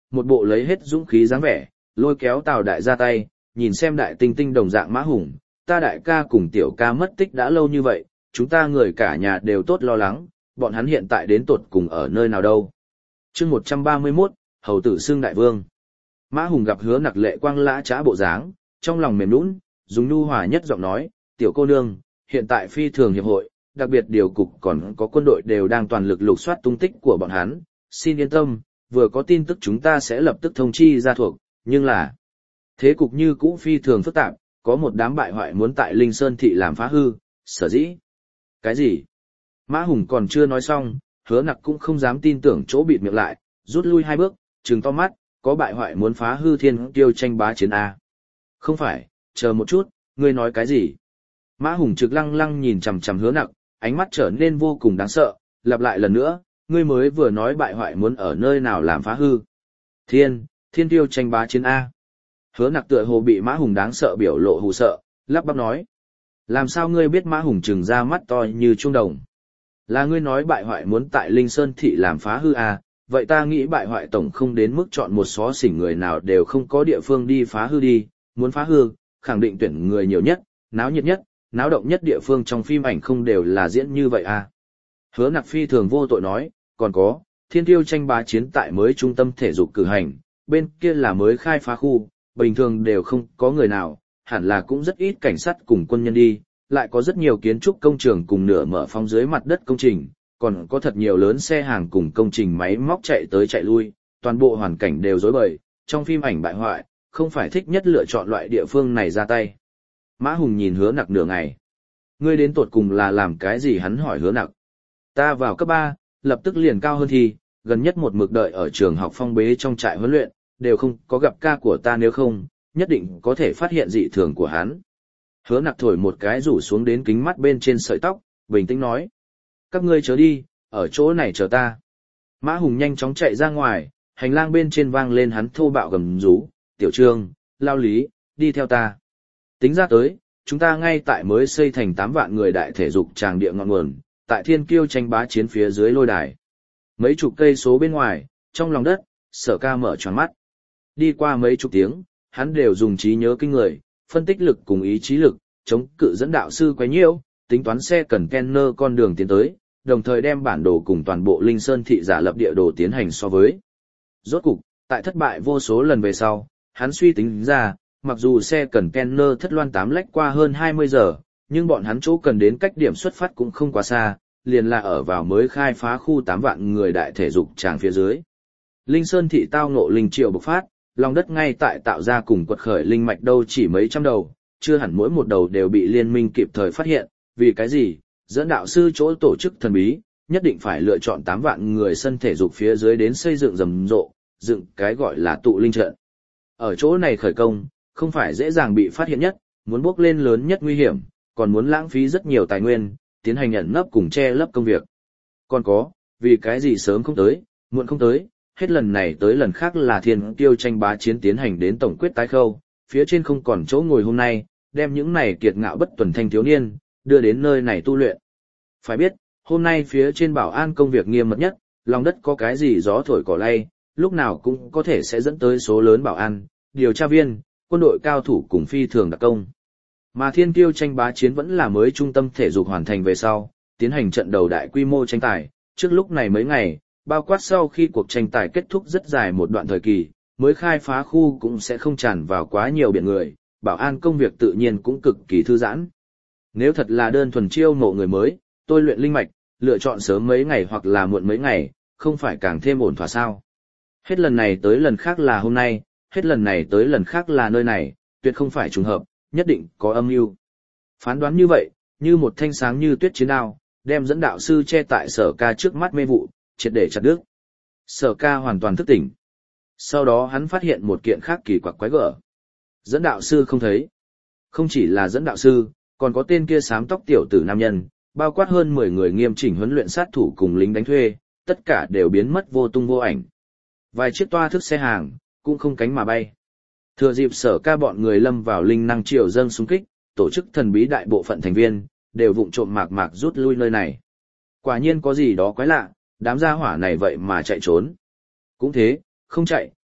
A: một bộ lấy hết dũng khí dáng vẻ, lôi kéo Tào đại ra tay, nhìn xem đại tinh tinh đồng dạng Mã Hùng, ta đại ca cùng tiểu ca mất tích đã lâu như vậy, chúng ta người cả nhà đều tốt lo lắng, bọn hắn hiện tại đến tột cùng ở nơi nào đâu. Chương một trăm ba mươi mốt, Hầu tử xưng đại vương. Mã Hùng gặp Hứa Nặc lệ quang lã trá bộ dáng, trong lòng mềm nhũn, dùng nhu hòa nhất giọng nói, tiểu cô nương, hiện tại phi thường hiệp hội, đặc biệt điều cục còn có quân đội đều đang toàn lực lục soát tung tích của bọn hắn, xin yên tâm, vừa có tin tức chúng ta sẽ lập tức thông chi ra thuộc, nhưng là thế cục như cũ phi thường phức tạp, có một đám bại hoại muốn tại Linh Sơn thị làm phá hư, sở dĩ. Cái gì? Mã Hùng còn chưa nói xong, Hứa Nặc cũng không dám tin tưởng chỗ bịt miệng lại, rút lui hai bước, trừng to mắt, có bại hoại muốn phá hư thiên tiêu tranh bá chiến A. Không phải, chờ một chút, ngươi nói cái gì? Mã Hùng trực lăng lăng nhìn chằm chằm Hứa Nặc, ánh mắt trở nên vô cùng đáng sợ, lặp lại lần nữa, ngươi mới vừa nói bại hoại muốn ở nơi nào làm phá hư. Thiên, thiên tiêu tranh bá chiến A. Hứa Nặc tựa hồ bị Mã Hùng đáng sợ biểu lộ hù sợ, lắp bắp nói. Làm sao ngươi biết Mã Hùng trừng ra mắt to như trung đồng? Là ngươi nói bại hoại muốn tại Linh Sơn thị làm phá hư à, vậy ta nghĩ bại hoại tổng không đến mức chọn một xó xỉnh người nào đều không có địa phương đi phá hư đi, muốn phá hư, khẳng định tuyển người nhiều nhất, náo nhiệt nhất, náo động nhất địa phương trong phim ảnh không đều là diễn như vậy à. Hứa Nặc phi thường vô tội nói, còn có, thiên tiêu tranh bá chiến tại mới trung tâm thể dục cử hành, bên kia là mới khai phá khu, bình thường đều không có người nào, hẳn là cũng rất ít cảnh sát cùng quân nhân đi, lại có rất nhiều kiến trúc công trường cùng nửa mở phong dưới mặt đất công trình, còn có thật nhiều lớn xe hàng cùng công trình máy móc chạy tới chạy lui, toàn bộ hoàn cảnh đều rối bời, trong phim ảnh bại hoại, không phải thích nhất lựa chọn loại địa phương này ra tay. Mã Hùng nhìn Hứa Nặc nửa ngày. Ngươi đến tột cùng là làm cái gì, hắn hỏi Hứa Nặc. Ta vào cấp ba, lập tức liền cao hơn thi, gần nhất một mực đợi ở trường học phong bế trong trại huấn luyện, đều không có gặp ca của ta, nếu không, nhất định có thể phát hiện dị thường của hắn. Hứa Nặc thổi một cái rủ xuống đến kính mắt bên trên sợi tóc, bình tĩnh nói. Các ngươi chớ đi, ở chỗ này chờ ta. Mã Hùng nhanh chóng chạy ra ngoài, hành lang bên trên vang lên hắn thô bạo gầm rú, tiểu Trương, Lao Lý, đi theo ta. Tính ra tới, chúng ta ngay tại mới xây thành tám vạn người đại thể dục tràng địa ngọn nguồn, tại thiên kiêu tranh bá chiến phía dưới lôi đài. Mấy chục cây số bên ngoài, trong lòng đất, Sở Ca mở tròn mắt. Đi qua mấy chục tiếng, hắn đều dùng trí nhớ kinh người, phân tích lực cùng ý chí lực, chống cự dẫn đạo sư quấy nhiễu, tính toán xe cần Kenner con đường tiến tới, đồng thời đem bản đồ cùng toàn bộ Linh Sơn thị giả lập địa đồ tiến hành so với. Rốt cục, tại thất bại vô số lần về sau, hắn suy tính ra, mặc dù xe cần Kenner thất loan tám lách qua hơn hai mươi giờ, nhưng bọn hắn chỗ cần đến cách điểm xuất phát cũng không quá xa, liền là ở vào mới khai phá khu tám vạn người đại thể dục tràng phía dưới. Linh Sơn thị tao ngộ linh triệu bộc phát, lòng đất ngay tại tạo ra cùng quật khởi linh mạch đâu chỉ mấy trăm đầu, chưa hẳn mỗi một đầu đều bị liên minh kịp thời phát hiện, vì cái gì, dẫn đạo sư chỗ tổ chức thần bí, nhất định phải lựa chọn tám vạn người sân thể dục phía dưới đến xây dựng rầm rộ, dựng cái gọi là tụ linh trận. Ở chỗ này khởi công, không phải dễ dàng bị phát hiện nhất, muốn bước lên lớn nhất nguy hiểm, còn muốn lãng phí rất nhiều tài nguyên, tiến hành ẩn nấp cùng che lấp công việc. Còn có, vì cái gì sớm không tới, muộn không tới, hết lần này tới lần khác là thiên tiêu tranh bá chiến tiến hành đến tổng quyết tái khâu, phía trên không còn chỗ ngồi hôm nay, đem những này kiệt ngạo bất tuần thanh thiếu niên, đưa đến nơi này tu luyện. Phải biết, hôm nay phía trên bảo an công việc nghiêm mật nhất, lòng đất có cái gì gió thổi cỏ lay, lúc nào cũng có thể sẽ dẫn tới số lớn bảo an, điều tra viên, quân đội cao thủ cùng phi thường đặc công. Mà thiên tiêu tranh bá chiến vẫn là mới trung tâm thể dục hoàn thành về sau, tiến hành trận đầu đại quy mô tranh tài, trước lúc này mấy ngày, bao quát sau khi cuộc tranh tài kết thúc rất dài một đoạn thời kỳ, mới khai phá khu cũng sẽ không tràn vào quá nhiều biển người, bảo an công việc tự nhiên cũng cực kỳ thư giãn. Nếu thật là đơn thuần chiêu mộ người mới, tôi luyện linh mạch, lựa chọn sớm mấy ngày hoặc là muộn mấy ngày, không phải càng thêm ổn thỏa sao. Hết lần này tới lần khác là hôm nay, hết lần này tới lần khác là nơi này, tuyệt không phải trùng hợp, nhất định có âm mưu. Phán đoán như vậy, như một thanh sáng như tuyết chiến đao, đem dẫn đạo sư che tại Sở Ca trước mắt mê vụ, triệt để chặt đứt. Sở Ca hoàn toàn thức tỉnh. Sau đó hắn phát hiện một kiện khác kỳ quặc quái gở. Dẫn đạo sư không thấy. Không chỉ là dẫn đạo sư, còn có tên kia xám tóc tiểu tử nam nhân, bao quát hơn mười người nghiêm chỉnh huấn luyện sát thủ cùng lính đánh thuê, tất cả đều biến mất vô tung vô ảnh. Vài chiếc toa thức xe hàng, cũng không cánh mà bay. Thừa dịp Sở Ca bọn người lâm vào linh năng triều dâng xung kích, tổ chức thần bí đại bộ phận thành viên, đều vụng trộm mạc mạc rút lui nơi này. Quả nhiên có gì đó quái lạ, đám gia hỏa này vậy mà chạy trốn. Cũng thế, không chạy,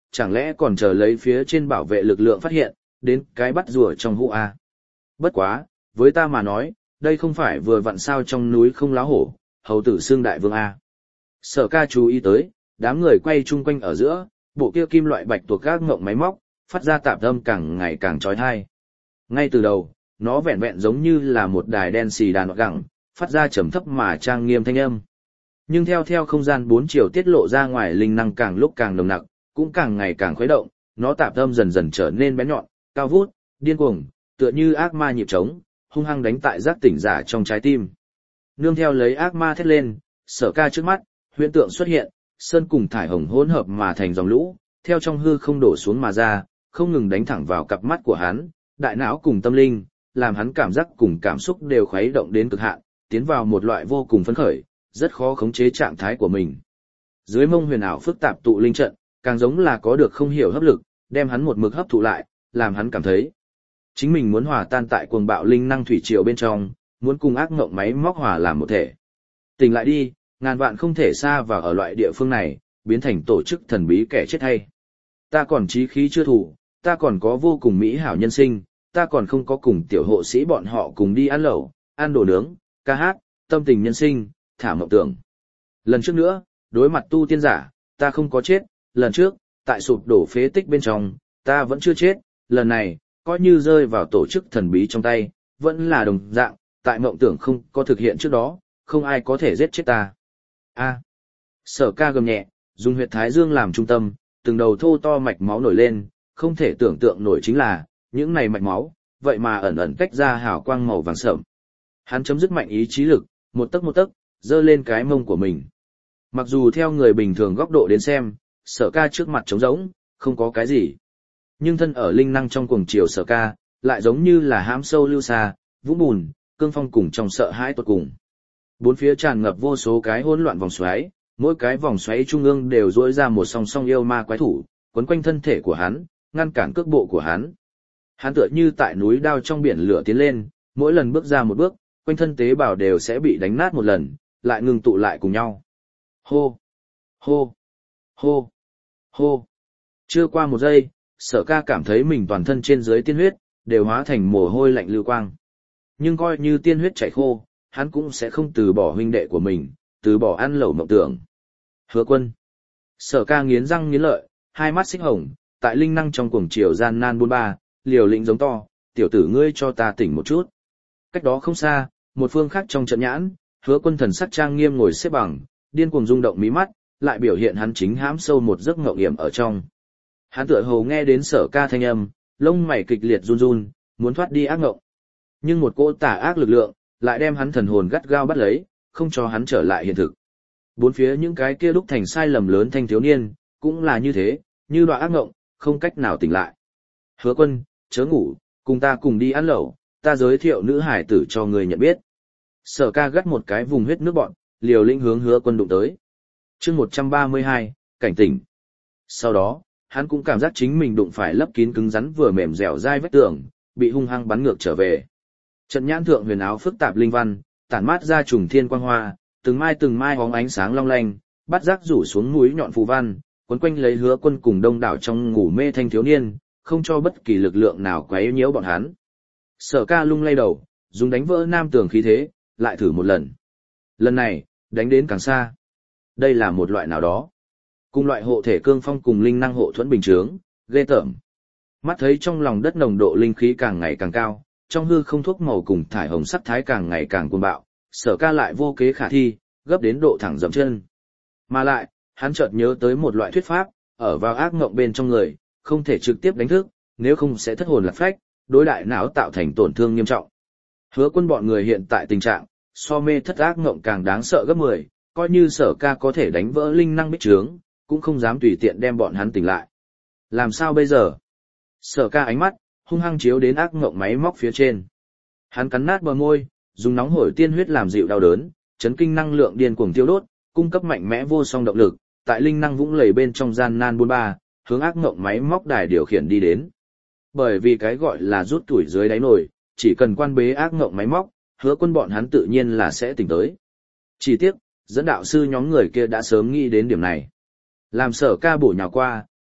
A: chẳng lẽ còn chờ lấy phía trên bảo vệ lực lượng phát hiện, đến cái bắt rùa trong hũ A. Bất quá, với ta mà nói, đây không phải vừa vặn sao trong núi không láo hổ, hầu tử xương đại vương A. Sở ca chú ý tới, đám người quay chung quanh ở giữa, bộ kia kim loại bạch tuộc các ngộng máy móc, phát ra tạp âm càng ngày càng trói thai. Ngay từ đầu, nó vẹn vẹn giống như là một đài đen xì đàn gẳng, phát ra trầm thấp mà trang nghiêm thanh âm. Nhưng theo theo không gian bốn chiều tiết lộ ra ngoài linh năng càng lúc càng nồng nặc, cũng càng ngày càng khuấy động, nó tạp âm dần dần trở nên bén nhọn, cao vút, điên cuồng, tựa như ác ma nhịp trống, hung hăng đánh tại giác tỉnh giả trong trái tim. Nương theo lấy ác ma thét lên, Sở ca trước mắt, huyễn tượng xuất hiện, sơn cùng thải hồng hỗn hợp mà thành dòng lũ, theo trong hư không đổ xuống mà ra, không ngừng đánh thẳng vào cặp mắt của hắn, đại não cùng tâm linh, làm hắn cảm giác cùng cảm xúc đều khuấy động đến cực hạn, tiến vào một loại vô cùng phấn khởi, rất khó khống chế trạng thái của mình. Dưới mông huyền ảo phức tạp tụ linh trận, càng giống là có được không hiểu hấp lực, đem hắn một mực hấp thụ lại, làm hắn cảm thấy chính mình muốn hòa tan tại cuồng bạo linh năng thủy triều bên trong, muốn cùng ác ngộng máy móc hòa làm một thể. Tỉnh lại đi, ngàn vạn không thể xa vào ở loại địa phương này, biến thành tổ chức thần bí kẻ chết hay. Ta còn chí khí chưa thủ, ta còn có vô cùng mỹ hảo nhân sinh, ta còn không có cùng tiểu hộ sĩ bọn họ cùng đi ăn lẩu, ăn đồ nướng, ca hát, tâm tình nhân sinh, thả mộng tưởng. Lần trước nữa, đối mặt tu tiên giả, ta không có chết, lần trước, tại sụp đổ phế tích bên trong, ta vẫn chưa chết, lần này, coi như rơi vào tổ chức thần bí trong tay, vẫn là đồng dạng, tại mộng tưởng không có thực hiện trước đó, không ai có thể giết chết ta. A. Sở ca gầm nhẹ, dùng huyệt thái dương làm trung tâm, từng đầu thô to mạch máu nổi lên, không thể tưởng tượng nổi chính là, những này mạch máu, vậy mà ẩn ẩn tách ra hào quang màu vàng sậm. Hắn chấm dứt mạnh ý chí lực, một tấc một tấc, giơ lên cái mông của mình. Mặc dù theo người bình thường góc độ đến xem, Sở ca trước mặt trống rỗng, không có cái gì. Nhưng thân ở linh năng trong cuồng chiều Sở ca, lại giống như là hãm sâu lưu xa, vũng bùn, cương phong cùng trong sợ hãi tuột cùng. Bốn phía tràn ngập vô số cái hỗn loạn vòng xoáy, mỗi cái vòng xoáy trung ương đều duỗi ra một song song yêu ma quái thủ, quấn quanh thân thể của hắn, ngăn cản cước bộ của hắn. Hắn tựa như tại núi đao trong biển lửa tiến lên, mỗi lần bước ra một bước, quanh thân tế bào đều sẽ bị đánh nát một lần, lại ngừng tụ lại cùng nhau. Hô, hô, hô, hô. Chưa qua một giây, Sở ca cảm thấy mình toàn thân trên dưới tiên huyết, đều hóa thành mồ hôi lạnh lưu quang. Nhưng coi như tiên huyết chảy khô, hắn cũng sẽ không từ bỏ huynh đệ của mình, từ bỏ ăn lẩu mộng tưởng. Hứa Quân. Sở ca nghiến răng nghiến lợi, hai mắt xích hồng, tại linh năng trong cuồng chiều gian nan buôn ba, liều lĩnh giống to, tiểu tử ngươi cho ta tỉnh một chút. Cách đó không xa, một phương khác trong trận nhãn, Hứa Quân thần sắc trang nghiêm ngồi xếp bằng, điên cuồng rung động mí mắt, lại biểu hiện hắn chính hãm sâu một giấc ngộng yểm ở trong. Hắn tựa hồ nghe đến Sở ca thanh âm, lông mày kịch liệt run run, muốn thoát đi ác ngộng. Nhưng một cỗ tà ác lực lượng, lại đem hắn thần hồn gắt gao bắt lấy, không cho hắn trở lại hiện thực. Bốn phía những cái kia đúc thành sai lầm lớn thanh thiếu niên, cũng là như thế, như đoạn ác ngộng, không cách nào tỉnh lại. Hứa Quân, chớ ngủ, cùng ta cùng đi ăn lẩu, ta giới thiệu nữ hải tử cho người nhận biết. Sở ca gắt một cái vùng huyết nước bọn, liều lĩnh hướng Hứa Quân đụng tới. chương một trăm ba mươi hai, cảnh tỉnh. Sau đó, hắn cũng cảm giác chính mình đụng phải lấp kín cứng rắn vừa mềm dẻo dai vách tường, bị hung hăng bắn ngược trở về. Trận nhãn thượng huyền áo phức tạp linh văn, tản mát ra trùng thiên quang hoa, từng mai từng mai bóng ánh sáng long lanh, bắt giác rủ xuống núi nhọn phù văn, quấn quanh lấy Hứa Quân cùng đông đảo trong ngủ mê thanh thiếu niên, không cho bất kỳ lực lượng nào quấy nhiễu bọn hắn. Sở ca lung lay đầu, dùng đánh vỡ nam tường khí thế, lại thử một lần. Lần này, đánh đến càng xa. Đây là một loại nào đó. Cùng loại hộ thể cương phong cùng linh năng hộ thuẫn bình chướng, ghê tởm. Mắt thấy trong lòng đất nồng độ linh khí càng ngày càng cao, trong hư không thuốc màu cùng thải hồng sắc thái càng ngày càng cuồng bạo, Sở ca lại vô kế khả thi, gấp đến độ thẳng dậm chân. Mà lại, hắn chợt nhớ tới một loại thuyết pháp, ở vào ác ngộng bên trong người, không thể trực tiếp đánh thức, nếu không sẽ thất hồn lạc phách, đối đại não tạo thành tổn thương nghiêm trọng. Hứa Quân bọn người hiện tại tình trạng, so mê thất ác ngộng càng đáng sợ gấp mười, coi như Sở ca có thể đánh vỡ linh năng bích trướng, cũng không dám tùy tiện đem bọn hắn tỉnh lại. Làm sao bây giờ? Sở ca ánh mắt, hung hăng chiếu đến ác ngộng máy móc phía trên. Hắn cắn nát bờ môi, dùng nóng hổi tiên huyết làm dịu đau đớn, chấn kinh năng lượng điên cuồng tiêu đốt, cung cấp mạnh mẽ vô song động lực, tại linh năng vũng lầy bên trong gian nan buôn ba, hướng ác ngộng máy móc đài điều khiển đi đến. Bởi vì cái gọi là rút tuổi dưới đáy nồi, chỉ cần quan bế ác ngộng máy móc, Hứa Quân bọn hắn tự nhiên là sẽ tỉnh tới. Chỉ tiếc, dẫn đạo sư nhóm người kia đã sớm nghĩ đến điểm này. Làm Sở ca bổ nhào qua,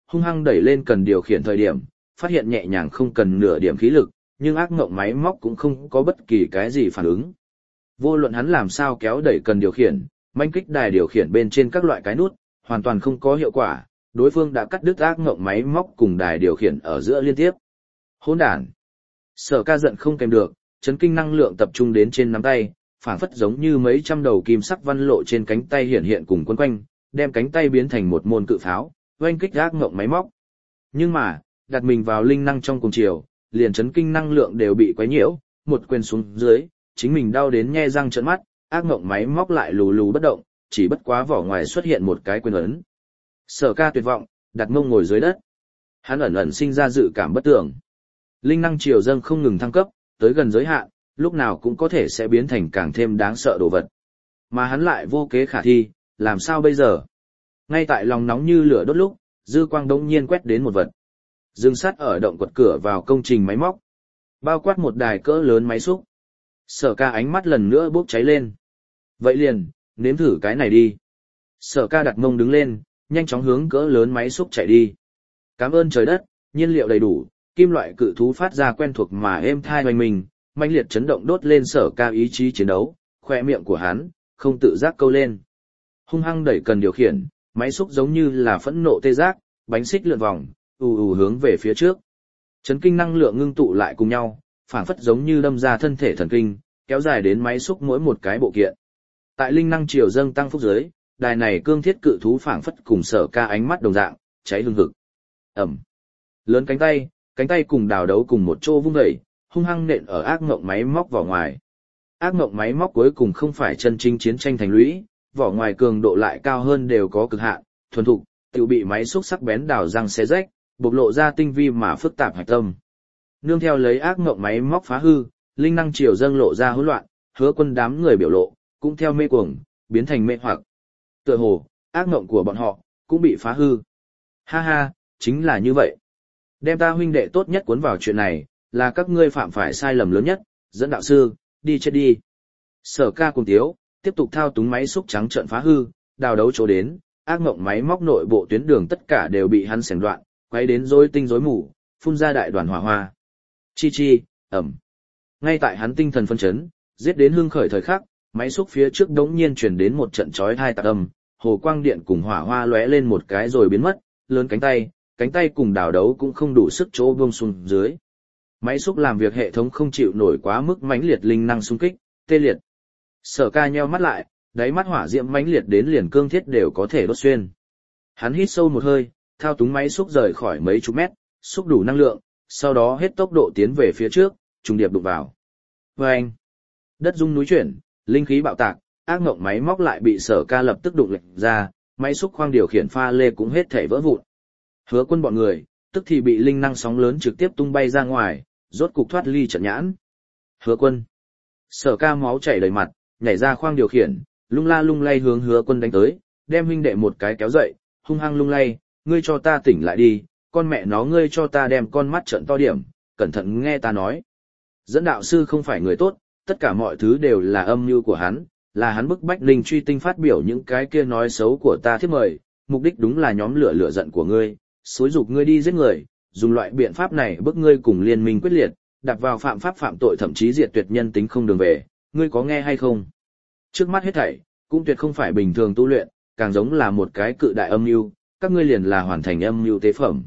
A: hung hăng đẩy lên cần điều khiển thời điểm, phát hiện nhẹ nhàng không cần nửa điểm khí lực, nhưng ác mộng máy móc cũng không có bất kỳ cái gì phản ứng. Vô luận hắn làm sao kéo đẩy cần điều khiển, manh kích đài điều khiển bên trên các loại cái nút, hoàn toàn không có hiệu quả, đối phương đã cắt đứt ác mộng máy móc cùng đài điều khiển ở giữa liên tiếp. Hỗn đản. Sở Ca giận không kèm được, chấn kinh năng lượng tập trung đến trên nắm tay, phảng phất giống như mấy trăm đầu kim sắc văn lộ trên cánh tay hiện hiện cùng quấn quanh, đem cánh tay biến thành một môn cự pháo, oanh kích ác mộng máy móc. Nhưng mà, đặt mình vào linh năng trong cùng chiều, liền chấn kinh năng lượng đều bị quấy nhiễu, một quyền xuống dưới, chính mình đau đến nhe răng trợn mắt, ác mộng máy móc lại lù lù bất động, chỉ bất quá vỏ ngoài xuất hiện một cái quyền ấn. Sở Ca tuyệt vọng, đặt mông ngồi dưới đất. Hắn ẩn ẩn sinh ra dự cảm bất tưởng. Linh năng chiều dâng không ngừng thăng cấp, tới gần giới hạn, lúc nào cũng có thể sẽ biến thành càng thêm đáng sợ đồ vật. Mà hắn lại vô kế khả thi, làm sao bây giờ? Ngay tại lòng nóng như lửa đốt lúc, dư quang đống nhiên quét đến một vật. Dừng sát ở động quật cửa vào công trình máy móc. Bao quát một đài cỡ lớn máy xúc. Sở Ca ánh mắt lần nữa bốc cháy lên. Vậy liền, nếm thử cái này đi. Sở Ca đặt mông đứng lên, nhanh chóng hướng cỡ lớn máy xúc chạy đi. Cảm ơn trời đất, nhiên liệu đầy đủ, kim loại cự thú phát ra quen thuộc mà êm thai hoành mình, mãnh liệt chấn động đốt lên Sở Ca ý chí chiến đấu, khoe miệng của hắn không tự giác câu lên. Hung hăng đẩy cần điều khiển, máy xúc giống như là phẫn nộ tê giác, bánh xích lượn vòng, ù ù hướng về phía trước. Chấn kinh năng lượng ngưng tụ lại cùng nhau, phảng phất giống như đâm ra thân thể thần kinh, kéo dài đến máy xúc mỗi một cái bộ kiện. Tại linh năng chiều dâng tăng phúc dưới, đài này cương thiết cự thú phảng phất cùng Sở Ca ánh mắt đồng dạng, cháy hừng hực. Ầm. Lớn cánh tay, cánh tay cùng đào đấu cùng một chỗ vung dậy, hung hăng nện ở ác mộng máy móc vỏ ngoài. Ác mộng máy móc cuối cùng không phải chân chính chiến tranh thành lũy, vỏ ngoài cường độ lại cao hơn đều có cực hạn, thuần thục, tự bị máy xúc sắc bén đào răng xé rách, bộc lộ ra tinh vi mà phức tạp hạch tâm. Nương theo lấy ác mộng máy móc phá hư, linh năng chiều dâng lộ ra hỗn loạn, Hứa Quân đám người biểu lộ cũng theo mê cuồng, biến thành mê hoặc. Tựa hồ, ác mộng của bọn họ cũng bị phá hư. Ha ha, chính là như vậy. Đem ta huynh đệ tốt nhất cuốn vào chuyện này, là các ngươi phạm phải sai lầm lớn nhất, dẫn đạo sư, đi chết đi. Sở Ca cùng tiếu, tiếp tục thao túng máy xúc trắng trợn phá hư, đào đấu chỗ đến, ác mộng máy móc nội bộ tuyến đường tất cả đều bị hắn xẻng đoạn, quay đến rối tinh rối mù, phun ra đại đoàn hỏa hoa. Chi chi, ẩm. Ngay tại hắn tinh thần phân chấn, giết đến hưng khởi thời khắc, máy xúc phía trước đống nhiên truyền đến một trận chói tai tạc âm, hồ quang điện cùng hỏa hoa lóe lên một cái rồi biến mất, lớn cánh tay, cánh tay cùng đào đấu cũng không đủ sức chỗ buông xuống dưới. Máy xúc làm việc hệ thống không chịu nổi quá mức mãnh liệt linh năng xung kích, tê liệt. Sở Ca nheo mắt lại, đáy mắt hỏa diễm mãnh liệt đến liền cương thiết đều có thể đốt xuyên. Hắn hít sâu một hơi, thao túng máy xúc rời khỏi mấy chục mét, xúc đủ năng lượng, sau đó hết tốc độ tiến về phía trước, trùng điệp đụng vào. Vâng! Đất rung núi chuyển, linh khí bạo tạc, ác ngộng máy móc lại bị Sở Ca lập tức đụng lệch ra, máy xúc khoang điều khiển pha lê cũng hết thể vỡ vụn. Hứa Quân bọn người, tức thì bị linh năng sóng lớn trực tiếp tung bay ra ngoài, rốt cục thoát ly trận nhãn. Hứa Quân! Sở Ca máu chảy đầy mặt, nhảy ra khoang điều khiển, lung la lung lay hướng Hứa Quân đánh tới, đem huynh đệ một cái kéo dậy, hung hăng lung lay, ngươi cho ta tỉnh lại đi, con mẹ nó ngươi cho ta đem con mắt trợn to điểm, cẩn thận nghe ta nói. Dẫn đạo sư không phải người tốt, tất cả mọi thứ đều là âm mưu của hắn, là hắn bức bách Linh Truy Tinh phát biểu những cái kia nói xấu của ta thiết mời, mục đích đúng là nhóm lửa lửa giận của ngươi, xúi dục ngươi đi giết người, dùng loại biện pháp này bức ngươi cùng liên minh quyết liệt, đặt vào phạm pháp phạm tội thậm chí diệt tuyệt nhân tính không đường về, ngươi có nghe hay không? Trước mắt hết thảy, cũng tuyệt không phải bình thường tu luyện, càng giống là một cái cự đại âm mưu, các ngươi liền là hoàn thành âm mưu tế phẩm.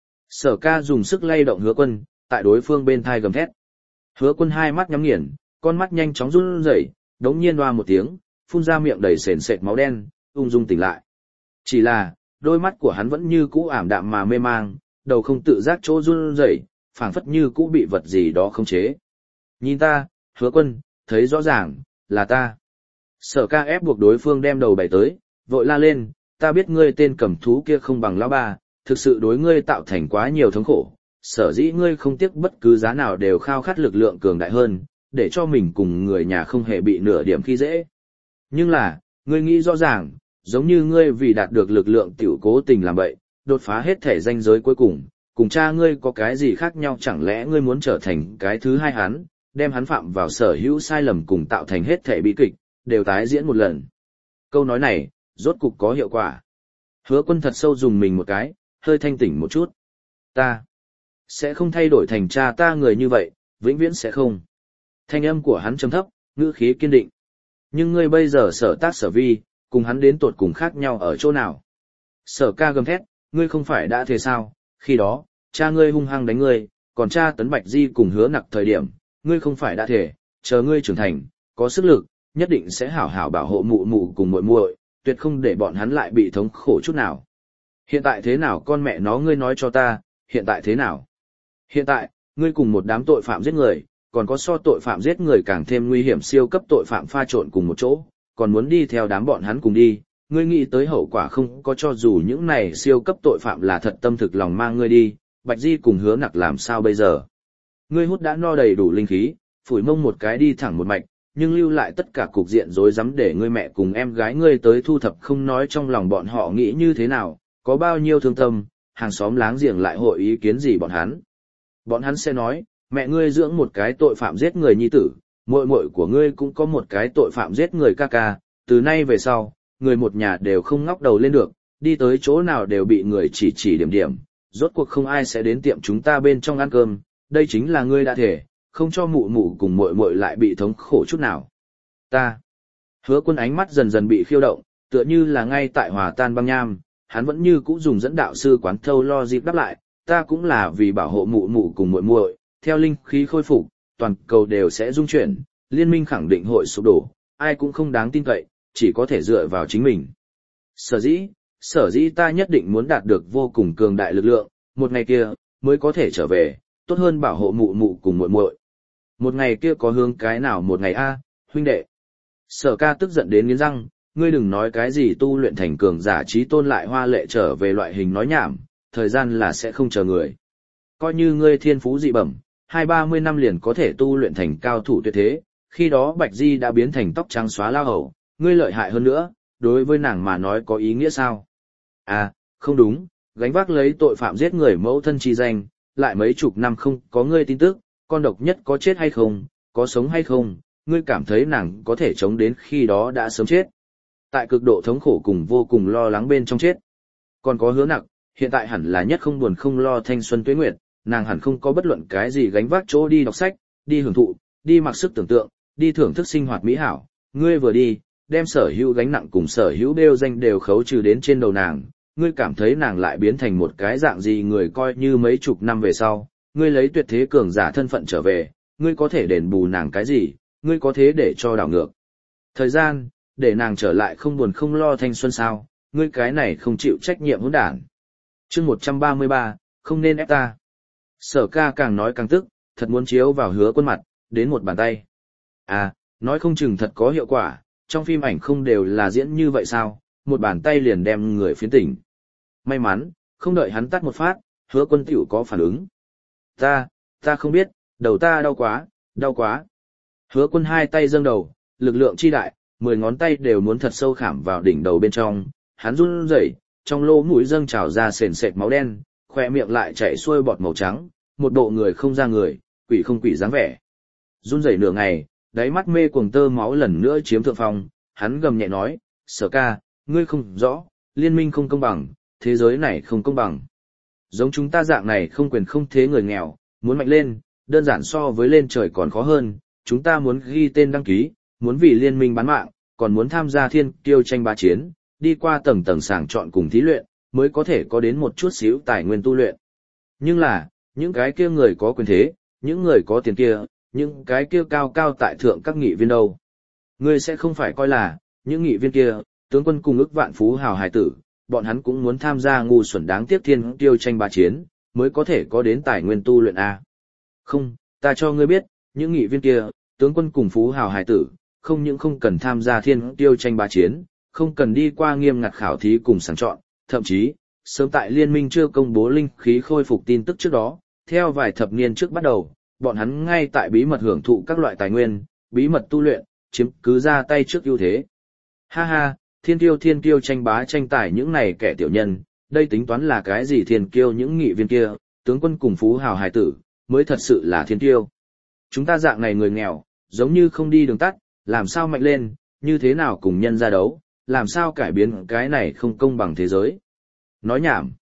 A: Sở Ca dùng sức lay động Hứa Quân, tại đối phương bên thai gầm thét. Hứa Quân hai mắt nhắm nghiền, con mắt nhanh chóng run rẩy, đống nhiên oa một tiếng, phun ra miệng đầy sền sệt máu đen, ung dung tỉnh lại. Chỉ là, đôi mắt của hắn vẫn như cũ ảm đạm mà mê mang, đầu không tự giác chỗ run rẩy, phảng phất như cũ bị vật gì đó khống chế. Nhìn ta, Hứa Quân, thấy rõ ràng, là ta. Sở Ca ép buộc đối phương đem đầu bày tới, vội la lên, ta biết ngươi tên cầm thú kia không bằng lão ba, thực sự đối ngươi tạo thành quá nhiều thống khổ, sở dĩ ngươi không tiếc bất cứ giá nào đều khao khát lực lượng cường đại hơn, để cho mình cùng người nhà không hề bị nửa điểm khi dễ. Nhưng là, ngươi nghĩ rõ ràng, giống như ngươi vì đạt được lực lượng tiểu cố tình làm bậy, đột phá hết thể ranh giới cuối cùng, cùng cha ngươi có cái gì khác nhau, chẳng lẽ ngươi muốn trở thành cái thứ hai hắn, đem hắn phạm vào sở hữu sai lầm cùng tạo thành hết thể bi kịch, đều tái diễn một lần. Câu nói này, rốt cục có hiệu quả. Hứa Quân thật sâu dùng mình một cái, hơi thanh tỉnh một chút. Ta sẽ không thay đổi thành cha ta người như vậy, vĩnh viễn sẽ không. Thanh âm của hắn trầm thấp, ngữ khí kiên định. Nhưng ngươi bây giờ sở tác sở vi, cùng hắn đến tột cùng khác nhau ở chỗ nào? Sở ca gầm thét, ngươi không phải đã thế sao? Khi đó, cha ngươi hung hăng đánh ngươi, còn cha Tấn Bạch Di cùng hứa nặc thời điểm, ngươi không phải đã thể, chờ ngươi trưởng thành, có sức lực, nhất định sẽ hảo hảo bảo hộ mụ mụ cùng muội muội, tuyệt không để bọn hắn lại bị thống khổ chút nào. Hiện tại thế nào con mẹ nó ngươi nói cho ta, hiện tại thế nào? Hiện tại, ngươi cùng một đám tội phạm giết người, còn có so tội phạm giết người càng thêm nguy hiểm siêu cấp tội phạm pha trộn cùng một chỗ, còn muốn đi theo đám bọn hắn cùng đi, ngươi nghĩ tới hậu quả không có cho dù những này siêu cấp tội phạm là thật tâm thực lòng mang ngươi đi, Bạch Di cùng hứa nặc làm sao bây giờ? Ngươi hút đã no đầy đủ linh khí, phủi mông một cái đi thẳng một mạch, nhưng lưu lại tất cả cục diện rối rắm để ngươi mẹ cùng em gái ngươi tới thu thập không nói trong lòng bọn họ nghĩ như thế nào, có bao nhiêu thương tâm, hàng xóm láng giềng lại hội ý kiến gì bọn hắn. Bọn hắn sẽ nói, mẹ ngươi dưỡng một cái tội phạm giết người nhi tử, muội muội của ngươi cũng có một cái tội phạm giết người ca ca, từ nay về sau, người một nhà đều không ngóc đầu lên được, đi tới chỗ nào đều bị người chỉ chỉ điểm điểm, rốt cuộc không ai sẽ đến tiệm chúng ta bên trong ăn cơm, đây chính là ngươi đã thể, không cho mụ mụ cùng muội muội lại bị thống khổ chút nào. Ta. Hứa Quân ánh mắt dần dần bị khiêu động, tựa như là ngay tại hòa tan băng nham, hắn vẫn như cũ dùng dẫn đạo sư quán thâu lo dịp đáp lại, ta cũng là vì bảo hộ mụ mụ cùng muội muội, theo linh khí khôi phục, toàn cầu đều sẽ dung chuyển, liên minh khẳng định hội sụp đổ, ai cũng không đáng tin cậy, chỉ có thể dựa vào chính mình. Sở dĩ, sở dĩ ta nhất định muốn đạt được vô cùng cường đại lực lượng, một ngày kia mới có thể trở về, tốt hơn bảo hộ mụ mụ cùng muội muội. Một ngày kia có hướng cái nào một ngày a, huynh đệ. Sở ca tức giận đến nghiến răng, ngươi đừng nói cái gì tu luyện thành cường giả trí tôn lại hoa lệ trở về loại hình nói nhảm, thời gian là sẽ không chờ người. Coi như ngươi thiên phú dị bẩm, hai ba mươi năm liền có thể tu luyện thành cao thủ tuyệt thế, khi đó Bạch Di đã biến thành tóc trắng xóa lao hầu, ngươi lợi hại hơn nữa, đối với nàng mà nói có ý nghĩa sao? À, không đúng, gánh vác lấy tội phạm giết người mẫu thân chi danh, lại mấy chục năm không có ngươi tin tức, con độc nhất có chết hay không, có sống hay không, ngươi cảm thấy nàng có thể chống đến khi đó đã sớm chết. Tại cực độ thống khổ cùng vô cùng lo lắng bên trong chết. Còn có hứa nặc, hiện tại hẳn là nhất không buồn không lo thanh xuân tuế nguyệt, nàng hẳn không có bất luận cái gì gánh vác chỗ đi đọc sách, đi hưởng thụ, đi mặc sức tưởng tượng, đi thưởng thức sinh hoạt mỹ hảo. Ngươi vừa đi, đem sở hữu gánh nặng cùng sở hữu đeo danh đều khấu trừ đến trên đầu nàng, ngươi cảm thấy nàng lại biến thành một cái dạng gì người coi như mấy chục năm về sau, ngươi lấy tuyệt thế cường giả thân phận trở về, ngươi có thể đền bù nàng cái gì, ngươi có thế để cho đảo ngược thời gian, để nàng trở lại không buồn không lo thanh xuân sao, ngươi cái này không chịu trách nhiệm hỗn đản. Chương một trăm ba mươi ba, không nên ép ta. Sở ca càng nói càng tức, thật muốn chiếu vào Hứa Quân mặt, đến một bàn tay. À, nói không chừng thật có hiệu quả, trong phim ảnh không đều là diễn như vậy sao, một bàn tay liền đem người phiến tỉnh. May mắn, không đợi hắn tắt một phát, Hứa Quân tiểu có phản ứng. Ta, ta không biết, đầu ta đau quá, đau quá. Hứa Quân hai tay dâng đầu, lực lượng chi đại, mười ngón tay đều muốn thật sâu khảm vào đỉnh đầu bên trong, hắn run rẩy, trong lỗ mũi dâng trào ra sền sệt máu đen, khoe miệng lại chảy xuôi bọt màu trắng, một bộ người không ra người, quỷ không quỷ dáng vẻ. Run rẩy nửa ngày, đáy mắt mê cuồng tơ máu lần nữa chiếm thượng phong, hắn gầm nhẹ nói, Sở ca, ngươi không rõ, liên minh không công bằng, thế giới này không công bằng. Giống chúng ta dạng này không quyền không thế người nghèo, muốn mạnh lên, đơn giản so với lên trời còn khó hơn, chúng ta muốn ghi tên đăng ký, muốn vì liên minh bán mạng, còn muốn tham gia thiên kiêu tranh bá chiến, đi qua tầng tầng sàng chọn cùng thí luyện, mới có thể có đến một chút xíu tài nguyên tu luyện. Nhưng là, những cái kia người có quyền thế, những người có tiền kia, những cái kia cao cao tại thượng các nghị viên đâu. Ngươi sẽ không phải coi là, những nghị viên kia, tướng quân cùng ức vạn phú hào hài tử, bọn hắn cũng muốn tham gia ngu xuẩn đáng tiếc thiên kiêu tranh bá chiến, mới có thể có đến tài nguyên tu luyện A. Không, ta cho ngươi biết, những nghị viên kia, tướng quân cùng phú hào hài tử, không những không cần tham gia thiên kiêu tranh bá chiến, không cần đi qua nghiêm ngặt khảo thí cùng sàng chọn, thậm chí, sớm tại liên minh chưa công bố linh khí khôi phục tin tức trước đó, theo vài thập niên trước bắt đầu, bọn hắn ngay tại bí mật hưởng thụ các loại tài nguyên, bí mật tu luyện, chiếm cứ ra tay trước ưu thế. Ha ha, thiên kiêu thiên kiêu tranh bá tranh tài những này kẻ tiểu nhân, đây tính toán là cái gì thiên kiêu những nghị viên kia, tướng quân cùng phú hào hài tử, mới thật sự là thiên kiêu. Chúng ta dạng này người nghèo, giống như không đi đường tắt, làm sao mạnh lên, như thế nào cùng nhân ra đấu, làm sao cải biến cái này không công bằng thế giới. Nói nhảm.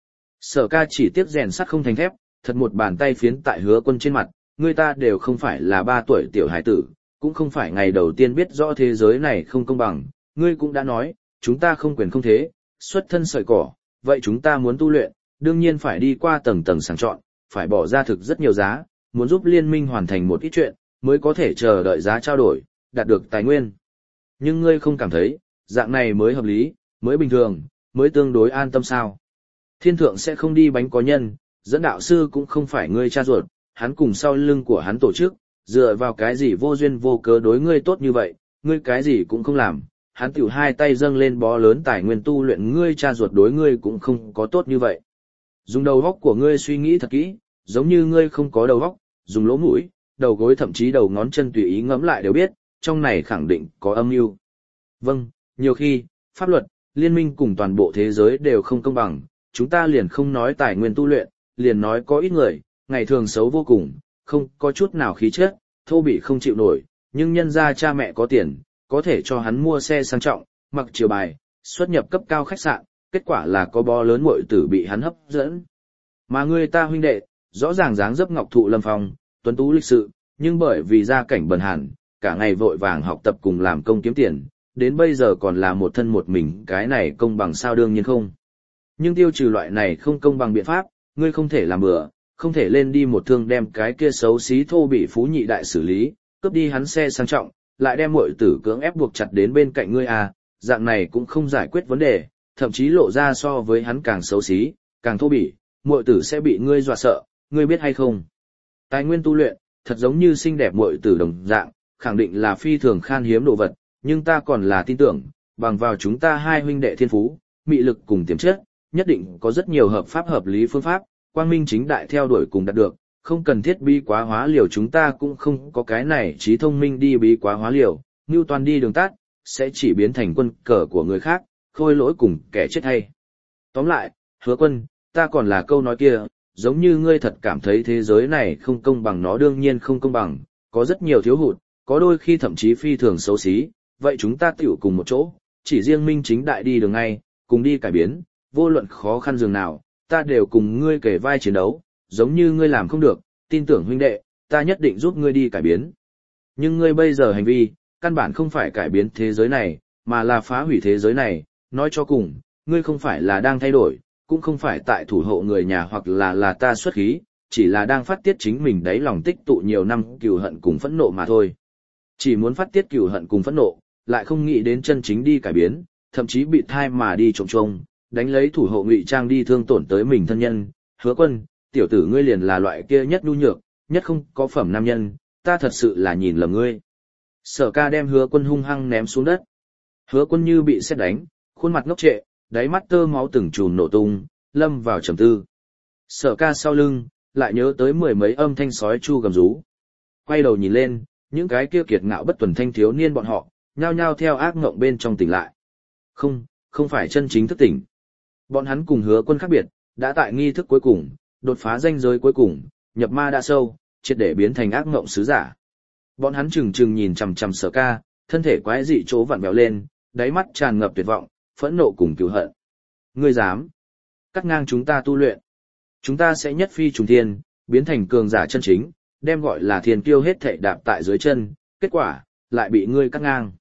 A: Sở Ca chỉ tiếc rèn sắt không thành thép, thật một bàn tay phiến tại Hứa Quân trên mặt, người ta đều không phải là ba tuổi tiểu hải tử, cũng không phải ngày đầu tiên biết rõ thế giới này không công bằng, ngươi cũng đã nói, chúng ta không quyền không thế, xuất thân sợi cỏ, vậy chúng ta muốn tu luyện, đương nhiên phải đi qua tầng tầng sàng chọn, phải bỏ ra thực rất nhiều giá, muốn giúp liên minh hoàn thành một ít chuyện, mới có thể chờ đợi giá trao đổi, đạt được tài nguyên. Nhưng ngươi không cảm thấy, dạng này mới hợp lý, mới bình thường, mới tương đối an tâm sao. Thiên thượng sẽ không đi bánh có nhân, dẫn đạo sư cũng không phải ngươi cha ruột, hắn cùng sau lưng của hắn tổ chức, dựa vào cái gì vô duyên vô cớ đối ngươi tốt như vậy, ngươi cái gì cũng không làm, hắn tiểu hai tay dâng lên bó lớn tài nguyên tu luyện, ngươi cha ruột đối ngươi cũng không có tốt như vậy. Dùng đầu óc của ngươi suy nghĩ thật kỹ, giống như ngươi không có đầu óc, dùng lỗ mũi, đầu gối thậm chí đầu ngón chân tùy ý ngẫm lại đều biết, trong này khẳng định có âm mưu. Vâng, nhiều khi, pháp luật, liên minh cùng toàn bộ thế giới đều không công bằng, chúng ta liền không nói tài nguyên tu luyện, liền nói có ít người, ngày thường xấu vô cùng, không có chút nào khí chất, thô bị không chịu nổi, nhưng nhân ra cha mẹ có tiền, có thể cho hắn mua xe sang trọng, mặc chiều bài, xuất nhập cấp cao khách sạn, kết quả là có bó lớn muội tử bị hắn hấp dẫn. Mà người ta huynh đệ, rõ ràng dáng dấp ngọc thụ lâm phong, tuấn tú lịch sự, nhưng bởi vì gia cảnh bần hàn, cả ngày vội vàng học tập cùng làm công kiếm tiền, đến bây giờ còn là một thân một mình, cái này công bằng sao, đương nhiên không. Nhưng tiêu trừ loại này không công bằng biện pháp, ngươi không thể làm bừa, không thể lên đi một thương đem cái kia xấu xí thô bị phú nhị đại xử lý, cướp đi hắn xe sang trọng, lại đem muội tử cưỡng ép buộc chặt đến bên cạnh ngươi à, dạng này cũng không giải quyết vấn đề, thậm chí lộ ra so với hắn càng xấu xí, càng thô bỉ, muội tử sẽ bị ngươi dọa sợ, ngươi biết hay không? Tài nguyên tu luyện, thật giống như xinh đẹp muội tử đồng dạng, khẳng định là phi thường khan hiếm đồ vật, nhưng ta còn là tin tưởng, bằng vào chúng ta hai huynh đệ thiên phú, mị lực cùng tiềm chất, nhất định có rất nhiều hợp pháp hợp lý phương pháp, quang minh chính đại theo đuổi cùng đạt được, không cần thiết bi quá hóa liều, chúng ta cũng không có cái này trí thông minh đi bí quá hóa liều, như toàn đi đường tắt, sẽ chỉ biến thành quân cờ của người khác, khôi lỗi cùng kẻ chết hay. Tóm lại, Hứa Quân, ta còn là câu nói kia, giống như ngươi thật cảm thấy thế giới này không công bằng, nó đương nhiên không công bằng, có rất nhiều thiếu hụt, có đôi khi thậm chí phi thường xấu xí, vậy chúng ta tiểu cùng một chỗ, chỉ riêng minh chính đại đi đường ngay, cùng đi cải biến, vô luận khó khăn dường nào, ta đều cùng ngươi kể vai chiến đấu, giống như ngươi làm không được, tin tưởng huynh đệ, ta nhất định giúp ngươi đi cải biến. Nhưng ngươi bây giờ hành vi, căn bản không phải cải biến thế giới này, mà là phá hủy thế giới này, nói cho cùng, ngươi không phải là đang thay đổi, cũng không phải tại thủ hộ người nhà hoặc là là ta xuất khí, chỉ là đang phát tiết chính mình đáy lòng tích tụ nhiều năm cừu hận cùng phẫn nộ mà thôi. Chỉ muốn phát tiết cừu hận cùng phẫn nộ, lại không nghĩ đến chân chính đi cải biến, thậm chí bị thai mà đi trộm trông, đánh lấy thủ hộ ngụy trang đi thương tổn tới mình thân nhân. Hứa Quân, tiểu tử ngươi liền là loại kia nhất nhu nhược, nhất không có phẩm nam nhân, ta thật sự là nhìn lầm ngươi. Sở Ca đem Hứa Quân hung hăng ném xuống đất. Hứa Quân như bị sét đánh, khuôn mặt ngốc trệ, đáy mắt tơ máu từng chùm nổ tung, lâm vào trầm tư. Sở Ca sau lưng, lại nhớ tới mười mấy âm thanh sói chu gầm rú. Quay đầu nhìn lên, những cái kia kiệt ngạo bất tuần thanh thiếu niên bọn họ, nhao nhao theo ác ngộng bên trong tỉnh lại. Không, không phải chân chính thức tỉnh. Bọn hắn cùng Hứa Quân khác biệt, đã tại nghi thức cuối cùng, đột phá ranh giới cuối cùng, nhập ma đã sâu, triệt để biến thành ác ngộng sứ giả. Bọn hắn chừng chừng nhìn chằm chằm Sở Ca, thân thể quái dị chỗ vặn vẹo lên, đáy mắt tràn ngập tuyệt vọng, phẫn nộ cùng cừu hận. Ngươi dám cắt ngang chúng ta tu luyện? Chúng ta sẽ nhất phi trùng thiên, biến thành cường giả chân chính, đem gọi là thiên kiêu hết thảy đạp tại dưới chân, kết quả lại bị ngươi cắt ngang.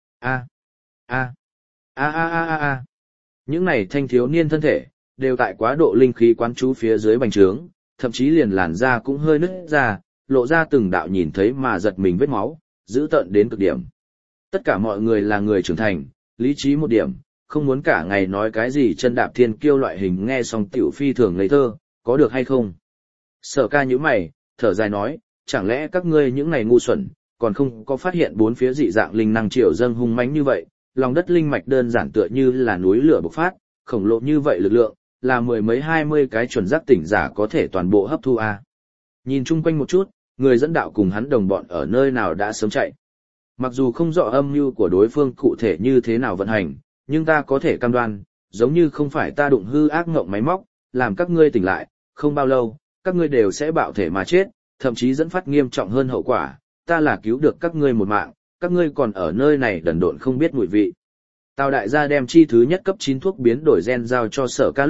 A: A a a a a a a. Những này thanh thiếu niên thân thể đều tại quá độ linh khí quán chú phía dưới bành trướng, thậm chí liền làn da cũng hơi nứt ra, lộ ra từng đạo nhìn thấy mà giật mình vết máu, dữ tợn đến cực điểm. Tất cả mọi người là người trưởng thành, lý trí một điểm, không muốn cả ngày nói cái gì chân đạp thiên kiêu loại hình, nghe xong tiểu phi thường ngây thơ, có được hay không? Sở Ca nhíu mày, thở dài nói, chẳng lẽ các ngươi những này ngu xuẩn, còn không có phát hiện bốn phía dị dạng linh năng triều dâng hung mãnh như vậy, lòng đất linh mạch đơn giản tựa như là núi lửa bộc phát, khổng lồ như vậy lực lượng, là mười mấy hai mươi cái chuẩn giác tỉnh giả có thể toàn bộ hấp thu a. Nhìn chung quanh một chút, người dẫn đạo cùng hắn đồng bọn ở nơi nào đã sớm chạy. Mặc dù không rõ âm mưu của đối phương cụ thể như thế nào vận hành, nhưng ta có thể cam đoan, giống như không phải ta đụng hư ác ngộng máy móc, làm các ngươi tỉnh lại, không bao lâu, các ngươi đều sẽ bạo thể mà chết, thậm chí dẫn phát nghiêm trọng hơn hậu quả, ta là cứu được các ngươi một mạng, các ngươi còn ở nơi này đần độn không biết mùi vị. Tào đại gia đem chi thứ nhất cấp chín thuốc biến đổi gen giao cho Sở Ca lúc,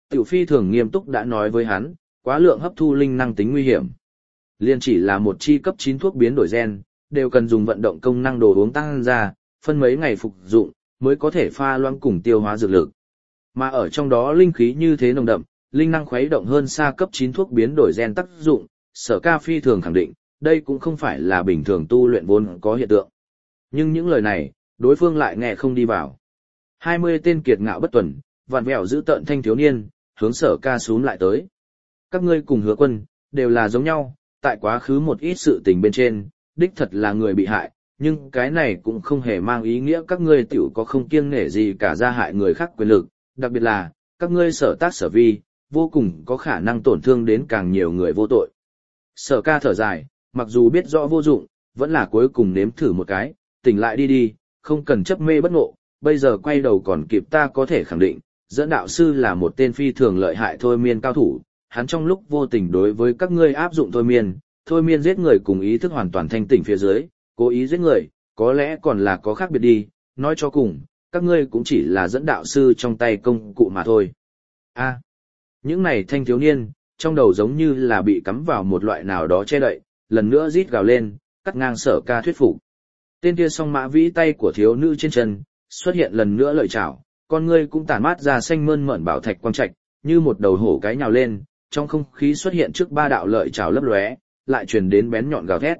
A: Tiểu phi thường nghiêm túc đã nói với hắn, quá lượng hấp thu linh năng tính nguy hiểm. Liên chỉ là một chi cấp chín thuốc biến đổi gen, đều cần dùng vận động công năng đồ uống tăng ra, phân mấy ngày phục dụng, mới có thể pha loãng cùng tiêu hóa dược lực. Mà ở trong đó linh khí như thế nồng đậm, linh năng khuấy động hơn xa cấp chín thuốc biến đổi gen tác dụng, Sở Ca phi thường khẳng định, đây cũng không phải là bình thường tu luyện vốn có hiện tượng. Nhưng những lời này, đối phương lại nghe không đi vào. hai mươi tên kiệt ngạo bất tuần, vặn vẹo giữ tợn thanh thiếu niên, hướng Sở Ca xuống lại tới. Các ngươi cùng Hứa Quân, đều là giống nhau, tại quá khứ một ít sự tình bên trên, đích thật là người bị hại, nhưng cái này cũng không hề mang ý nghĩa các ngươi tiểu có không kiêng nể gì cả ra hại người khác quyền lực, đặc biệt là, các ngươi sở tác sở vi, vô cùng có khả năng tổn thương đến càng nhiều người vô tội. Sở Ca thở dài, mặc dù biết rõ vô dụng, vẫn là cuối cùng nếm thử một cái, tỉnh lại đi đi, không cần chấp mê bất ngộ, bây giờ quay đầu còn kịp ta có thể khẳng định, dẫn đạo sư là một tên phi thường lợi hại thôi miên cao thủ, hắn trong lúc vô tình đối với các ngươi áp dụng thôi miên, thôi miên giết người cùng ý thức hoàn toàn thanh tỉnh phía dưới, cố ý giết người, có lẽ còn là có khác biệt đi, nói cho cùng, các ngươi cũng chỉ là dẫn đạo sư trong tay công cụ mà thôi. A, những này thanh thiếu niên, trong đầu giống như là bị cắm vào một loại nào đó che đậy, lần nữa rít gào lên, cắt ngang Sở Ca thuyết phục. Tên kia song mã vĩ tay của thiếu nữ trên chân, xuất hiện lần nữa lợi chảo, con ngươi cũng tản mát ra xanh mơn mởn bảo thạch quang trạch, như một đầu hổ cái nhào lên, trong không khí xuất hiện trước ba đạo lợi chảo lấp lóe, lại truyền đến bén nhọn gào thét.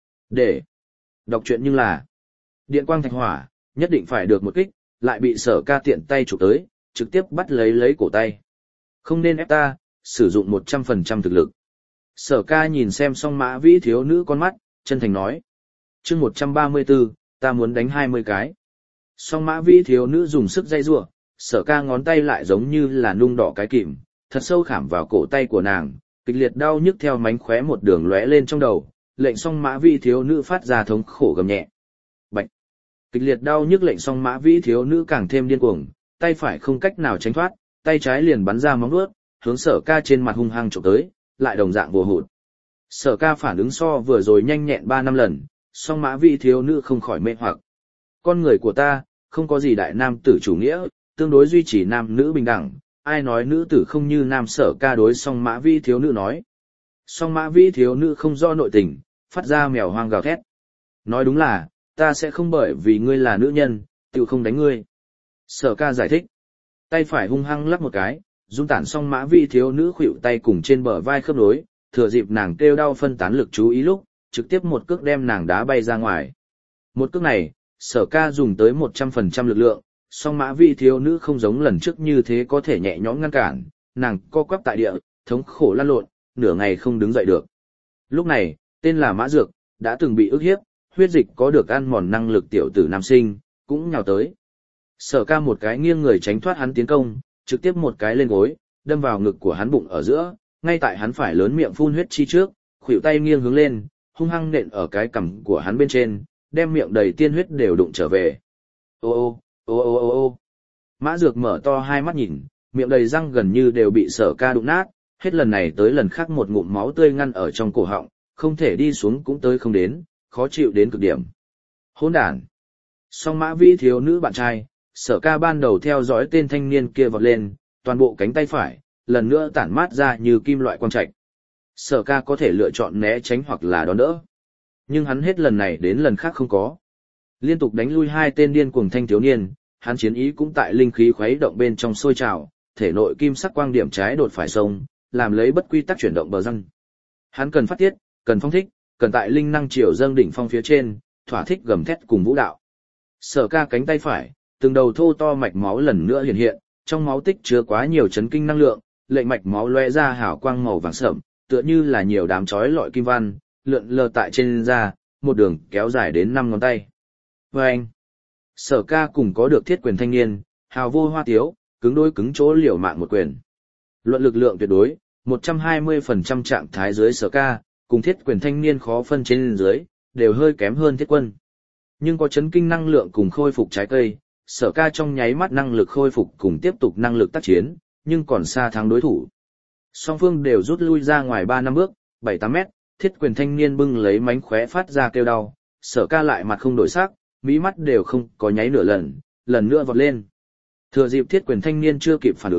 A: Để đọc truyện nhưng là điện quang thạch hỏa, nhất định phải được một kích, lại bị Sở Ca tiện tay chụp tới, trực tiếp bắt lấy lấy cổ tay. Không nên ép ta, sử dụng một trăm phần trăm thực lực. Sở Ca nhìn xem song mã vĩ thiếu nữ con mắt, chân thành nói. Chương một trăm ba mươi tư, ta muốn đánh hai mươi cái. Song mã vĩ thiếu nữ dùng sức dây rủa, Sở Ca ngón tay lại giống như là nung đỏ cái kìm, thật sâu khảm vào cổ tay của nàng, kịch liệt đau nhức theo mánh khóe một đường lóe lên trong đầu, lệnh song mã vĩ thiếu nữ phát ra thống khổ gầm nhẹ. Bạch. Kịch liệt đau nhức lệnh song mã vĩ thiếu nữ càng thêm điên cuồng, tay phải không cách nào tránh thoát, tay trái liền bắn ra móng vuốt, hướng Sở Ca trên mặt hung hăng chụp tới, lại đồng dạng vô hụt. Sở Ca phản ứng so vừa rồi nhanh nhẹn ba năm lần, song mã vĩ thiếu nữ không khỏi mê hoặc. Con người của ta, không có gì đại nam tử chủ nghĩa, tương đối duy trì nam nữ bình đẳng, ai nói nữ tử không như nam. Sở Ca đối song mã vĩ thiếu nữ nói. Song mã vĩ thiếu nữ không do nội tình, phát ra mèo hoang gào thét. Nói đúng là, ta sẽ không bởi vì ngươi là nữ nhân, tự không đánh ngươi. Sở Ca giải thích. Tay phải hung hăng lắc một cái, dung tản song mã vĩ thiếu nữ khuỵu tay cùng trên bờ vai khớp nối, thừa dịp nàng kêu đau phân tán lực chú ý lúc, trực tiếp một cước đem nàng đá bay ra ngoài. Một cước này, Sở Ca dùng tới một trăm phần trăm lực lượng, song mã vĩ thiếu nữ không giống lần trước như thế có thể nhẹ nhõm ngăn cản, nàng co quắp tại địa, thống khổ lăn lộn, nửa ngày không đứng dậy được. Lúc này, tên là Mã Dược, đã từng bị ức hiếp, huyết dịch có được ăn mòn năng lực tiểu tử nam sinh, cũng nhào tới. Sở Ca một cái nghiêng người tránh thoát hắn tiến công, trực tiếp một cái lên gối, đâm vào ngực của hắn bụng ở giữa, ngay tại hắn phải lớn miệng phun huyết chi trước, khuỷu tay nghiêng hướng lên, hung hăng nện ở cái cằm của hắn bên trên, đem miệng đầy tiên huyết đều đụng trở về. Ô ô, ô ô ô ô. Mã Dược mở to hai mắt nhìn, miệng đầy răng gần như đều bị Sở Ca đụng nát, hết lần này tới lần khác một ngụm máu tươi ngăn ở trong cổ họng, không thể đi xuống cũng tới không đến, khó chịu đến cực điểm. Hỗn đản. Song mã vĩ thiếu nữ bạn trai, Sở Ca ban đầu theo dõi tên thanh niên kia vọt lên, toàn bộ cánh tay phải, lần nữa tản mát ra như kim loại quang trạch. Sở Ca có thể lựa chọn né tránh hoặc là đón đỡ. Nhưng hắn hết lần này đến lần khác không có. Liên tục đánh lui hai tên điên cuồng thanh thiếu niên, hắn chiến ý cũng tại linh khí khuấy động bên trong sôi trào, thể nội kim sắc quang điểm trái đột phải sông, làm lấy bất quy tắc chuyển động bờ răng. Hắn cần phát tiết, cần phong thích, cần tại linh năng triều dâng đỉnh phong phía trên, thỏa thích gầm thét cùng vũ đạo. Sở Ca cánh tay phải, từng đầu thô to mạch máu lần nữa hiện hiện, trong máu tích chứa quá nhiều chấn kinh năng lượng, lệnh mạch máu lóe ra hào quang màu vàng sẫm, tựa như là nhiều đám chói lọi kim văn, lượn lờ tại trên da, một đường kéo dài đến năm ngón tay. Vâng! Sở Ca cùng có được thiết quyền thanh niên, hào vô hoa tiếu, cứng đối cứng chỗ liều mạng một quyền. Luận lực lượng tuyệt đối, một trăm hai mươi phần trăm trạng thái dưới Sở Ca, cùng thiết quyền thanh niên khó phân trên dưới, đều hơi kém hơn thiết quân. Nhưng có chấn kinh năng lượng cùng khôi phục trái cây, Sở Ca trong nháy mắt năng lực khôi phục cùng tiếp tục năng lực tác chiến, nhưng còn xa thắng đối thủ. Song phương đều rút lui ra ngoài ba năm bước, bảy tám mét, thiết quyền thanh niên bưng lấy mánh khóe phát ra kêu đau, Sở Ca lại mặt không đổi sắc, mí mắt đều không có nháy nửa lần, lần nữa vọt lên. Thừa dịp thiết quyền thanh niên chưa kịp phản ứng,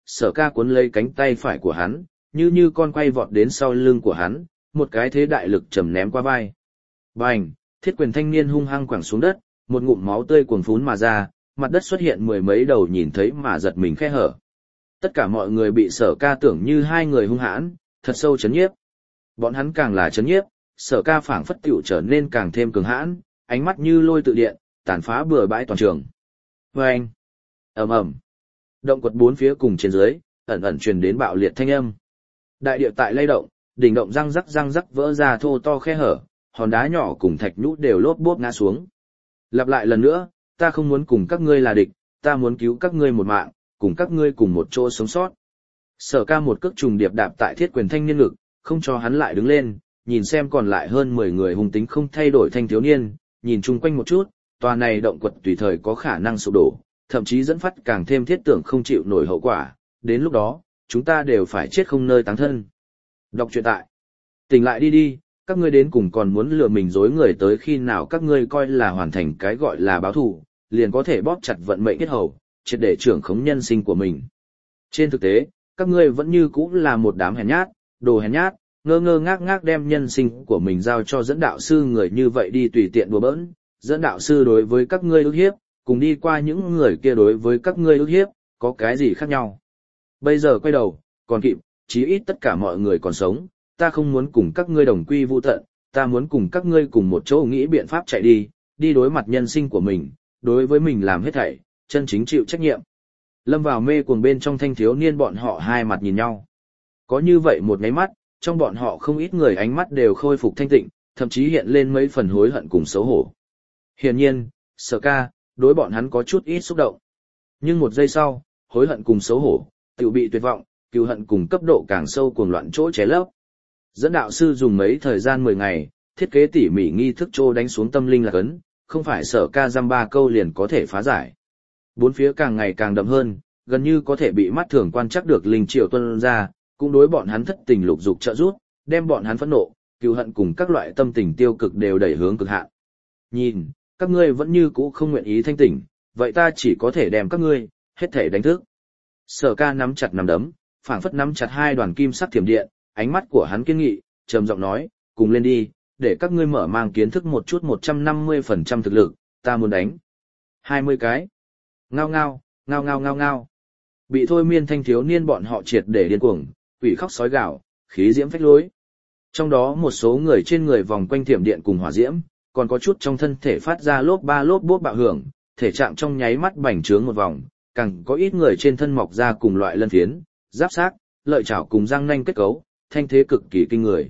A: Sở Ca cuốn lấy cánh tay phải của hắn, như như con quay vọt đến sau lưng của hắn, một cái thế đại lực trầm ném qua vai. Bành, thiết quyền thanh niên hung hăng quẳng xuống đất, một ngụm máu tươi cuồn phún mà ra, mặt đất xuất hiện mười mấy đầu nhìn thấy mà giật mình khe hở. Tất cả mọi người bị Sở Ca tưởng như hai người hung hãn, thật sâu chấn nhiếp. Bọn hắn càng là chấn nhiếp, Sở Ca phảng phất tiểu trở nên càng thêm cường hãn, ánh mắt như lôi tự điện, tàn phá bừa bãi toàn trường. Vâng! Ầm ầm! Động quật bốn phía cùng trên dưới, ẩn ẩn truyền đến bạo liệt thanh âm. Đại địa tại lay động, đỉnh động răng rắc răng rắc vỡ ra thô to khe hở, hòn đá nhỏ cùng thạch nhũ đều lốp bốp ngã xuống. Lặp lại lần nữa, ta không muốn cùng các ngươi là địch, ta muốn cứu các ngươi một mạng, cùng các ngươi cùng một chỗ sống sót. Sở Ca một cước trùng điệp đạp tại thiết quyền thanh niên ngực, không cho hắn lại đứng lên, nhìn xem còn lại hơn mười người hung tính không thay đổi thanh thiếu niên, nhìn chung quanh một chút, tòa này động quật tùy thời có khả năng sụp đổ, thậm chí dẫn phát càng thêm thiết tưởng không chịu nổi hậu quả, đến lúc đó, chúng ta đều phải chết không nơi táng thân. Đọc truyện tại. Tỉnh lại đi đi, các ngươi đến cùng còn muốn lừa mình dối người tới khi nào các ngươi coi là hoàn thành cái gọi là báo thù, liền có thể bóp chặt vận mệnh kết hầu, triệt để trưởng khống nhân sinh của mình. Trên thực tế, các ngươi vẫn như cũ là một đám hèn nhát, đồ hèn nhát, ngơ ngơ ngác ngác đem nhân sinh của mình giao cho dẫn đạo sư người như vậy đi tùy tiện đùa bỡn, dẫn đạo sư đối với các ngươi ức hiếp, cùng đi qua những người kia đối với các ngươi ức hiếp, có cái gì khác nhau. Bây giờ quay đầu, còn kịp, chí ít tất cả mọi người còn sống, ta không muốn cùng các ngươi đồng quy vu tận, ta muốn cùng các ngươi cùng một chỗ nghĩ biện pháp chạy đi, đi đối mặt nhân sinh của mình, đối với mình làm hết thảy, chân chính chịu trách nhiệm. Lâm vào mê cuồng bên trong thanh thiếu niên bọn họ hai mặt nhìn nhau. Có như vậy một cái mắt, trong bọn họ không ít người ánh mắt đều khôi phục thanh tịnh, thậm chí hiện lên mấy phần hối hận cùng xấu hổ. Hiển nhiên, Sở Ca, đối bọn hắn có chút ít xúc động. Nhưng một giây sau, hối hận cùng xấu hổ, tự bị tuyệt vọng, cừu hận cùng cấp độ càng sâu cuồng loạn chỗ ché lấp. Dẫn đạo sư dùng mấy thời gian mười ngày, thiết kế tỉ mỉ nghi thức trô đánh xuống tâm linh lạc ấn, không phải Sở Ca dăm ba câu liền có thể phá giải. Bốn phía càng ngày càng đậm hơn, gần như có thể bị mắt thường quan trắc được linh triều tuân ra, cũng đối bọn hắn thất tình lục dục trợ giúp, đem bọn hắn phẫn nộ, cừu hận cùng các loại tâm tình tiêu cực đều đẩy hướng cực hạn. Nhìn, các ngươi vẫn như cũ không nguyện ý thanh tỉnh, vậy ta chỉ có thể đem các ngươi hết thể đánh thức. Sở Ca nắm chặt nắm đấm, phảng phất nắm chặt hai đoàn kim sắc thiểm điện, ánh mắt của hắn kiên nghị, trầm giọng nói, cùng lên đi, để các ngươi mở mang kiến thức một chút một trăm năm mươi phần trăm thực lực, ta muốn đánh hai mươi cái. Ngao ngao, ngao ngao ngao ngao. Bị thôi miên thanh thiếu niên bọn họ triệt để điên cuồng, quỷ khóc sói gào, khí diễm phách lối. Trong đó một số người trên người vòng quanh thiểm điện cùng hỏa diễm, còn có chút trong thân thể phát ra lốp ba lốp bốp bạo hưởng, thể trạng trong nháy mắt bành trướng một vòng, càng có ít người trên thân mọc ra cùng loại lân phiến, giáp xác, lợi chảo cùng răng nanh kết cấu, thanh thế cực kỳ kinh người.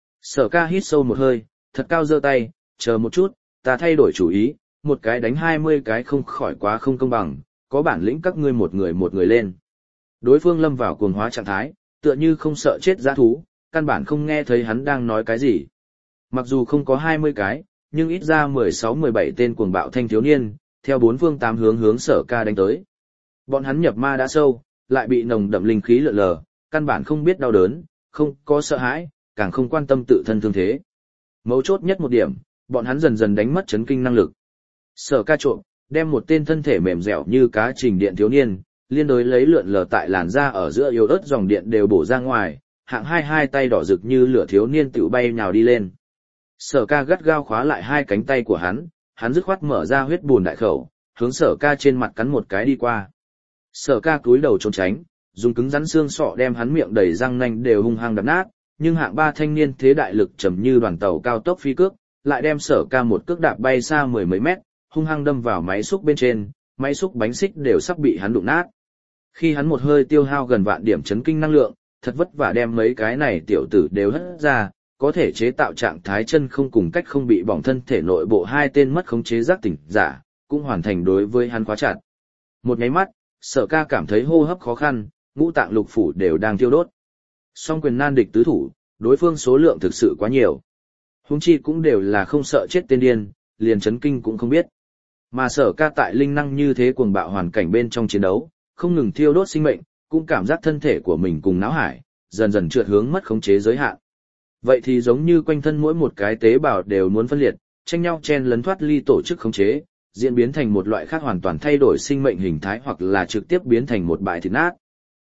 A: Sở Ca hít sâu một hơi, thật cao giơ tay, chờ một chút, ta thay đổi chủ ý, một cái đánh hai mươi cái không khỏi quá không công bằng, có bản lĩnh các ngươi một người một người lên. Đối phương lâm vào cuồng hóa trạng thái, tựa như không sợ chết dã thú, căn bản không nghe thấy hắn đang nói cái gì. Mặc dù không có hai mươi cái, nhưng ít ra mười sáu mười bảy tên cuồng bạo thanh thiếu niên, theo bốn phương tám hướng hướng Sở Ca đánh tới. Bọn hắn nhập ma đã sâu, lại bị nồng đậm linh khí lượn lờ, căn bản không biết đau đớn, không có sợ hãi, càng không quan tâm tự thân thương thế. Mấu chốt nhất một điểm, bọn hắn dần dần đánh mất chấn kinh năng lực. Sở Ca trộm, đem một tên thân thể mềm dẻo như cá trình điện thiếu niên, liên đối lấy lượn lờ tại làn da ở giữa yếu ớt dòng điện đều bổ ra ngoài, hạng hai hai tay đỏ rực như lửa thiếu niên tự bay nhào đi lên. Sở Ca gắt gao khóa lại hai cánh tay của hắn, hắn dứt khoát mở ra huyết bùn đại khẩu, hướng Sở Ca trên mặt cắn một cái đi qua. Sở Ca cúi đầu trốn tránh, dùng cứng rắn xương sọ đem hắn miệng đầy răng nanh đều hung hăng đập nát, nhưng hạng ba thanh niên thế đại lực trầm như đoàn tàu cao tốc phi cước, lại đem Sở Ca một cước đạp bay xa mười mấy mét, hung hăng đâm vào máy xúc bên trên, máy xúc bánh xích đều sắp bị hắn đụng nát. Khi hắn một hơi tiêu hao gần vạn điểm chấn kinh năng lượng, thật vất vả đem mấy cái này tiểu tử đều hất ra, có thể chế tạo trạng thái chân không cùng cách không bị bỏng thân thể nội bộ hai tên mất khống chế giác tỉnh giả, cũng hoàn thành đối với hắn khóa chặt. Một nháy mắt, Sở Ca cảm thấy hô hấp khó khăn, ngũ tạng lục phủ đều đang tiêu đốt. Song quyền nan địch tứ thủ, đối phương số lượng thực sự quá nhiều. Huống chi cũng đều là không sợ chết tên điên, liền chấn kinh cũng không biết. Mà Sở Ca tại linh năng như thế cuồng bạo hoàn cảnh bên trong chiến đấu, không ngừng thiêu đốt sinh mệnh, cũng cảm giác thân thể của mình cùng náo hải, dần dần trượt hướng mất khống chế giới hạn. Vậy thì giống như quanh thân mỗi một cái tế bào đều muốn phân liệt, tranh nhau chen lấn thoát ly tổ chức khống chế, diễn biến thành một loại khác hoàn toàn thay đổi sinh mệnh hình thái hoặc là trực tiếp biến thành một bãi thịt nát.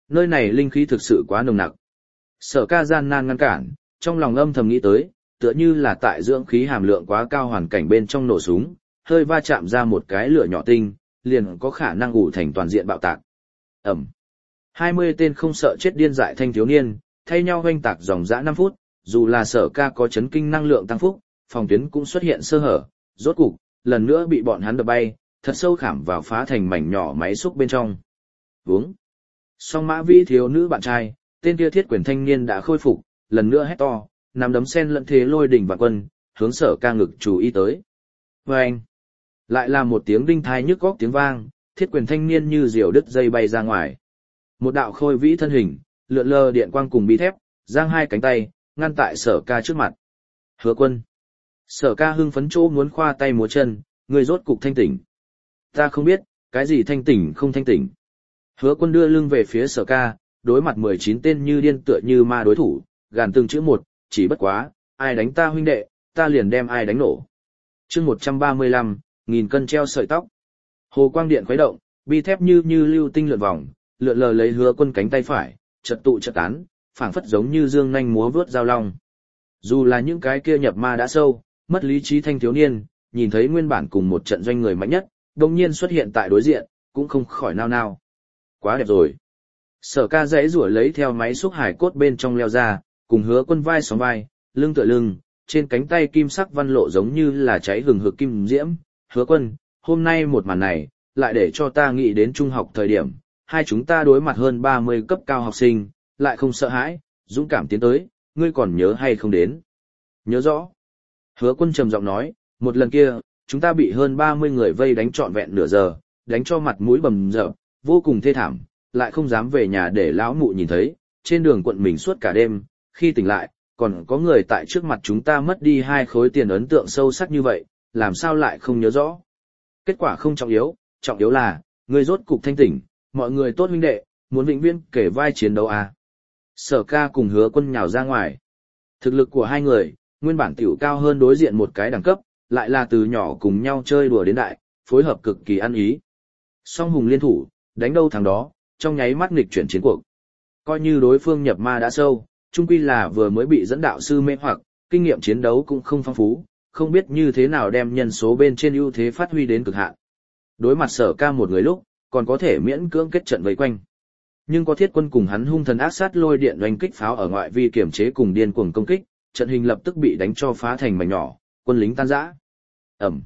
A: nơi này linh khí thực sự quá nồng nặc. Sở Ca gian nan ngăn cản, trong lòng âm thầm nghĩ tới, tựa như là tại dưỡng khí hàm lượng quá cao hoàn cảnh bên trong nổ súng, hơi va chạm ra một cái lửa nhỏ tinh, liền có khả năng ủ thành toàn diện bạo tạc. Ẩm. hai mươi tên không sợ chết điên dại thanh thiếu niên, thay nhau hoanh tạc dòng dã năm phút, dù là Sở Ca có chấn kinh năng lượng tăng phúc, phòng tuyến cũng xuất hiện sơ hở, rốt cục, lần nữa bị bọn hắn đập bay, thật sâu khảm vào phá thành mảnh nhỏ máy xúc bên trong. Vướng. Song Mã Vĩ thiếu nữ bạn trai, tên kia thiết quyền thanh niên đã khôi phục, lần nữa hét to, nắm đấm sen lẫn thế lôi đỉnh vạn quân, hướng Sở Ca ngực chú ý tới. Vâng! Lại là một tiếng đinh thai nhức góc tiếng vang, thiết quyền thanh niên như diều đứt dây bay ra ngoài. Một đạo khôi vĩ thân hình, lượn lờ điện quang cùng bi thép, giang hai cánh tay, ngăn tại Sở Ca trước mặt. Hứa Quân! Sở Ca hưng phấn chỗ muốn khoa tay múa chân, người rốt cục thanh tỉnh. Ta không biết, cái gì thanh tỉnh không thanh tỉnh. Hứa Quân đưa lưng về phía Sở Ca, đối mặt mười chín tên như điên tựa như ma đối thủ, gàn từng chữ một, chỉ bất quá, ai đánh ta huynh đệ, ta liền đem ai đánh nổ. Chương một trăm ba mươi lăm, nghìn cân treo sợi tóc. Hồ quang điện khuấy động, bi thép như như lưu tinh lượn vòng, lượn lờ lấy Hứa Quân cánh tay phải, chợt tụ chợt tán, phảng phất giống như dương nhanh múa vớt dao long. Dù là những cái kia nhập ma đã sâu, mất lý trí thanh thiếu niên, nhìn thấy nguyên bản cùng một trận doanh người mạnh nhất, đột nhiên xuất hiện tại đối diện, cũng không khỏi nao nao. Quá đẹp rồi. Sở Ca giãy giụa lấy theo máy xúc hải cốt bên trong leo ra, cùng Hứa Quân vai sóng vai, lưng tựa lưng, trên cánh tay kim sắc văn lộ giống như là cháy hừng hực kim diễm. Hứa Quân, hôm nay một màn này, lại để cho ta nghĩ đến trung học thời điểm, hai chúng ta đối mặt hơn ba mươi cấp cao học sinh, lại không sợ hãi, dũng cảm tiến tới, ngươi còn nhớ hay không đến? Nhớ rõ. Hứa Quân trầm giọng nói, một lần kia, chúng ta bị hơn ba mươi người vây đánh trọn vẹn nửa giờ, đánh cho mặt mũi bầm dập, vô cùng thê thảm, lại không dám về nhà để lão mụ nhìn thấy, trên đường quận mình suốt cả đêm, khi tỉnh lại, còn có người tại trước mặt chúng ta mất đi hai khối tiền ấn tượng sâu sắc như vậy, làm sao lại không nhớ rõ. Kết quả không trọng yếu, trọng yếu là, người rốt cục thanh tỉnh, mọi người tốt huynh đệ, muốn vĩnh viễn kể vai chiến đấu à. Sở Ca cùng Hứa Quân nhào ra ngoài. Thực lực của hai người, nguyên bản tiểu cao hơn đối diện một cái đẳng cấp, lại là từ nhỏ cùng nhau chơi đùa đến đại, phối hợp cực kỳ ăn ý. Song hùng liên thủ, đánh đâu thắng đó, trong nháy mắt nghịch chuyển chiến cuộc. Coi như đối phương nhập ma đã sâu, chung quy là vừa mới bị dẫn đạo sư mê hoặc, kinh nghiệm chiến đấu cũng không phong phú, không biết như thế nào đem nhân số bên trên ưu thế phát huy đến cực hạn. Đối mặt Sở Ca một người lúc, còn có thể miễn cưỡng kết trận vây quanh. Nhưng có Thiết Quân cùng hắn hung thần ác sát lôi điện oanh kích pháo ở ngoại vi kiểm chế cùng điên cuồng công kích, trận hình lập tức bị đánh cho phá thành mảnh nhỏ, quân lính tan rã. Ẩm.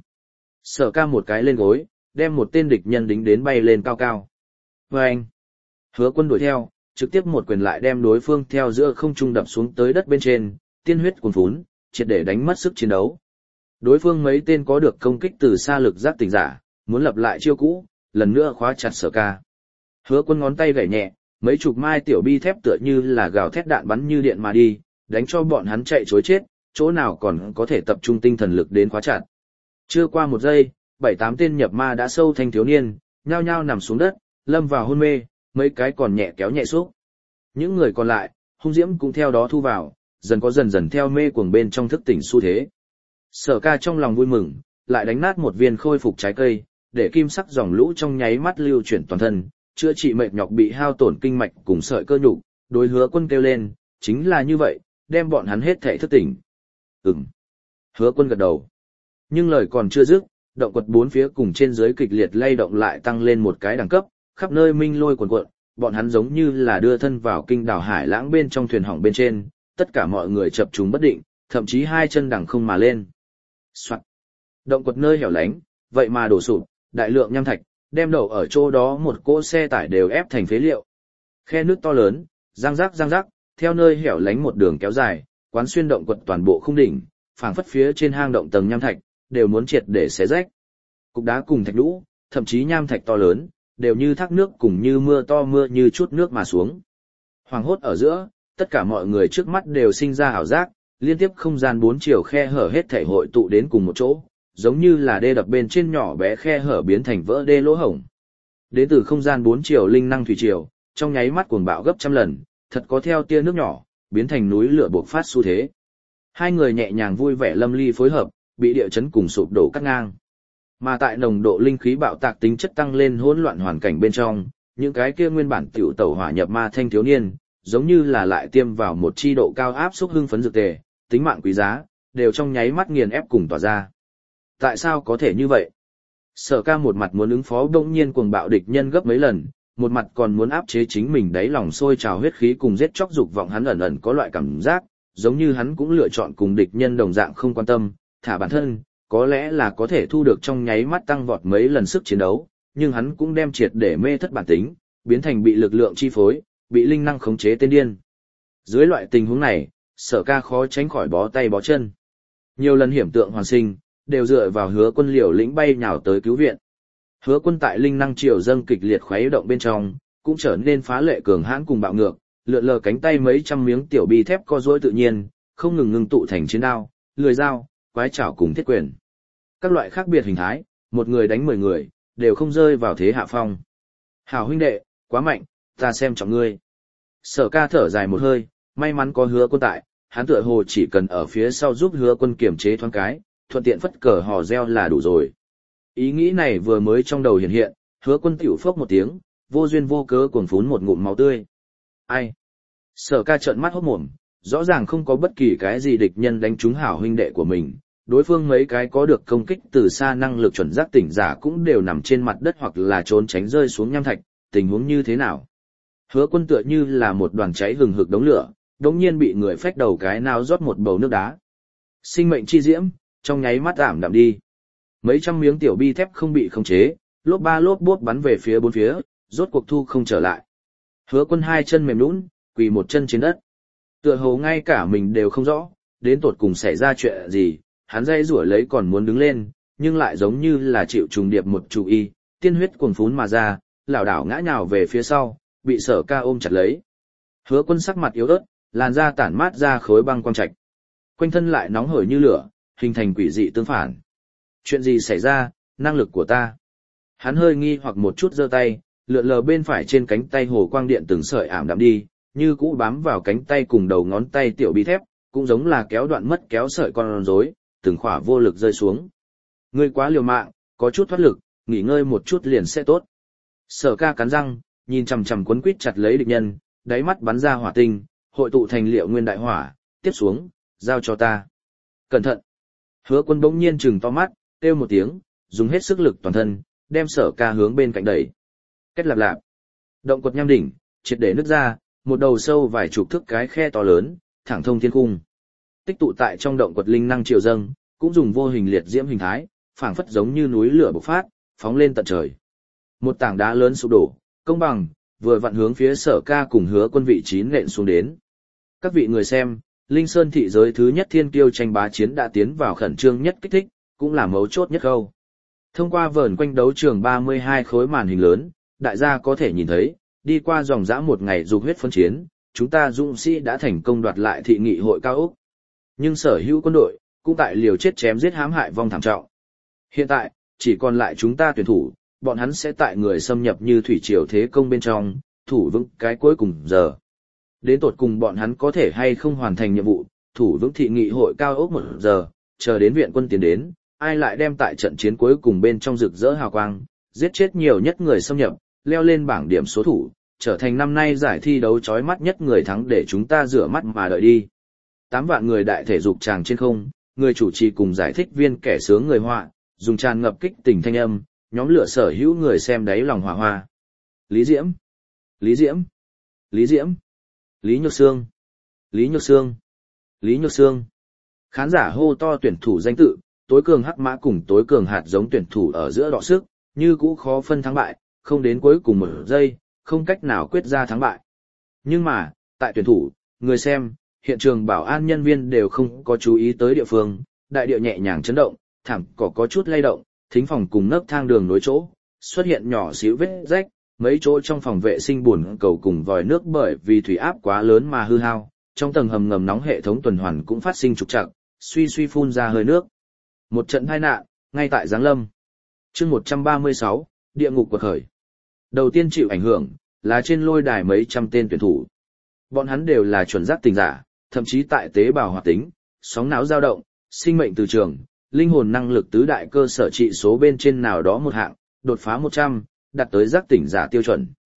A: Sở Ca một cái lên gối, đem một tên địch nhân đính đến bay lên cao cao. Vâng. Hứa Quân đuổi theo, trực tiếp một quyền lại đem đối phương theo giữa không trung đập xuống tới đất bên trên, tiên huyết cuồn phún, triệt để đánh mất sức chiến đấu. Đối phương mấy tên có được công kích từ xa lực giác tỉnh giả, muốn lập lại chiêu cũ, lần nữa khóa chặt Sở Ca. Hứa Quân ngón tay gảy nhẹ, mấy chục mai tiểu bi thép tựa như là gào thét đạn bắn như điện mà đi, đánh cho bọn hắn chạy trối chết, chỗ nào còn có thể tập trung tinh thần lực đến khóa chặt. Chưa qua một giây, bảy tám tên nhập ma đã sâu thanh thiếu niên, nhao nhao nằm xuống đất, lâm vào hôn mê, mấy cái còn nhẹ kéo nhẹ xúc. Những người còn lại, hung diễm cũng theo đó thu vào, dần có dần dần theo mê cuồng bên trong thức tỉnh xu thế. Sở Ca trong lòng vui mừng, lại đánh nát một viên khôi phục trái cây, để kim sắc dòng lũ trong nháy mắt lưu chuyển toàn thân, chữa trị mệt nhọc bị hao tổn kinh mạch cùng sợi cơ nhục, đối Hứa Quân kêu lên, chính là như vậy, đem bọn hắn hết thảy thức tỉnh. Ừm. Hứa Quân gật đầu. Nhưng lời còn chưa dứt, động quật bốn phía cùng trên dưới kịch liệt lay động lại tăng lên một cái đẳng cấp, khắp nơi minh lôi cuồn cuộn, bọn hắn giống như là đưa thân vào kinh đảo hải lãng bên trong thuyền hỏng bên trên, tất cả mọi người chập trùng bất định, thậm chí hai chân đằng không mà lên. Soạt. Động quật nơi hẻo lánh, vậy mà đổ sụp, đại lượng nham thạch, đem đậu ở chỗ đó một cỗ xe tải đều ép thành phế liệu. Khe nước to lớn, răng rắc răng rắc, theo nơi hẻo lánh một đường kéo dài, quán xuyên động quật toàn bộ không đỉnh, phảng phất phía trên hang động tầng nham thạch, đều muốn triệt để xé rách. Cục đá cùng thạch lũ, thậm chí nham thạch to lớn, đều như thác nước cùng như mưa to mưa như chút nước mà xuống. Hoàng hốt ở giữa, tất cả mọi người trước mắt đều sinh ra ảo giác, liên tiếp không gian bốn chiều khe hở hết thảy hội tụ đến cùng một chỗ, giống như là đê đập bên trên nhỏ bé khe hở biến thành vỡ đê lỗ hổng. Đến từ không gian bốn chiều linh năng thủy triều, trong nháy mắt cuồng bạo gấp trăm lần, thật có theo tia nước nhỏ, biến thành núi lửa bộc phát xu thế. Hai người nhẹ nhàng vui vẻ lâm ly phối hợp, bị địa chấn cùng sụp đổ cắt ngang. Mà tại nồng độ linh khí bạo tạc tính chất tăng lên hỗn loạn hoàn cảnh bên trong, những cái kia nguyên bản tiểu tẩu hỏa nhập ma thanh thiếu niên, giống như là lại tiêm vào một chi độ cao áp xúc hưng phấn dược tề, tính mạng quý giá, đều trong nháy mắt nghiền ép cùng tỏa ra. Tại sao có thể như vậy? Sở Ca một mặt muốn ứng phó bỗng nhiên cuồng bạo địch nhân gấp mấy lần, một mặt còn muốn áp chế chính mình đáy lòng sôi trào huyết khí cùng giết chóc dục vọng, hắn ẩn ẩn có loại cảm giác, giống như hắn cũng lựa chọn cùng địch nhân đồng dạng không quan tâm, thả bản thân, có lẽ là có thể thu được trong nháy mắt tăng vọt mấy lần sức chiến đấu, nhưng hắn cũng đem triệt để mê thất bản tính, biến thành bị lực lượng chi phối, bị linh năng khống chế tên điên. Dưới loại tình huống này, Sở Ca khó tránh khỏi bó tay bó chân. Nhiều lần hiểm tượng hoàn sinh, đều dựa vào Hứa Quân liều lĩnh bay nhào tới cứu viện. Hứa Quân tại linh năng triều dâng kịch liệt khuấy động bên trong, cũng trở nên phá lệ cường hãn cùng bạo ngược, lượn lờ cánh tay mấy trăm miếng tiểu bi thép co duỗi tự nhiên, không ngừng ngưng tụ thành chiến đao, lưỡi dao, quái chảo cùng thiết quyền. Các loại khác biệt hình thái, một người đánh mười người, đều không rơi vào thế hạ phong. Hảo huynh đệ, quá mạnh, ta xem trọng ngươi. Sở Ca thở dài một hơi, may mắn có Hứa Quân tại, hắn tựa hồ chỉ cần ở phía sau giúp Hứa Quân kiểm chế thoáng cái, thuận tiện phất cờ hò reo là đủ rồi. Ý nghĩ này vừa mới trong đầu hiện hiện, Hứa Quân tiểu phốc một tiếng, vô duyên vô cớ cuồng phún một ngụm máu tươi. Ai? Sở Ca trợn mắt hốt mồm, rõ ràng không có bất kỳ cái gì địch nhân đánh trúng hảo huynh đệ của mình, đối phương mấy cái có được công kích từ xa năng lực chuẩn giác tỉnh giả cũng đều nằm trên mặt đất hoặc là trốn tránh rơi xuống nham thạch, tình huống như thế nào? Hứa Quân tựa như là một đoàn cháy hừng hực đống lửa, đống nhiên bị người phách đầu cái nào rót một bầu nước đá. Sinh mệnh chi diễm, trong nháy mắt ảm đạm đi. Mấy trăm miếng tiểu bi thép không bị khống chế, lốp ba lốp bốp bắn về phía bốn phía, rốt cuộc thu không trở lại. Hứa Quân hai chân mềm nhũn, quỳ một chân trên đất. Tựa hồ ngay cả mình đều không rõ, đến tột cùng xảy ra chuyện gì, hắn dây rủa lấy còn muốn đứng lên, nhưng lại giống như là chịu trùng điệp một chủ y, tiên huyết cuồn phún mà ra, lảo đảo ngã nhào về phía sau, bị Sở Ca ôm chặt lấy. Hứa Quân sắc mặt yếu ớt, làn da tản mát ra khối băng quang trạch. Quanh thân lại nóng hổi như lửa, hình thành quỷ dị tương phản. Chuyện gì xảy ra, năng lực của ta? Hắn hơi nghi hoặc một chút giơ tay, lượn lờ bên phải trên cánh tay hồ quang điện từng sợi ảm đạm đi, như cũ bám vào cánh tay cùng đầu ngón tay tiểu bi thép, cũng giống là kéo đoạn mất kéo sợi con rối, từng khỏa vô lực rơi xuống. Ngươi quá liều mạng, có chút thoát lực, nghỉ ngơi một chút liền sẽ tốt. Sở Ca cắn răng, nhìn chằm chằm quấn quýt chặt lấy địch nhân, đáy mắt bắn ra hỏa tinh, hội tụ thành liệu nguyên đại hỏa, tiếp xuống, giao cho ta. Cẩn thận. Hứa Quân bỗng nhiên trừng to mắt, kêu một tiếng, dùng hết sức lực toàn thân, đem Sở Ca hướng bên cạnh đẩy. Kết lạp lạp. Động quật nham đỉnh, triệt để nứt ra, một đầu sâu vài chục thước cái khe to lớn, thẳng thông thiên cung. Tích tụ tại trong động quật linh năng triều dâng, cũng dùng vô hình liệt diễm hình thái, phảng phất giống như núi lửa bộc phát, phóng lên tận trời. Một tảng đá lớn sụp đổ, công bằng, vừa vặn hướng phía Sở Ca cùng Hứa Quân vị trí nện xuống đến. Các vị người xem, Linh Sơn thị giới thứ nhất thiên kiêu tranh bá chiến đã tiến vào khẩn trương nhất kích thích, cũng là mấu chốt nhất khâu. Thông qua vờn quanh đấu trường ba mươi hai khối màn hình lớn, đại gia có thể nhìn thấy, đi qua dòng dã một ngày dục huyết phân chiến, chúng ta dũng sĩ đã thành công đoạt lại thị nghị hội cao ốc. Nhưng sở hữu quân đội, cũng tại liều chết chém giết hãm hại vong thảm trọng. Hiện tại, chỉ còn lại chúng ta tuyển thủ, bọn hắn sẽ tại người xâm nhập như thủy triều thế công bên trong, thủ vững cái cuối cùng giờ. Đến tột cùng bọn hắn có thể hay không hoàn thành nhiệm vụ, thủ vững thị nghị hội cao ốc một giờ, chờ đến viện quân tiến đến, ai lại đem tại trận chiến cuối cùng bên trong rực rỡ hào quang, giết chết nhiều nhất người xâm nhập, leo lên bảng điểm số thủ, trở thành năm nay giải thi đấu chói mắt nhất người thắng để chúng ta rửa mắt mà đợi đi. Tám vạn người đại thể dục tràng trên không, người chủ trì cùng giải thích viên kẻ sướng người họa, dùng tràn ngập kích tình thanh âm, nhóm lửa sở hữu người xem đáy lòng hỏa hoa. Lý Diễm, Lý Diễm, Lý Diễm, Lý Nhược Sương, Lý Nhược Sương, Lý Nhược Sương. Khán giả hô to tuyển thủ danh tự, tối cường hắc mã cùng tối cường hạt giống tuyển thủ ở giữa đọ sức, như cũ khó phân thắng bại, không đến cuối cùng một giây, không cách nào quyết ra thắng bại. Nhưng mà, tại tuyển thủ, người xem, hiện trường bảo an nhân viên đều không có chú ý tới địa phương, đại địa nhẹ nhàng chấn động, thảm cỏ có chút lay động, thính phòng cùng nấc thang đường nối chỗ, xuất hiện nhỏ xíu vết rách, mấy chỗ trong phòng vệ sinh buồn cầu cùng vòi nước bởi vì thủy áp quá lớn mà hư hao, trong tầng hầm ngầm nóng hệ thống tuần hoàn cũng phát sinh trục trặc, suy suy phun ra hơi nước. Một trận tai nạn, ngay tại Giáng Lâm. Chương một trăm ba mươi sáu, địa ngục quật khởi. Đầu tiên chịu ảnh hưởng là trên lôi đài mấy trăm tên tuyển thủ. Bọn hắn đều là chuẩn giác tình giả, thậm chí tại tế bào hoạt tính, sóng não dao động, sinh mệnh từ trường, linh hồn năng lực tứ đại cơ sở trị số bên trên nào đó một hạng, đột phá một trăm, đạt tới giác tỉnh giả tiêu chuẩn.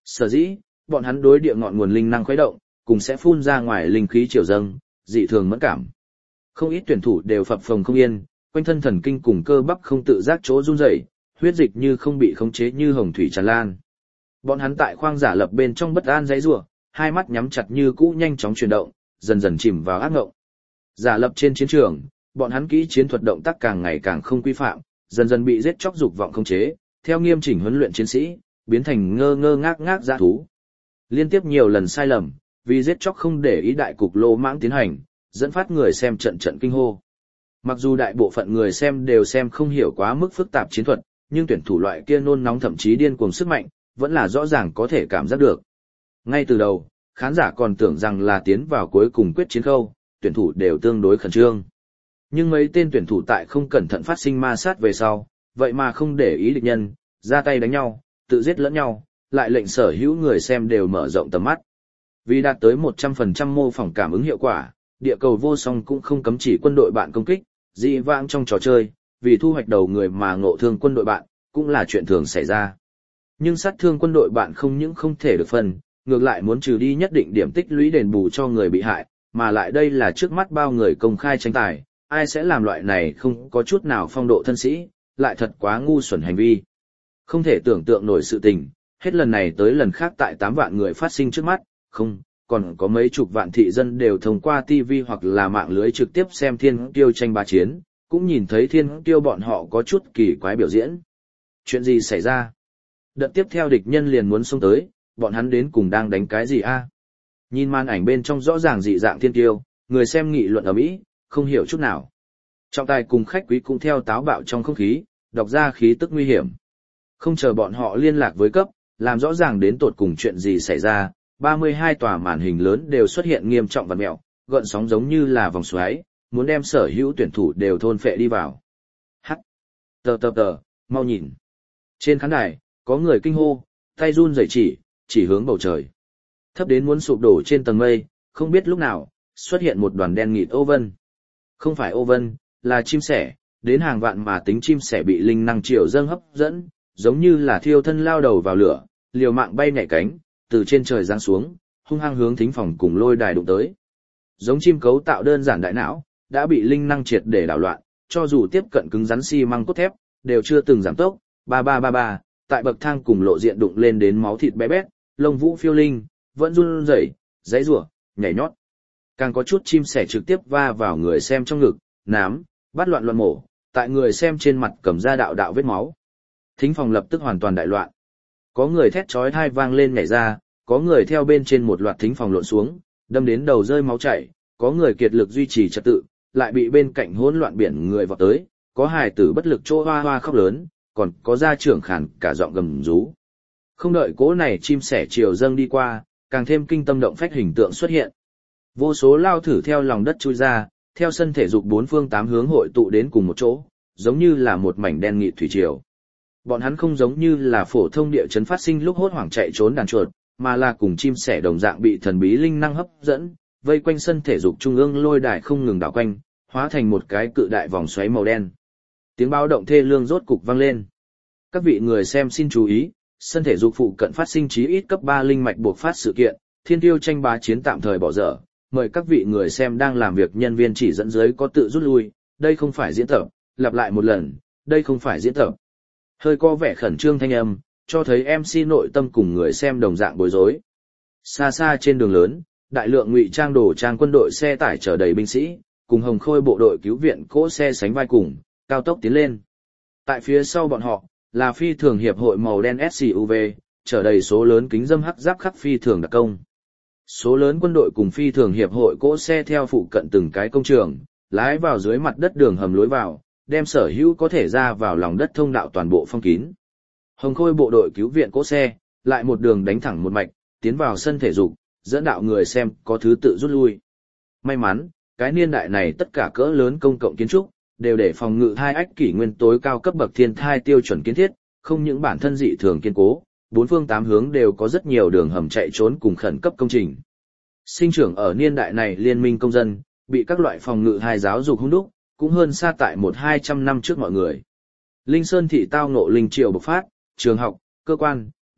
A: Sở dĩ, bọn hắn đối địa ngọn nguồn linh năng khuấy động, cùng sẽ phun ra ngoài linh khí triều dâng, dị thường mẫn cảm. Không ít tuyển thủ đều phập phồng không yên, quanh thân thần kinh cùng cơ bắp không tự giác chỗ run rẩy, huyết dịch như không bị khống chế như hồng thủy tràn lan. Bọn hắn tại khoang giả lập bên trong bất an giãy giụa, hai mắt nhắm chặt như cũ nhanh chóng chuyển động, dần dần chìm vào ác ngộng. Giả lập trên chiến trường, bọn hắn kỹ chiến thuật động tác càng ngày càng không quy phạm, dần dần bị giết chóc dục vọng khống chế, theo nghiêm chỉnh huấn luyện chiến sĩ, biến thành ngơ ngơ ngác ngác dã thú. Liên tiếp nhiều lần sai lầm, vì giết chóc không để ý đại cục lô mãng tiến hành, dẫn phát người xem trận trận kinh hô. Mặc dù đại bộ phận người xem đều xem không hiểu quá mức phức tạp chiến thuật, nhưng tuyển thủ loại kia nôn nóng thậm chí điên cuồng sức mạnh, vẫn là rõ ràng có thể cảm giác được. Ngay từ đầu, khán giả còn tưởng rằng là tiến vào cuối cùng quyết chiến khâu, tuyển thủ đều tương đối khẩn trương. Nhưng mấy tên tuyển thủ tại không cẩn thận phát sinh ma sát về sau, vậy mà không để ý địch nhân, ra tay đánh nhau, tự giết lẫn nhau, lại lệnh sở hữu người xem đều mở rộng tầm mắt. Vì đạt tới một trăm phần trăm mô phỏng cảm ứng hiệu quả, địa cầu vô song cũng không cấm chỉ quân đội bạn công kích, dị vãng trong trò chơi, vì thu hoạch đầu người mà ngộ thương quân đội bạn, cũng là chuyện thường xảy ra. Nhưng sát thương quân đội bạn không những không thể được phần, ngược lại muốn trừ đi nhất định điểm tích lũy đền bù cho người bị hại, mà lại đây là trước mắt bao người công khai tranh tài, ai sẽ làm loại này không có chút nào phong độ thân sĩ, lại thật quá ngu xuẩn hành vi. Không thể tưởng tượng nổi sự tình, hết lần này tới lần khác tại tám vạn người phát sinh trước mắt, không, còn có mấy chục vạn thị dân đều thông qua ti vi hoặc là mạng lưới trực tiếp xem thiên kiêu tranh bá chiến, cũng nhìn thấy thiên kiêu bọn họ có chút kỳ quái biểu diễn. Chuyện gì xảy ra? Đợt tiếp theo địch nhân liền muốn xông tới, bọn hắn đến cùng đang đánh cái gì a? Nhìn màn ảnh bên trong rõ ràng dị dạng thiên kiêu, người xem nghị luận ở mỹ, không hiểu chút nào. Trọng tài cùng khách quý cũng theo táo bạo trong không khí, đọc ra khí tức nguy hiểm. Không chờ bọn họ liên lạc với cấp, làm rõ ràng đến tột cùng chuyện gì xảy ra, ba mươi hai tòa màn hình lớn đều xuất hiện nghiêm trọng và mẹo, gợn sóng giống như là vòng xoáy, muốn đem sở hữu tuyển thủ đều thôn phệ đi vào. Hắc! Tờ tờ tờ, mau nhìn. Trên khán đài, có người kinh hô, tay run rẩy chỉ, chỉ hướng bầu trời. Thấp đến muốn sụp đổ trên tầng mây, không biết lúc nào, xuất hiện một đoàn đen nghịt ô vân. Không phải ô vân, là chim sẻ, đến hàng vạn mà tính chim sẻ bị linh năng triều dâng hấp dẫn, giống như là thiêu thân lao đầu vào lửa, liều mạng bay nhảy cánh, từ trên trời giáng xuống, hung hăng hướng thính phòng cùng lôi đài đụng tới. Giống chim cấu tạo đơn giản đại não, đã bị linh năng triệt để đảo loạn, cho dù tiếp cận cứng rắn xi măng cốt thép, đều chưa từng giảm tốc, ba ba ba ba, tại bậc thang cùng lộ diện đụng lên đến máu thịt bé bét, lông vũ phiêu linh, vẫn run rẩy, giãy giụa, nhảy nhót. Càng có chút chim sẻ trực tiếp va vào người xem trong ngực, nám, bắt loạn loạn mổ, tại người xem trên mặt cầm ra đạo đạo vết máu. Thính phòng lập tức hoàn toàn đại loạn. Có người thét chói tai vang lên nhảy ra, có người theo bên trên một loạt thính phòng lộn xuống, đâm đến đầu rơi máu chảy, có người kiệt lực duy trì trật tự, lại bị bên cạnh hỗn loạn biển người vọt tới, có hài tử bất lực chỗ hoa hoa khóc lớn, còn có gia trưởng khàn cả giọng gầm rú. Không đợi cố này chim sẻ chiều dâng đi qua, càng thêm kinh tâm động phách hình tượng xuất hiện. Vô số lao thử theo lòng đất chui ra, theo sân thể dục bốn phương tám hướng hội tụ đến cùng một chỗ, giống như là một mảnh đen nghị thủy triều. Bọn hắn không giống như là phổ thông địa chấn phát sinh lúc hốt hoảng chạy trốn đàn chuột, mà là cùng chim sẻ đồng dạng bị thần bí linh năng hấp dẫn, vây quanh sân thể dục trung ương lôi đài không ngừng đảo quanh, hóa thành một cái cự đại vòng xoáy màu đen. Tiếng báo động thê lương rốt cục vang lên. Các vị người xem xin chú ý, sân thể dục phụ cận phát sinh chí ít cấp ba linh mạch buộc phát sự kiện, thiên tiêu tranh bá chiến tạm thời bỏ dở. Mời các vị người xem đang làm việc nhân viên chỉ dẫn dưới có tự rút lui, đây không phải diễn tập, lặp lại một lần, đây không phải diễn tập. Hơi có vẻ khẩn trương thanh âm, cho thấy em xê nội tâm cùng người xem đồng dạng bối rối. Xa xa trên đường lớn, đại lượng ngụy trang đồ trang quân đội xe tải chở đầy binh sĩ, cùng hồng khôi bộ đội cứu viện cỗ xe sánh vai cùng, cao tốc tiến lên. Tại phía sau bọn họ, là phi thường hiệp hội màu đen ét u vê, chở đầy số lớn kính dâm hắc giáp khắc phi thường đặc công. Số lớn quân đội cùng phi thường hiệp hội cỗ xe theo phụ cận từng cái công trường, lái vào dưới mặt đất đường hầm lối vào, đem sở hữu có thể ra vào lòng đất thông đạo toàn bộ phong kín. Hồng khôi bộ đội cứu viện cỗ xe, lại một đường đánh thẳng một mạch, tiến vào sân thể dục, dẫn đạo người xem có thứ tự rút lui. May mắn, cái niên đại này tất cả cỡ lớn công cộng kiến trúc, đều để phòng ngự hai ách kỷ nguyên tối cao cấp bậc thiên thai tiêu chuẩn kiến thiết, không những bản thân dị thường kiên cố, bốn phương tám hướng đều có rất nhiều đường hầm chạy trốn cùng khẩn cấp công trình. Sinh trưởng ở niên đại này liên minh công dân, bị các loại phòng ngự hai giáo dục hung đúc, cũng hơn xa tại một hai trăm năm trước mọi người. Linh Sơn thị tao ngộ linh triều bộc phát, trường học, cơ quan,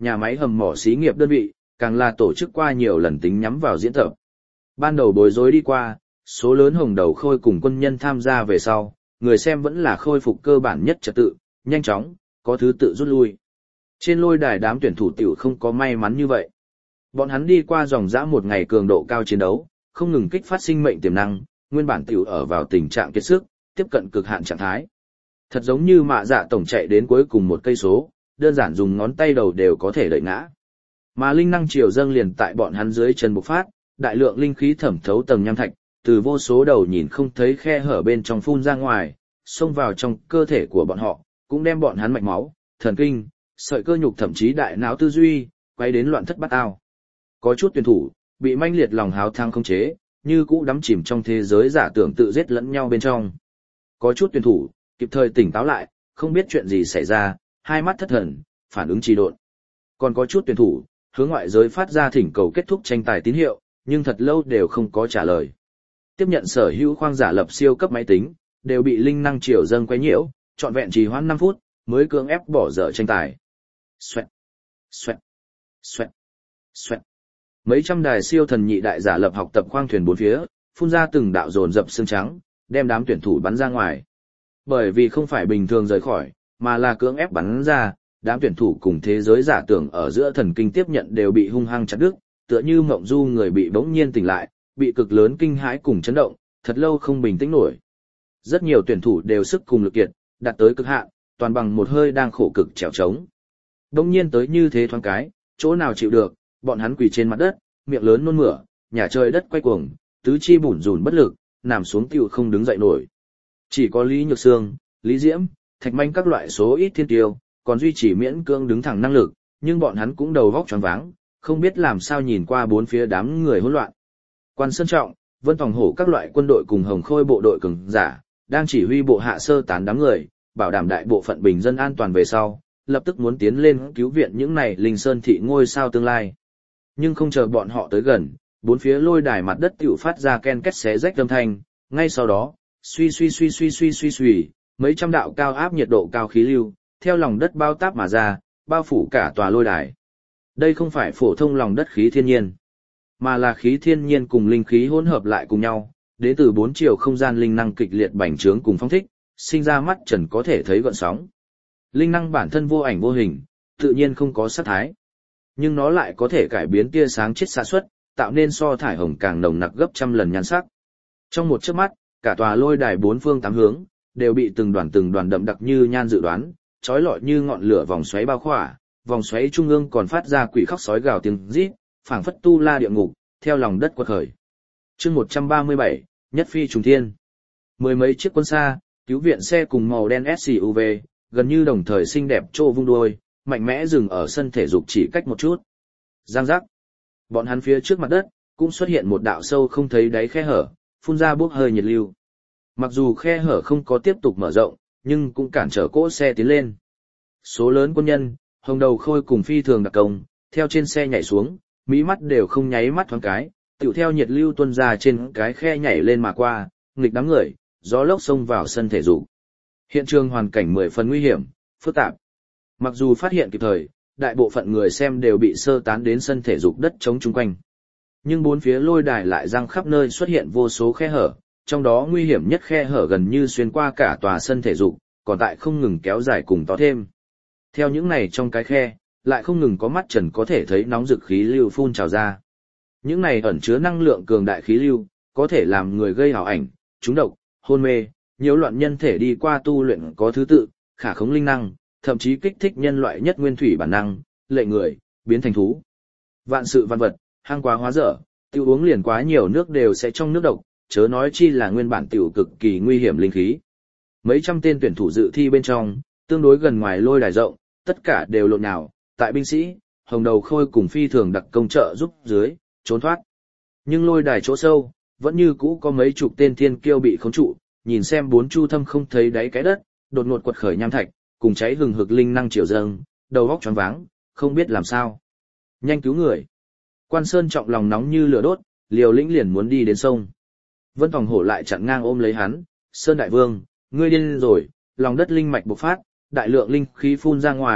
A: nhà máy hầm mỏ xí nghiệp đơn vị, càng là tổ chức qua nhiều lần tính nhắm vào diễn tập. Ban đầu bối rối đi qua, số lớn hồng đầu khôi cùng quân nhân tham gia về sau, người xem vẫn là khôi phục cơ bản nhất trật tự, nhanh chóng, có thứ tự rút lui. Trên lôi đài đám tuyển thủ tiểu không có may mắn như vậy. Bọn hắn đi qua dòng dã một ngày cường độ cao chiến đấu, không ngừng kích phát sinh mệnh tiềm năng, nguyên bản tiểu ở vào tình trạng kiệt sức, tiếp cận cực hạn trạng thái. Thật giống như mạ dạ tổng chạy đến cuối cùng một cây số, đơn giản dùng ngón tay đầu đều có thể đẩy ngã. Mà linh năng triều dâng liền tại bọn hắn dưới chân bộc phát, đại lượng linh khí thẩm thấu tầng nham thạch, từ vô số đầu nhìn không thấy khe hở bên trong phun ra ngoài, xông vào trong cơ thể của bọn họ, cũng đem bọn hắn mạch máu, thần kinh, sợi cơ nhục thậm chí đại não tư duy, quay đến loạn thất bát ao. Có chút tuyển thủ, bị manh liệt lòng háo thắng khống chế, như cũ đắm chìm trong thế giới giả tưởng tự giết lẫn nhau bên trong. Có chút tuyển thủ, kịp thời tỉnh táo lại, không biết chuyện gì xảy ra, hai mắt thất thần, phản ứng trì độn. Còn có chút tuyển thủ, hướng ngoại giới phát ra thỉnh cầu kết thúc tranh tài tín hiệu, nhưng thật lâu đều không có trả lời. Tiếp nhận sở hữu khoang giả lập siêu cấp máy tính, đều bị linh năng triều dâng quấy nhiễu, trọn vẹn trì hoãn năm phút, mới cưỡng ép bỏ dở tranh tài. Xoẹt, xoẹt, xoẹt, xoẹt. Mấy trăm đài siêu thần nhị đại giả lập học tập khoang thuyền bốn phía, phun ra từng đạo dồn dập xương trắng, đem đám tuyển thủ bắn ra ngoài. Bởi vì không phải bình thường rời khỏi, mà là cưỡng ép bắn ra, đám tuyển thủ cùng thế giới giả tưởng ở giữa thần kinh tiếp nhận đều bị hung hăng chặt đứt, tựa như mộng du người bị bỗng nhiên tỉnh lại, bị cực lớn kinh hãi cùng chấn động, thật lâu không bình tĩnh nổi. Rất nhiều tuyển thủ đều sức cùng lực kiệt, đạt tới cực hạn, toàn bằng một hơi đang khổ cực trèo trống. Bỗng nhiên tới như thế thoáng cái, chỗ nào chịu được, bọn hắn quỳ trên mặt đất, miệng lớn nôn mửa, nhà trời đất quay cuồng, tứ chi bủn rủn bất lực, nằm xuống tiểu không đứng dậy nổi. Chỉ có Lý Nhược Sương, Lý Diễm, Thạch Manh các loại số ít thiên tiêu, còn duy trì miễn cưỡng đứng thẳng năng lực, nhưng bọn hắn cũng đầu vóc choáng váng, không biết làm sao nhìn qua bốn phía đám người hỗn loạn. Quan Sơn Trọng, Vân Tòng Hổ các loại quân đội cùng Hồng Khôi bộ đội cường giả, đang chỉ huy bộ hạ sơ tán đám người, bảo đảm đại bộ phận bình dân an toàn về sau, lập tức muốn tiến lên cứu viện những này linh sơn thị ngôi sao tương lai. Nhưng không chờ bọn họ tới gần, bốn phía lôi đài mặt đất tiểu phát ra ken két xé rách âm thanh, ngay sau đó, suy suy suy suy suy suy suy, mấy trăm đạo cao áp nhiệt độ cao khí lưu, theo lòng đất bao táp mà ra, bao phủ cả tòa lôi đài. Đây không phải phổ thông lòng đất khí thiên nhiên, mà là khí thiên nhiên cùng linh khí hỗn hợp lại cùng nhau, đến từ bốn chiều không gian linh năng kịch liệt bành trướng cùng phong thích, sinh ra mắt trần có thể thấy gợn sóng. Linh năng bản thân vô ảnh vô hình, tự nhiên không có sát thái, nhưng nó lại có thể cải biến tia sáng chết xạ suất, tạo nên so thải hồng càng nồng nặc gấp trăm lần nhan sắc. Trong một chớp mắt, cả tòa lôi đài bốn phương tám hướng đều bị từng đoàn từng đoàn đậm đặc như nhan dự đoán, chói lọi như ngọn lửa vòng xoáy bao khỏa, vòng xoáy trung ương còn phát ra quỷ khóc sói gào tiếng rít, phảng phất tu la địa ngục, theo lòng đất quật khởi. Chương một trăm ba mươi bảy, Nhất phi trùng thiên. Mười mấy chiếc quân xa, cứu viện xe cùng màu đen ét u vê, gần như đồng thời xinh đẹp trô vung đuôi, mạnh mẽ dừng ở sân thể dục chỉ cách một chút. Giang giác. Bọn hắn phía trước mặt đất cũng xuất hiện một đạo sâu không thấy đáy khe hở, phun ra bốc hơi nhiệt lưu. Mặc dù khe hở không có tiếp tục mở rộng, nhưng cũng cản trở cỗ xe tiến lên. Số lớn quân nhân, Hồng Đầu Khôi cùng phi thường đặc công, theo trên xe nhảy xuống, mí mắt đều không nháy mắt thoáng cái, tựu theo nhiệt lưu tuôn ra trên cái khe nhảy lên mà qua, nghịch đám người, gió lốc xông vào sân thể dục. Hiện trường hoàn cảnh mười phần nguy hiểm, phức tạp. Mặc dù phát hiện kịp thời, đại bộ phận người xem đều bị sơ tán đến sân thể dục đất trống chung quanh. Nhưng bốn phía lôi đài lại răng khắp nơi xuất hiện vô số khe hở, trong đó nguy hiểm nhất khe hở gần như xuyên qua cả tòa sân thể dục, còn tại không ngừng kéo dài cùng to thêm. Theo những này trong cái khe, lại không ngừng có mắt trần có thể thấy nóng rực khí lưu phun trào ra. Những này ẩn chứa năng lượng cường đại khí lưu, có thể làm người gây ảo ảnh, trúng độc, hôn mê, nhiễu loạn nhân thể đi qua tu luyện có thứ tự, khả khống linh năng, thậm chí kích thích nhân loại nhất nguyên thủy bản năng, lệ người, biến thành thú. Vạn sự văn vật, hang quá hóa dở, tiêu uống liền quá nhiều nước đều sẽ trong nước độc, chớ nói chi là nguyên bản tiểu cực kỳ nguy hiểm linh khí. Mấy trăm tên tuyển thủ dự thi bên trong, tương đối gần ngoài lôi đài rộng, tất cả đều lộn nhào, tại binh sĩ, Hồng Đầu Khôi cùng phi thường đặc công trợ giúp dưới, trốn thoát. Nhưng lôi đài chỗ sâu, vẫn như cũ có mấy chục tên thiên kiêu bị khống trụ, nhìn xem bốn chu thâm không thấy đáy cái đất, đột ngột quật khởi nham thạch, cùng cháy hừng hực linh năng triều dâng, đầu óc choáng váng, không biết làm sao. Nhanh cứu người. Quan Sơn Trọng lòng nóng như lửa đốt, liều lĩnh liền muốn đi đến sông. Vân Tòng Hổ lại chặn ngang ôm lấy hắn, Sơn Đại Vương, ngươi điên rồi, lòng đất linh mạch bộc phát, đại lượng linh khí phun ra ngoài,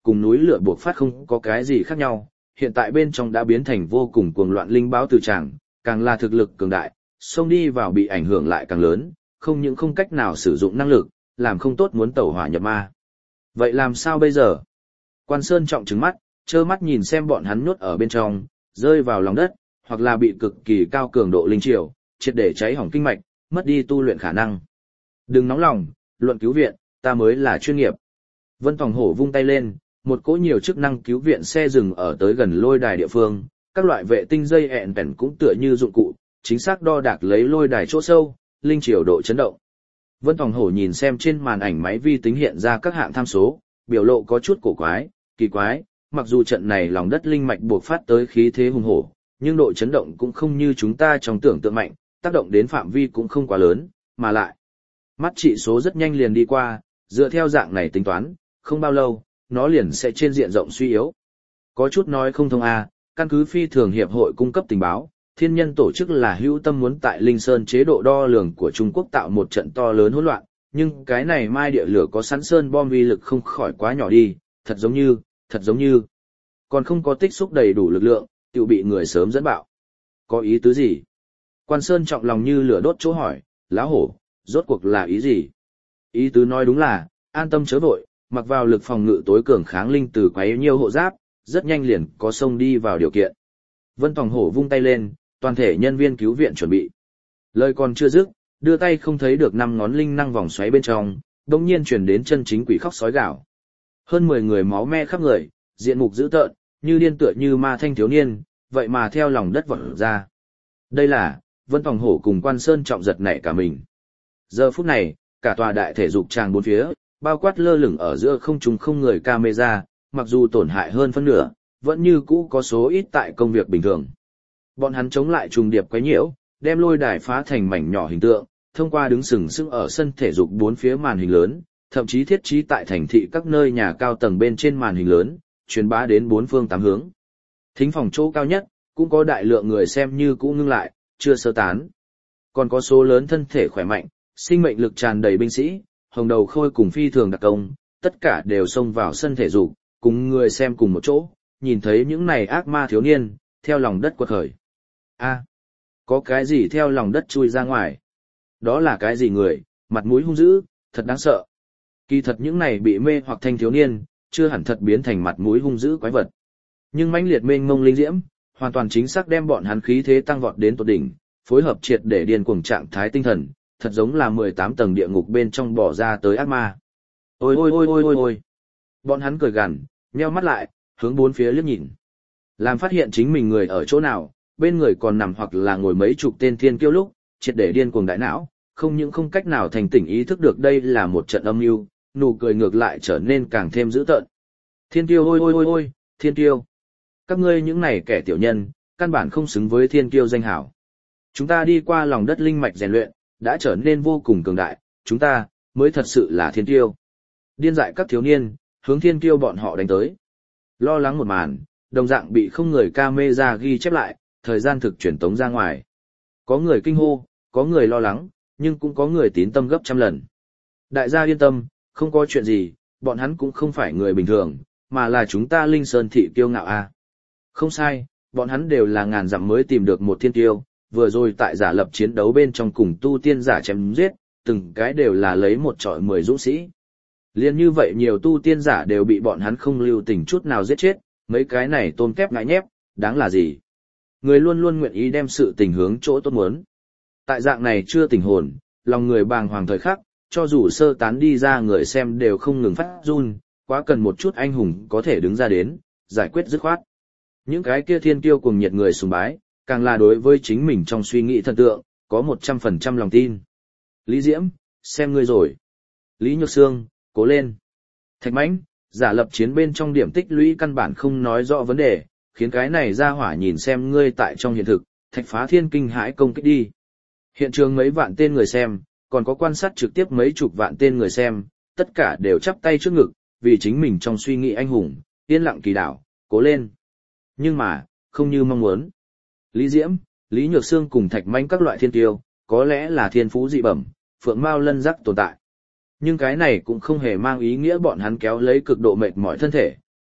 A: cùng núi lửa buộc phát không có cái gì khác nhau, hiện tại bên trong đã biến thành vô cùng cuồng loạn linh báo từ tràng, càng là thực lực cường đại, xông đi vào bị ảnh hưởng lại càng lớn, không những không cách nào sử dụng năng lực, làm không tốt muốn tẩu hỏa nhập ma. Vậy làm sao bây giờ? Quan Sơn trọng trừng mắt, trơ mắt nhìn xem bọn hắn nhốt ở bên trong, rơi vào lòng đất, hoặc là bị cực kỳ cao cường độ linh triều, triệt để cháy hỏng kinh mạch, mất đi tu luyện khả năng. Đừng nóng lòng, luận cứu viện, ta mới là chuyên nghiệp. Vân Tòng Hổ vung tay lên, một cỗ nhiều chức năng cứu viện xe dừng ở tới gần lôi đài địa phương, các loại vệ tinh dây ẹn bèn cũng tựa như dụng cụ, chính xác đo đạc lấy lôi đài chỗ sâu, linh triều độ chấn động. Vân Tòng Hổ nhìn xem trên màn ảnh máy vi tính hiện ra các hạng tham số, biểu lộ có chút cổ quái, kỳ quái, mặc dù trận này lòng đất linh mạch buộc phát tới khí thế hùng hổ, nhưng độ chấn động cũng không như chúng ta trong tưởng tượng mạnh, tác động đến phạm vi cũng không quá lớn, mà lại. Mắt trị số rất nhanh liền đi qua, dựa theo dạng này tính toán, không bao lâu, nó liền sẽ trên diện rộng suy yếu. Có chút nói không thông a, căn cứ phi thường hiệp hội cung cấp tình báo, thiên nhân tổ chức là hữu tâm muốn tại Linh Sơn chế độ đo lường của Trung Quốc tạo một trận to lớn hỗn loạn, nhưng cái này mai địa lửa có sẵn sơn bom vi lực không khỏi quá nhỏ đi, thật giống như, thật giống như, còn không có tích xúc đầy đủ lực lượng, tự bị người sớm dẫn bạo. Có ý tứ gì? Quan Sơn trọng lòng như lửa đốt chỗ hỏi, lão hổ, rốt cuộc là ý gì? Ý tứ nói đúng là, an tâm chớ vội, mặc vào lực phòng ngự tối cường kháng linh từ quấy nhiều hộ giáp, rất nhanh liền có xông đi vào điều kiện. Vân Tòng Hổ vung tay lên, toàn thể nhân viên cứu viện chuẩn bị. Lời còn chưa dứt, đưa tay không thấy được năm ngón linh năng vòng xoáy bên trong, đột nhiên truyền đến chân chính quỷ khóc sói gào. Hơn mười người máu me khắp người, diện mục dữ tợn, như điên tựa như ma thanh thiếu niên, vậy mà theo lòng đất vọt ra. Đây là, Vân Tòng Hổ cùng Quan Sơn trọng giật nảy cả mình. Giờ phút này, cả tòa đại thể dục tràng bốn phía, bao quát lơ lửng ở giữa không trung không người camera, mặc dù tổn hại hơn phân nửa, vẫn như cũ có số ít tại công việc bình thường. Bọn hắn chống lại trùng điệp quấy nhiễu, đem lôi đài phá thành mảnh nhỏ hình tượng, thông qua đứng sừng sững ở sân thể dục bốn phía màn hình lớn, thậm chí thiết trí tại thành thị các nơi nhà cao tầng bên trên màn hình lớn, truyền bá đến bốn phương tám hướng. Thính phòng chỗ cao nhất, cũng có đại lượng người xem như cũ ngưng lại, chưa sơ tán. Còn có số lớn thân thể khỏe mạnh, sinh mệnh lực tràn đầy binh sĩ, hồng đầu khôi cùng phi thường đặc công, tất cả đều xông vào sân thể dục, cùng người xem cùng một chỗ, nhìn thấy những này ác ma thiếu niên, theo lòng đất quật khởi. A, có cái gì theo lòng đất chui ra ngoài? Đó là cái gì người, mặt mũi hung dữ, thật đáng sợ. Kỳ thật những này bị mê hoặc thanh thiếu niên, chưa hẳn thật biến thành mặt mũi hung dữ quái vật. Nhưng mãnh liệt mênh mông linh diễm, hoàn toàn chính xác đem bọn hắn khí thế tăng vọt đến tột đỉnh, phối hợp triệt để điên cuồng trạng thái tinh thần, thật giống là mười tám tầng địa ngục bên trong bỏ ra tới ác ma. Ôi ôi ôi ôi ôi ôi. Bọn hắn cười gằn, nheo mắt lại, hướng bốn phía liếc nhìn. Làm phát hiện chính mình người ở chỗ nào, bên người còn nằm hoặc là ngồi mấy chục tên thiên kiêu lúc, triệt để điên cuồng đại não, không những không cách nào thành tỉnh ý thức được đây là một trận âm mưu, nụ cười ngược lại trở nên càng thêm dữ tợn. Thiên kiêu ôi ôi ôi ôi, thiên kiêu. Các ngươi những này kẻ tiểu nhân, căn bản không xứng với thiên kiêu danh hảo. Chúng ta đi qua lòng đất linh mạch rèn luyện, đã trở nên vô cùng cường đại, chúng ta mới thật sự là thiên kiêu. Điên dại các thiếu niên, hướng thiên kiêu bọn họ đánh tới. Lo lắng một màn, đồng dạng bị không người camera ghi chép lại, thời gian thực truyền tống ra ngoài. Có người kinh hô, có người lo lắng, nhưng cũng có người tín tâm gấp trăm lần. Đại gia yên tâm, không có chuyện gì, bọn hắn cũng không phải người bình thường, mà là chúng ta Linh Sơn thị kiêu ngạo a. Không sai, bọn hắn đều là ngàn dặm mới tìm được một thiên kiêu, vừa rồi tại giả lập chiến đấu bên trong cùng tu tiên giả chém giết, từng cái đều là lấy một trọi mười dũng sĩ. Liên như vậy nhiều tu tiên giả đều bị bọn hắn không lưu tình chút nào giết chết, mấy cái này tôm kép ngại nhép, đáng là gì? Người luôn luôn nguyện ý đem sự tình hướng chỗ tốt muốn. Tại dạng này chưa tỉnh hồn, lòng người bàng hoàng thời khắc, cho dù sơ tán đi ra người xem đều không ngừng phát run, quá cần một chút anh hùng có thể đứng ra đến, giải quyết dứt khoát. Những cái kia thiên kiêu cùng nhiệt người sùng bái, càng là đối với chính mình trong suy nghĩ thần tượng, có một trăm phần trăm lòng tin. Lý Diễm, xem ngươi rồi. Lý Nhược Sương, cố lên. Thạch Mãnh, giả lập chiến bên trong điểm tích lũy căn bản không nói rõ vấn đề, khiến cái này ra hỏa nhìn xem ngươi tại trong hiện thực, Thạch Phá Thiên kinh hãi công kích đi. Hiện trường mấy vạn tên người xem, còn có quan sát trực tiếp mấy chục vạn tên người xem, tất cả đều chắp tay trước ngực, vì chính mình trong suy nghĩ anh hùng, yên lặng kỳ đảo, cố lên. Nhưng mà, không như mong muốn. Lý Diễm, Lý Nhược Sương cùng Thạch Mãnh các loại thiên tiêu, có lẽ là thiên phú dị bẩm, phượng mao lân giác tồn tại. Nhưng cái này cũng không hề mang ý nghĩa bọn hắn kéo lấy cực độ mệt mỏi thân thể,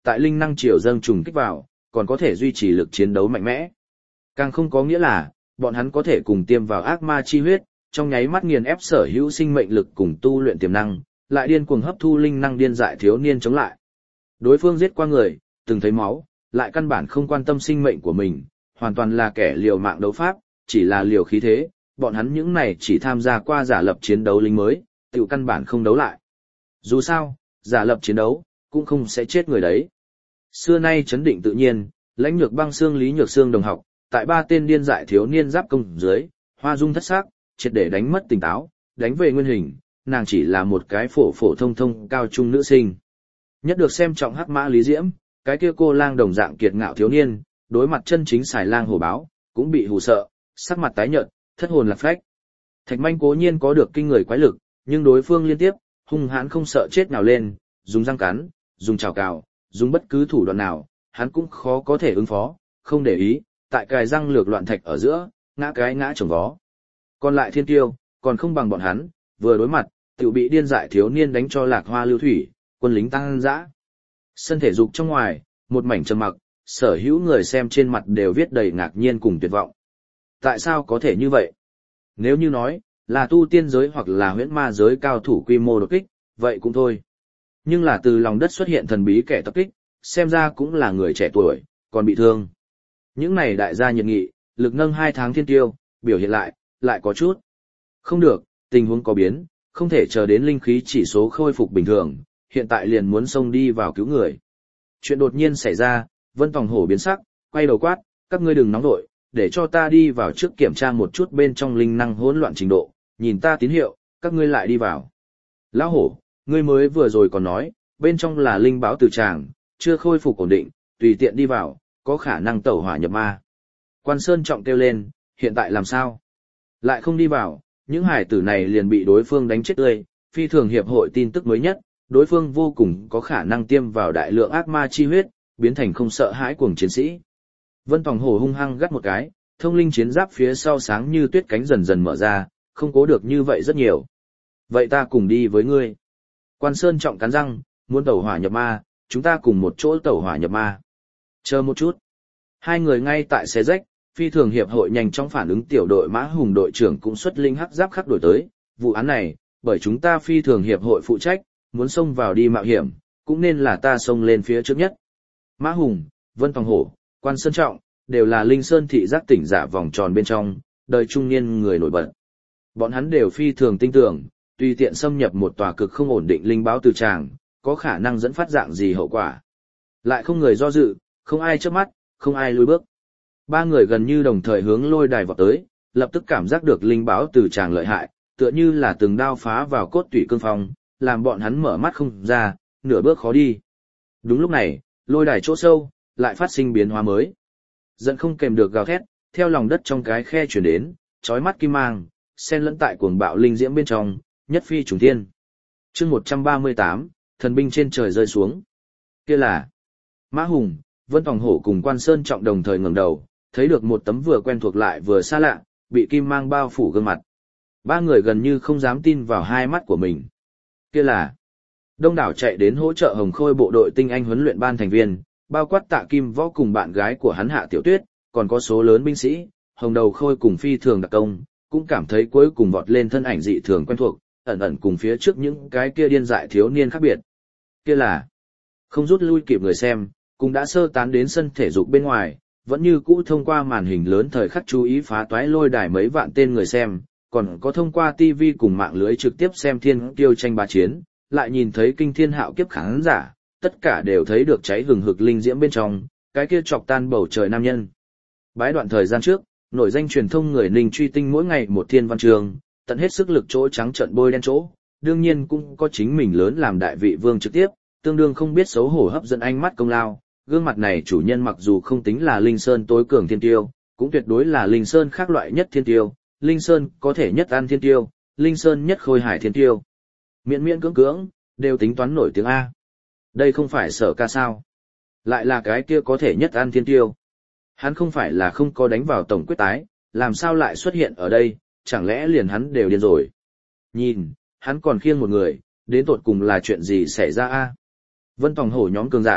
A: tại linh năng triều dâng trùng kích vào, còn có thể duy trì lực chiến đấu mạnh mẽ. Càng không có nghĩa là, bọn hắn có thể cùng tiêm vào ác ma chi huyết, trong nháy mắt nghiền ép sở hữu sinh mệnh lực cùng tu luyện tiềm năng, lại điên cuồng hấp thu linh năng điên dại thiếu niên chống lại. Đối phương giết qua người, từng thấy máu, lại căn bản không quan tâm sinh mệnh của mình, hoàn toàn là kẻ liều mạng đấu pháp, chỉ là liều khí thế, bọn hắn những này chỉ tham gia qua giả lập chiến đấu lính mới, tiểu căn bản không đấu lại. Dù sao, giả lập chiến đấu, cũng không sẽ chết người đấy. Xưa nay chấn định tự nhiên, lãnh nhược băng xương Lý Nhược Xương đồng học, tại ba tên điên dại thiếu niên giáp công dưới, hoa dung thất sắc, triệt để đánh mất tỉnh táo, đánh về nguyên hình, nàng chỉ là một cái phổ phổ thông thông cao trung nữ sinh. Nhất được xem trọng hắc mã Lý Diễm, cái kia cô lang đồng dạng kiệt ngạo thiếu niên, đối mặt chân chính xài lang hổ báo, cũng bị hù sợ, sắc mặt tái nhợt, thất hồn lạc phách. Thạch Manh cố nhiên có được kinh người quái lực, nhưng đối phương liên tiếp, hung hãn không sợ chết nào lên, dùng răng cắn, dùng chảo cào, dùng bất cứ thủ đoạn nào, hắn cũng khó có thể ứng phó, không để ý, tại cài răng lược loạn thạch ở giữa, ngã cái ngã chồng vó. Còn lại thiên tiêu, còn không bằng bọn hắn, vừa đối mặt, tiểu bị điên dại thiếu niên đánh cho lạc hoa lưu thủy, quân lính tăng dã. Sân thể dục trong ngoài, một mảnh trầm mặc, sở hữu người xem trên mặt đều viết đầy ngạc nhiên cùng tuyệt vọng. Tại sao có thể như vậy? Nếu như nói, là tu tiên giới hoặc là huyễn ma giới cao thủ quy mô đột kích, vậy cũng thôi. Nhưng là từ lòng đất xuất hiện thần bí kẻ tập kích, xem ra cũng là người trẻ tuổi, còn bị thương. Những này đại gia nhiệt nghị, lực nâng hai tháng thiên tiêu, biểu hiện lại, lại có chút. Không được, tình huống có biến, không thể chờ đến linh khí chỉ số khôi phục bình thường, hiện tại liền muốn xông đi vào cứu người. Chuyện đột nhiên xảy ra, Vân Tòng Hổ biến sắc, quay đầu quát, các ngươi đừng nóng nội, để cho ta đi vào trước kiểm tra một chút bên trong linh năng hỗn loạn trình độ, nhìn ta tín hiệu, các ngươi lại đi vào. Lão Hổ, ngươi mới vừa rồi còn nói, bên trong là linh báo từ tràng, chưa khôi phục ổn định, tùy tiện đi vào, có khả năng tẩu hỏa nhập ma. Quan Sơn trọng kêu lên, hiện tại làm sao? Lại không đi vào, những hải tử này liền bị đối phương đánh chết tươi, phi thường hiệp hội tin tức mới nhất, đối phương vô cùng có khả năng tiêm vào đại lượng ác ma chi huyết, biến thành không sợ hãi cuồng chiến sĩ. Vân Tòng Hổ hung hăng gắt một cái, thông linh chiến giáp phía sau sáng như tuyết cánh dần dần mở ra, không cố được như vậy rất nhiều. Vậy ta cùng đi với ngươi. Quan Sơn trọng cắn răng, muốn tẩu hỏa nhập ma, chúng ta cùng một chỗ tẩu hỏa nhập ma. Chờ một chút. Hai người ngay tại xe rách, phi thường hiệp hội nhanh chóng phản ứng tiểu đội Mã Hùng đội trưởng cũng xuất linh hắc giáp khắc đổi tới. Vụ án này, bởi chúng ta phi thường hiệp hội phụ trách, muốn xông vào đi mạo hiểm, cũng nên là ta xông lên phía trước nhất. Mã Hùng, Vân Tòng Hổ, Quan Sơn Trọng, đều là Linh Sơn thị giác tỉnh giả vòng tròn bên trong, đời trung niên người nổi bật. Bọn hắn đều phi thường tin tưởng, tùy tiện xâm nhập một tòa cực không ổn định linh báo từ tràng, có khả năng dẫn phát dạng gì hậu quả. Lại không người do dự, không ai chớp mắt, không ai lùi bước. Ba người gần như đồng thời hướng lôi đài vọt tới, lập tức cảm giác được linh báo từ tràng lợi hại, tựa như là từng đao phá vào cốt tủy cương phong, làm bọn hắn mở mắt không ra, nửa bước khó đi. Đúng lúc này, lôi đài chỗ sâu, lại phát sinh biến hóa mới. Giận không kèm được gào thét, theo lòng đất trong cái khe chuyển đến, chói mắt kim mang, xen lẫn tại cuồng bạo linh diễm bên trong, nhất phi trùng thiên. Chương một trăm ba mươi tám, thần binh trên trời rơi xuống. Kia là Mã Hùng, Vân Tòng Hổ cùng Quan Sơn Trọng đồng thời ngẩng đầu, thấy được một tấm vừa quen thuộc lại vừa xa lạ, bị kim mang bao phủ gương mặt. Ba người gần như không dám tin vào hai mắt của mình. Kia là Đông đảo chạy đến hỗ trợ Hồng Khôi bộ đội tinh anh huấn luyện ban thành viên, bao quát Tạ Kim Võ cùng bạn gái của hắn Hạ Tiểu Tuyết, còn có số lớn binh sĩ, Hồng Đầu Khôi cùng phi thường đặc công, cũng cảm thấy cuối cùng vọt lên thân ảnh dị thường quen thuộc, ẩn ẩn cùng phía trước những cái kia điên dại thiếu niên khác biệt. Kia là không rút lui kịp người xem, cũng đã sơ tán đến sân thể dục bên ngoài, vẫn như cũ thông qua màn hình lớn thời khắc chú ý phá toái lôi đài mấy vạn tên người xem, còn có thông qua ti vi cùng mạng lưới trực tiếp xem thiên kiêu tranh bá chiến, lại nhìn thấy kinh thiên hạo kiếp khán giả, tất cả đều thấy được cháy hừng hực linh diễm bên trong, cái kia chọc tan bầu trời nam nhân. Bái đoạn thời gian trước, nổi danh truyền thông người Ninh truy tinh mỗi ngày một thiên văn trường, tận hết sức lực chỗ trắng trận bôi đen chỗ, đương nhiên cũng có chính mình lớn làm đại vị vương trực tiếp, tương đương không biết xấu hổ hấp dẫn ánh mắt công lao. Gương mặt này chủ nhân mặc dù không tính là Linh Sơn tối cường thiên tiêu, cũng tuyệt đối là Linh Sơn khác loại nhất thiên tiêu, Linh Sơn có thể nhất ăn thiên tiêu, Linh Sơn nhất khôi hải thiên tiêu. Miễn miễn cưỡng cưỡng, đều tính toán nổi tiếng A. Đây không phải Sở Ca sao? Lại là cái kia có thể nhất ăn thiên tiêu. Hắn không phải là không có đánh vào tổng quyết tái, làm sao lại xuất hiện ở đây, chẳng lẽ liền hắn đều điên rồi. Nhìn, hắn còn khiêng một người, đến tột cùng là chuyện gì xảy ra A. Vân Tòng Hổ nhóm cường giả,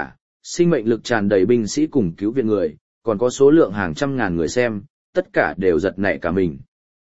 A: sinh mệnh lực tràn đầy binh sĩ cùng cứu viện người, còn có số lượng hàng trăm ngàn người xem, tất cả đều giật nảy cả mình.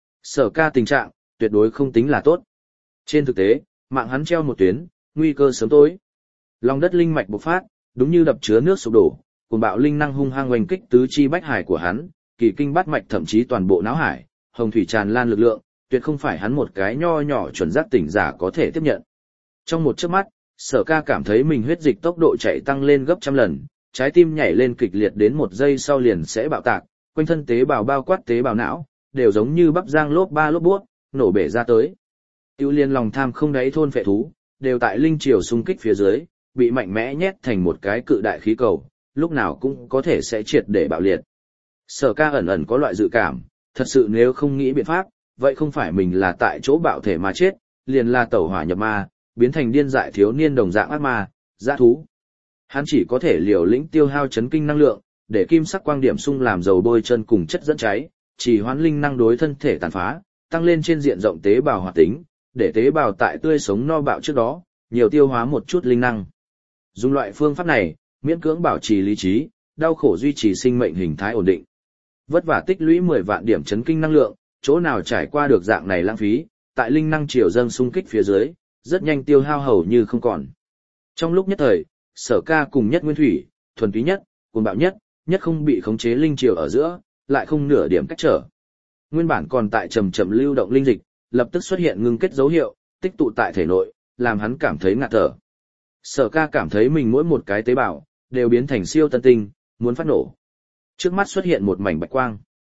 A: Sở Ca tình trạng, tuyệt đối không tính là tốt. Trên thực tế, mạng hắn treo một tuyến, nguy cơ sớm tối. Lòng đất linh mạch bộc phát, đúng như đập chứa nước sụp đổ, cuồng bạo linh năng hung hăng oanh kích tứ chi bách hải của hắn, kỳ kinh bát mạch thậm chí toàn bộ não hải, hồng thủy tràn lan lực lượng, tuyệt không phải hắn một cái nho nhỏ chuẩn giác tỉnh giả có thể tiếp nhận. Trong một chớp mắt, Sở Ca cảm thấy mình huyết dịch tốc độ chạy tăng lên gấp trăm lần, trái tim nhảy lên kịch liệt đến một giây sau liền sẽ bạo tạc, quanh thân tế bào bao quát tế bào não, đều giống như bắp rang lốp ba lốp buốt, nổ bể ra tới. Tiêu liên lòng tham không đáy thôn phệ thú, đều tại linh triều xung kích phía dưới, bị mạnh mẽ nhét thành một cái cự đại khí cầu, lúc nào cũng có thể sẽ triệt để bạo liệt. Sở Ca ẩn ẩn có loại dự cảm, thật sự nếu không nghĩ biện pháp, vậy không phải mình là tại chỗ bạo thể mà chết, liền là tẩu hỏa nhập ma, biến thành điên dại thiếu niên đồng dạng ác ma, dã thú. Hắn chỉ có thể liều lĩnh tiêu hao chấn kinh năng lượng, để kim sắc quang điểm sung làm dầu bôi chân cùng chất dẫn cháy, chỉ hoán linh năng đối thân thể tàn phá, tăng lên trên diện rộng tế bào hoạt tính, để tế bào tại tươi sống no bạo trước đó, nhiều tiêu hóa một chút linh năng. Dùng loại phương pháp này, miễn cưỡng bảo trì lý trí, đau khổ duy trì sinh mệnh hình thái ổn định. Vất vả tích lũy mười vạn điểm chấn kinh năng lượng, chỗ nào trải qua được dạng này lãng phí, tại linh năng triều dâng xung kích phía dưới, rất nhanh tiêu hao hầu như không còn. Trong lúc nhất thời, Sở Ca cùng Nhất Nguyên Thủy, thuần túy nhất, cuồng bạo nhất, nhất không bị khống chế linh triều ở giữa, lại không nửa điểm cách trở. Nguyên bản còn tại trầm trầm lưu động linh dịch, lập tức xuất hiện ngưng kết dấu hiệu, tích tụ tại thể nội, làm hắn cảm thấy ngạt thở. Sở Ca cảm thấy mình mỗi một cái tế bào đều biến thành siêu tân tinh, muốn phát nổ. Trước mắt xuất hiện một mảnh bạch quang.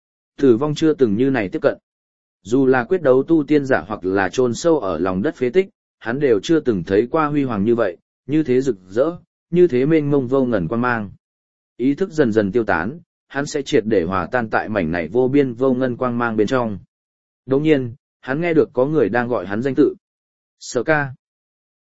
A: Tử vong chưa từng như này tiếp cận. Dù là quyết đấu tu tiên giả hoặc là chôn sâu ở lòng đất phế tích, hắn đều chưa từng thấy qua huy hoàng như vậy, như thế rực rỡ, như thế mênh mông vô ngần quang mang. Ý thức dần dần tiêu tán, hắn sẽ triệt để hòa tan tại mảnh này vô biên vô ngân quang mang bên trong. Đồng nhiên, hắn nghe được có người đang gọi hắn danh tự. Sở Ca.